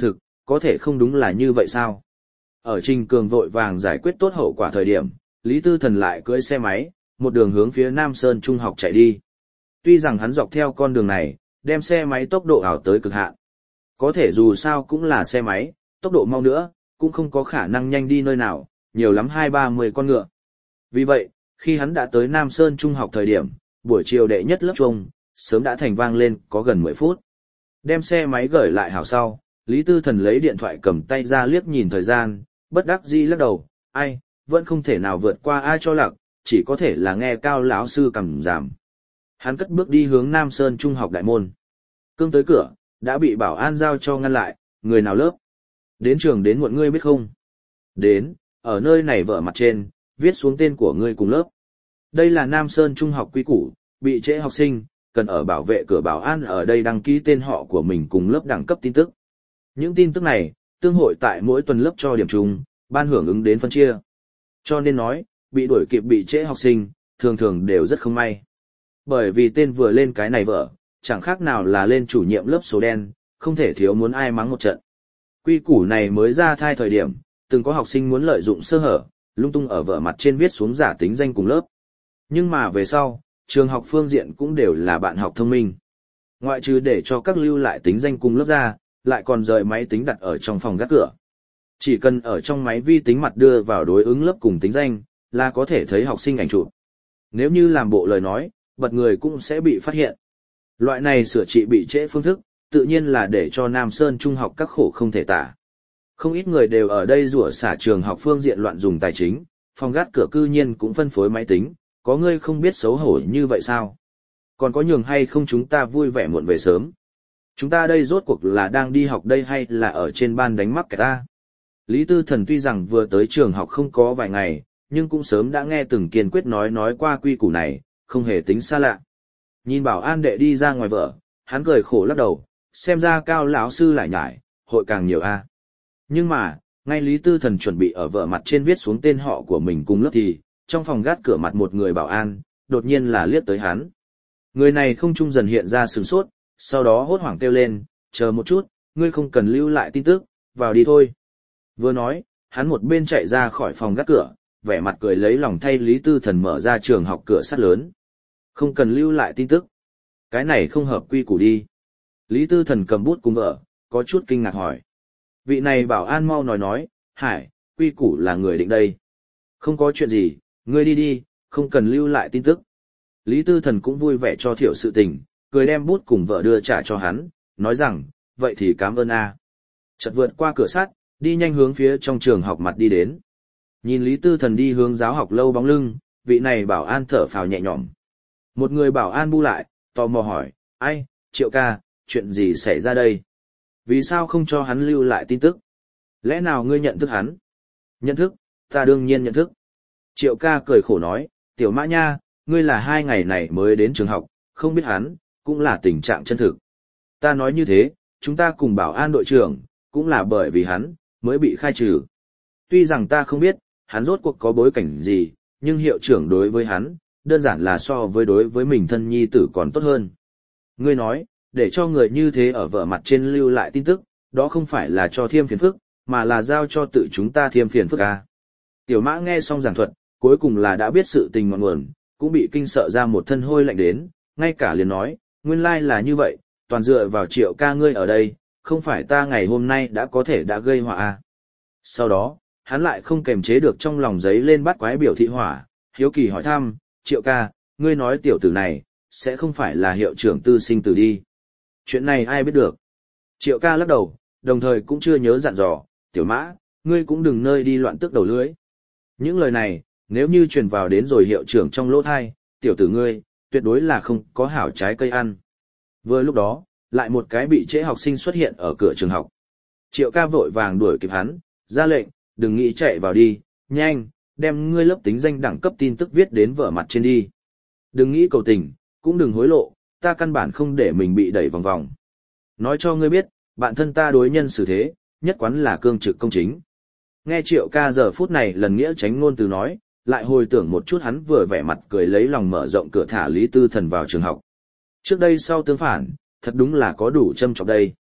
có thể không đúng là như vậy sao? Ở Trình Cường vội vàng giải quyết tốt hậu quả thời điểm, Lý Tư Thần lại cưỡi xe máy, một đường hướng phía Nam Sơn Trung học chạy đi. Tuy rằng hắn dọc theo con đường này, đem xe máy tốc độ ảo tới cực hạn. Có thể dù sao cũng là xe máy, tốc độ mau nữa, cũng không có khả năng nhanh đi nơi nào, nhiều lắm 20-30 con ngựa. Vì vậy, khi hắn đã tới Nam Sơn Trung học thời điểm, buổi chiều đệ nhất lớp trung, sớm đã thành vang lên có gần 10 phút. Đem xe máy gửi lại hảo sau, Lý Tư Thần lấy điện thoại cầm tay ra liếc nhìn thời gian, bất đắc dĩ lắc đầu, ai, vẫn không thể nào vượt qua ai cho lặc, chỉ có thể là nghe Cao lão sư cầm giảm. Hắn cất bước đi hướng Nam Sơn Trung học đại môn. Cương tới cửa, đã bị bảo an giao cho ngăn lại, người nào lớp. Đến trường đến muộn ngươi biết không? Đến, ở nơi này vở mặt trên, viết xuống tên của ngươi cùng lớp. Đây là Nam Sơn Trung học quy củ, bị trễ học sinh, cần ở bảo vệ cửa bảo an ở đây đăng ký tên họ của mình cùng lớp đẳng cấp tin tức. Những tin tức này, tương hội tại mỗi tuần lớp cho điểm chung, ban hưởng ứng đến phân chia. Cho nên nói, bị đuổi kịp bị trễ học sinh, thường thường đều rất không may. Bởi vì tên vừa lên cái này vở, chẳng khác nào là lên chủ nhiệm lớp số đen, không thể thiếu muốn ai mắng một trận. Quy củ này mới ra thai thời điểm, từng có học sinh muốn lợi dụng sơ hở, lung tung ở vở mặt trên viết xuống giả tính danh cùng lớp. Nhưng mà về sau, trường học phương diện cũng đều là bạn học thông minh. Ngoại trừ để cho các lưu lại tính danh cùng lớp ra, lại còn rời máy tính đặt ở trong phòng gác cửa. Chỉ cần ở trong máy vi tính mặt đưa vào đối ứng lớp cùng tính danh, là có thể thấy học sinh ảnh chụp. Nếu như làm bộ lời nói, bật người cũng sẽ bị phát hiện. Loại này sửa trị bị trễ phương thức, tự nhiên là để cho Nam Sơn Trung học các khổ không thể tả. Không ít người đều ở đây rủa xả trường học phương diện loạn dùng tài chính, phòng gác cửa cư nhiên cũng phân phối máy tính, có ngươi không biết xấu hổ như vậy sao? Còn có nhường hay không chúng ta vui vẻ muộn về sớm? Chúng ta đây rốt cuộc là đang đi học đây hay là ở trên ban đánh mắc kẻ ta? Lý Tư Thần tuy rằng vừa tới trường học không có vài ngày, nhưng cũng sớm đã nghe từng kiên quyết nói qua quy củ này, không hề tính xa lạ. Nhìn bảo an đệ đi ra ngoài vợ, hắn cười khổ lắc đầu, xem ra Cao lão sư lại nhải, hội càng nhiều a. Nhưng mà, ngay Lý Tư Thần chuẩn bị ở vợ mặt trên viết xuống tên họ của mình cùng lớp thì, trong phòng gác cửa mặt một người bảo an, đột nhiên là liếc tới hắn. Người này không trung dần hiện ra sửng sốt, sau đó hốt hoảng kêu lên, chờ một chút, ngươi không cần lưu lại tin tức, vào đi thôi. Vừa nói, hắn một bên chạy ra khỏi phòng gác cửa, vẻ mặt cười lấy lòng thay Lý Tư Thần mở ra trường học cửa sắt lớn. Không cần lưu lại tin tức. Cái này không hợp quy củ đi. Lý Tư Thần cầm bút cùng vợ, có chút kinh ngạc hỏi. Vị này bảo an mau nói, Hải, quy củ là người định đây. Không có chuyện gì, ngươi đi đi, không cần lưu lại tin tức. Lý Tư Thần cũng vui vẻ cho thiểu sự tình, cười đem bút cùng vợ đưa trả cho hắn, nói rằng, vậy thì cảm ơn a. Chợt vượt qua cửa sắt, đi nhanh hướng phía trong trường học mặt đi đến. Nhìn Lý Tư Thần đi hướng giáo học lâu bóng lưng, vị này bảo an thở phào nhẹ nhõm. Một người bảo an bu lại, tò mò hỏi, ai, Triệu ca, chuyện gì xảy ra đây? Vì sao không cho hắn lưu lại tin tức? Lẽ nào ngươi nhận thức hắn? Nhận thức, ta đương nhiên nhận thức. Triệu ca cười khổ nói, tiểu mã nha, ngươi là 2 ngày này mới đến trường học, không biết hắn, cũng là tình trạng chân thực. Ta nói như thế, chúng ta cùng bảo an đội trưởng, cũng là bởi vì hắn, mới bị khai trừ. Tuy rằng ta không biết, hắn rốt cuộc có bối cảnh gì, nhưng hiệu trưởng đối với hắn, đơn giản là so với đối với mình thân nhi tử còn tốt hơn. Ngươi nói, để cho người như thế ở vở mặt trên lưu lại tin tức, đó không phải là cho thêm phiền phức, mà là giao cho tự chúng ta thêm phiền phức à. Tiểu mã nghe xong giảng thuật, cuối cùng là đã biết sự tình ngọn nguồn, cũng bị kinh sợ ra một thân hôi lạnh đến, ngay cả liền nói, nguyên lai là như vậy, toàn dựa vào Triệu ca ngươi ở đây, không phải ta ngày hôm nay đã gây họa à. Sau đó, hắn lại không kềm chế được trong lòng giấy lên bắt quái biểu thị hỏa, hiếu kỳ hỏi thăm, Triệu ca, ngươi nói tiểu tử này, sẽ không phải là hiệu trưởng tư sinh tử đi. Chuyện này ai biết được. Triệu ca lắc đầu, đồng thời cũng chưa nhớ dặn dò, tiểu mã, ngươi cũng đừng nơi đi loạn tước đầu lưỡi. Những lời này, nếu như truyền vào đến rồi hiệu trưởng trong lỗ thai, tiểu tử ngươi, tuyệt đối là không có hảo trái cây ăn. Vừa lúc đó, lại một cái bị trễ học sinh xuất hiện ở cửa trường học. Triệu ca vội vàng đuổi kịp hắn, ra lệnh, đừng nghĩ chạy vào đi, nhanh, đem ngươi lớp tính danh đẳng cấp tin tức viết đến vở mặt trên đi. Đừng nghĩ cầu tình, cũng đừng hối lộ, ta căn bản không để mình bị đẩy vòng vòng. Nói cho ngươi biết, bạn thân ta đối nhân xử thế, nhất quán là cương trực công chính. Nghe Triệu ca giờ phút này lần nghĩa tránh ngôn từ nói, lại hồi tưởng một chút hắn vừa vẻ mặt cười lấy lòng mở rộng cửa thả Lý Tư Thần vào trường học. Trước đây sau tương phản, thật đúng là có đủ châm chọc đây.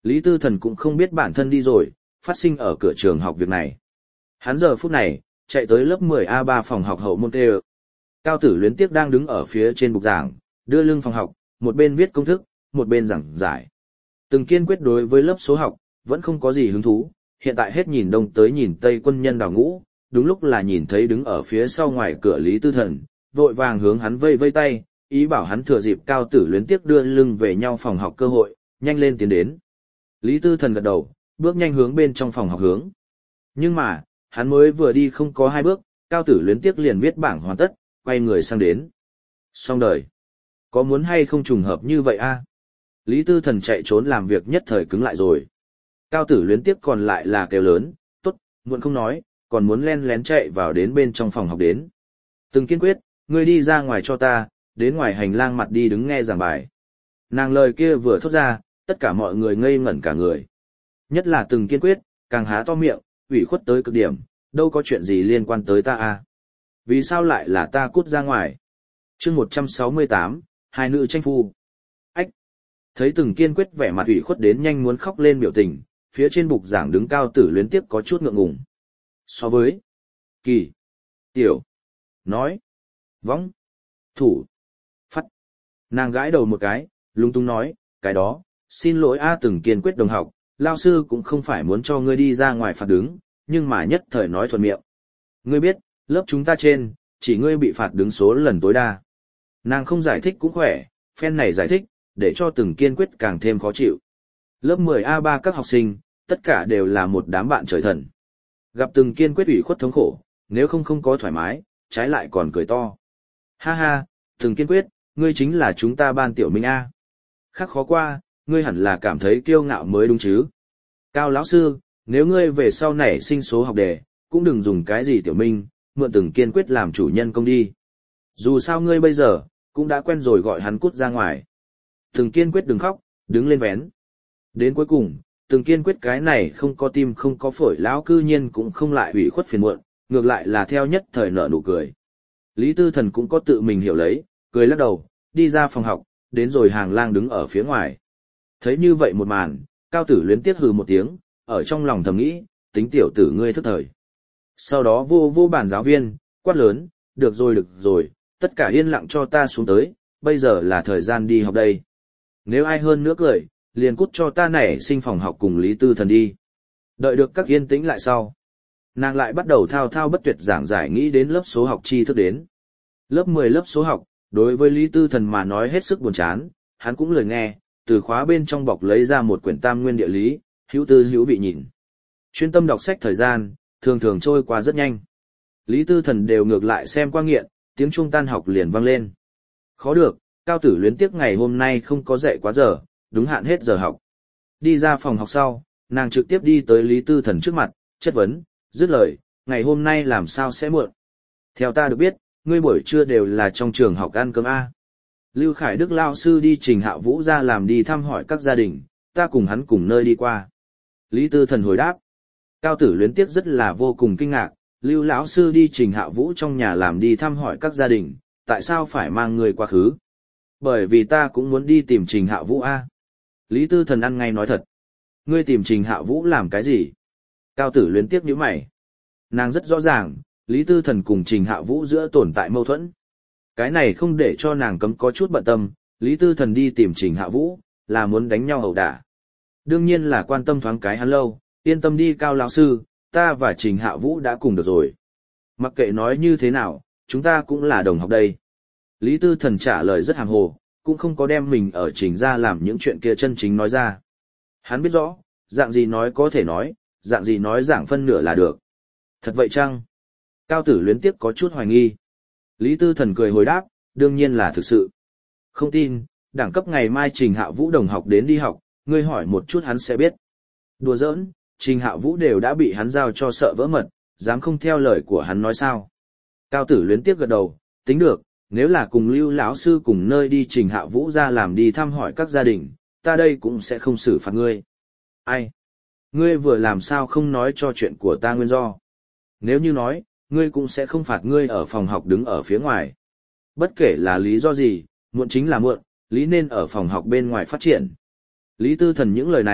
Lý Tư Thần cũng không biết bản thân đi rồi, phát sinh ở cửa trường học việc này. Hắn giờ phút này, chạy tới lớp 10A3 phòng học hậu môn tê. Cao Tử Luyến Tiếc đang đứng ở phía trên bục giảng, đưa lưng phòng học, một bên viết công thức, một bên giảng giải. Từng Kiên Quyết đối với lớp số học, vẫn không có gì hứng thú, hiện tại hết nhìn đông tới nhìn tây quân nhân đào ngũ, đúng lúc là nhìn thấy đứng ở phía sau ngoài cửa Lý Tư Thần, vội vàng hướng hắn vây vây tay, ý bảo hắn thừa dịp Cao Tử Luyến Tiếc đưa lưng về nhau phòng học cơ hội, nhanh lên tiến đến. Lý Tư Thần gật đầu, bước nhanh hướng bên trong phòng học hướng. Nhưng mà, hắn mới vừa đi không có 2 bước, Cao Tử Luyến Tiếc liền viết bảng hoàn tất, quay người sang đến. Xong đời. Có muốn hay không trùng hợp như vậy a? Lý Tư Thần chạy trốn làm việc nhất thời cứng lại rồi. Cao Tử Luyến Tiếc còn lại là kêu lớn, tốt, muộn không nói, còn muốn len lén chạy vào đến bên trong phòng học đến. Từng Kiên Quyết, ngươi đi ra ngoài cho ta, đến ngoài hành lang mặt đi đứng nghe giảng bài. Nàng lời kia vừa thốt ra, tất cả mọi người ngây ngẩn cả người. Nhất là Từng Kiên Quyết, càng há to miệng, ủy khuất tới cực điểm, đâu có chuyện gì liên quan tới ta à? Vì sao lại là ta cút ra ngoài? Chương 168, hai nữ tranh phu. Ách! Thấy Từng Kiên Quyết vẻ mặt ủy khuất đến nhanh muốn khóc lên biểu tình, phía trên bục giảng đứng Cao Tử Luyến Tiếc có chút ngượng ngùng. So với Kỳ, Tiểu, Nói, Võng, Thủ, Phát. Nàng gãi đầu một cái, lung tung nói, cái đó, xin lỗi a Từng Kiên Quyết đồng học, lao sư cũng không phải muốn cho ngươi đi ra ngoài phạt đứng, nhưng mà nhất thời nói thuận miệng. Ngươi biết, lớp chúng ta trên, chỉ ngươi bị phạt đứng số lần tối đa. Nàng không giải thích cũng khỏe, phen này giải thích, để cho Từng Kiên Quyết càng thêm khó chịu. Lớp 10A3 các học sinh, tất cả đều là một đám bạn trời thần. Gặp Từng Kiên Quyết ủy khuất thống khổ, nếu không có thoải mái, trái lại còn cười to. Ha ha, Từng Kiên Quyết, ngươi chính là chúng ta ban tiểu minh A. Khác khó qua, ngươi hẳn là cảm thấy kiêu ngạo mới đúng chứ. Cao lão sư, nếu ngươi về sau này sinh số học đề, cũng đừng dùng cái gì tiểu minh, mượn Từng Kiên Quyết làm chủ nhân công đi. Dù sao ngươi bây giờ, cũng đã quen rồi gọi hắn cút ra ngoài. Từng Kiên Quyết đừng khóc, đứng lên vén. Đến cuối cùng, Từng Kiên Quyết cái này không có tim không có phổi lão cư nhiên cũng không lại ủy khuất phiền muộn, ngược lại là theo nhất thời nở nụ cười. Lý Tư Thần cũng có tự mình hiểu lấy, cười lắc đầu, đi ra phòng học, đến rồi hàng lang đứng ở phía ngoài. Thấy như vậy một màn, Cao Tử Luyến Tiếc hừ một tiếng, ở trong lòng thầm nghĩ, tính tiểu tử ngươi thức thời. Sau đó vô bản giáo viên, quát lớn, được rồi, tất cả yên lặng cho ta xuống tới, bây giờ là thời gian đi học đây. Nếu ai hơn nữa cười, liền cút cho ta nảy sinh phòng học cùng Lý Tư Thần đi. Đợi được các yên tĩnh lại sau. Nàng lại bắt đầu thao thao bất tuyệt giảng giải nghĩ đến lớp số học tri thức đến. Lớp 10 lớp số học, đối với Lý Tư Thần mà nói hết sức buồn chán, hắn cũng lười nghe, từ khóa bên trong bọc lấy ra một quyển tam nguyên địa lý, hữu tư hữu vị nhìn. Chuyên tâm đọc sách thời gian, thường thường trôi qua rất nhanh. Lý Tư Thần đều ngược lại xem qua nghiện, tiếng chuông tan học liền vang lên. Khó được, Cao Tử Luyến Tiếc ngày hôm nay không có dạy quá giờ, đúng hạn hết giờ học. Đi ra phòng học sau, nàng trực tiếp đi tới Lý Tư Thần trước mặt, chất vấn, dứt lời, ngày hôm nay làm sao sẽ muộn. Theo ta được biết, ngươi buổi trưa đều là trong trường học ăn cơm A. Lưu Khải Đức lao sư đi Trình Hạ Vũ ra làm đi thăm hỏi các gia đình, ta cùng hắn cùng nơi đi qua. Lý Tư Thần hồi đáp. Cao Tử Luyến Tiếc rất là vô cùng kinh ngạc, Lưu lão sư đi Trình Hạ Vũ trong nhà làm đi thăm hỏi các gia đình, tại sao phải mang người quá khứ? Bởi vì ta cũng muốn đi tìm Trình Hạ Vũ A. Lý Tư Thần ăn ngay nói thật. Ngươi tìm Trình Hạ Vũ làm cái gì? Cao Tử Luyến Tiếc nhíu mày. Nàng rất rõ ràng, Lý Tư Thần cùng Trình Hạ Vũ giữa tồn tại mâu thuẫn. Cái này không để cho nàng cấm có chút bận tâm, Lý Tư Thần đi tìm Trình Hạ Vũ, là muốn đánh nhau ẩu đả. Đương nhiên là quan tâm thoáng cái hắn lâu, yên tâm đi Cao lão sư, ta và Trình Hạ Vũ đã cùng được rồi. Mặc kệ nói như thế nào, chúng ta cũng là đồng học đây. Lý Tư Thần trả lời rất hàm hồ, cũng không có đem mình ở Trình ra làm những chuyện kia chân chính nói ra. Hắn biết rõ, dạng gì nói có thể nói, dạng gì nói giảng phân nửa là được. Thật vậy chăng? Cao Tử Luyến Tiếc có chút hoài nghi. Lý Tư Thần cười hồi đáp, đương nhiên là thực sự. Không tin, đẳng cấp ngày mai Trình Hạ Vũ đồng học đến đi học, ngươi hỏi một chút hắn sẽ biết. Đùa giỡn, Trình Hạ Vũ đều đã bị hắn giao cho sợ vỡ mật, dám không theo lời của hắn nói sao. Cao Tử Luyến Tiếc gật đầu, tính được, nếu là cùng Lưu lão sư cùng nơi đi Trình Hạ Vũ ra làm đi thăm hỏi các gia đình, ta đây cũng sẽ không xử phạt ngươi. Ai? Ngươi vừa làm sao không nói cho chuyện của ta nguyên do? Nếu như nói, ngươi cũng sẽ không phạt ngươi ở phòng học đứng ở phía ngoài. Bất kể là lý do gì, muộn chính là muộn, lý nên ở phòng học bên ngoài phát triển. Lý Tư Thần những lời này,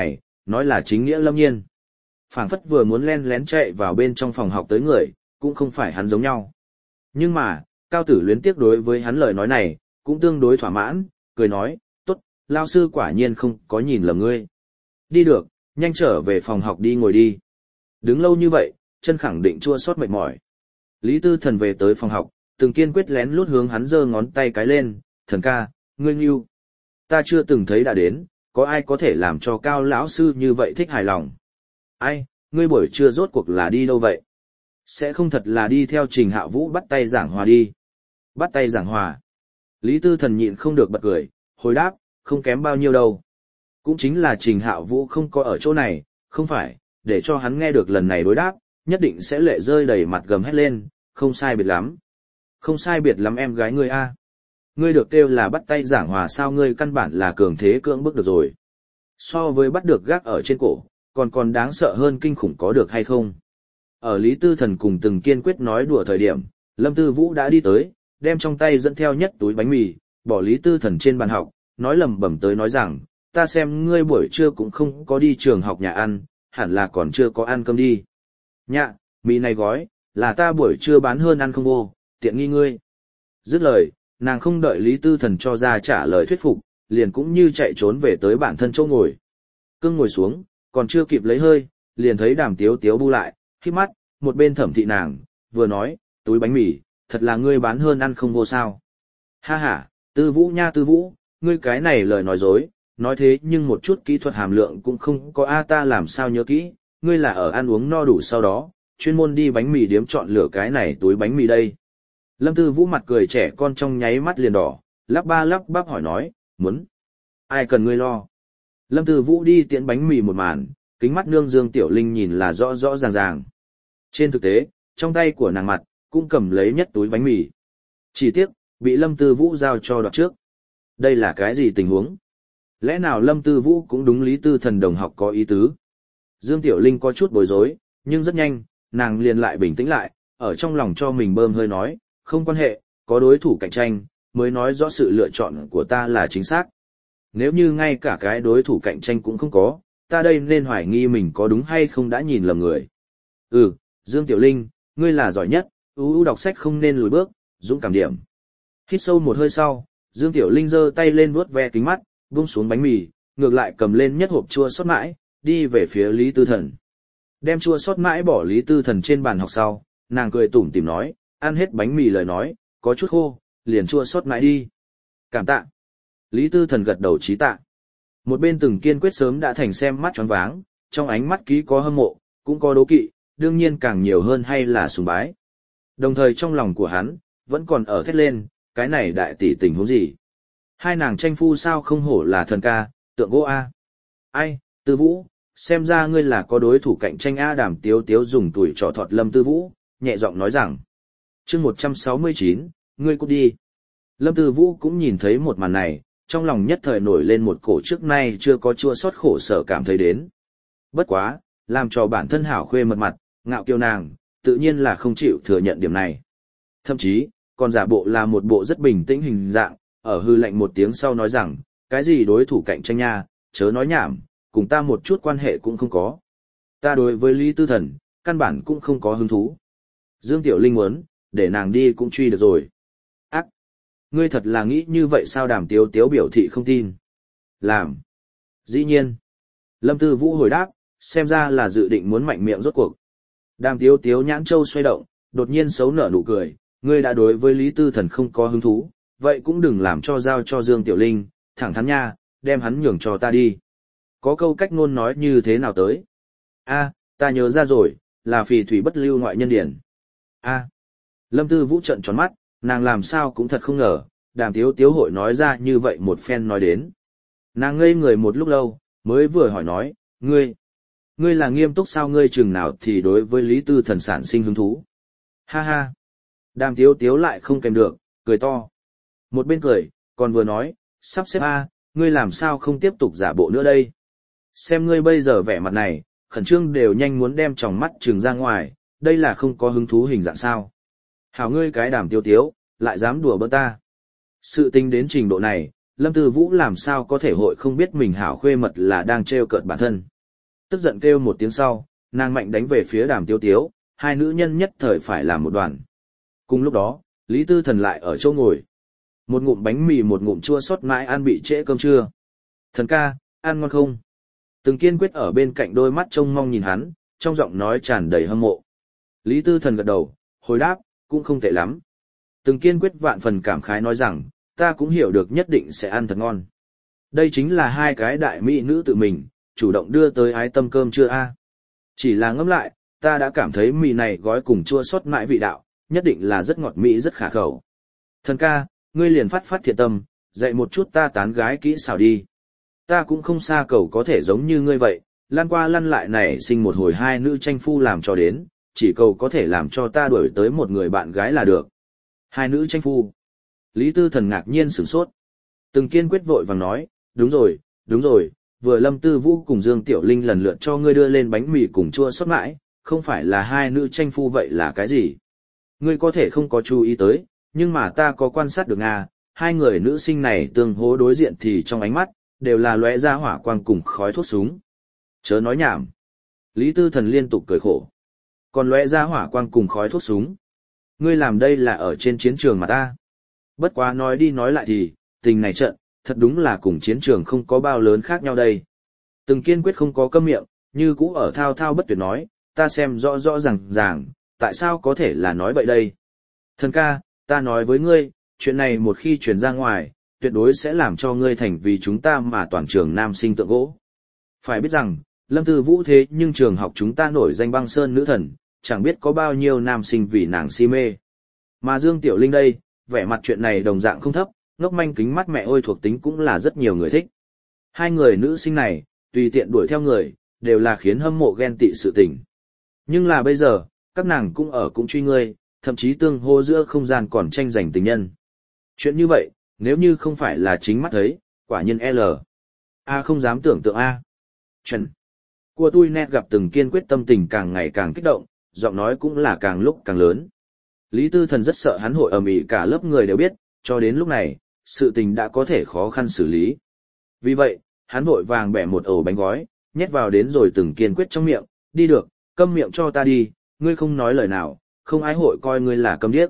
nói là chính nghĩa lâm nhiên. Phảng phất vừa muốn len lén chạy vào bên trong phòng học tới người, cũng không phải hắn giống nhau. Nhưng mà, Cao Tử Luyến tiếc đối với hắn lời nói này, cũng tương đối thỏa mãn, cười nói, tốt, lao sư quả nhiên không có nhìn lầm ngươi. Đi được, nhanh trở về phòng học đi ngồi đi. Đứng lâu như vậy, chân khẳng định chua xót mệt mỏi. Lý Tư Thần về tới phòng học, từng kiên quyết lén lút hướng hắn giơ ngón tay cái lên, thần ca, ngươi nghiêu. Ta chưa từng thấy đã đến, có ai có thể làm cho Cao lão sư như vậy thích hài lòng. Ai, ngươi buổi trưa rốt cuộc là đi đâu vậy? Sẽ không thật là đi theo Trình Hạ Vũ bắt tay giảng hòa đi. Bắt tay giảng hòa. Lý Tư Thần nhịn không được bật cười, hồi đáp, không kém bao nhiêu đâu. Cũng chính là Trình Hạ Vũ không có ở chỗ này, không phải, để cho hắn nghe được lần này đối đáp, nhất định sẽ lệ rơi đầy mặt gầm hét lên, không sai biệt lắm. Không sai biệt lắm em gái ngươi a. Ngươi được kêu là bắt tay giảng hòa sao, ngươi căn bản là cường thế cưỡng bức được rồi. So với bắt được gác ở trên cổ, còn đáng sợ hơn kinh khủng có được hay không. Ở Lý Tư Thần cùng từng kiên quyết nói đùa thời điểm, Lâm Tư Vũ đã đi tới, đem trong tay dẫn theo nhất túi bánh mì, bỏ Lý Tư Thần trên bàn học, nói lẩm bẩm tới nói rằng, ta xem ngươi buổi trưa cũng không có đi trường học nhà ăn, hẳn là còn chưa có ăn cơm đi. Nhạ, mì này gói, là ta buổi trưa bán hơn ăn không vô, tiện nghi ngươi. Dứt lời, nàng không đợi Lý Tư Thần cho ra trả lời thuyết phục, liền cũng như chạy trốn về tới bản thân chỗ ngồi. Cưng ngồi xuống, còn chưa kịp lấy hơi, liền thấy Đàm Tiếu Tiếu bu lại, khép mắt, một bên thẩm thị nàng, vừa nói, túi bánh mì, thật là ngươi bán hơn ăn không vô sao. Ha ha, Tư Vũ nha Tư Vũ, ngươi cái này lời nói dối, nói thế nhưng một chút kỹ thuật hàm lượng cũng không có a, ta làm sao nhớ kỹ, ngươi là ở ăn uống no đủ sau đó, chuyên môn đi bánh mì điếm chọn lựa cái này túi bánh mì đây. Lâm Tư Vũ mặt cười trẻ con trong nháy mắt liền đỏ, lắp ba lắp bắp hỏi nói, muốn. Ai cần ngươi lo. Lâm Tư Vũ đi tiễn bánh mì một màn, kính mắt nương Dương Tiểu Linh nhìn là rõ rõ ràng ràng. Trên thực tế, trong tay của nàng mặt, cũng cầm lấy nhất túi bánh mì. Chỉ tiếc, bị Lâm Tư Vũ giao cho đoạt trước. Đây là cái gì tình huống? Lẽ nào Lâm Tư Vũ cũng đúng Lý Tư Thần đồng học có ý tứ? Dương Tiểu Linh có chút bối rối, nhưng rất nhanh, nàng liền lại bình tĩnh lại, ở trong lòng cho mình bơm hơi nói, không quan hệ, có đối thủ cạnh tranh, mới nói rõ sự lựa chọn của ta là chính xác. Nếu như ngay cả cái đối thủ cạnh tranh cũng không có, ta đây nên hoài nghi mình có đúng hay không đã nhìn lầm người. Dương Tiểu Linh, ngươi là giỏi nhất, đọc sách không nên lùi bước, dũng cảm điểm. Hít sâu một hơi sau, Dương Tiểu Linh giơ tay lên vuốt ve kính mắt, buông xuống bánh mì, ngược lại cầm lên nhất hộp chua sót mãi, đi về phía Lý Tư Thần. Đem chua sót mãi bỏ Lý Tư Thần trên bàn học sau, nàng cười tủm tỉm nói, ăn hết bánh mì lời nói, có chút khô, liền chua sót mãi đi. Cảm tạ. Lý Tư Thần gật đầu chí tạ. Một bên từng kiên quyết sớm đã thành xem mắt choáng váng, trong ánh mắt ký có hâm mộ, cũng có đố kỵ, đương nhiên càng nhiều hơn hay là sùng bái. Đồng thời trong lòng của hắn, vẫn còn ở thét lên, cái này đại tỷ tình huống gì? Hai nàng tranh phu sao không hổ là thần ca, tượng gỗ A. Ai, Tư Vũ, xem ra ngươi là có đối thủ cạnh tranh A. Đàm Tiếu Tiếu dùng tuổi trò thọt Lâm Tư Vũ, nhẹ giọng nói rằng. Chương 169, ngươi cút đi. Lâm Tư Vũ cũng nhìn thấy một màn này, trong lòng nhất thời nổi lên một cổ trước nay chưa có chua xót khổ sở cảm thấy đến. Bất quá, làm cho bản thân hảo khuê mật mặt, ngạo kiêu nàng, tự nhiên là không chịu thừa nhận điểm này. Thậm chí, còn giả bộ là một bộ rất bình tĩnh hình dạng, ở hư lạnh một tiếng sau nói rằng, cái gì đối thủ cạnh tranh nha, chớ nói nhảm, cùng ta một chút quan hệ cũng không có. Ta đối với Lý Tư Thần, căn bản cũng không có hứng thú. Dương Tiểu Linh muốn, để nàng đi cũng truy được rồi. Ác! Ngươi thật là nghĩ như vậy sao? Đàm Tiếu Tiếu biểu thị không tin. Làm! Dĩ nhiên! Lâm Tư Vũ hồi đáp, xem ra là dự định muốn mạnh miệng rốt cuộc. Đàm Tiếu Tiếu nhãn châu xoay động, đột nhiên xấu nở nụ cười, ngươi đã đối với Lý Tư Thần không có hứng thú, vậy cũng đừng làm cho giao cho Dương Tiểu Linh, thẳng thắn nha, đem hắn nhường cho ta đi. Có câu cách ngôn nói như thế nào tới? Ta nhớ ra rồi, là phì thủy bất lưu ngoại nhân điển. Lâm Tư Vũ trợn tròn mắt, nàng làm sao cũng thật không ngờ, Đàm Tiếu Tiếu hội nói ra như vậy một phen nói đến. Nàng ngây người một lúc lâu, mới vừa hỏi nói, ngươi là nghiêm túc sao? Ngươi chừng nào thì đối với Lý Tư Thần sản sinh hứng thú? Ha ha! Đàm Tiếu Tiếu lại không kèm được, cười to. Một bên cười, còn vừa nói, sắp xếp ngươi làm sao không tiếp tục giả bộ nữa đây? Xem ngươi bây giờ vẻ mặt này, khẩn trương đều nhanh muốn đem tròng mắt trừng ra ngoài, đây là không có hứng thú hình dạng sao? Hảo ngươi cái Đàm Tiếu Tiếu, lại dám đùa bỡn ta. Sự tình đến trình độ này, Lâm Tư Vũ làm sao có thể hội không biết mình hảo khuê mật là đang trêu cợt bản thân. Tức giận kêu một tiếng sau, nàng mạnh đánh về phía Đàm Tiếu Tiếu, hai nữ nhân nhất thời phải làm một đoàn. Cùng lúc đó, Lý Tư Thần lại ở chỗ ngồi. Một ngụm bánh mì một ngụm chua xót mãi ăn bị trễ cơm trưa. Thần ca, ăn ngon không? Từng Kiên Quyết ở bên cạnh đôi mắt trông mong nhìn hắn, trong giọng nói tràn đầy hâm mộ. Lý Tư Thần gật đầu, hồi đáp, cũng không tệ lắm. Từng Kiên Quyết vạn phần cảm khái nói rằng, ta cũng hiểu được nhất định sẽ ăn thật ngon. Đây chính là hai cái đại mỹ nữ tự mình, chủ động đưa tới ái tâm cơm trưa a. Chỉ là ngẫm lại, ta đã cảm thấy mì này gói cùng chua xót mãi vị đạo, nhất định là rất ngọt mỹ rất khả khẩu. Thần ca, ngươi liền phát phát thiện tâm, dạy một chút ta tán gái kỹ xảo đi. Ta cũng không xa cầu có thể giống như ngươi vậy, lăn qua lăn lại này sinh một hồi hai nữ tranh phu làm cho đến, chỉ cầu có thể làm cho ta đuổi tới một người bạn gái là được. Hai nữ tranh phu. Lý Tư Thần ngạc nhiên sửng sốt. Từng Kiên Quyết vội vàng nói, đúng rồi, vừa Lâm Tư Vũ cùng Dương Tiểu Linh lần lượt cho ngươi đưa lên bánh mì cùng chua xót mãi, không phải là hai nữ tranh phu vậy là cái gì? Ngươi có thể không có chú ý tới, nhưng mà ta có quan sát được hai người nữ sinh này tương hố đối diện thì trong ánh mắt, đều là lóe ra hỏa quang cùng khói thuốc súng. Chớ nói nhảm. Lý Tư Thần liên tục cười khổ. Còn lóe ra hỏa quang cùng khói thuốc súng. Ngươi làm đây là ở trên chiến trường mà ta. Bất quá nói đi nói lại thì, tình này trận, thật đúng là cùng chiến trường không có bao lớn khác nhau đây. Từng Kiên Quyết không có câm miệng, như cũ ở thao thao bất tuyệt nói, ta xem rõ rõ ràng, tại sao có thể là nói vậy đây? Thần ca, ta nói với ngươi, chuyện này một khi truyền ra ngoài, tuyệt đối sẽ làm cho ngươi thành vì chúng ta mà toàn trường nam sinh tượng gỗ. Phải biết rằng, Lâm Tư Vũ thế nhưng trường học chúng ta nổi danh băng sơn nữ thần, chẳng biết có bao nhiêu nam sinh vì nàng si mê. Mà Dương Tiểu Linh đây, vẻ mặt chuyện này đồng dạng không thấp, ngốc manh kính mắt mẹ ôi thuộc tính cũng là rất nhiều người thích. Hai người nữ sinh này, tùy tiện đuổi theo người, đều là khiến hâm mộ ghen tị sự tình. Nhưng là bây giờ, các nàng cũng ở cũng truy ngươi, thậm chí tương hô giữa không gian còn tranh giành tình nhân. Chuyện như vậy, nếu như không phải là chính mắt thấy, quả nhân L. A không dám tưởng tượng A. Chuẩn. Của tôi nét gặp Từng Kiên Quyết tâm tình càng ngày càng kích động, giọng nói cũng là càng lúc càng lớn. Lý Tư Thần rất sợ hắn hội ầm ĩ cả lớp người đều biết, cho đến lúc này, sự tình đã có thể khó khăn xử lý. Vì vậy, hắn vội vàng bẻ một ổ bánh gói, nhét vào đến rồi Từng Kiên Quyết trong miệng, đi được, câm miệng cho ta đi, ngươi không nói lời nào, không ai hội coi ngươi là câm điếc.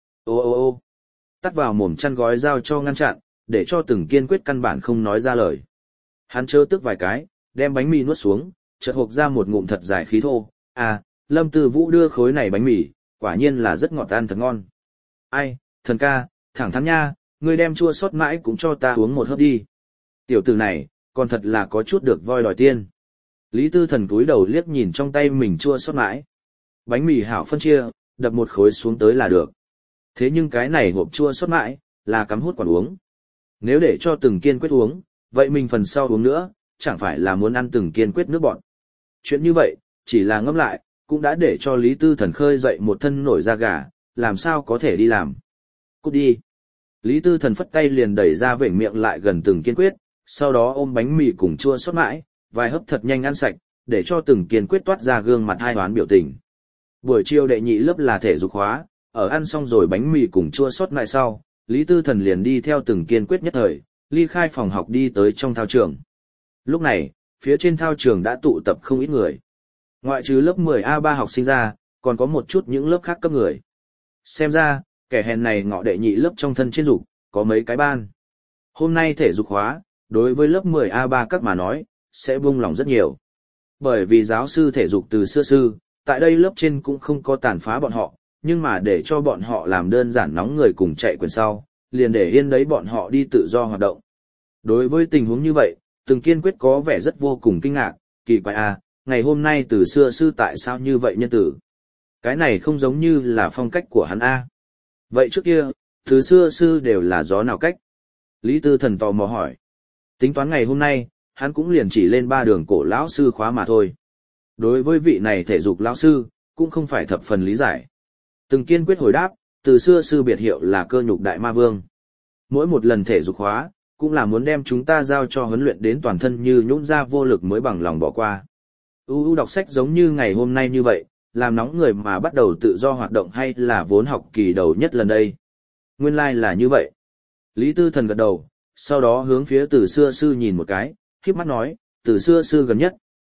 Ô, tắt vào mồm chăn gói giao cho ngăn chặn, để cho Từng Kiên Quyết căn bản không nói ra lời. Hắn chớ tức vài cái, đem bánh mì nuốt xuống, chợt hộc ra một ngụm thật dài khí thô. Lâm Tư Vũ đưa khối này bánh mì, quả nhiên là rất ngọt ăn thật ngon. Ai, thần ca, thẳng thắn nha, ngươi đem chua xót mãi cũng cho ta uống một hớp đi. Tiểu tử này, còn thật là có chút được voi đòi tiên. Lý Tư Thần cúi đầu liếc nhìn trong tay mình chua xót mãi. Bánh mì hảo phân chia, đập một khối xuống tới là được. Thế nhưng cái này hộp chua xót mãi, là cắm hút quản uống. Nếu để cho Từng Kiên Quyết uống, vậy mình phần sau uống nữa, chẳng phải là muốn ăn Từng Kiên Quyết nước bọt. Chuyện như vậy, chỉ là ngẫm lại, cũng đã để cho Lý Tư Thần khơi dậy một thân nổi da gà, làm sao có thể đi làm. Cút đi. Lý Tư Thần phất tay liền đẩy ra vểnh miệng lại gần Từng Kiên Quyết, sau đó ôm bánh mì cùng chua xót mãi, vài hớp thật nhanh ăn sạch, để cho Từng Kiên Quyết toát ra gương mặt hai hoán biểu tình. Buổi chiều đệ nhị lớp là thể dục hóa, ở ăn xong rồi bánh mì cùng chua xót mãi sau, Lý Tư Thần liền đi theo Từng Kiên Quyết nhất thời, ly khai phòng học đi tới trong thao trường. Lúc này, phía trên thao trường đã tụ tập không ít người. Ngoại trừ lớp 10A3 học sinh ra, còn có một chút những lớp khác cấp người. Xem ra, kẻ hèn này ngọ đệ nhị lớp trong thân trên dục, có mấy cái ban. Hôm nay thể dục hóa, đối với lớp 10A3 các mà nói, sẽ buông lòng rất nhiều. Bởi vì giáo sư thể dục từ xưa sư, tại đây lớp trên cũng không có tàn phá bọn họ, nhưng mà để cho bọn họ làm đơn giản nóng người cùng chạy quyền sau, liền để yên đấy bọn họ đi tự do hoạt động. Đối với tình huống như vậy, Từng Kiên Quyết có vẻ rất vô cùng kinh ngạc, kỳ quái ngày hôm nay từ xưa sư tại sao như vậy nhân tử? Cái này không giống như là phong cách của hắn Vậy trước kia, từ xưa sư đều là gió nào cách? Lý Tư Thần tò mò hỏi. Tính toán ngày hôm nay, hắn cũng liền chỉ lên 3 đường cổ lão sư khóa mà thôi. Đối với vị này thể dục lão sư, cũng không phải thập phần lý giải. Từng Kiên Quyết hồi đáp, từ xưa sư biệt hiệu là Cơ Nhục Đại Ma Vương. Mỗi một lần thể dục khóa, cũng là muốn đem chúng ta giao cho huấn luyện đến toàn thân như nhũn ra vô lực mới bằng lòng bỏ qua. Đọc sách giống như ngày hôm nay như vậy, làm nóng người mà bắt đầu tự do hoạt động hay là vốn học kỳ đầu nhất lần đây. Nguyên lai là như vậy. Lý Tư Thần gật đầu, sau đó hướng phía từ xưa sư nhìn một cái, khiếp mắt nói, từ xưa sư gần nhất,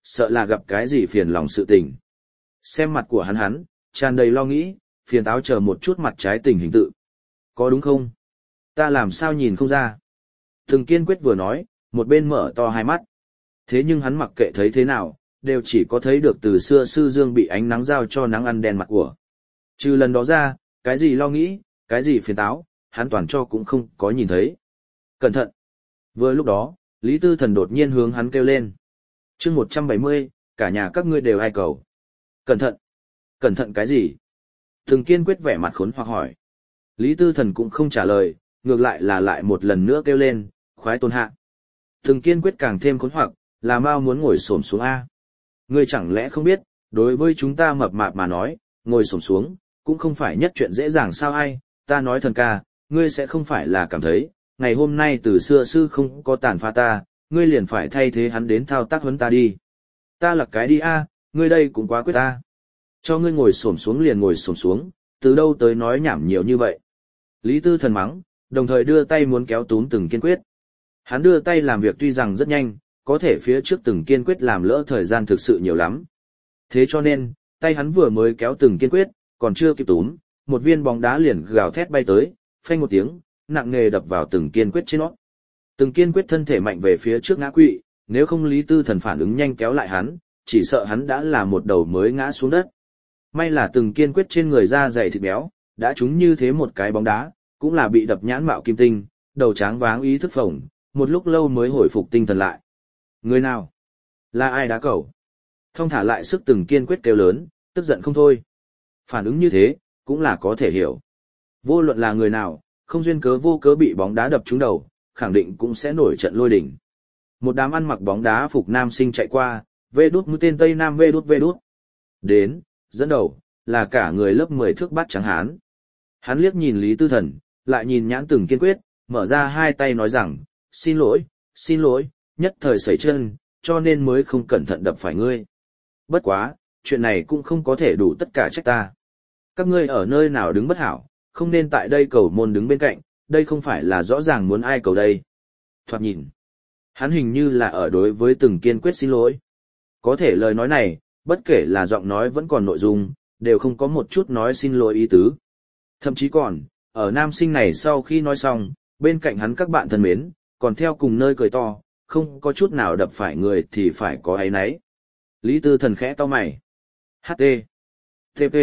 sợ là gặp cái gì phiền lòng sự tình. Xem mặt của hắn, tràn đầy lo nghĩ, phiền táo chờ một chút mặt trái tình hình tự. Có đúng không? Ta làm sao nhìn không ra? Từng Kiên Quyết vừa nói, một bên mở to hai mắt. Thế nhưng hắn mặc kệ thấy thế nào, đều chỉ có thấy được từ xưa sư dương bị ánh nắng giao cho nắng ăn đen mặt của. Trừ lần đó ra, cái gì lo nghĩ, cái gì phiền táo, hắn toàn cho cũng không có nhìn thấy. Cẩn thận! Vừa lúc đó, Lý Tư Thần đột nhiên hướng hắn kêu lên. chương 170, cả nhà các ngươi đều ai cầu. Cẩn thận! Cẩn thận cái gì? Từng Kiên Quyết vẻ mặt khốn hoặc hỏi. Lý Tư Thần cũng không trả lời, ngược lại là lại một lần nữa kêu lên, khoái tôn hạ. Từng Kiên Quyết càng thêm khốn hoặc, là mau muốn ngồi xổm xuống A. Ngươi chẳng lẽ không biết, đối với chúng ta mập mạp mà nói, ngồi xổm xuống, cũng không phải nhất chuyện dễ dàng sao ai, ta nói thần ca, ngươi sẽ không phải là cảm thấy, ngày hôm nay từ xưa sư không có tàn pha ta, ngươi liền phải thay thế hắn đến thao tác huấn ta đi. Ta là cái đi A, ngươi đây cũng quá quyết ta. Cho ngươi ngồi xổm xuống liền ngồi xổm xuống, từ đâu tới nói nhảm nhiều như vậy. Lý Tư Thần mắng, đồng thời đưa tay muốn kéo túm Từng Kiên Quyết. Hắn đưa tay làm việc tuy rằng rất nhanh, có thể phía trước Từng Kiên Quyết làm lỡ thời gian thực sự nhiều lắm. Thế cho nên, tay hắn vừa mới kéo Từng Kiên Quyết, còn chưa kịp túm, một viên bóng đá liền gào thét bay tới, phanh một tiếng, nặng nề đập vào Từng Kiên Quyết trên nót. Từng Kiên Quyết thân thể mạnh về phía trước ngã quỵ, nếu không Lý Tư Thần phản ứng nhanh kéo lại hắn, chỉ sợ hắn đã là một đầu mới ngã xuống đất. May là Từng Kiên Quyết trên người da dày thịt béo, đã trúng như thế một cái bóng đá, cũng là bị đập nhãn mạo kim tinh, đầu tráng váng ý thức phồng, một lúc lâu mới hồi phục tinh thần lại. Người nào? Là ai đá cầu? Thong thả lại sức Từng Kiên Quyết kêu lớn, tức giận không thôi. Phản ứng như thế, cũng là có thể hiểu. Vô luận là người nào, không duyên cớ vô cớ bị bóng đá đập trúng đầu, khẳng định cũng sẽ nổi trận lôi đình. Một đám ăn mặc bóng đá phục nam sinh chạy qua, vê đút mũi tên Tây Nam vê đút. Đến, dẫn đầu, là cả người lớp 10 thước bát trắng hán. Hắn liếc nhìn Lý Tư Thần, lại nhìn nhãn Từng Kiên Quyết, mở ra hai tay nói rằng, xin lỗi, nhất thời sẩy chân, cho nên mới không cẩn thận đập phải ngươi. Bất quá, chuyện này cũng không có thể đủ tất cả trách ta. Các ngươi ở nơi nào đứng bất hảo, không nên tại đây cầu môn đứng bên cạnh, đây không phải là rõ ràng muốn ai cầu đây. Thoạt nhìn, hắn hình như là ở đối với Từng Kiên Quyết xin lỗi. Có thể lời nói này, bất kể là giọng nói vẫn còn nội dung, đều không có một chút nói xin lỗi ý tứ. Thậm chí còn, ở nam sinh này sau khi nói xong, bên cạnh hắn các bạn thân mến, còn theo cùng nơi cười to, không có chút nào đập phải người thì phải có áy náy. Lý Tư Thần khẽ cau mày. HT. TP.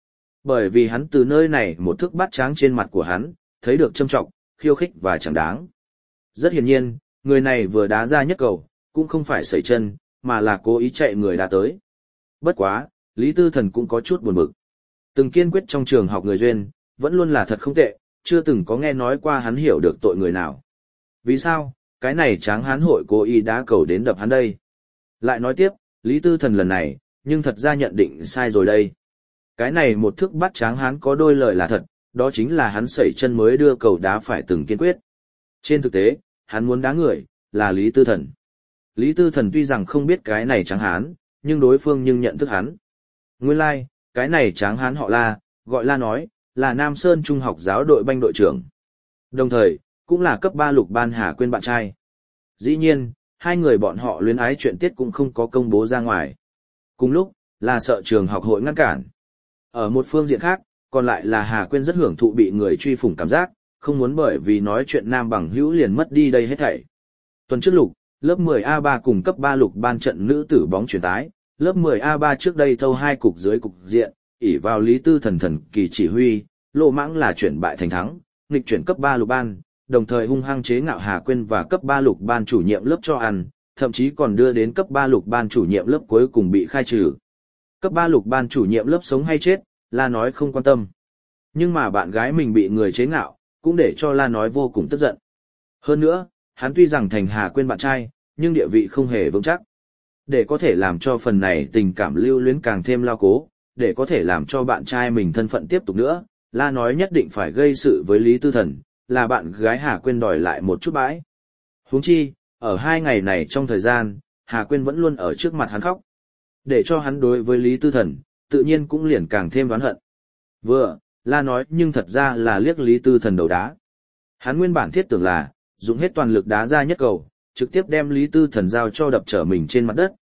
Bởi vì hắn từ nơi này một thước bát tráng trên mặt của hắn, thấy được châm trọng, khiêu khích và chẳng đáng. Rất hiển nhiên, người này vừa đá ra nhất cầu, cũng không phải sẩy chân, mà là cố ý chạy người đá tới. Bất quá, Lý Tư Thần cũng có chút buồn bực. Từng Kiên Quyết trong trường học người duyên, vẫn luôn là thật không tệ, chưa từng có nghe nói qua hắn hiểu được tội người nào. Vì sao, cái này tráng hán hội cố ý đá cầu đến đập hắn đây? Lại nói tiếp, Lý Tư Thần lần này, nhưng thật ra nhận định sai rồi đây. Cái này một thước bát tráng hán có đôi lời là thật, đó chính là hắn sẩy chân mới đưa cầu đá phải Từng Kiên Quyết. Trên thực tế, hắn muốn đá người, là Lý Tư Thần. Lý Tư Thần tuy rằng không biết cái này tráng hán, nhưng đối phương nhưng nhận thức hắn. Nguyên lai, like, cái này tráng hán họ La, gọi La nói, là Nam Sơn Trung học giáo đội banh đội trưởng. Đồng thời, cũng là cấp 3 Lục Ban Hà Quyên bạn trai. Dĩ nhiên, hai người bọn họ luyến ái chuyện tiết cũng không có công bố ra ngoài. Cùng lúc, là sợ trường học hội ngăn cản. Ở một phương diện khác, còn lại là Hà Quyên rất hưởng thụ bị người truy phủng cảm giác, không muốn bởi vì nói chuyện nam bằng hữu liền mất đi đây hết thảy. Tuần trước Lục, lớp 10A3 cùng cấp 3 Lục Ban trận nữ tử bóng chuyển tái, lớp 10A3 trước đây thâu 2 cục dưới cục diện, ỷ vào Lý Tư Thần thần kỳ chỉ huy, lộ mãng là chuyển bại thành thắng, nghịch chuyển cấp 3 Lục Ban, đồng thời hung hăng chế ngạo Hà Quyên và cấp 3 Lục Ban chủ nhiệm lớp cho ăn, thậm chí còn đưa đến cấp 3 Lục Ban chủ nhiệm lớp cuối cùng bị khai trừ. Cấp 3 Lục Ban chủ nhiệm lớp sống hay chết, La nói không quan tâm. Nhưng mà bạn gái mình bị người chế ngạo, cũng để cho La nói vô cùng tức giận. Hơn nữa, hắn tuy rằng thành Hà Quyên bạn trai, nhưng địa vị không hề vững chắc. Để có thể làm cho phần này tình cảm lưu luyến càng thêm lao cố, để có thể làm cho bạn trai mình thân phận tiếp tục nữa, La nói nhất định phải gây sự với Lý Tư Thần, là bạn gái Hà Quyên đòi lại một chút bãi. Huống chi, ở 2 ngày này trong thời gian, Hà Quyên vẫn luôn ở trước mặt hắn khóc. Để cho hắn đối với Lý Tư Thần, tự nhiên cũng liền càng thêm oán hận. Vừa, La nói nhưng thật ra là liếc Lý Tư Thần đầu đá. Hắn nguyên bản thiết tưởng là, dùng hết toàn lực đá ra nhất cầu, trực tiếp đem Lý Tư Thần giao cho đập trở mình trên mặt đất,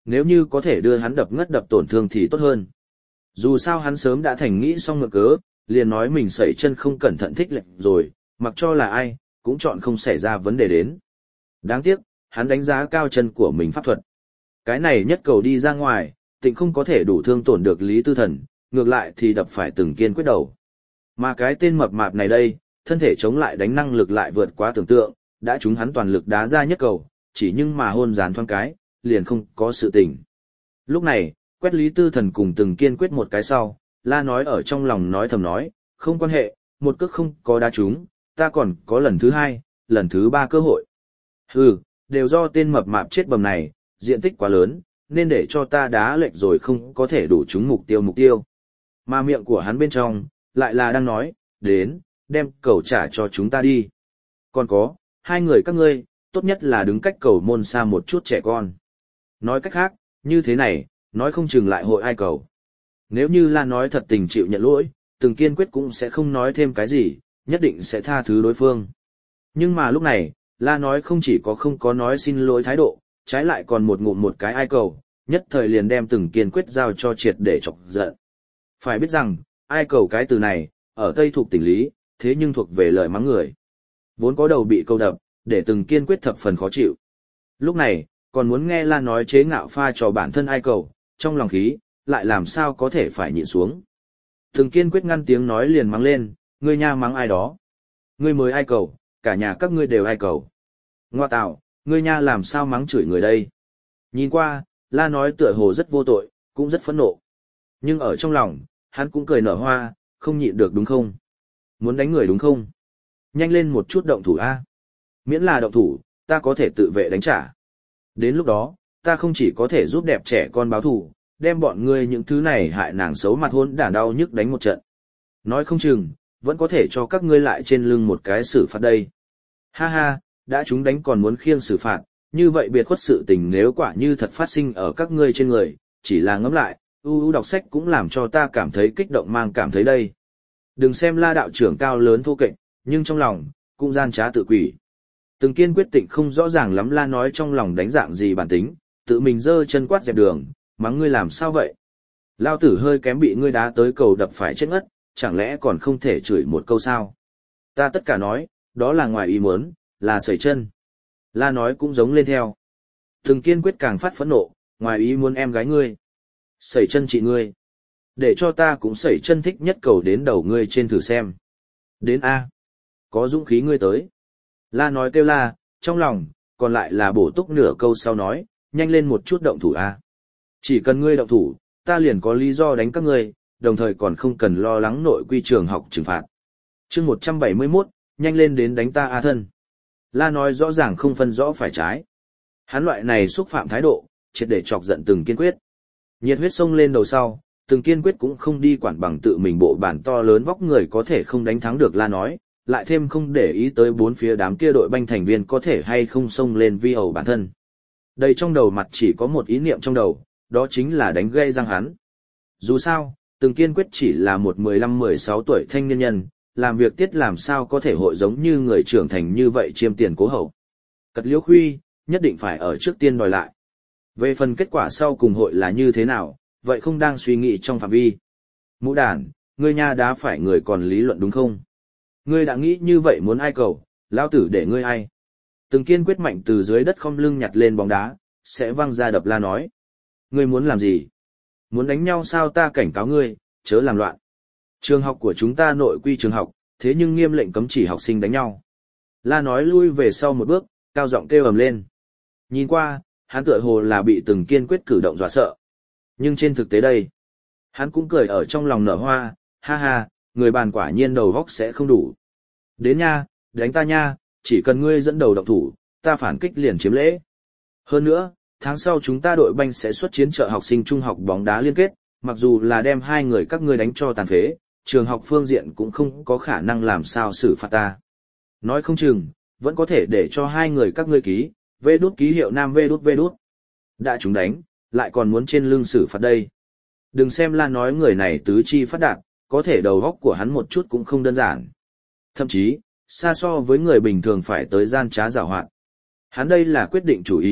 nếu như có thể đưa hắn đập ngất đập tổn thương thì tốt hơn. Dù sao hắn sớm đã thành nghĩ xong ngược cớ, liền nói mình sẩy chân không cẩn thận thích lệnh rồi, mặc cho là ai, cũng chọn không xảy ra vấn đề đến. Đáng tiếc, hắn đánh giá cao chân của mình pháp thuật. Cái này nhất cầu đi ra ngoài, Tịnh không có thể đủ thương tổn được Lý Tư Thần, ngược lại thì đập phải Từng Kiên quyết đầu. Mà cái tên mập mạp này đây, thân thể chống lại đánh năng lực lại vượt quá tưởng tượng, đã trúng hắn toàn lực đá ra nhất cầu, chỉ nhưng mà hôn gián thoáng cái, liền không có sự tình. Lúc này, quét Lý Tư Thần cùng Từng Kiên quyết một cái sau, La nói ở trong lòng nói thầm nói, không quan hệ, một cước không có đá trúng, ta còn có lần thứ 2, lần thứ 3 cơ hội. Hừ, đều do tên mập mạp chết bầm này, diện tích quá lớn, nên để cho ta đá lệch rồi không có thể đủ trúng mục tiêu. Mà miệng của hắn bên trong, lại là đang nói, đến, đem cầu trả cho chúng ta đi. Còn có, hai người các ngươi, tốt nhất là đứng cách cầu môn xa một chút trẻ con. Nói cách khác, như thế này, nói không chừng lại hội ai cầu. Nếu như La nói thật tình chịu nhận lỗi, Từng Kiên quyết cũng sẽ không nói thêm cái gì, nhất định sẽ tha thứ đối phương. Nhưng mà lúc này, La nói không chỉ có không có nói xin lỗi thái độ, trái lại còn một ngụm một cái ai cầu, nhất thời liền đem Từng Kiên quyết giao cho triệt để chọc giận. Phải biết rằng, ai cầu cái từ này, ở Tây thuộc tỉnh Lý, thế nhưng thuộc về lời mắng người. Vốn có đầu bị câu đập, để Từng Kiên quyết thập phần khó chịu. Lúc này, còn muốn nghe La nói chế ngạo pha cho bản thân ai cầu, trong lòng khí, lại làm sao có thể phải nhịn xuống. Từng Kiên quyết ngăn tiếng nói liền mắng lên, ngươi nha mắng ai đó. Ngươi mới ai cầu, cả nhà các ngươi đều ai cầu. Ngoa tạo, ngươi nha làm sao mắng chửi người đây. Nhìn qua, La nói tựa hồ rất vô tội, cũng rất phẫn nộ. Nhưng ở trong lòng, hắn cũng cười nở hoa, không nhịn được đúng không? Muốn đánh người đúng không? Nhanh lên một chút động thủ a. Miễn là động thủ, ta có thể tự vệ đánh trả. Đến lúc đó, ta không chỉ có thể giúp đẹp trẻ con báo thù, đem bọn ngươi những thứ này hại nàng xấu mặt hôn đản đau nhức đánh một trận. Nói không chừng, vẫn có thể cho các ngươi lại trên lưng một cái xử phạt đây. Ha ha, đã chúng đánh còn muốn khiêng xử phạt, như vậy biệt khuất sự tình nếu quả như thật phát sinh ở các ngươi trên người, chỉ là ngẫm lại, đọc sách cũng làm cho ta cảm thấy kích động mang cảm thấy đây. Đừng xem La đạo trưởng cao lớn thô kệch, nhưng trong lòng, cũng gian trá tự quỷ. Từng Kiên quyết định không rõ ràng lắm La nói trong lòng đánh dạng gì bản tính, tự mình giơ chân quát dẹp đường, mắng ngươi làm sao vậy? Lao tử hơi kém bị ngươi đá tới cầu đập phải chết ngất, chẳng lẽ còn không thể chửi một câu sao? Ta tất cả nói, đó là ngoài ý muốn, là sẩy chân. La nói cũng giống lên theo. Từng Kiên quyết càng phát phẫn nộ, ngoài ý muốn em gái ngươi. Sẩy chân chị ngươi. Để cho ta cũng sẩy chân thích nhất cầu đến đầu ngươi trên thử xem. Đến A. Có dũng khí ngươi tới. La nói kêu la, trong lòng, còn lại là bổ túc nửa câu sau nói, nhanh lên một chút động thủ A. Chỉ cần ngươi động thủ, ta liền có lý do đánh các ngươi, đồng thời còn không cần lo lắng nội quy trường học trừng phạt. Chương 171, nhanh lên đến đánh ta A thân. La nói rõ ràng không phân rõ phải trái. Hắn loại này xúc phạm thái độ, triệt để chọc giận Từng Kiên quyết. Nhiệt huyết sông lên đầu sau, Từng Kiên quyết cũng không đi quản bằng tự mình bộ bản to lớn vóc người có thể không đánh thắng được La nói, lại thêm không để ý tới bốn phía đám kia đội banh thành viên có thể hay không xông lên vi ẩu bản thân. Đây trong đầu mặt chỉ có một ý niệm trong đầu, đó chính là đánh gây răng hắn. Dù sao, Từng Kiên quyết chỉ là một 15-16 tuổi thanh niên nhân, làm việc tiết làm sao có thể hội giống như người trưởng thành như vậy chiêm tiền cố hậu. Cật liễu khuy, nhất định phải ở trước tiên đòi lại. Về phần kết quả sau cùng hội là như thế nào, vậy không đang suy nghĩ trong phạm vi. Mũ đàn, ngươi nha đá phải người còn lý luận đúng không? Ngươi đã nghĩ như vậy muốn ai cầu, lao tử để ngươi ai? Từng Kiên quyết mạnh từ dưới đất không lưng nhặt lên bóng đá, sẽ văng ra đập La nói. Ngươi muốn làm gì? Muốn đánh nhau sao? Ta cảnh cáo ngươi, chớ làm loạn. Trường học của chúng ta nội quy trường học, thế nhưng nghiêm lệnh cấm chỉ học sinh đánh nhau. La nói lui về sau một bước, cao giọng kêu ầm lên. Nhìn qua, hắn tựa hồ là bị Từng Kiên quyết cử động dọa sợ. Nhưng trên thực tế đây, hắn cũng cười ở trong lòng nở hoa, ha ha, người bàn quả nhiên đầu góc sẽ không đủ. Đến nha, đánh ta nha, chỉ cần ngươi dẫn đầu động thủ, ta phản kích liền chiếm lễ. Hơn nữa, tháng sau chúng ta đội banh sẽ xuất chiến trợ học sinh trung học bóng đá liên kết, mặc dù là đem hai người các ngươi đánh cho tàn phế, trường học phương diện cũng không có khả năng làm sao xử phạt ta. Nói không chừng, vẫn có thể để cho hai người các ngươi ký, vê đút ký hiệu nam vê đút. Đã chúng đánh, lại còn muốn trên lưng xử phạt đây. Đừng xem La nói người này tứ chi phát đạt, có thể đầu óc của hắn một chút cũng không đơn giản. Thậm chí, xa so với người bình thường phải tới gian trá giảo hoạt. Hắn đây là quyết định chủ ý,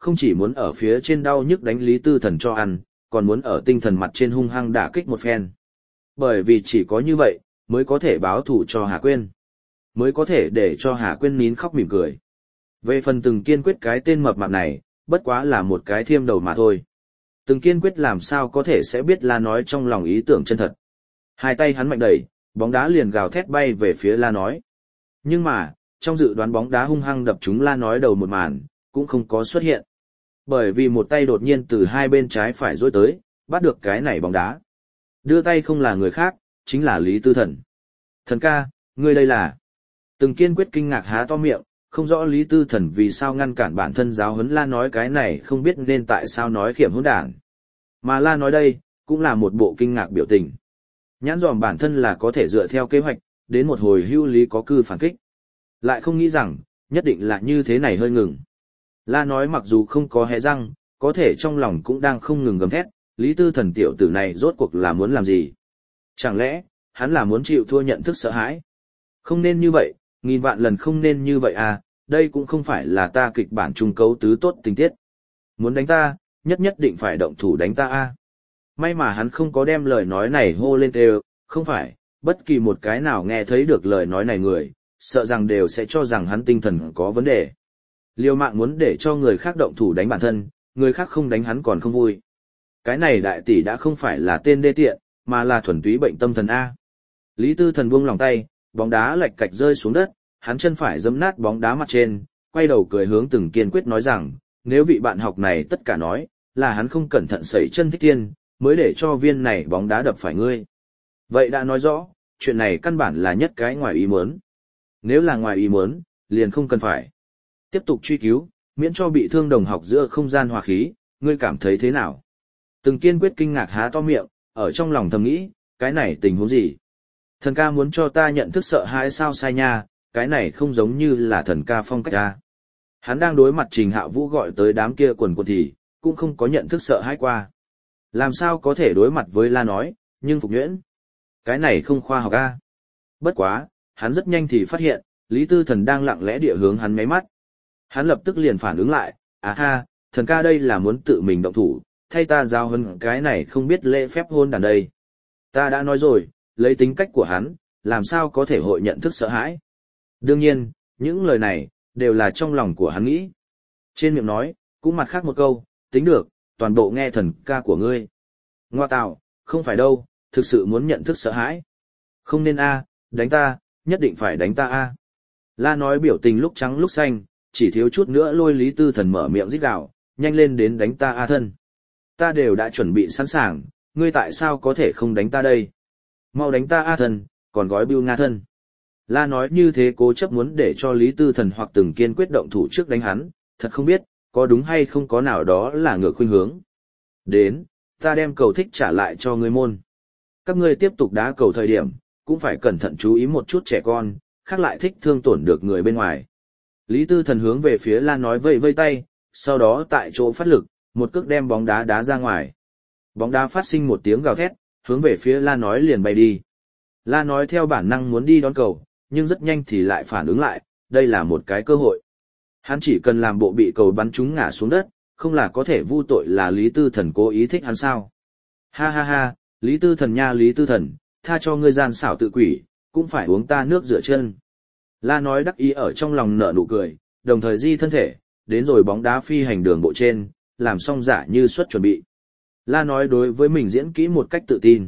không chỉ muốn ở phía trên đau nhức đánh Lý Tư Thần cho ăn, còn muốn ở tinh thần mặt trên hung hăng đả kích một phen. Bởi vì chỉ có như vậy, mới có thể báo thù cho Hà Quyên. Mới có thể để cho Hà Quyên nín khóc mỉm cười. Về phần Từng Kiên Quyết cái tên mập mạp này, bất quá là một cái thiêm đầu mà thôi. Từng Kiên Quyết làm sao có thể sẽ biết La Nói trong lòng ý tưởng chân thật. Hai tay hắn mạnh đẩy, bóng đá liền gào thét bay về phía La Nói. Nhưng mà, trong dự đoán bóng đá hung hăng đập trúng La Nói đầu một màn, cũng không có xuất hiện. Bởi vì một tay đột nhiên từ hai bên trái phải duỗi tới, bắt được cái này bóng đá. Đưa tay không là người khác, chính là Lý Tư Thần. Thần ca, ngươi đây là... Từng Kiên Quyết kinh ngạc há to miệng, không rõ Lý Tư Thần vì sao ngăn cản bản thân giáo huấn La Nói cái này không biết nên tại sao nói khiểm hỗn đản. Mà La Nói đây, cũng là một bộ kinh ngạc biểu tình. Nhãn dòm bản thân là có thể dựa theo kế hoạch, đến một hồi hưu lý có cư phản kích. Lại không nghĩ rằng, nhất định là như thế này hơi ngừng. La Nói mặc dù không có hé răng, có thể trong lòng cũng đang không ngừng gầm thét, Lý Tư Thần tiểu tử này rốt cuộc là muốn làm gì? Chẳng lẽ, hắn là muốn chịu thua nhận thức sợ hãi? Không nên như vậy, nghìn vạn lần không nên như vậy à, đây cũng không phải là ta kịch bản trung cấu tứ tốt tình tiết. Muốn đánh ta, nhất định phải động thủ đánh ta à. May mà hắn không có đem lời nói này hô lên đều, không phải, bất kỳ một cái nào nghe thấy được lời nói này người, sợ rằng đều sẽ cho rằng hắn tinh thần có vấn đề. Liều mạng muốn để cho người khác động thủ đánh bản thân, người khác không đánh hắn còn không vui. Cái này đại tỷ đã không phải là tên đê tiện, mà là thuần túy bệnh tâm thần A. Lý Tư Thần buông lòng tay, bóng đá lạch cạch rơi xuống đất, hắn chân phải giẫm nát bóng đá mặt trên, quay đầu cười hướng Từng Kiên Quyết nói rằng, nếu vị bạn học này tất cả nói, là hắn không cẩn thận sẩy chân Thích Tiên, mới để cho viên này bóng đá đập phải ngươi. Vậy đã nói rõ, chuyện này căn bản là nhất cái ngoài ý muốn. Nếu là ngoài ý muốn, liền không cần phải tiếp tục truy cứu, miễn cho bị thương đồng học giữa không gian hòa khí, ngươi cảm thấy thế nào? Từng Kiên Quyết kinh ngạc há to miệng, ở trong lòng thầm nghĩ, cái này tình huống gì? Thần ca muốn cho ta nhận thức sợ hãi sao sai nha, cái này không giống như là thần ca phong cách ta. Hắn đang đối mặt Trình Hạ Vũ gọi tới đám kia quần thì, cũng không có nhận thức sợ hãi qua. Làm sao có thể đối mặt với La Nói, nhưng Phục Nhuyễn? Cái này không khoa học a. Bất quá, hắn rất nhanh thì phát hiện, Lý Tư Thần đang lặng lẽ địa hướng hắn nháy mắt. Hắn lập tức liền phản ứng lại, à ha, thần ca đây là muốn tự mình động thủ, thay ta giao hơn cái này không biết lễ phép hôn đàn đây. Ta đã nói rồi, lấy tính cách của hắn, làm sao có thể hội nhận thức sợ hãi. Đương nhiên, những lời này, đều là trong lòng của hắn nghĩ. Trên miệng nói, cũng mặt khác một câu, tính được, toàn bộ nghe thần ca của ngươi. Ngoa tạo, không phải đâu, thực sự muốn nhận thức sợ hãi. Không nên a, đánh ta, nhất định phải đánh ta a. La Nói biểu tình lúc trắng lúc xanh, chỉ thiếu chút nữa lôi Lý Tư Thần mở miệng rít gào, nhanh lên đến đánh ta a thân. Ta đều đã chuẩn bị sẵn sàng, ngươi tại sao có thể không đánh ta đây? Mau đánh ta a thân, còn gói bưu nga thân. La Nói như thế cố chấp muốn để cho Lý Tư Thần hoặc Từng Kiên Quyết động thủ trước đánh hắn, thật không biết, có đúng hay không có nào đó là ngược khuynh hướng. Đến, ta đem cầu thích trả lại cho ngươi môn. Các ngươi tiếp tục đá cầu thời điểm, cũng phải cẩn thận chú ý một chút trẻ con, khác lại thích thương tổn được người bên ngoài. Lý Tư Thần hướng về phía La Nói vây vây tay, sau đó tại chỗ phát lực, một cước đem bóng đá đá ra ngoài. Bóng đá phát sinh một tiếng gào thét, hướng về phía La Nói liền bay đi. La Nói theo bản năng muốn đi đón cầu, nhưng rất nhanh thì lại phản ứng lại, đây là một cái cơ hội. Hắn chỉ cần làm bộ bị cầu bắn trúng ngã xuống đất, không là có thể vu tội là Lý Tư Thần cố ý thích hắn sao. Ha ha ha, Lý Tư Thần nha Lý Tư Thần, tha cho ngươi gian xảo tự quỷ, cũng phải uống ta nước rửa chân. La Nói đắc ý ở trong lòng nở nụ cười, đồng thời di thân thể, đến rồi bóng đá phi hành đường bộ trên, làm xong giả như suất chuẩn bị. La Nói đối với mình diễn kỹ một cách tự tin.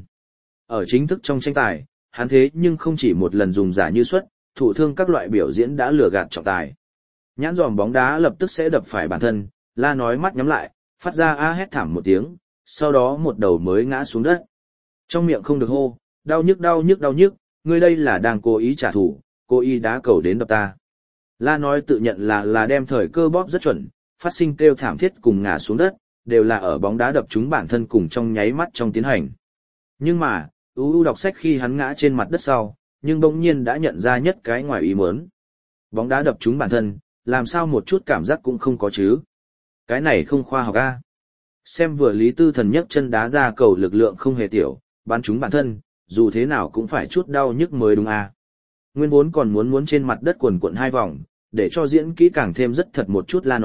Ở chính thức trong tranh tài, hắn thế nhưng không chỉ một lần dùng giả như suất, thụ thương các loại biểu diễn đã lừa gạt trọng tài. Nhãn dòm bóng đá lập tức sẽ đập phải bản thân, La Nói mắt nhắm lại, phát ra a hét thảm một tiếng, sau đó một đầu mới ngã xuống đất. Trong miệng không được hô, đau nhức đau nhức đau nhức, ngươi đây là đang cố ý trả thù, cố ý đá cầu đến đập ta. La Nói tự nhận là đem thời cơ bóp rất chuẩn, phát sinh kêu thảm thiết cùng ngã xuống đất, đều là ở bóng đá đập trúng bản thân cùng trong nháy mắt trong tiến hành. Nhưng mà, đọc sách khi hắn ngã trên mặt đất sau, nhưng bỗng nhiên đã nhận ra nhất cái ngoài ý muốn. Bóng đá đập trúng bản thân, làm sao một chút cảm giác cũng không có chứ. Cái này không khoa học a. Xem vừa Lý Tư Thần nhấc chân đá ra cầu lực lượng không hề tiểu, bắn trúng bản thân, dù thế nào cũng phải chút đau nhức mới đúng a. Nguyên vốn còn muốn trên mặt đất quần quận hai vòng, để cho diễn kỹ càng thêm rất thật một chút La Nói,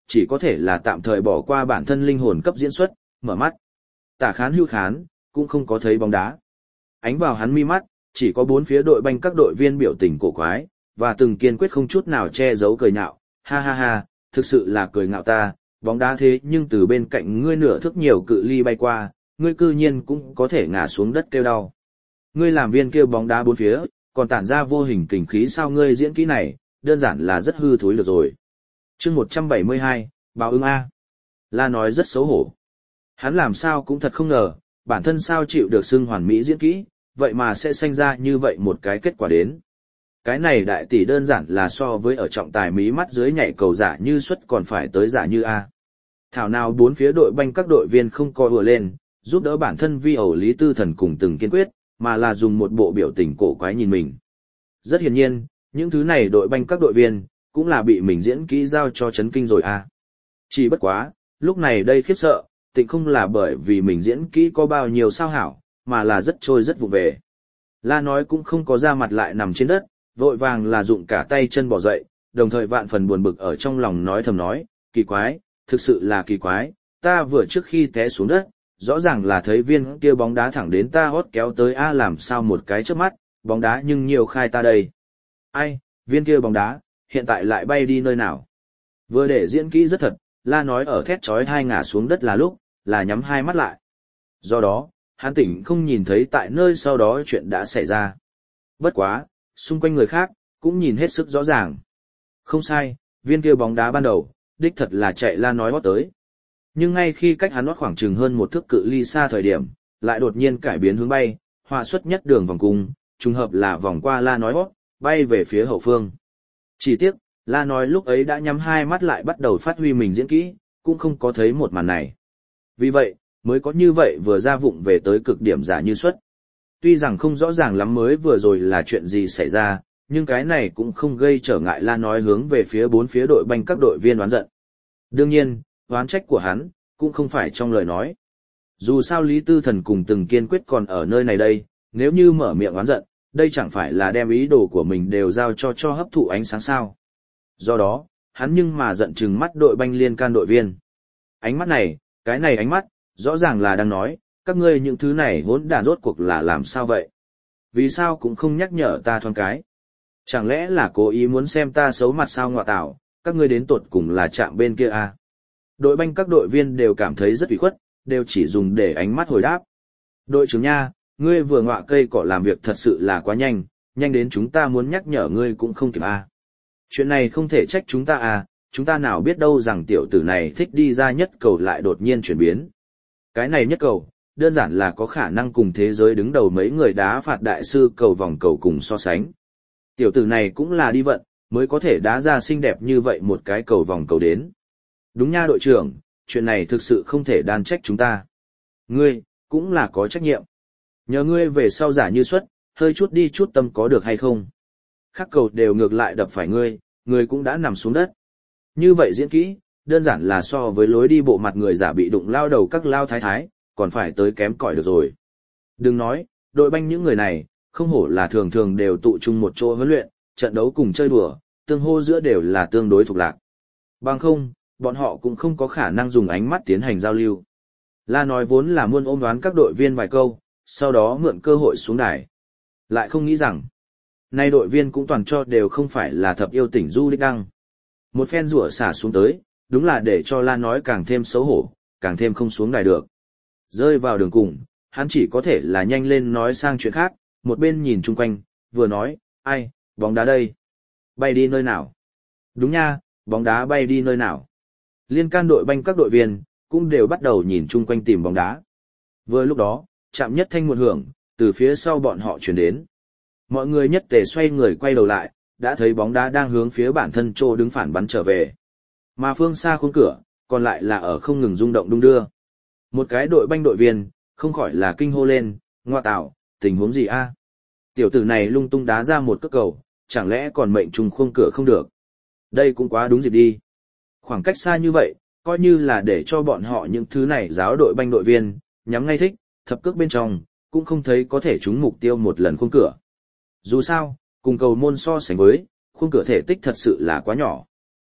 chỉ có thể là tạm thời bỏ qua bản thân linh hồn cấp diễn xuất, mở mắt. Tả Khán Hưu Khán, cũng không có thấy bóng đá. Ánh vào hắn mi mắt, chỉ có bốn phía đội banh các đội viên biểu tình cổ quái, và từng kiên quyết không chút nào che giấu cười nhạo, ha ha ha, thực sự là cười ngạo ta, bóng đá thế nhưng từ bên cạnh ngươi nửa thước nhiều cự ly bay qua, ngươi cư nhiên cũng có thể ngã xuống đất kêu đau. Ngươi làm viên kêu bóng đá bốn phía, còn tản ra vô hình kình khí sao ngươi diễn kỹ này, đơn giản là rất hư thối được rồi. Chương 172, báo ứng A. La nói rất xấu hổ. Hắn làm sao cũng thật không ngờ, bản thân sao chịu được xưng hoàn mỹ diễn kỹ, vậy mà sẽ sinh ra như vậy một cái kết quả đến. Cái này đại tỷ đơn giản là so với ở trọng tài mí mắt dưới nhảy cầu giả như xuất còn phải tới giả như A. Thảo nào bốn phía đội banh các đội viên không coi ùa lên, giúp đỡ bản thân vi ẩu Lý Tư Thần cùng từng kiên quyết, mà là dùng một bộ biểu tình cổ quái nhìn mình. Rất hiển nhiên, những thứ này đội banh các đội viên, cũng là bị mình diễn kỹ giao cho chấn kinh rồi A. Chỉ bất quá, lúc này đây khiếp sợ, tịnh không là bởi vì mình diễn kỹ có bao nhiêu sao hảo, mà là rất trôi rất vụ về. La nói cũng không có ra mặt lại nằm trên đất, vội vàng là dụng cả tay chân bỏ dậy, đồng thời vạn phần buồn bực ở trong lòng nói thầm nói, kỳ quái, thực sự là kỳ quái, ta vừa trước khi té xuống đất, rõ ràng là thấy viên kia bóng đá thẳng đến ta hót kéo tới a làm sao một cái chớp mắt, bóng đá nhưng nhiều khai ta đây. Ai, viên kia bóng đá, hiện tại lại bay đi nơi nào? Vừa để diễn kỹ rất thật, La nói ở thét chói tai ngã xuống đất là lúc, là nhắm hai mắt lại. Do đó, hắn tỉnh không nhìn thấy tại nơi sau đó chuyện đã xảy ra. Bất quá, xung quanh người khác, cũng nhìn hết sức rõ ràng. Không sai, viên kia bóng đá ban đầu, đích thật là chạy La nói hót tới. Nhưng ngay khi cách hắn hót khoảng chừng hơn một thước cự ly xa thời điểm, lại đột nhiên cải biến hướng bay, hòa xuất nhất đường vòng cung, trùng hợp là vòng qua La nói hót, bay về phía hậu phương. Chỉ tiếc, La nói lúc ấy đã nhắm hai mắt lại bắt đầu phát huy mình diễn kỹ, cũng không có thấy một màn này. Vì vậy, mới có như vậy vừa ra vụng về tới cực điểm giả như xuất. Tuy rằng không rõ ràng lắm mới vừa rồi là chuyện gì xảy ra, nhưng cái này cũng không gây trở ngại La nói hướng về phía bốn phía đội banh các đội viên oán giận. Đương nhiên, oán trách của hắn, cũng không phải trong lời nói. Dù sao Lý Tư Thần cùng từng kiên quyết còn ở nơi này đây, nếu như mở miệng oán giận, đây chẳng phải là đem ý đồ của mình đều giao cho hấp thụ ánh sáng sao. Do đó, hắn nhưng mà giận chừng mắt đội banh liên can đội viên. Ánh mắt này, cái này ánh mắt, rõ ràng là đang nói, các ngươi những thứ này hỗn đản rốt cuộc là làm sao vậy? Vì sao cũng không nhắc nhở ta thoáng cái? Chẳng lẽ là cố ý muốn xem ta xấu mặt sao ngọa tạo, các ngươi đến tột cùng là chạm bên kia à? Đội banh các đội viên đều cảm thấy rất ủy khuất, đều chỉ dùng để ánh mắt hồi đáp. Đội trưởng nha, ngươi vừa ngọa cây cỏ làm việc thật sự là quá nhanh, nhanh đến chúng ta muốn nhắc nhở ngươi cũng không kịp à. Chuyện này không thể trách chúng ta à, chúng ta nào biết đâu rằng tiểu tử này thích đi ra nhất cầu lại đột nhiên chuyển biến. Cái này nhất cầu, đơn giản là có khả năng cùng thế giới đứng đầu mấy người đá phạt đại sư cầu vòng cầu cùng so sánh. Tiểu tử này cũng là đi vận, mới có thể đá ra xinh đẹp như vậy một cái cầu vòng cầu đến. Đúng nha đội trưởng, chuyện này thực sự không thể đan trách chúng ta. Ngươi, cũng là có trách nhiệm. Nhờ ngươi về sau giả như xuất, hơi chút đi chút tâm có được hay không? Khác cầu đều ngược lại đập phải ngươi cũng đã nằm xuống đất. Như vậy diễn kỹ, đơn giản là so với lối đi bộ mặt người giả bị đụng lao đầu các lao thái thái, còn phải tới kém cỏi được rồi. Đừng nói, đội banh những người này, không hổ là thường thường đều tụ chung một chỗ huấn luyện, trận đấu cùng chơi đùa, tương hô giữa đều là tương đối thuộc lạc. Bằng không, bọn họ cũng không có khả năng dùng ánh mắt tiến hành giao lưu. La nói vốn là muốn ôm đoán các đội viên vài câu, sau đó mượn cơ hội xuống đài. Lại không nghĩ rằng, nay đội viên cũng toàn cho đều không phải là thập yêu tỉnh du đích đăng. Một phen rủa xả xuống tới, đúng là để cho La nói càng thêm xấu hổ, càng thêm không xuống đài được. Rơi vào đường cùng, hắn chỉ có thể là nhanh lên nói sang chuyện khác, một bên nhìn chung quanh, vừa nói, ai, bóng đá đây? Bay đi nơi nào? Đúng nha, bóng đá bay đi nơi nào? Liên can đội banh các đội viên, cũng đều bắt đầu nhìn chung quanh tìm bóng đá. Vừa lúc đó, chạm nhất thanh một hưởng, từ phía sau bọn họ chuyển đến. Mọi người nhất tề xoay người quay đầu lại, đã thấy bóng đá đang hướng phía bản thân trô đứng phản bắn trở về. Mà phương xa khung cửa, còn lại là ở không ngừng rung động đung đưa. Một cái đội banh đội viên, không khỏi là kinh hô lên, ngoa tạo, tình huống gì a? Tiểu tử này lung tung đá ra một cước cầu, chẳng lẽ còn mệnh trùng khung cửa không được? Đây cũng quá đúng dịp đi. Khoảng cách xa như vậy, coi như là để cho bọn họ những thứ này giáo đội banh đội viên, nhắm ngay thích, thập cước bên trong, cũng không thấy có thể trúng mục tiêu một lần khung cửa. Dù sao, cùng cầu môn so sánh với, khung cửa thể tích thật sự là quá nhỏ.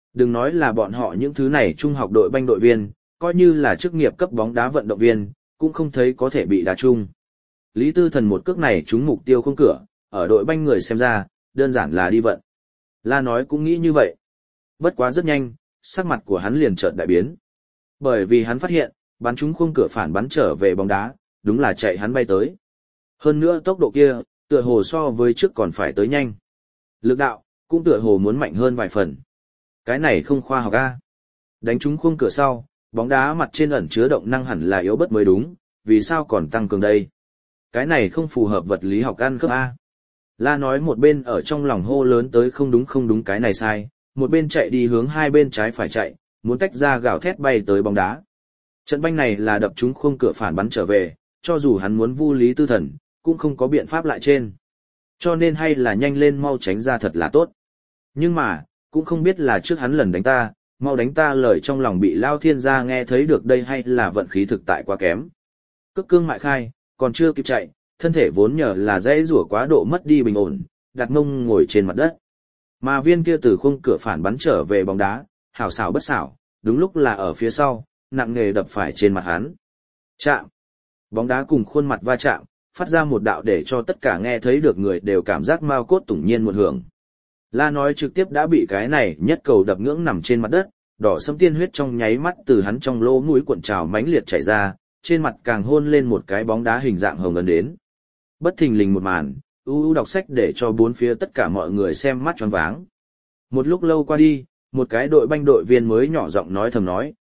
Đừng nói là bọn họ những thứ này trung học đội banh đội viên, coi như là chức nghiệp cấp bóng đá vận động viên, cũng không thấy có thể bị đá chung. Lý Tư Thần một cước này trúng mục tiêu không cửa, ở đội banh người xem ra, đơn giản là đi vận. La nói cũng nghĩ như vậy. Bất quá rất nhanh, sắc mặt của hắn liền chợt đại biến. Bởi vì hắn phát hiện, bắn trúng khung cửa phản bắn trở về bóng đá, đúng là chạy hắn bay tới. Hơn nữa tốc độ kia, tựa hồ so với trước còn phải tới nhanh. Lực đạo, cũng tựa hồ muốn mạnh hơn vài phần. Cái này không khoa học a. Đánh trúng khung cửa sau, bóng đá mặt trên ẩn chứa động năng hẳn là yếu bớt mới đúng, vì sao còn tăng cường đây? Cái này không phù hợp vật lý học ăn khớp a. La nói một bên ở trong lòng hô lớn tới không đúng cái này sai, một bên chạy đi hướng hai bên trái phải chạy, muốn tách ra gào thét bay tới bóng đá. Trận banh này là đập trúng khung cửa phản bắn trở về, cho dù hắn muốn vu Lý Tư Thần, cũng không có biện pháp lại trên. Cho nên hay là nhanh lên mau tránh ra thật là tốt. Nhưng mà, cũng không biết là trước hắn lần đánh ta, mau đánh ta lời trong lòng bị Lao Thiên gia nghe thấy được đây hay là vận khí thực tại quá kém. Cước cương mại khai, còn chưa kịp chạy, thân thể vốn nhờ là dãy rủa quá độ mất đi bình ổn, đặt mông ngồi trên mặt đất. Mà viên kia từ khung cửa phản bắn trở về bóng đá, hảo xảo bất xảo, đúng lúc là ở phía sau, nặng nề đập phải trên mặt hắn. Chạm. Bóng đá cùng khuôn mặt va chạm, phát ra một đạo để cho tất cả nghe thấy được người đều cảm giác mao cốt tủng nhiên một hưởng. La nói trực tiếp đã bị cái này nhất cầu đập ngưỡng nằm trên mặt đất, đỏ sẫm tiên huyết trong nháy mắt từ hắn trong lỗ mũi cuộn trào mãnh liệt chảy ra, trên mặt càng hôn lên một cái bóng đá hình dạng hồng ấn đến. Bất thình lình một màn, đọc sách để cho bốn phía tất cả mọi người xem mắt choáng váng. Một lúc lâu qua đi, một cái đội banh đội viên mới nhỏ giọng nói thầm nói,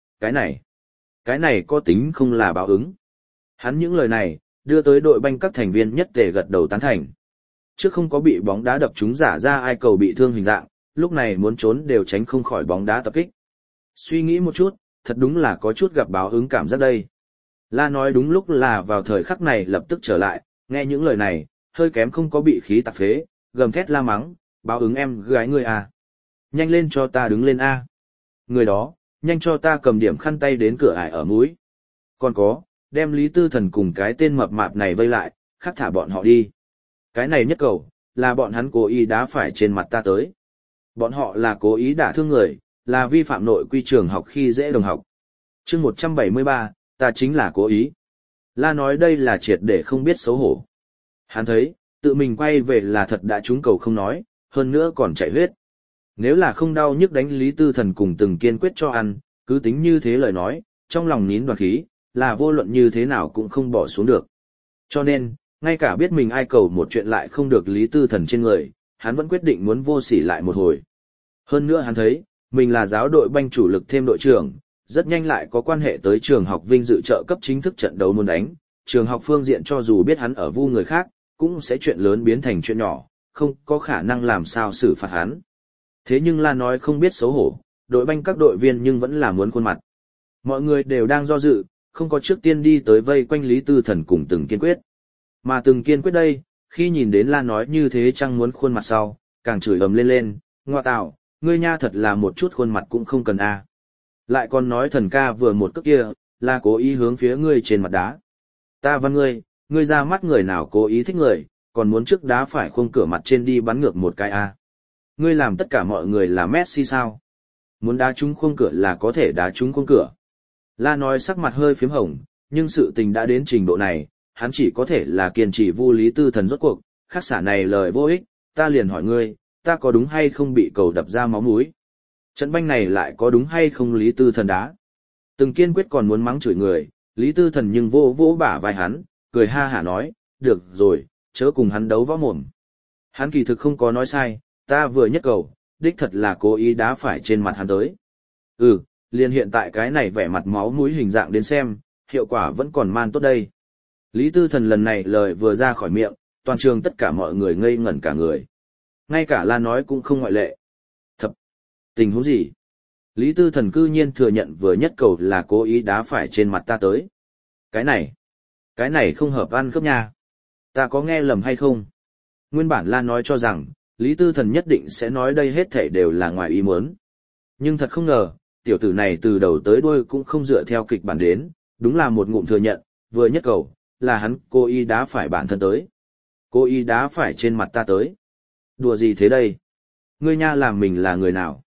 cái này có tính không là báo ứng. Hắn những lời này, đưa tới đội banh các thành viên nhất tề gật đầu tán thành. Trước không có bị bóng đá đập trúng giả ra ai cầu bị thương hình dạng, lúc này muốn trốn đều tránh không khỏi bóng đá tập kích. Suy nghĩ một chút, thật đúng là có chút gặp báo ứng cảm giác đây. La nói đúng lúc là vào thời khắc này lập tức trở lại, nghe những lời này, hơi kém không có bị khí tạc phế, gầm thét la mắng, báo ứng em gái ngươi à. Nhanh lên cho ta đứng lên a. Người đó, nhanh cho ta cầm điểm khăn tay đến cửa ải ở mũi. Còn có, đem Lý Tư Thần cùng cái tên mập mạp này vây lại, khắc thả bọn họ đi. Cái này nhất cầu, là bọn hắn cố ý đá phải trên mặt ta tới. Bọn họ là cố ý đả thương người, là vi phạm nội quy trường học khi dễ đồng học. Chương 173, ta chính là cố ý. La nói đây là triệt để không biết xấu hổ. Hắn thấy, tự mình quay về là thật đã trúng cầu không nói, hơn nữa còn chạy huyết. Nếu là không đau nhức đánh Lý Tư Thần cùng từng kiên quyết cho ăn, cứ tính như thế lời nói, trong lòng nín đoạt khí, là vô luận như thế nào cũng không bỏ xuống được. Cho nên, ngay cả biết mình ai cầu một chuyện lại không được Lý Tư Thần trên người, hắn vẫn quyết định muốn vô sỉ lại một hồi. Hơn nữa hắn thấy, mình là giáo đội banh chủ lực thêm đội trưởng, rất nhanh lại có quan hệ tới trường học vinh dự trợ cấp chính thức trận đấu muốn đánh, trường học phương diện cho dù biết hắn ở vu người khác, cũng sẽ chuyện lớn biến thành chuyện nhỏ, không có khả năng làm sao xử phạt hắn. Thế nhưng La nói không biết xấu hổ, đội banh các đội viên nhưng vẫn là muốn khuôn mặt. Mọi người đều đang do dự, không có trước tiên đi tới vây quanh Lý Tư Thần cùng từng kiên quyết. Mà từng kiên quyết đây, khi nhìn đến La nói như thế chăng muốn khuôn mặt sau, càng chửi ầm lên, ngoa tạo, ngươi nha thật là một chút khuôn mặt cũng không cần a. Lại còn nói thần ca vừa một cước kia, là cố ý hướng phía ngươi trên mặt đá. Ta văn ngươi ra mắt người nào cố ý thích người, còn muốn trước đá phải khung cửa mặt trên đi bắn ngược một cái a. Ngươi làm tất cả mọi người là Messi sao? Muốn đá trúng khung cửa là có thể đá trúng khung cửa. La nói sắc mặt hơi phím hồng, nhưng sự tình đã đến trình độ này, hắn chỉ có thể là kiên trì vu Lý Tư Thần rốt cuộc, khắc xả này lời vô ích, ta liền hỏi ngươi, ta có đúng hay không bị cầu đập ra máu mũi? Trận banh này lại có đúng hay không Lý Tư Thần đá? Từng kiên quyết còn muốn mắng chửi người, Lý Tư Thần nhưng vô vỗ bả vai hắn, cười ha hả nói, được rồi, chớ cùng hắn đấu võ mồm. Hắn kỳ thực không có nói sai, ta vừa nhất cầu, đích thật là cố ý đá phải trên mặt hắn tới. Liền hiện tại cái này vẻ mặt máu mũi hình dạng đến xem, hiệu quả vẫn còn man tốt đây. Lý Tư Thần lần này lời vừa ra khỏi miệng, toàn trường tất cả mọi người ngây ngẩn cả người. Ngay cả La nói cũng không ngoại lệ. Thập, tình huống gì? Lý Tư Thần cư nhiên thừa nhận vừa nhất cầu là cố ý đá phải trên mặt ta tới. Cái này không hợp ăn khớp nha. Ta có nghe lầm hay không? Nguyên bản La nói cho rằng, Lý Tư Thần nhất định sẽ nói đây hết thảy đều là ngoài ý muốn. Nhưng thật không ngờ, tiểu tử này từ đầu tới đuôi cũng không dựa theo kịch bản đến, đúng là một ngụm thừa nhận, vừa nhất cầu, là hắn cố ý đá phải bản thân tới. Cố ý đá phải trên mặt ta tới. Đùa gì thế đây? Ngươi nha làm mình là người nào?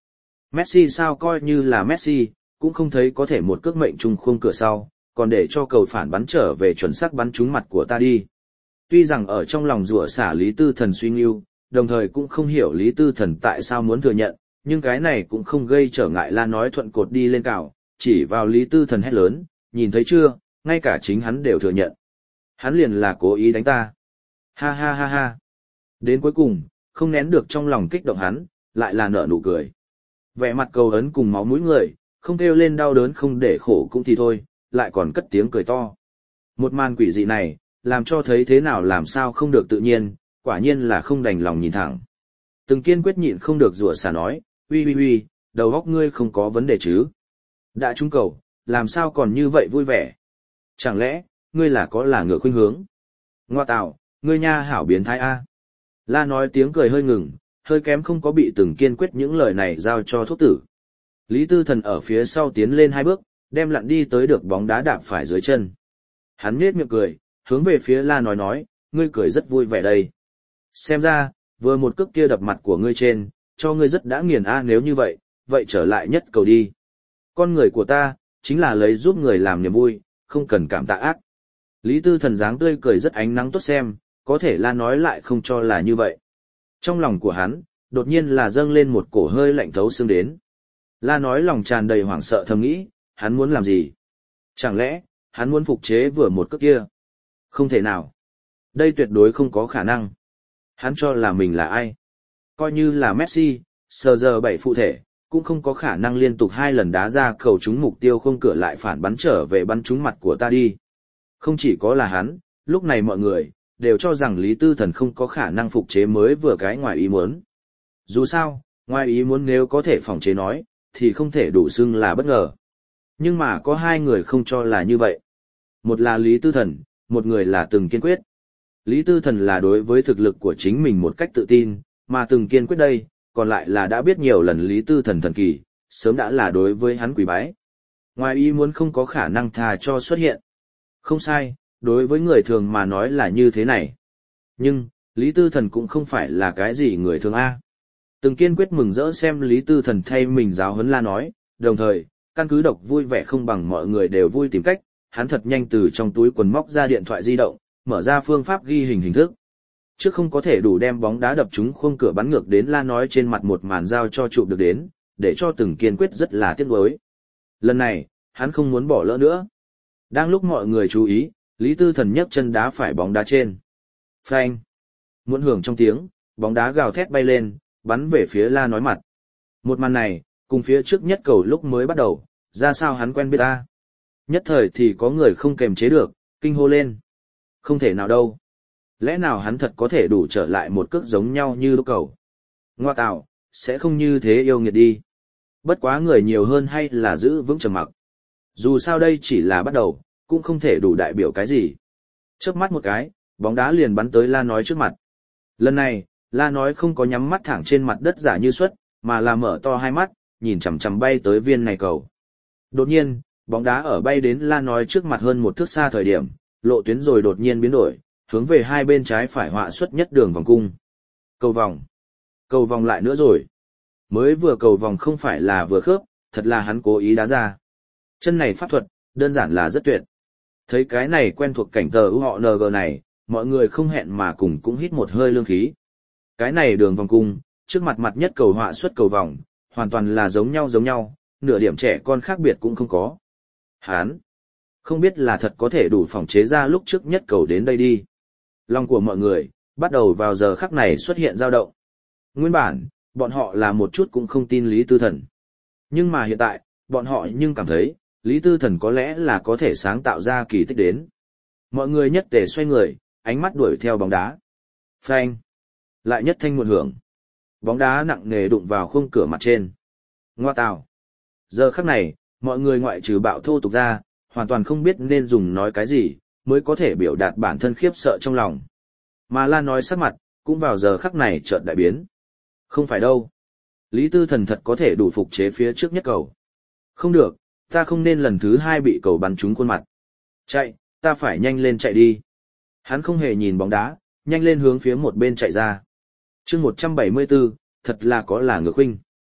Messi sao coi như là Messi, cũng không thấy có thể một cước mệnh trùng khung cửa sau, còn để cho cầu phản bắn trở về chuẩn xác bắn trúng mặt của ta đi. Tuy rằng ở trong lòng rủa xả Lý Tư Thần suy nghiêu, đồng thời cũng không hiểu Lý Tư Thần tại sao muốn thừa nhận, nhưng cái này cũng không gây trở ngại La nói thuận cột đi lên cào, chỉ vào Lý Tư Thần hét lớn, nhìn thấy chưa, ngay cả chính hắn đều thừa nhận. Hắn liền là cố ý đánh ta. Ha ha ha ha. Đến cuối cùng, không nén được trong lòng kích động hắn, lại là nở nụ cười. Vẻ mặt cầu ấn cùng máu mũi người, không kêu lên đau đớn không để khổ cũng thì thôi, lại còn cất tiếng cười to. Một màn quỷ dị này, làm cho thấy thế nào làm sao không được tự nhiên, quả nhiên là không đành lòng nhìn thẳng. Từng Kiên quyết nhịn không được rủa xả nói, uy, đầu óc ngươi không có vấn đề chứ. Đã trúng cầu, làm sao còn như vậy vui vẻ. Chẳng lẽ, ngươi là ngựa khuynh hướng. Ngoa tạo, ngươi nha hảo biến thái A. La nói tiếng cười hơi ngừng, hơi kém không có bị Từng Kiên quyết những lời này giao cho thuốc tử. Lý Tư Thần ở phía sau tiến lên 2 bước, đem lặn đi tới được bóng đá đạp phải dưới chân. Hắn nhếch miệng cười, hướng về phía La nói, ngươi cười rất vui vẻ đây. Xem ra, vừa một cước kia đập mặt của ngươi trên, cho ngươi rất đã nghiền A, nếu như vậy, vậy trở lại nhất cầu đi. Con người của ta, chính là lấy giúp người làm niềm vui, không cần cảm tạ ác. Lý Tư Thần dáng tươi cười rất ánh nắng tốt xem, có thể La nói lại không cho là như vậy. Trong lòng của hắn, đột nhiên là dâng lên một cổ hơi lạnh thấu xương đến. La nói lòng tràn đầy hoảng sợ thầm nghĩ, hắn muốn làm gì? Chẳng lẽ, hắn muốn phục chế vừa một cước kia? Không thể nào. Đây tuyệt đối không có khả năng. Hắn cho là mình là ai? Coi như là Messi, sờ giờ 7 phụ thể, cũng không có khả năng liên tục 2 lần đá ra cầu trúng mục tiêu không cửa lại phản bắn trở về bắn trúng mặt của ta đi. Không chỉ có là hắn, lúc này mọi người, đều cho rằng Lý Tư Thần không có khả năng phục chế mới vừa cái ngoài ý muốn. Dù sao, ngoài ý muốn nếu có thể phòng chế nói, thì không thể đủ xưng là bất ngờ. Nhưng mà có 2 người không cho là như vậy. Một là Lý Tư Thần, một người là Từng Kiên quyết. Lý Tư Thần là đối với thực lực của chính mình một cách tự tin, mà Từng Kiên quyết đây, còn lại là đã biết nhiều lần Lý Tư Thần thần kỳ, sớm đã là đối với hắn quỳ bái. Ngoài ý muốn không có khả năng thà cho xuất hiện. Không sai, đối với người thường mà nói là như thế này. Nhưng, Lý Tư Thần cũng không phải là cái gì người thường A. Từng Kiên quyết mừng rỡ xem Lý Tư Thần thay mình giáo huấn La nói, đồng thời, căn cứ độc vui vẻ không bằng mọi người đều vui tìm cách, hắn thật nhanh từ trong túi quần móc ra điện thoại di động, mở ra phương pháp ghi hình thức. Trước không có thể đủ đem bóng đá đập trúng khung cửa bắn ngược đến La nói trên mặt một màn giao cho chụp được đến, để cho Từng Kiên quyết rất là tiếc nuối. Lần này, hắn không muốn bỏ lỡ nữa. Đang lúc mọi người chú ý, Lý Tư Thần nhấc chân đá phải bóng đá trên. Phanh! Muộn hưởng trong tiếng, bóng đá gào thét bay lên, bắn về phía La nói mặt. Một màn này, cùng phía trước nhất cầu lúc mới bắt đầu, ra sao hắn quen biết ta. Nhất thời thì có người không kềm chế được, kinh hô lên. Không thể nào đâu. Lẽ nào hắn thật có thể đủ trở lại một cước giống nhau như lúc cầu. Ngoa tạo, sẽ không như thế yêu nghiệt đi. Bất quá người nhiều hơn hay là giữ vững trầm mặc. Dù sao đây chỉ là bắt đầu, cũng không thể đủ đại biểu cái gì. Chớp mắt một cái, bóng đá liền bắn tới La nói trước mặt. Lần này, La nói không có nhắm mắt thẳng trên mặt đất giả như suất, mà là mở to 2 mắt, nhìn chằm chằm bay tới viên này cầu. Đột nhiên, bóng đá ở bay đến La nói trước mặt hơn 1 thước xa thời điểm, lộ tuyến rồi đột nhiên biến đổi, hướng về hai bên trái phải họa xuất nhất đường vòng cung. Cầu vòng. Cầu vòng lại nữa rồi. Mới vừa cầu vòng không phải là vừa khớp, thật là hắn cố ý đá ra. Chân này pháp thuật, đơn giản là rất tuyệt. Thấy cái này quen thuộc cảnh tờ họ NG này, mọi người không hẹn mà cùng cũng hít một hơi lương khí. Cái này đường vòng cung, trước mặt mặt nhất cầu họa xuất cầu vòng, hoàn toàn là giống nhau, nửa điểm trẻ con khác biệt cũng không có. Hán, không biết là thật có thể đủ phòng chế ra lúc trước nhất cầu đến đây đi. Lòng của mọi người, bắt đầu vào giờ khắc này xuất hiện dao động. Nguyên bản, bọn họ là một chút cũng không tin Lý Tư Thần. Nhưng mà hiện tại, bọn họ nhưng cảm thấy, Lý Tư Thần có lẽ là có thể sáng tạo ra kỳ tích đến. Mọi người nhất tề xoay người, ánh mắt đuổi theo bóng đá. Phanh! Lại nhất thanh một hưởng. Bóng đá nặng nề đụng vào khung cửa mặt trên. Ngoa tào! Giờ khắc này, mọi người ngoại trừ bạo thô tục ra, hoàn toàn không biết nên dùng nói cái gì, mới có thể biểu đạt bản thân khiếp sợ trong lòng. Mà La nói sắc mặt, cũng vào giờ khắc này chợt đại biến. Không phải đâu. Lý Tư Thần thật có thể đủ phục chế phía trước nhất cầu. Không được, ta không nên lần thứ 2 bị cầu bắn trúng khuôn mặt. Chạy, ta phải nhanh lên chạy đi. Hắn không hề nhìn bóng đá, nhanh lên hướng phía một bên chạy ra. Chương 174, thật là có là ngược huynh.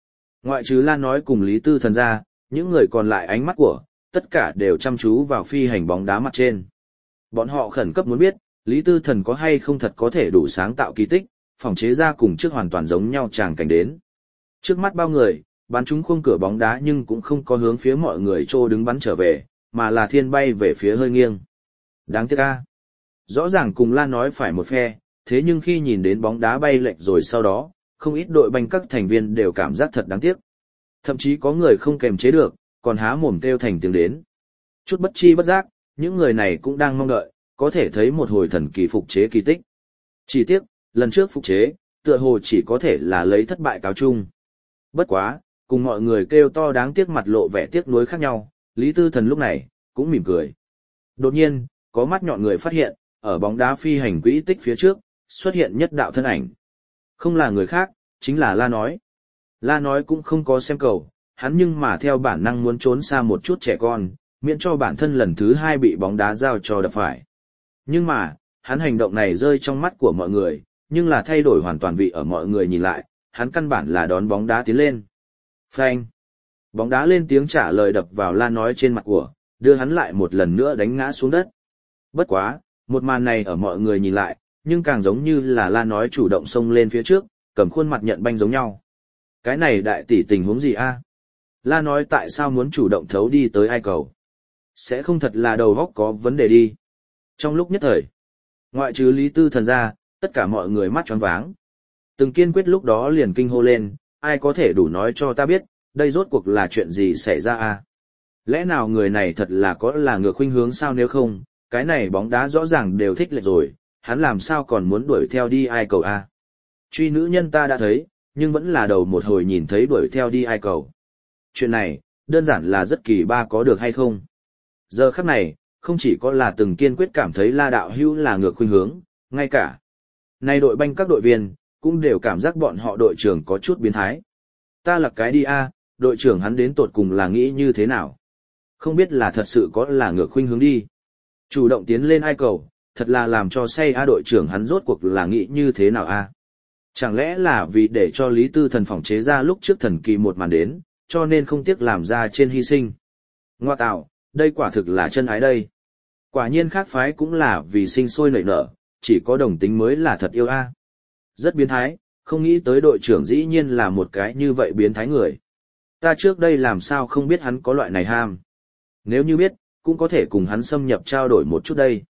Ngoại trừ La nói cùng Lý Tư Thần ra, những người còn lại ánh mắt của, tất cả đều chăm chú vào phi hành bóng đá mặt trên. Bọn họ khẩn cấp muốn biết, Lý Tư Thần có hay không thật có thể đủ sáng tạo kỳ tích, phòng chế ra cùng trước hoàn toàn giống nhau tràng cảnh đến. Trước mắt bao người, bắn chúng khung cửa bóng đá nhưng cũng không có hướng phía mọi người trô đứng bắn trở về, mà là thiên bay về phía hơi nghiêng. Đáng tiếc a. Rõ ràng cùng La nói phải một phe, thế nhưng khi nhìn đến bóng đá bay lệch rồi sau đó, không ít đội banh các thành viên đều cảm giác thật đáng tiếc. Thậm chí có người không kềm chế được, còn há mồm kêu thành tiếng đến. Chút bất chi bất giác, những người này cũng đang mong đợi, có thể thấy một hồi thần kỳ phục chế kỳ tích. Chỉ tiếc, lần trước phục chế, tựa hồ chỉ có thể là lấy thất bại cáo chung. Bất quá, cùng mọi người kêu to đáng tiếc mặt lộ vẻ tiếc nuối khác nhau, Lý Tư Thần lúc này, cũng mỉm cười. Đột nhiên, có mắt nhọn người phát hiện, ở bóng đá phi hành quỹ tích phía trước, xuất hiện nhất đạo thân ảnh. Không là người khác, chính là La nói. La nói cũng không có xem cầu, hắn nhưng mà theo bản năng muốn trốn xa một chút trẻ con, miễn cho bản thân lần thứ hai bị bóng đá giao cho đập phải. Nhưng mà, hắn hành động này rơi trong mắt của mọi người, nhưng là thay đổi hoàn toàn vị ở mọi người nhìn lại, hắn căn bản là đón bóng đá tiến lên. Phanh! Bóng đá lên tiếng trả lời đập vào La nói trên mặt của, đưa hắn lại một lần nữa đánh ngã xuống đất. Bất quá, một màn này ở mọi người nhìn lại, nhưng càng giống như là La nói chủ động xông lên phía trước, cầm khuôn mặt nhận banh giống nhau. Cái này đại tỷ tình huống gì a? La nói tại sao muốn chủ động thấu đi tới ai cầu? Sẽ không thật là đầu óc có vấn đề đi. Trong lúc nhất thời, ngoại trừ Lý Tư Thần ra, tất cả mọi người mắt choáng váng. Từng kiên quyết lúc đó liền kinh hô lên, ai có thể đủ nói cho ta biết, đây rốt cuộc là chuyện gì xảy ra a? Lẽ nào người này thật là có là ngược khuynh hướng sao, nếu không, cái này bóng đá rõ ràng đều thích lệch rồi, hắn làm sao còn muốn đuổi theo đi ai cầu a? Truy nữ nhân ta đã thấy, nhưng vẫn là đầu một hồi nhìn thấy đuổi theo đi ai cầu. Chuyện này, đơn giản là rất kỳ ba có được hay không? Giờ khắc này, không chỉ có là từng kiên quyết cảm thấy La đạo hữu là ngược khuynh hướng, ngay cả nay đội banh các đội viên, cũng đều cảm giác bọn họ đội trưởng có chút biến thái. Ta là cái đi a, đội trưởng hắn đến tột cùng là nghĩ như thế nào? Không biết là thật sự có là ngược khuynh hướng đi. Chủ động tiến lên ai cầu, thật là làm cho say a, đội trưởng hắn rốt cuộc là nghĩ như thế nào a? Chẳng lẽ là vì để cho Lý Tư Thần phòng chế ra lúc trước thần kỳ một màn đến, cho nên không tiếc làm ra trên hy sinh. Ngoa tạo, đây quả thực là chân ái đây. Quả nhiên khác phái cũng là vì sinh sôi nảy nở, chỉ có đồng tính mới là thật yêu a. Rất biến thái, không nghĩ tới đội trưởng dĩ nhiên là một cái như vậy biến thái người. Ta trước đây làm sao không biết hắn có loại này ham. Nếu như biết, cũng có thể cùng hắn xâm nhập trao đổi một chút đây.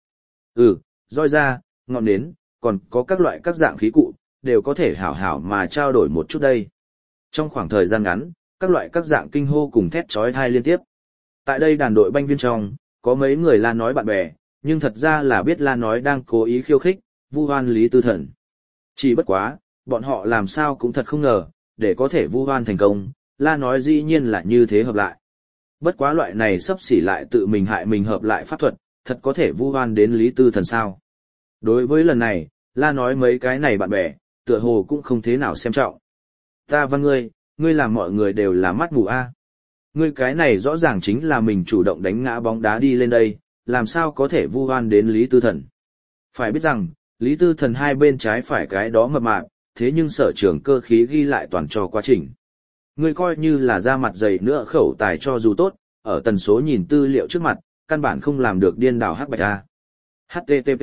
Roi ra, ngọn nến, còn có các loại các dạng khí cụ, đều có thể hảo hảo mà trao đổi một chút đây. Trong khoảng thời gian ngắn, các loại các dạng kinh hô cùng thét chói tai liên tiếp. Tại đây đàn đội banh viên trong, có mấy người La nói bạn bè, nhưng thật ra là biết La nói đang cố ý khiêu khích, vu oan Lý Tư Thần. Chỉ bất quá, bọn họ làm sao cũng thật không ngờ, để có thể vu oan thành công, La nói dĩ nhiên là như thế hợp lại. Bất quá loại này sắp xỉ lại tự mình hại mình hợp lại pháp thuật, thật có thể vu oan đến Lý Tư Thần sao. Đối với lần này, La nói mấy cái này bạn bè, tựa hồ cũng không thế nào xem trọng. Ta văn ngươi làm mọi người đều là mắt mù a. Ngươi cái này rõ ràng chính là mình chủ động đánh ngã bóng đá đi lên đây, làm sao có thể vu oan đến Lý Tư Thần. Phải biết rằng, Lý Tư Thần hai bên trái phải cái đó mập mạp, thế nhưng sở trường cơ khí ghi lại toàn cho quá trình. Ngươi coi như là ra mặt dày nữa khẩu tài cho dù tốt, ở tần số nhìn tư liệu trước mặt, căn bản không làm được điên đảo hắc bạch a. HTTP.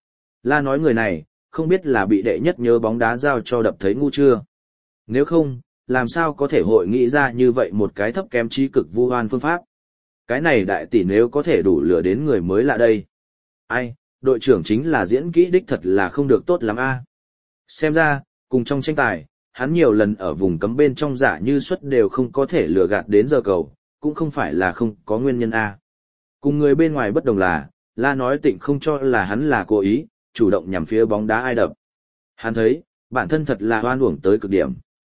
La nói người này, không biết là bị đệ nhất nhớ bóng đá giao cho đập thấy ngu chưa. Nếu không, làm sao có thể hội nghĩ ra như vậy một cái thấp kém trí cực vu oan phương pháp. Cái này đại tỷ nếu có thể đủ lừa đến người mới lạ đây. Ai, đội trưởng chính là diễn kỹ đích thật là không được tốt lắm a. Xem ra, cùng trong tranh tài, hắn nhiều lần ở vùng cấm bên trong giả như suất đều không có thể lừa gạt đến giờ cầu, cũng không phải là không có nguyên nhân a. Cùng người bên ngoài bất đồng là, La nói tịnh không cho là hắn là cố ý, chủ động nhằm phía bóng đá ai đập. Hắn thấy, bản thân thật là hoan uổng tới cực điểm.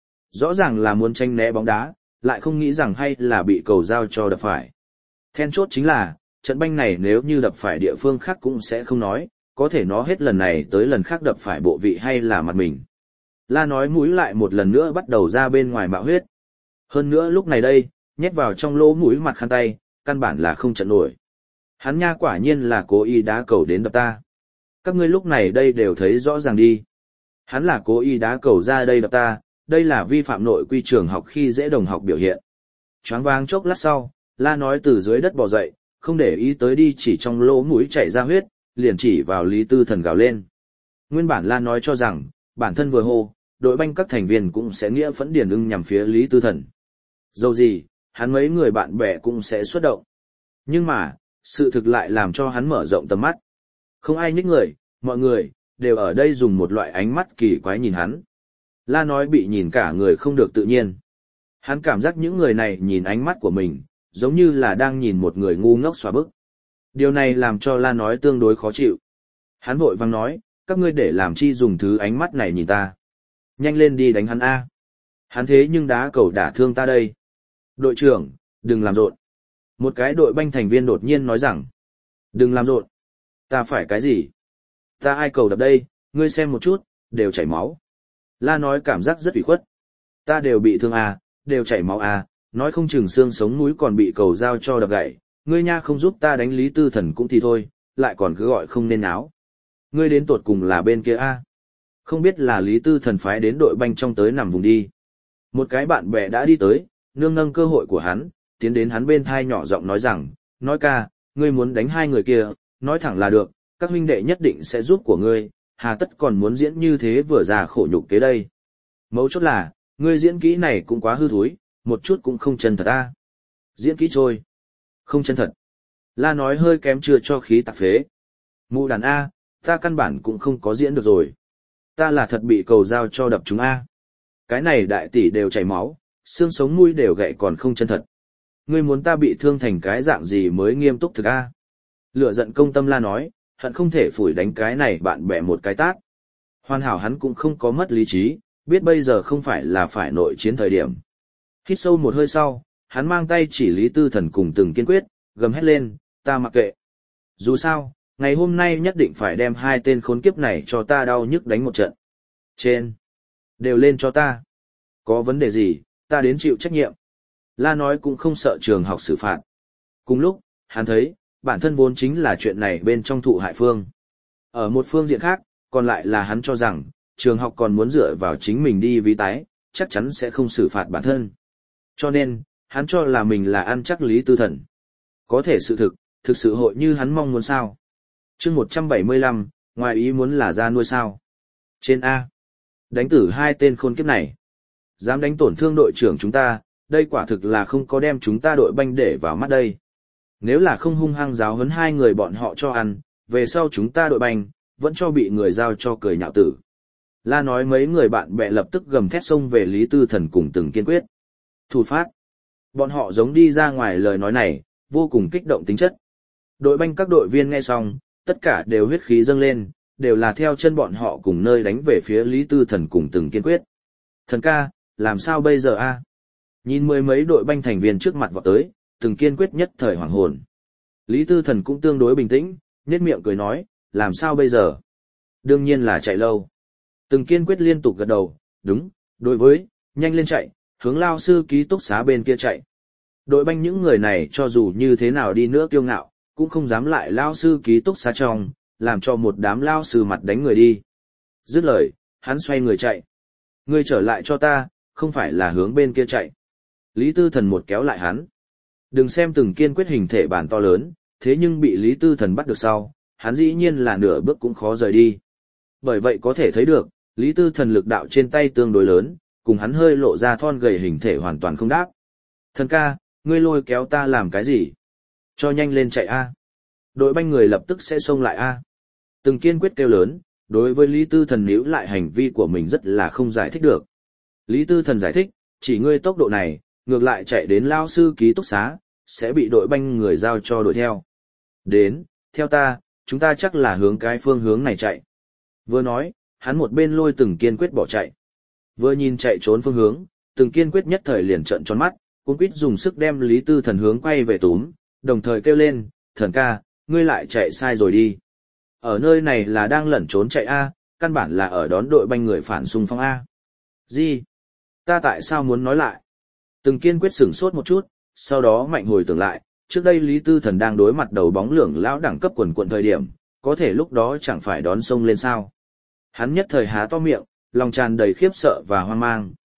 Rõ ràng là muốn tranh né bóng đá, lại không nghĩ rằng hay là bị cầu giao cho đập phải. Then chốt chính là, trận banh này nếu như đập phải địa phương khác cũng sẽ không nói, có thể nó hết lần này tới lần khác đập phải bộ vị hay là mặt mình. La nói mũi lại một lần nữa bắt đầu ra bên ngoài mạo huyết. Hơn nữa lúc này đây, nhét vào trong lỗ mũi mặt khăn tay, căn bản là không trận nổi. Hắn nha quả nhiên là cố ý đá cầu đến đập ta. Các ngươi lúc này đây đều thấy rõ ràng đi. Hắn là cố ý đá cầu ra đây đập ta, đây là vi phạm nội quy trường học khi dễ đồng học biểu hiện. Choáng váng chốc lát sau, La nói từ dưới đất bò dậy, không để ý tới đi chỉ trong lỗ mũi chảy ra huyết, liền chỉ vào Lý Tư Thần gào lên. Nguyên bản La nói cho rằng, bản thân vừa hô, đội banh các thành viên cũng sẽ nghĩa phẫn điền ưng nhằm phía Lý Tư Thần. Dẫu gì, hắn mấy người bạn bè cũng sẽ xuất động. Nhưng mà, sự thực lại làm cho hắn mở rộng tầm mắt. Không ai nhích người, mọi người, đều ở đây dùng một loại ánh mắt kỳ quái nhìn hắn. La nói bị nhìn cả người không được tự nhiên. Hắn cảm giác những người này nhìn ánh mắt của mình, giống như là đang nhìn một người ngu ngốc xóa bức. Điều này làm cho La nói tương đối khó chịu. Hắn vội vang nói, các ngươi để làm chi dùng thứ ánh mắt này nhìn ta. Nhanh lên đi đánh hắn A. Hắn thế nhưng đá cầu đả thương ta đây. Đội trưởng, đừng làm rộn. Một cái đội banh thành viên đột nhiên nói rằng, đừng làm rộn. Ta phải cái gì? Ta ai cầu đập đây, ngươi xem một chút, đều chảy máu. La nói cảm giác rất ủy khuất. Ta đều bị thương à, đều chảy máu à, nói không chừng xương sống mũi còn bị cầu dao cho đập gãy. Ngươi nha không giúp ta đánh Lý Tư Thần cũng thì thôi, lại còn cứ gọi không nên áo. Ngươi đến tột cùng là bên kia à? Không biết là Lý Tư Thần phái đến đội banh trong tới nằm vùng đi. Một cái bạn bè đã đi tới, nương nâng cơ hội của hắn, tiến đến hắn bên thai nhỏ giọng nói rằng, nói ca, ngươi muốn đánh hai người kia, nói thẳng là được, các huynh đệ nhất định sẽ giúp của ngươi, hà tất còn muốn diễn như thế vừa già khổ nhục kế đây. Mấu chốt là, ngươi diễn kỹ này cũng quá hư thúi, một chút cũng không chân thật a. Diễn kỹ trôi. Không chân thật. La nói hơi kém chưa cho khí tạc phế. Mụ đàn A, ta căn bản cũng không có diễn được rồi. Ta là thật bị cầu dao cho đập chúng A. Cái này đại tỷ đều chảy máu, xương sống mũi đều gãy còn không chân thật. Ngươi muốn ta bị thương thành cái dạng gì mới nghiêm túc thực A. Lửa giận công tâm La nói, hận không thể phủi đánh cái này bạn bè một cái tát. Hoàn hảo hắn cũng không có mất lý trí, biết bây giờ không phải là phải nội chiến thời điểm. Hít sâu một hơi sau, hắn mang tay chỉ Lý Tư Thần cùng Từng Kiên quyết, gầm hét lên, ta mặc kệ. Dù sao, ngày hôm nay nhất định phải đem hai tên khốn kiếp này cho ta đau nhức đánh một trận. Trên, đều lên cho ta. Có vấn đề gì, ta đến chịu trách nhiệm. La nói cũng không sợ trường học xử phạt. Cùng lúc, hắn thấy, bản thân vốn chính là chuyện này bên trong thụ hại phương. Ở một phương diện khác, còn lại là hắn cho rằng, trường học còn muốn dựa vào chính mình đi ví tái, chắc chắn sẽ không xử phạt bản thân. Cho nên, hắn cho là mình là ăn chắc Lý Tư Thần. Có thể sự thực sự hội như hắn mong muốn sao. chương 175, ngoài ý muốn là ra nuôi sao. Trên A. Đánh tử hai tên khôn kiếp này. Dám đánh tổn thương đội trưởng chúng ta, đây quả thực là không có đem chúng ta đội banh để vào mắt đây. Nếu là không hung hăng giáo huấn hai người bọn họ cho ăn, về sau chúng ta đội banh, vẫn cho bị người giao cho cười nhạo tử. La nói mấy người bạn bè lập tức gầm thét xông về Lý Tư Thần cùng Từng Kiên quyết. Thủ phát. Bọn họ giống đi ra ngoài lời nói này, vô cùng kích động tính chất. Đội banh các đội viên nghe xong, tất cả đều huyết khí dâng lên, đều là theo chân bọn họ cùng nơi đánh về phía Lý Tư Thần cùng Từng Kiên quyết. Thần ca, làm sao bây giờ a? Nhìn mười mấy đội banh thành viên trước mặt vọt tới, Từng Kiên quyết nhất thời hoảng hồn. Lý Tư Thần cũng tương đối bình tĩnh, nhếch miệng cười nói, làm sao bây giờ? Đương nhiên là chạy lâu. Từng Kiên quyết liên tục gật đầu, đúng, đối với, nhanh lên chạy, hướng lao sư ký túc xá bên kia chạy. Đội banh những người này cho dù như thế nào đi nữa kiêu ngạo, cũng không dám lại lao sư ký túc xá trong, làm cho một đám lao sư mặt đánh người đi. Dứt lời, hắn xoay người chạy. Ngươi trở lại cho ta, không phải là hướng bên kia chạy. Lý Tư Thần một kéo lại hắn. Đừng xem Từng Kiên quyết hình thể bản to lớn, thế nhưng bị Lý Tư Thần bắt được sau, hắn dĩ nhiên là nửa bước cũng khó rời đi. Bởi vậy có thể thấy được, Lý Tư Thần lực đạo trên tay tương đối lớn, cùng hắn hơi lộ ra thon gầy hình thể hoàn toàn không đáp. Thần ca, ngươi lôi kéo ta làm cái gì? Cho nhanh lên chạy a. Đội banh người lập tức sẽ xông lại a. Từng Kiên quyết kêu lớn, đối với Lý Tư Thần níu lại hành vi của mình rất là không giải thích được. Lý Tư Thần giải thích, chỉ ngươi tốc độ này, ngược lại chạy đến lao sư ký túc xá, sẽ bị đội banh người giao cho đuổi theo. Đến, theo ta, chúng ta chắc là hướng cái phương hướng này chạy. Vừa nói, hắn một bên lôi Từng Kiên quyết bỏ chạy. Vừa nhìn chạy trốn phương hướng, Từng Kiên quyết nhất thời liền trợn tròn mắt, cuống quýt dùng sức đem Lý Tư Thần hướng quay về túm, đồng thời kêu lên, thần ca, ngươi lại chạy sai rồi đi. Ở nơi này là đang lẩn trốn chạy A, căn bản là ở đón đội banh người phản xung phong A. Gì? Ta tại sao muốn nói lại? Từng Kiên quyết sửng sốt một chút, sau đó mạnh hồi tưởng lại, trước đây Lý Tư Thần đang đối mặt đầu bóng lưỡng lão đẳng cấp quần quận thời điểm, có thể lúc đó chẳng phải đón sông lên sao. Hắn nhất thời há to miệng, lòng tràn đầy khiếp sợ và hoang mang,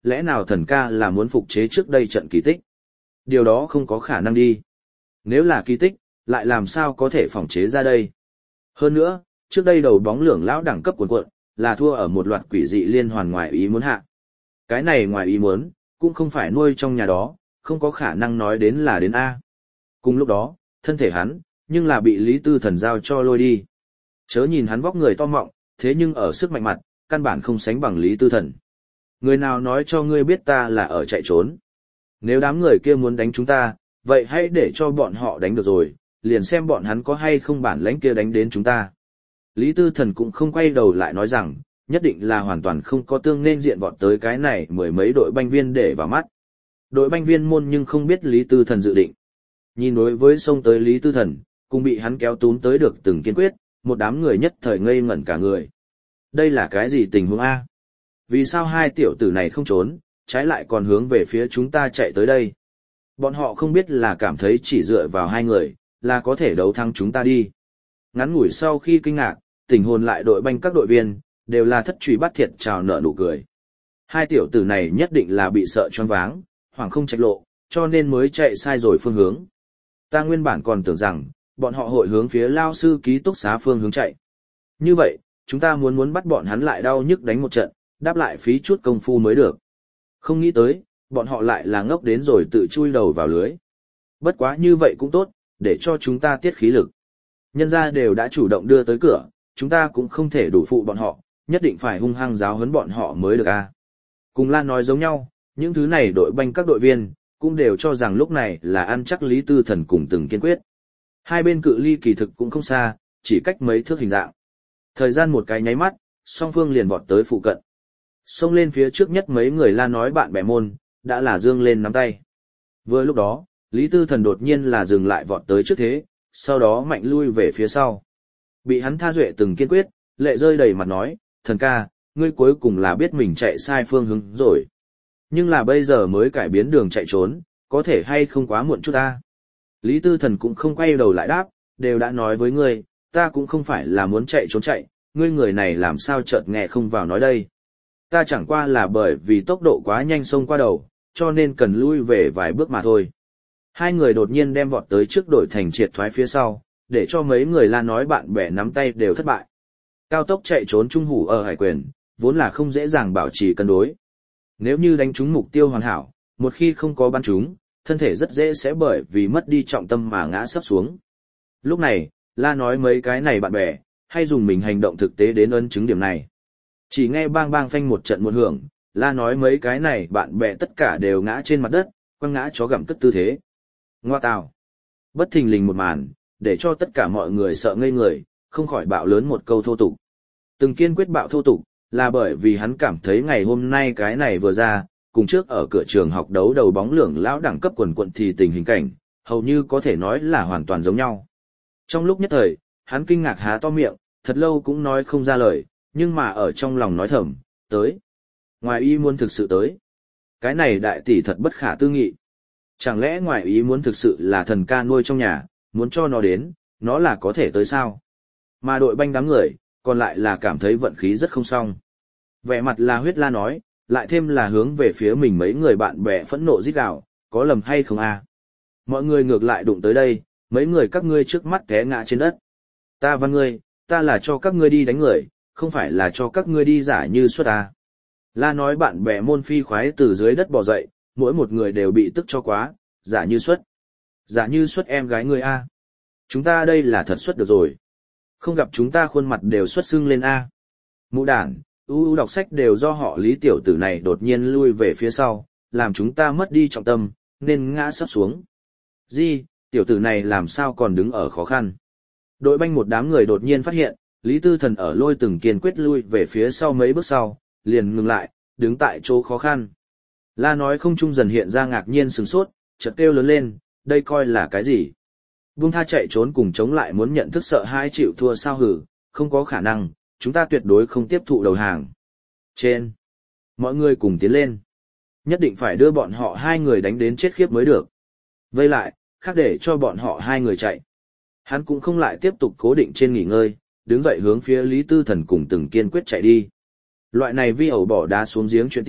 lẽ nào thần ca là muốn phục chế trước đây trận kỳ tích? Điều đó không có khả năng đi. Nếu là kỳ tích, lại làm sao có thể phòng chế ra đây? Hơn nữa, trước đây đầu bóng lưỡng lão đẳng cấp cuồn cuộn, là thua ở một loạt quỷ dị liên hoàn ngoài ý muốn hạ. Cái này ngoài ý muốn, cũng không phải nuôi trong nhà đó, không có khả năng nói đến là đến A. Cùng lúc đó, thân thể hắn, nhưng là bị Lý Tư Thần giao cho lôi đi. Chớ nhìn hắn vóc người to mọng, thế nhưng ở sức mạnh mặt, căn bản không sánh bằng Lý Tư Thần. Người nào nói cho ngươi biết ta là ở chạy trốn? Nếu đám người kia muốn đánh chúng ta, vậy hãy để cho bọn họ đánh được rồi, liền xem bọn hắn có hay không bản lãnh kia đánh đến chúng ta. Lý Tư Thần cũng không quay đầu lại nói rằng, nhất định là hoàn toàn không có tương nên diện vọt tới cái này mười mấy đội banh viên để vào mắt. Đội banh viên môn nhưng không biết Lý Tư Thần dự định. Nhìn đối với xông tới Lý Tư Thần, cùng bị hắn kéo tún tới được từng kiên quyết, một đám người nhất thời ngây ngẩn cả người. Đây là cái gì tình huống A? Vì sao hai tiểu tử này không trốn, trái lại còn hướng về phía chúng ta chạy tới đây? Bọn họ không biết là cảm thấy chỉ dựa vào hai người, là có thể đấu thắng chúng ta đi. Ngắn ngủi sau khi kinh ngạc, tỉnh hồn lại đội banh các đội viên, đều là thất truy bắt thiệt chào nở nụ cười. Hai tiểu tử này nhất định là bị sợ choáng váng, hoảng không trạch lộ, cho nên mới chạy sai rồi phương hướng. Ta nguyên bản còn tưởng rằng, bọn họ hội hướng phía lao sư ký túc xá phương hướng chạy. Như vậy, chúng ta muốn bắt bọn hắn lại đau nhức đánh một trận, đáp lại phí chút công phu mới được. Không nghĩ tới, bọn họ lại là ngốc đến rồi tự chui đầu vào lưới. Bất quá như vậy cũng tốt, để cho chúng ta tiết khí lực. Nhân gia đều đã chủ động đưa tới cửa, chúng ta cũng không thể đủ phụ bọn họ, nhất định phải hung hăng giáo huấn bọn họ mới được a. Cùng Lan nói giống nhau, những thứ này đội banh các đội viên, cũng đều cho rằng lúc này là ăn chắc Lý Tư Thần cùng từng kiên quyết. Hai bên cự ly kỳ thực cũng không xa, chỉ cách mấy thước hình dạng. Thời gian một cái nháy mắt, song phương liền vọt tới phụ cận. Xông lên phía trước nhất mấy người La nói bạn bè môn, đã là dương lên nắm tay. Vừa lúc đó, Lý Tư Thần đột nhiên là dừng lại vọt tới trước thế, sau đó mạnh lui về phía sau. Bị hắn tha duệ từng kiên quyết, lệ rơi đầy mặt nói, thần ca, ngươi cuối cùng là biết mình chạy sai phương hướng rồi. Nhưng là bây giờ mới cải biến đường chạy trốn, có thể hay không quá muộn chút ta. Lý Tư Thần cũng không quay đầu lại đáp, đều đã nói với ngươi, ta cũng không phải là muốn chạy trốn chạy, ngươi người này làm sao chợt nghe không vào nói đây. Ta chẳng qua là bởi vì tốc độ quá nhanh xông qua đầu, cho nên cần lui về vài bước mà thôi. Hai người đột nhiên đem vọt tới trước đổi thành triệt thoái phía sau, để cho mấy người La nói bạn bè nắm tay đều thất bại. Cao tốc chạy trốn trung hủ ở hải quyền, vốn là không dễ dàng bảo trì cân đối. Nếu như đánh trúng mục tiêu hoàn hảo, một khi không có bắn trúng, thân thể rất dễ sẽ bởi vì mất đi trọng tâm mà ngã sấp xuống. Lúc này, La nói mấy cái này bạn bè, hay dùng mình hành động thực tế đến ấn chứng điểm này. Chỉ nghe bang bang phanh một trận một hưởng, La nói mấy cái này bạn bè tất cả đều ngã trên mặt đất, quăng ngã chó gặm cất tư thế. Ngoa tào. Bất thình lình một màn, để cho tất cả mọi người sợ ngây người, không khỏi bạo lớn một câu thô tục. Từng kiên quyết bạo thô tục, là bởi vì hắn cảm thấy ngày hôm nay cái này vừa ra, cùng trước ở cửa trường học đấu đầu bóng lưỡng lão đẳng cấp quần quận thì tình hình cảnh, hầu như có thể nói là hoàn toàn giống nhau. Trong lúc nhất thời, hắn kinh ngạc há to miệng, thật lâu cũng nói không ra lời, nhưng mà ở trong lòng nói thầm, tới. Ngoài ý muốn thực sự tới. Cái này đại tỷ thật bất khả tư nghị. Chẳng lẽ ngoài ý muốn thực sự là thần ca nuôi trong nhà, muốn cho nó đến, nó là có thể tới sao? Mà đội banh đám người, còn lại là cảm thấy vận khí rất không xong. Vẻ mặt là huyết La nói, lại thêm là hướng về phía mình mấy người bạn bè phẫn nộ rít gào, có lầm hay không a? Mọi người ngược lại đụng tới đây, mấy người các ngươi trước mắt té ngã trên đất. Ta văn ngươi, ta là cho các ngươi đi đánh người, không phải là cho các ngươi đi giả như suất à. La nói bạn bè môn phi khoái từ dưới đất bò dậy, mỗi một người đều bị tức cho quá, giả như suất. Giả như suất em gái ngươi a. Chúng ta đây là thật suất được rồi. Không gặp chúng ta khuôn mặt đều xuất sưng lên a. Mụ đản, đọc sách đều do họ Lý tiểu tử này đột nhiên lui về phía sau, làm chúng ta mất đi trọng tâm, nên ngã sắp xuống. Di, tiểu tử này làm sao còn đứng ở khó khăn. Đội banh một đám người đột nhiên phát hiện, Lý Tư Thần ở lôi từng kiên quyết lui về phía sau mấy bước sau, liền ngừng lại, đứng tại chỗ khó khăn. La nói không trung dần hiện ra ngạc nhiên sửng sốt, chợt kêu lớn lên, đây coi là cái gì? Buông tha chạy trốn cùng chống lại muốn nhận thức sợ hãi chịu thua sao hử, không có khả năng, chúng ta tuyệt đối không tiếp thụ đầu hàng. Trên, mọi người cùng tiến lên. Nhất định phải đưa bọn họ hai người đánh đến chết khiếp mới được. Vây lại, khác để cho bọn họ hai người chạy. Hắn cũng không lại tiếp tục cố định trên nghỉ ngơi, đứng dậy hướng phía Lý Tư Thần cùng từng kiên quyết chạy đi. Loại này vi ẩu bỏ đá xuống giếng chuyện tiết,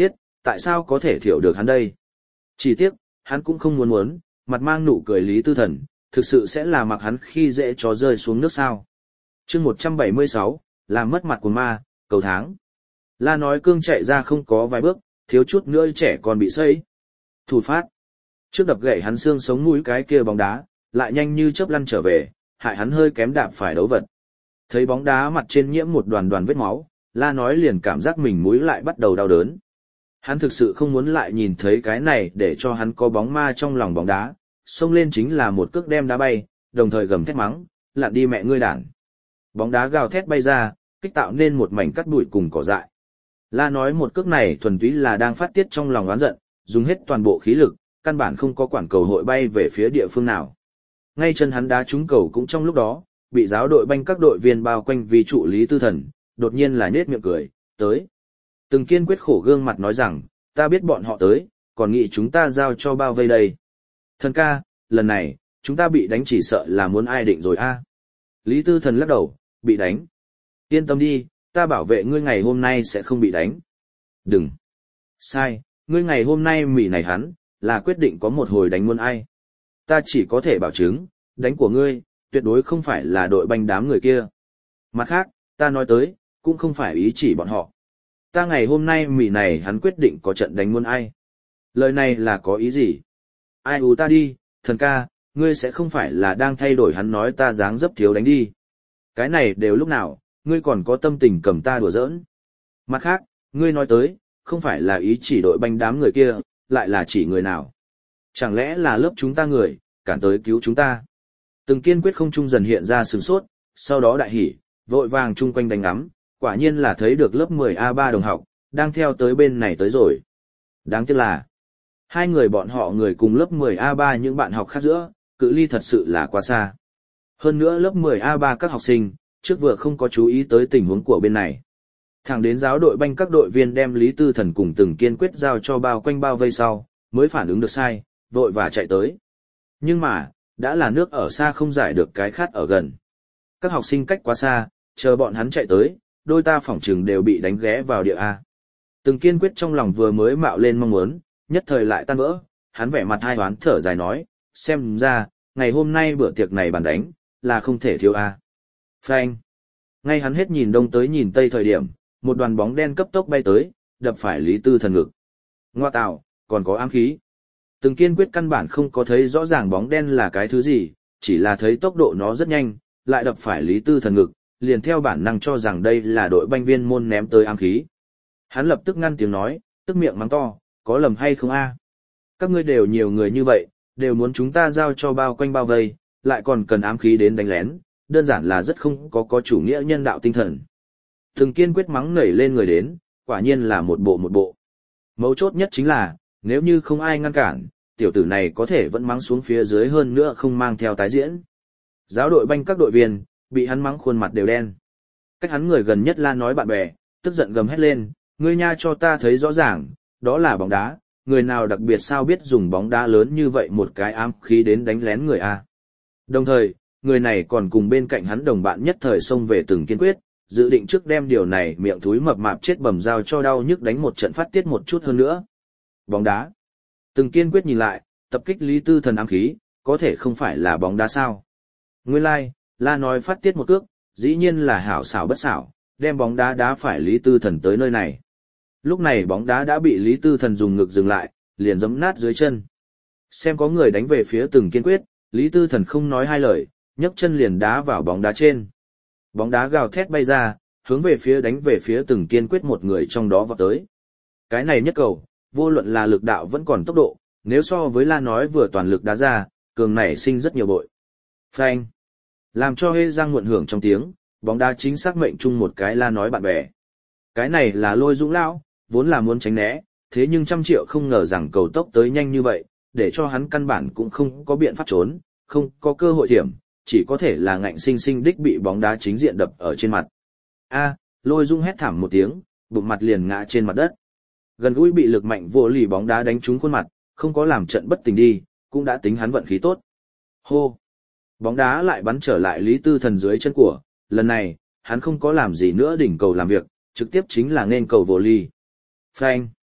tại sao có thể thiểu được hắn đây? Chỉ tiếc, hắn cũng không muốn, mặt mang nụ cười Lý Tư Thần, thực sự sẽ là mặc hắn khi dễ chó rơi xuống nước sao. chương 176, làm mất mặt của ma, cầu tháng. La nói cương chạy ra không có vài bước, thiếu chút nữa trẻ còn bị xây. Thủ phát. Trước đập gãy hắn xương sống mũi cái kia bóng đá, lại nhanh như chớp lăn trở về, hại hắn hơi kém đạp phải đấu vật. Thấy bóng đá mặt trên nhiễm một đoàn đoàn vết máu, La nói liền cảm giác mình mũi lại bắt đầu đau đớn. Hắn thực sự không muốn lại nhìn thấy cái này để cho hắn có bóng ma trong lòng bóng đá, xông lên chính là một cước đem đá bay, đồng thời gầm thét mắng, lặn đi mẹ ngươi đản. Bóng đá gào thét bay ra, kích tạo nên một mảnh cắt bụi cùng cỏ dại. La nói một cước này thuần túy là đang phát tiết trong lòng oán giận, dùng hết toàn bộ khí lực, căn bản không có quản cầu hội bay về phía địa phương nào. Ngay chân hắn đá trúng cầu cũng trong lúc đó, bị giáo đội banh các đội viên bao quanh vì trụ Lý Tư Thần, đột nhiên là nhếch miệng cười, tới. Từng kiên quyết khổ gương mặt nói rằng, ta biết bọn họ tới, còn nghĩ chúng ta giao cho bao vây đây. Thần ca, lần này, chúng ta bị đánh chỉ sợ là muốn ai định rồi a. Lý Tư Thần lắc đầu, bị đánh. Yên tâm đi, ta bảo vệ ngươi ngày hôm nay sẽ không bị đánh. Đừng. Sai, ngươi ngày hôm nay mỉ này hắn, là quyết định có một hồi đánh muôn ai. Ta chỉ có thể bảo chứng, đánh của ngươi, tuyệt đối không phải là đội banh đám người kia. Mặt khác, ta nói tới, cũng không phải ý chỉ bọn họ. Ta ngày hôm nay mỉ này hắn quyết định có trận đánh muôn ai. Lời này là có ý gì? Ai ù ta đi, thần ca, ngươi sẽ không phải là đang thay đổi hắn nói ta dáng dấp thiếu đánh đi. Cái này đều lúc nào, ngươi còn có tâm tình cầm ta đùa giỡn. Mặt khác, ngươi nói tới, không phải là ý chỉ đội banh đám người kia, lại là chỉ người nào. Chẳng lẽ là lớp chúng ta người, cản tới cứu chúng ta. Từng kiên quyết không trung dần hiện ra sửng sốt, sau đó đại hỉ, vội vàng chung quanh đánh ngắm, quả nhiên là thấy được lớp 10A3 đồng học, đang theo tới bên này tới rồi. Đáng tiếc là, hai người bọn họ người cùng lớp 10A3 những bạn học khác giữa, cự ly thật sự là quá xa. Hơn nữa lớp 10A3 các học sinh, trước vừa không có chú ý tới tình huống của bên này. Thẳng đến giáo đội banh các đội viên đem Lý Tư Thần cùng từng kiên quyết giao cho bao quanh bao vây sau, mới phản ứng được sai, vội và chạy tới. Nhưng mà, đã là nước ở xa không giải được cái khát ở gần. Các học sinh cách quá xa, chờ bọn hắn chạy tới, đôi ta phỏng chừng đều bị đánh ghé vào địa A. Từng kiên quyết trong lòng vừa mới mạo lên mong muốn, nhất thời lại tan vỡ, hắn vẻ mặt hai hoán thở dài nói, xem ra, ngày hôm nay bữa tiệc này bàn đánh, là không thể thiếu A. Phanh. Ngay hắn hết nhìn đông tới nhìn tây thời điểm, một đoàn bóng đen cấp tốc bay tới, đập phải Lý Tư Thần ngực. Ngoa tạo, còn có ám khí. Từng kiên quyết căn bản không có thấy rõ ràng bóng đen là cái thứ gì, chỉ là thấy tốc độ nó rất nhanh, lại đập phải Lý Tư Thần ngực, liền theo bản năng cho rằng đây là đội banh viên môn ném tới ám khí. Hắn lập tức ngăn tiếng nói, tức miệng mắng to, có lầm hay không a? Các ngươi đều nhiều người như vậy, đều muốn chúng ta giao cho bao quanh bao vây, lại còn cần ám khí đến đánh lén, đơn giản là rất không có chủ nghĩa nhân đạo tinh thần. Từng kiên quyết mắng nảy lên người đến, quả nhiên là một bộ. Mấu chốt nhất chính là, nếu như không ai ngăn cản, tiểu tử này có thể vẫn mắng xuống phía dưới hơn nữa không mang theo tái diễn. Giáo đội banh các đội viên, bị hắn mắng khuôn mặt đều đen. Cách hắn người gần nhất la nói bạn bè, tức giận gầm hét lên, ngươi nha cho ta thấy rõ ràng, đó là bóng đá, người nào đặc biệt sao biết dùng bóng đá lớn như vậy một cái ám khí đến đánh lén người a. Đồng thời, người này còn cùng bên cạnh hắn đồng bạn nhất thời xông về từng kiên quyết, dự định trước đem điều này miệng thúi mập mạp chết bầm dao cho đau nhức đánh một trận phát tiết một chút hơn nữa. Bóng đá. Từng kiên quyết nhìn lại, tập kích Lý Tư Thần ám khí, có thể không phải là bóng đá sao. Nguyên lai, la nói phát tiết một cước, dĩ nhiên là hảo xảo bất xảo, đem bóng đá đá phải Lý Tư Thần tới nơi này. Lúc này bóng đá đã bị Lý Tư Thần dùng ngực dừng lại, liền giẫm nát dưới chân. Xem có người đánh về phía từng kiên quyết, Lý Tư Thần không nói hai lời, nhấc chân liền đá vào bóng đá trên. Bóng đá gào thét bay ra, hướng về phía đánh về phía từng kiên quyết một người trong đó vọt tới. Cái này nhất cầu, vô luận là lực đạo vẫn còn tốc độ, nếu so với la nói vừa toàn lực đá ra, cường nảy sinh rất nhiều bội. Phanh. Làm cho hê giang muộn hưởng trong tiếng, bóng đá chính xác mệnh chung một cái la nói bạn bè. Cái này là Lôi Dũng lão, vốn là muốn tránh né, thế nhưng 100 triệu không ngờ rằng cầu tốc tới nhanh như vậy, để cho hắn căn bản cũng không có biện pháp trốn, không có cơ hội thiểm, chỉ có thể là ngạnh sinh sinh đích bị bóng đá chính diện đập ở trên mặt. Lôi Dũng hét thảm một tiếng, bụng mặt liền ngã trên mặt đất. Gần gũi bị lực mạnh vô lì bóng đá đánh trúng khuôn mặt, không có làm trận bất tỉnh đi, cũng đã tính hắn vận khí tốt. Hô! Bóng đá lại bắn trở lại Lý Tư Thần dưới chân của, lần này, hắn không có làm gì nữa đỉnh cầu làm việc, trực tiếp chính là nên cầu vô ly. Phanh!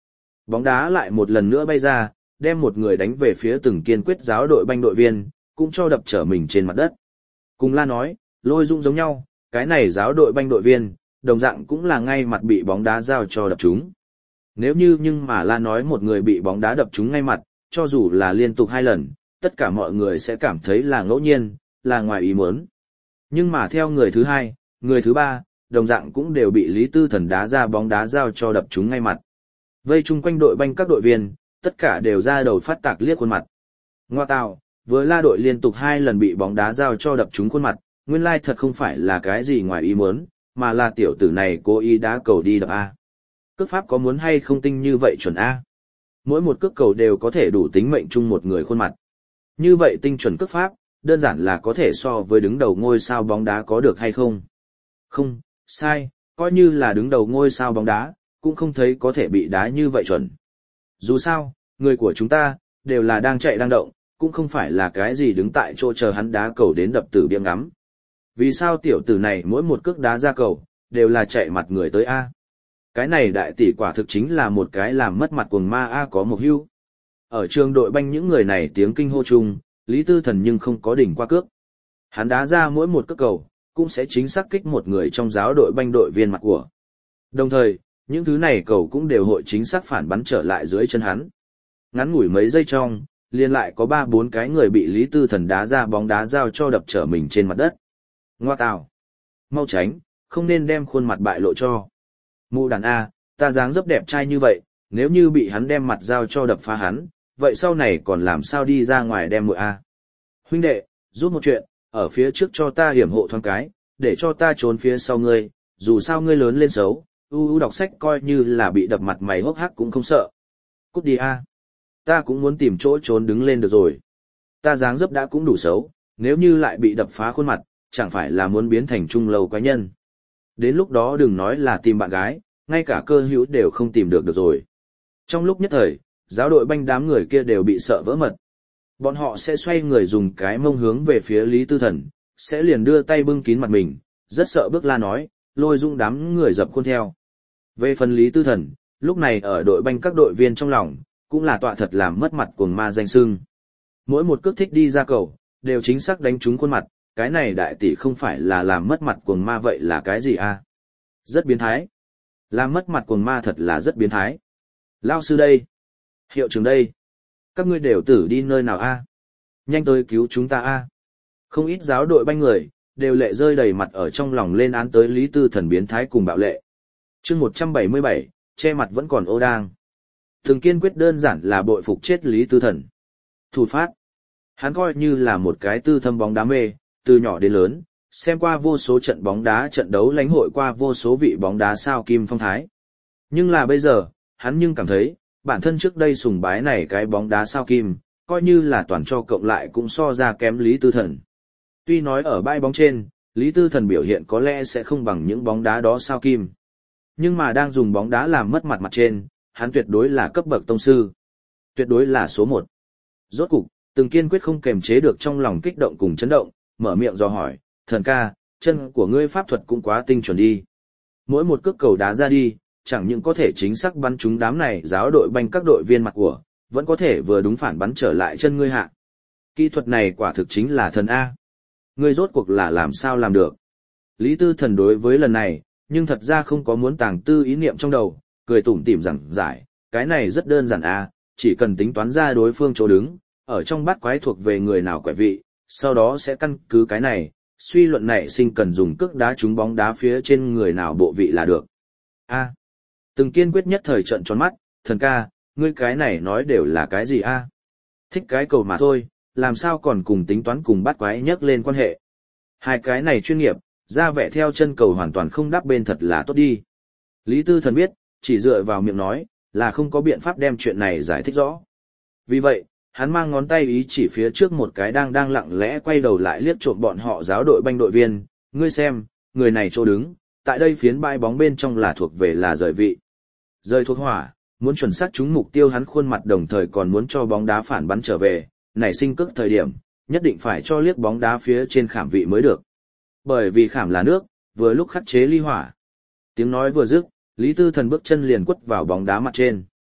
Bóng đá lại một lần nữa bay ra, đem một người đánh về phía Từng Kiên Quyết giáo đội banh đội viên, cũng cho đập trở mình trên mặt đất. Cùng La nói, Lôi Dung giống nhau, cái này giáo đội banh đội viên, đồng dạng cũng là ngay mặt bị bóng đá giao cho đập trúng. Nếu như nhưng mà La nói một người bị bóng đá đập trúng ngay mặt, cho dù là liên tục 2 lần, tất cả mọi người sẽ cảm thấy là ngẫu nhiên, là ngoài ý muốn. Nhưng mà theo người thứ 2, người thứ 3, đồng dạng cũng đều bị Lý Tư Thần đá ra bóng đá giao cho đập trúng ngay mặt. Vây chung quanh đội banh các đội viên, tất cả đều ra đầu phát tạc liếc khuôn mặt. Ngoa tào, với La đội liên tục 2 lần bị bóng đá giao cho đập trúng khuôn mặt, nguyên lai thật không phải là cái gì ngoài ý muốn, mà là tiểu tử này cố ý đá cầu đi đập A. Cước pháp có muốn hay không tinh như vậy chuẩn A. Mỗi một cước cầu đều có thể đủ tính mệnh chung một người khuôn mặt. Như vậy tinh chuẩn cước pháp, đơn giản là có thể so với đứng đầu ngôi sao bóng đá có được hay không? Không, sai, coi như là đứng đầu ngôi sao bóng đá, cũng không thấy có thể bị đá như vậy chuẩn. Dù sao, người của chúng ta, đều là đang chạy đang động, cũng không phải là cái gì đứng tại chỗ chờ hắn đá cầu đến đập tử biếng ngắm. Vì sao tiểu tử này mỗi một cước đá ra cầu, đều là chạy mặt người tới A? Cái này đại tỷ quả thực chính là một cái làm mất mặt cuồng ma A có một hưu. Ở trường đội banh những người này tiếng kinh hô chung, Lý Tư Thần nhưng không có đỉnh qua cước. Hắn đá ra mỗi một cước cầu, cũng sẽ chính xác kích một người trong giáo đội banh đội viên mặt của. Đồng thời, những thứ này cầu cũng đều hội chính xác phản bắn trở lại dưới chân hắn. Ngắn ngủi mấy giây trong, liền lại có 3-4 cái người bị Lý Tư Thần đá ra bóng đá giao cho đập trở mình trên mặt đất. Ngoa tào! Mau tránh, không nên đem khuôn mặt bại lộ cho. Mụ đàn A, ta dáng dấp đẹp trai như vậy, nếu như bị hắn đem mặt giao cho đập phá hắn, vậy sau này còn làm sao đi ra ngoài đem muội A. Huynh đệ, giúp một chuyện, ở phía trước cho ta hiểm hộ thoáng cái, để cho ta trốn phía sau ngươi, dù sao ngươi lớn lên xấu, đọc sách coi như là bị đập mặt mày hốc hác cũng không sợ. Cút đi A. Ta cũng muốn tìm chỗ trốn đứng lên được rồi. Ta dáng dấp đã cũng đủ xấu, nếu như lại bị đập phá khuôn mặt, chẳng phải là muốn biến thành trung lầu quái nhân. Đến lúc đó đừng nói là tìm bạn gái, ngay cả cơ hữu đều không tìm được rồi. Trong lúc nhất thời, giáo đội banh đám người kia đều bị sợ vỡ mật. Bọn họ sẽ xoay người dùng cái mông hướng về phía Lý Tư Thần, sẽ liền đưa tay bưng kín mặt mình, rất sợ bước La nói, Lôi Dung đám người dập khuôn theo. Về phần Lý Tư Thần, lúc này ở đội banh các đội viên trong lòng, cũng là tọa thật làm mất mặt cuồng ma danh xưng. Mỗi một cước thích đi ra cầu, đều chính xác đánh trúng khuôn mặt, cái này đại tỷ không phải là làm mất mặt cuồng ma vậy là cái gì a? Rất biến thái. Làm mất mặt cuồng ma thật là rất biến thái. Lao sư đây. Hiệu trưởng đây. Các ngươi đều tử đi nơi nào a? Nhanh tới cứu chúng ta a. Không ít giáo đội banh người, đều lệ rơi đầy mặt ở trong lòng lên án tới Lý Tư Thần biến thái cùng bạo lệ. Chương 177, che mặt vẫn còn ô đang. Từng Kiên Quyết đơn giản là bội phục chết Lý Tư Thần. Thủ phát. Hắn coi như là một cái tư thâm bóng đá mê, từ nhỏ đến lớn, xem qua vô số trận bóng đá trận đấu lãnh hội qua vô số vị bóng đá sao kim phong thái. Nhưng là bây giờ, hắn nhưng cảm thấy, bản thân trước đây sùng bái này cái bóng đá sao kim, coi như là toàn cho cộng lại cũng so ra kém Lý Tư Thần. Tuy nói ở bãi bóng trên, Lý Tư Thần biểu hiện có lẽ sẽ không bằng những bóng đá đó sao kim. Nhưng mà đang dùng bóng đá làm mất mặt trên, hắn tuyệt đối là cấp bậc tông sư. Tuyệt đối là số 1. Rốt cục, Từng Kiên Quyết không kềm chế được trong lòng kích động cùng chấn động, mở miệng do hỏi, thần ca, chân của ngươi pháp thuật cũng quá tinh chuẩn đi. Mỗi một cước cầu đá ra đi, chẳng những có thể chính xác bắn trúng đám này giáo đội banh các đội viên mặt của, vẫn có thể vừa đúng phản bắn trở lại chân ngươi hạ. Kỹ thuật này quả thực chính là thần A. Ngươi rốt cuộc là làm sao làm được. Lý Tư Thần đối với lần này, nhưng thật ra không có muốn tàng tư ý niệm trong đầu, cười tủm tỉm giảng giải, cái này rất đơn giản A, chỉ cần tính toán ra đối phương chỗ đứng, ở trong bát quái thuộc về người nào quẻ vị, sau đó sẽ căn cứ cái này, suy luận nảy sinh cần dùng cước đá trúng bóng đá phía trên người nào bộ vị là được. A. Từng Kiên Quyết nhất thời trợn tròn mắt, thần ca, ngươi cái này nói đều là cái gì a? Thích cái cầu mà thôi, làm sao còn cùng tính toán cùng bát quái nhắc lên quan hệ. Hai cái này chuyên nghiệp, ra vẻ theo chân cầu hoàn toàn không đáp bên thật là tốt đi. Lý Tư Thần biết, chỉ dựa vào miệng nói, là không có biện pháp đem chuyện này giải thích rõ. Vì vậy, hắn mang ngón tay ý chỉ phía trước một cái đang lặng lẽ quay đầu lại liếc trộm bọn họ giáo đội banh đội viên, ngươi xem, người này chỗ đứng, tại đây phiến bãi bóng bên trong là thuộc về là rời vị. Rơi thuộc hỏa, muốn chuẩn xác trúng mục tiêu hắn khuôn mặt đồng thời còn muốn cho bóng đá phản bắn trở về, nảy sinh cước thời điểm, nhất định phải cho liếc bóng đá phía trên khảm vị mới được. Bởi vì khảm là nước, vừa lúc khắc chế ly hỏa. Tiếng nói vừa dứt, Lý Tư Thần bước chân liền quất vào bóng đá mặt trên.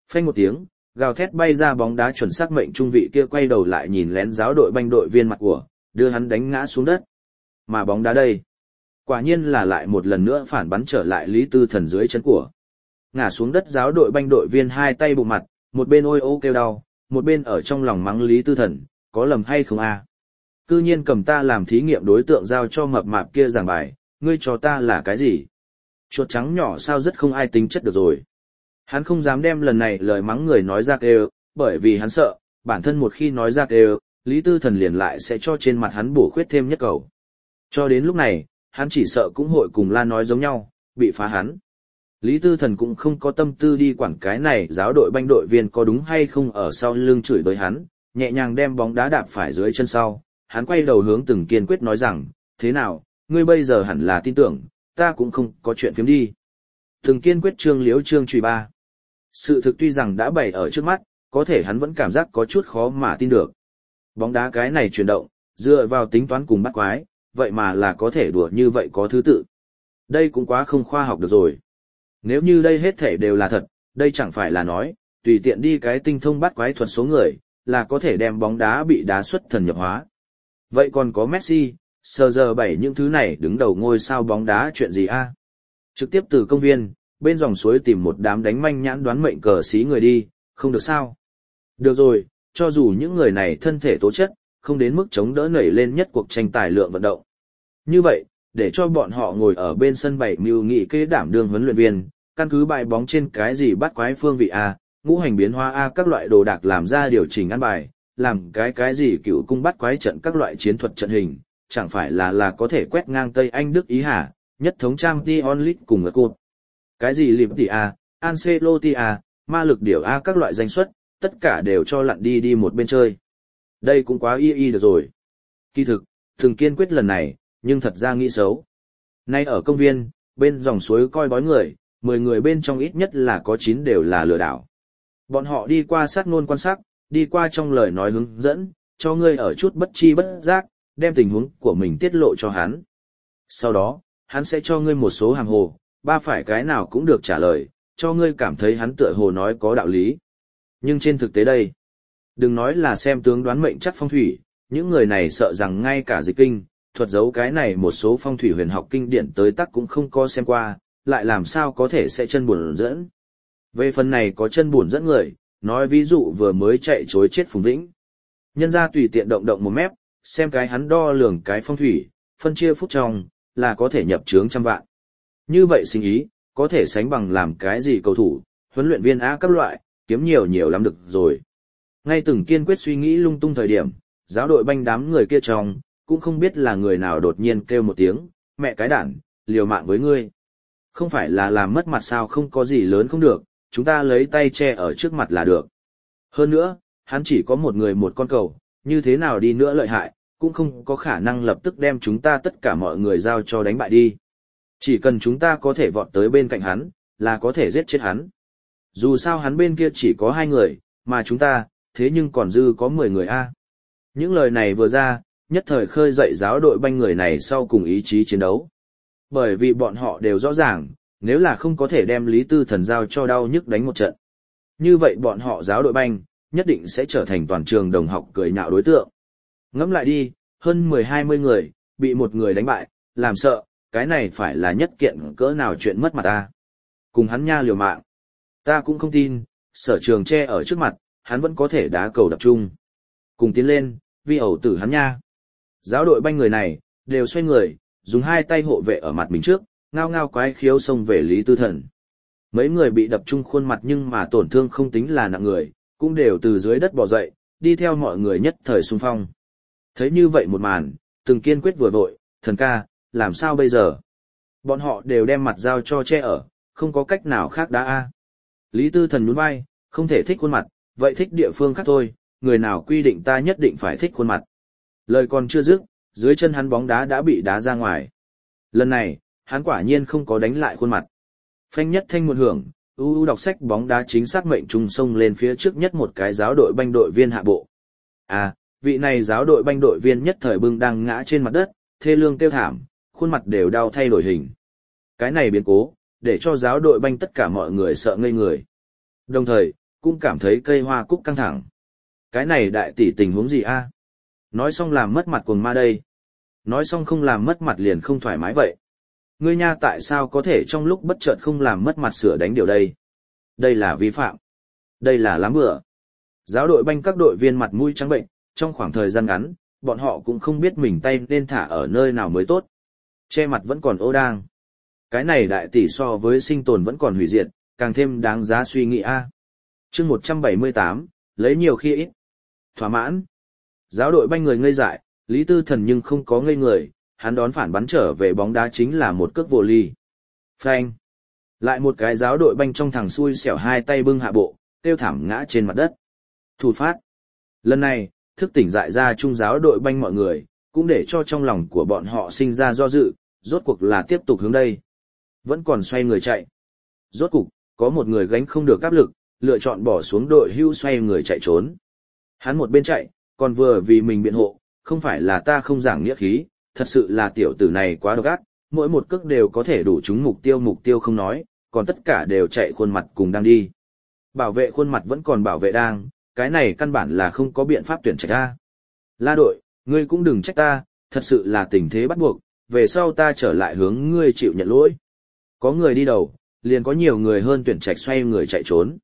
Phanh một tiếng, gào thét bay ra bóng đá chuẩn xác mệnh trung vị kia quay đầu lại nhìn lén giáo đội banh đội viên mặt của, đưa hắn đánh ngã xuống đất. Mà bóng đá đây, quả nhiên là lại một lần nữa phản bắn trở lại Lý Tư Thần dưới chân của. Ngã xuống đất giáo đội banh đội viên hai tay bụng mặt, một bên ôi ô kêu đau, một bên ở trong lòng mắng Lý Tư Thần, có lầm hay không a? Cư nhiên cầm ta làm thí nghiệm đối tượng giao cho mập mạp kia giảng bài, ngươi cho ta là cái gì? Chuột trắng nhỏ sao rất không ai tính chất được rồi. Hắn không dám đem lần này lời mắng người nói ra kêu, bởi vì hắn sợ, bản thân một khi nói ra kêu, Lý Tư Thần liền lại sẽ cho trên mặt hắn bổ khuyết thêm nhất cầu. Cho đến lúc này, hắn chỉ sợ cũng hội cùng La nói giống nhau, bị phá hắn. Lý Tư Thần cũng không có tâm tư đi quản cái này giáo đội banh đội viên có đúng hay không ở sau lưng chửi bới hắn, nhẹ nhàng đem bóng đá đạp phải dưới chân sau, hắn quay đầu hướng Từng Kiên Quyết nói rằng, thế nào, ngươi bây giờ hẳn là tin tưởng, ta cũng không có chuyện phiếm đi. Từng Kiên Quyết chương liễu chương trùy ba. Sự thực tuy rằng đã bày ở trước mắt, có thể hắn vẫn cảm giác có chút khó mà tin được. Bóng đá cái này chuyển động, dựa vào tính toán cùng bắt quái, vậy mà là có thể đùa như vậy có thứ tự. Đây cũng quá không khoa học được rồi. Nếu như đây hết thể đều là thật, đây chẳng phải là nói, tùy tiện đi cái tinh thông bắt quái thuật số người, là có thể đem bóng đá bị đá xuất thần nhập hóa. Vậy còn có Messi, CR7 những thứ này đứng đầu ngôi sao bóng đá chuyện gì a? Trực tiếp từ công viên, bên dòng suối tìm một đám đánh manh nhãn đoán mệnh cờ xí người đi, không được sao? Được rồi, cho dù những người này thân thể tố chất, không đến mức chống đỡ nảy lên nhất cuộc tranh tài lượng vận động. Như vậy, để cho bọn họ ngồi ở bên sân bày mưu nghị kế đảm đương huấn luyện viên, căn cứ bài bóng trên cái gì bắt quái phương vị A, ngũ hành biến hóa A các loại đồ đạc làm ra điều chỉnh ăn bài, làm cái gì cựu cung bắt quái trận các loại chiến thuật trận hình, chẳng phải là có thể quét ngang Tây Anh Đức Ý hả, nhất thống Champions League cùng ngược cột. Cái gì liệp tỷ A, Ancelotti A, ma lực điểu A các loại danh xuất, tất cả đều cho lặn đi một bên chơi. Đây cũng quá y được rồi. Kỳ thực, Từng Kiên Quyết lần này, nhưng thật ra nghĩ xấu. Nay ở công viên, bên dòng suối coi bói người, 10 người bên trong ít nhất là có 9 đều là lừa đảo. Bọn họ đi qua sát ngôn quan sát, đi qua trong lời nói hướng dẫn, cho ngươi ở chút bất chi bất giác, đem tình huống của mình tiết lộ cho hắn. Sau đó, hắn sẽ cho ngươi một số hàm hồ, ba phải cái nào cũng được trả lời, cho ngươi cảm thấy hắn tựa hồ nói có đạo lý. Nhưng trên thực tế đây, đừng nói là xem tướng đoán mệnh chắc phong thủy, những người này sợ rằng ngay cả dịch kinh, thuật giấu cái này một số phong thủy huyền học kinh điển tới tắc cũng không có xem qua, lại làm sao có thể sẽ chân buồn dẫn. Về phần này có chân buồn dẫn người, nói ví dụ vừa mới chạy chối chết Phùng Vĩnh. Nhân ra tùy tiện động một mép, xem cái hắn đo lường cái phong thủy, phân chia phút trong, là có thể nhập chướng trăm vạn. Như vậy sinh ý, có thể sánh bằng làm cái gì cầu thủ, huấn luyện viên á các loại, kiếm nhiều lắm được rồi. Ngay Từng Kiên Quyết suy nghĩ lung tung thời điểm, giáo đội banh đám người kia trong, cũng không biết là người nào đột nhiên kêu một tiếng, mẹ cái đản, liều mạng với ngươi. Không phải là làm mất mặt sao không có gì lớn không được, chúng ta lấy tay che ở trước mặt là được. Hơn nữa, hắn chỉ có một người một con cầu, như thế nào đi nữa lợi hại, cũng không có khả năng lập tức đem chúng ta tất cả mọi người giao cho đánh bại đi. Chỉ cần chúng ta có thể vọt tới bên cạnh hắn, là có thể giết chết hắn. Dù sao hắn bên kia chỉ có 2 người, mà chúng ta, thế nhưng còn dư có 10 người a. Những lời này vừa ra, nhất thời khơi dậy giáo đội banh người này sau cùng ý chí chiến đấu. Bởi vì bọn họ đều rõ ràng, nếu là không có thể đem Lý Tư Thần giao cho đau nhức đánh một trận. Như vậy bọn họ giáo đội banh, nhất định sẽ trở thành toàn trường đồng học cười nhạo đối tượng. Ngẫm lại đi, hơn 10-20 người, bị một người đánh bại, làm sợ, cái này phải là nhất kiện cỡ nào chuyện mất mặt ta. Cùng hắn nha liều mạng. Ta cũng không tin, Sở Trường che ở trước mặt, hắn vẫn có thể đá cầu đập chung. Cùng tiến lên, vi ẩu tử hắn nha. Giáo đội banh người này, đều xoay người, dùng 2 tay hộ vệ ở mặt mình trước, ngao ngao quái khiếu xông về Lý Tư Thần. Mấy người bị đập chung khuôn mặt nhưng mà tổn thương không tính là nặng người, cũng đều từ dưới đất bò dậy, đi theo mọi người nhất thời xung phong. Thấy như vậy một màn, Từng Kiên Quyết vừa vội, thần ca, làm sao bây giờ? Bọn họ đều đem mặt giao cho che ở, không có cách nào khác đã a. Lý Tư Thần nhún vai, không thể thích khuôn mặt, vậy thích địa phương khác thôi, người nào quy định ta nhất định phải thích khuôn mặt. Lời còn chưa dứt, dưới chân hắn bóng đá đã bị đá ra ngoài. Lần này, hắn quả nhiên không có đánh lại khuôn mặt. Phanh nhất thanh một hưởng, đọc sách bóng đá chính xác mệnh trung sông lên phía trước nhất một cái giáo đội banh đội viên hạ bộ. À, vị này giáo đội banh đội viên nhất thời bưng đang ngã trên mặt đất, thê lương kêu thảm, khuôn mặt đều đau thay đổi hình. Cái này biến cố, để cho giáo đội banh tất cả mọi người sợ ngây người. Đồng thời, cũng cảm thấy cây hoa cúc căng thẳng. Cái này đại tỷ tình huống gì a? Nói xong làm mất mặt cuồng ma đây. Nói xong không làm mất mặt liền không thoải mái vậy. Ngươi nha tại sao có thể trong lúc bất chợt không làm mất mặt sửa đánh điều đây? Đây là vi phạm. Đây là lắm bừa. Giáo đội banh các đội viên mặt mũi trắng bệnh, trong khoảng thời gian ngắn, bọn họ cũng không biết mình tay nên thả ở nơi nào mới tốt. Che mặt vẫn còn ô đang. Cái này đại tỷ so với sinh tồn vẫn còn hủy diệt, càng thêm đáng giá suy nghĩ a. Chương 178, lấy nhiều khi ít. Thỏa mãn. Giáo đội banh người ngây dại, Lý Tư Thần nhưng không có ngây người, hắn đón phản bắn trở về bóng đá chính là một cước vô ly. Phanh. Lại một cái giáo đội banh trong thằng xui xẻo hai tay bưng hạ bộ, tiêu thảm ngã trên mặt đất. Thủ phát. Lần này, thức tỉnh dại ra trung giáo đội banh mọi người, cũng để cho trong lòng của bọn họ sinh ra do dự, rốt cuộc là tiếp tục hướng đây. Vẫn còn xoay người chạy. Rốt cuộc, có một người gánh không được áp lực, lựa chọn bỏ xuống đội hưu xoay người chạy trốn. Hắn một bên chạy, còn vừa vì mình biện hộ, không phải là ta không giảng nghĩa khí, thật sự là tiểu tử này quá độc ác, mỗi một cước đều có thể đủ trúng mục tiêu không nói, còn tất cả đều chạy khuôn mặt cùng đang đi. Bảo vệ khuôn mặt vẫn còn bảo vệ đang, cái này căn bản là không có biện pháp tuyển trạch ta. La đội, ngươi cũng đừng trách ta, thật sự là tình thế bắt buộc, về sau ta trở lại hướng ngươi chịu nhận lỗi. Có người đi đầu, liền có nhiều người hơn tuyển trạch xoay người chạy trốn.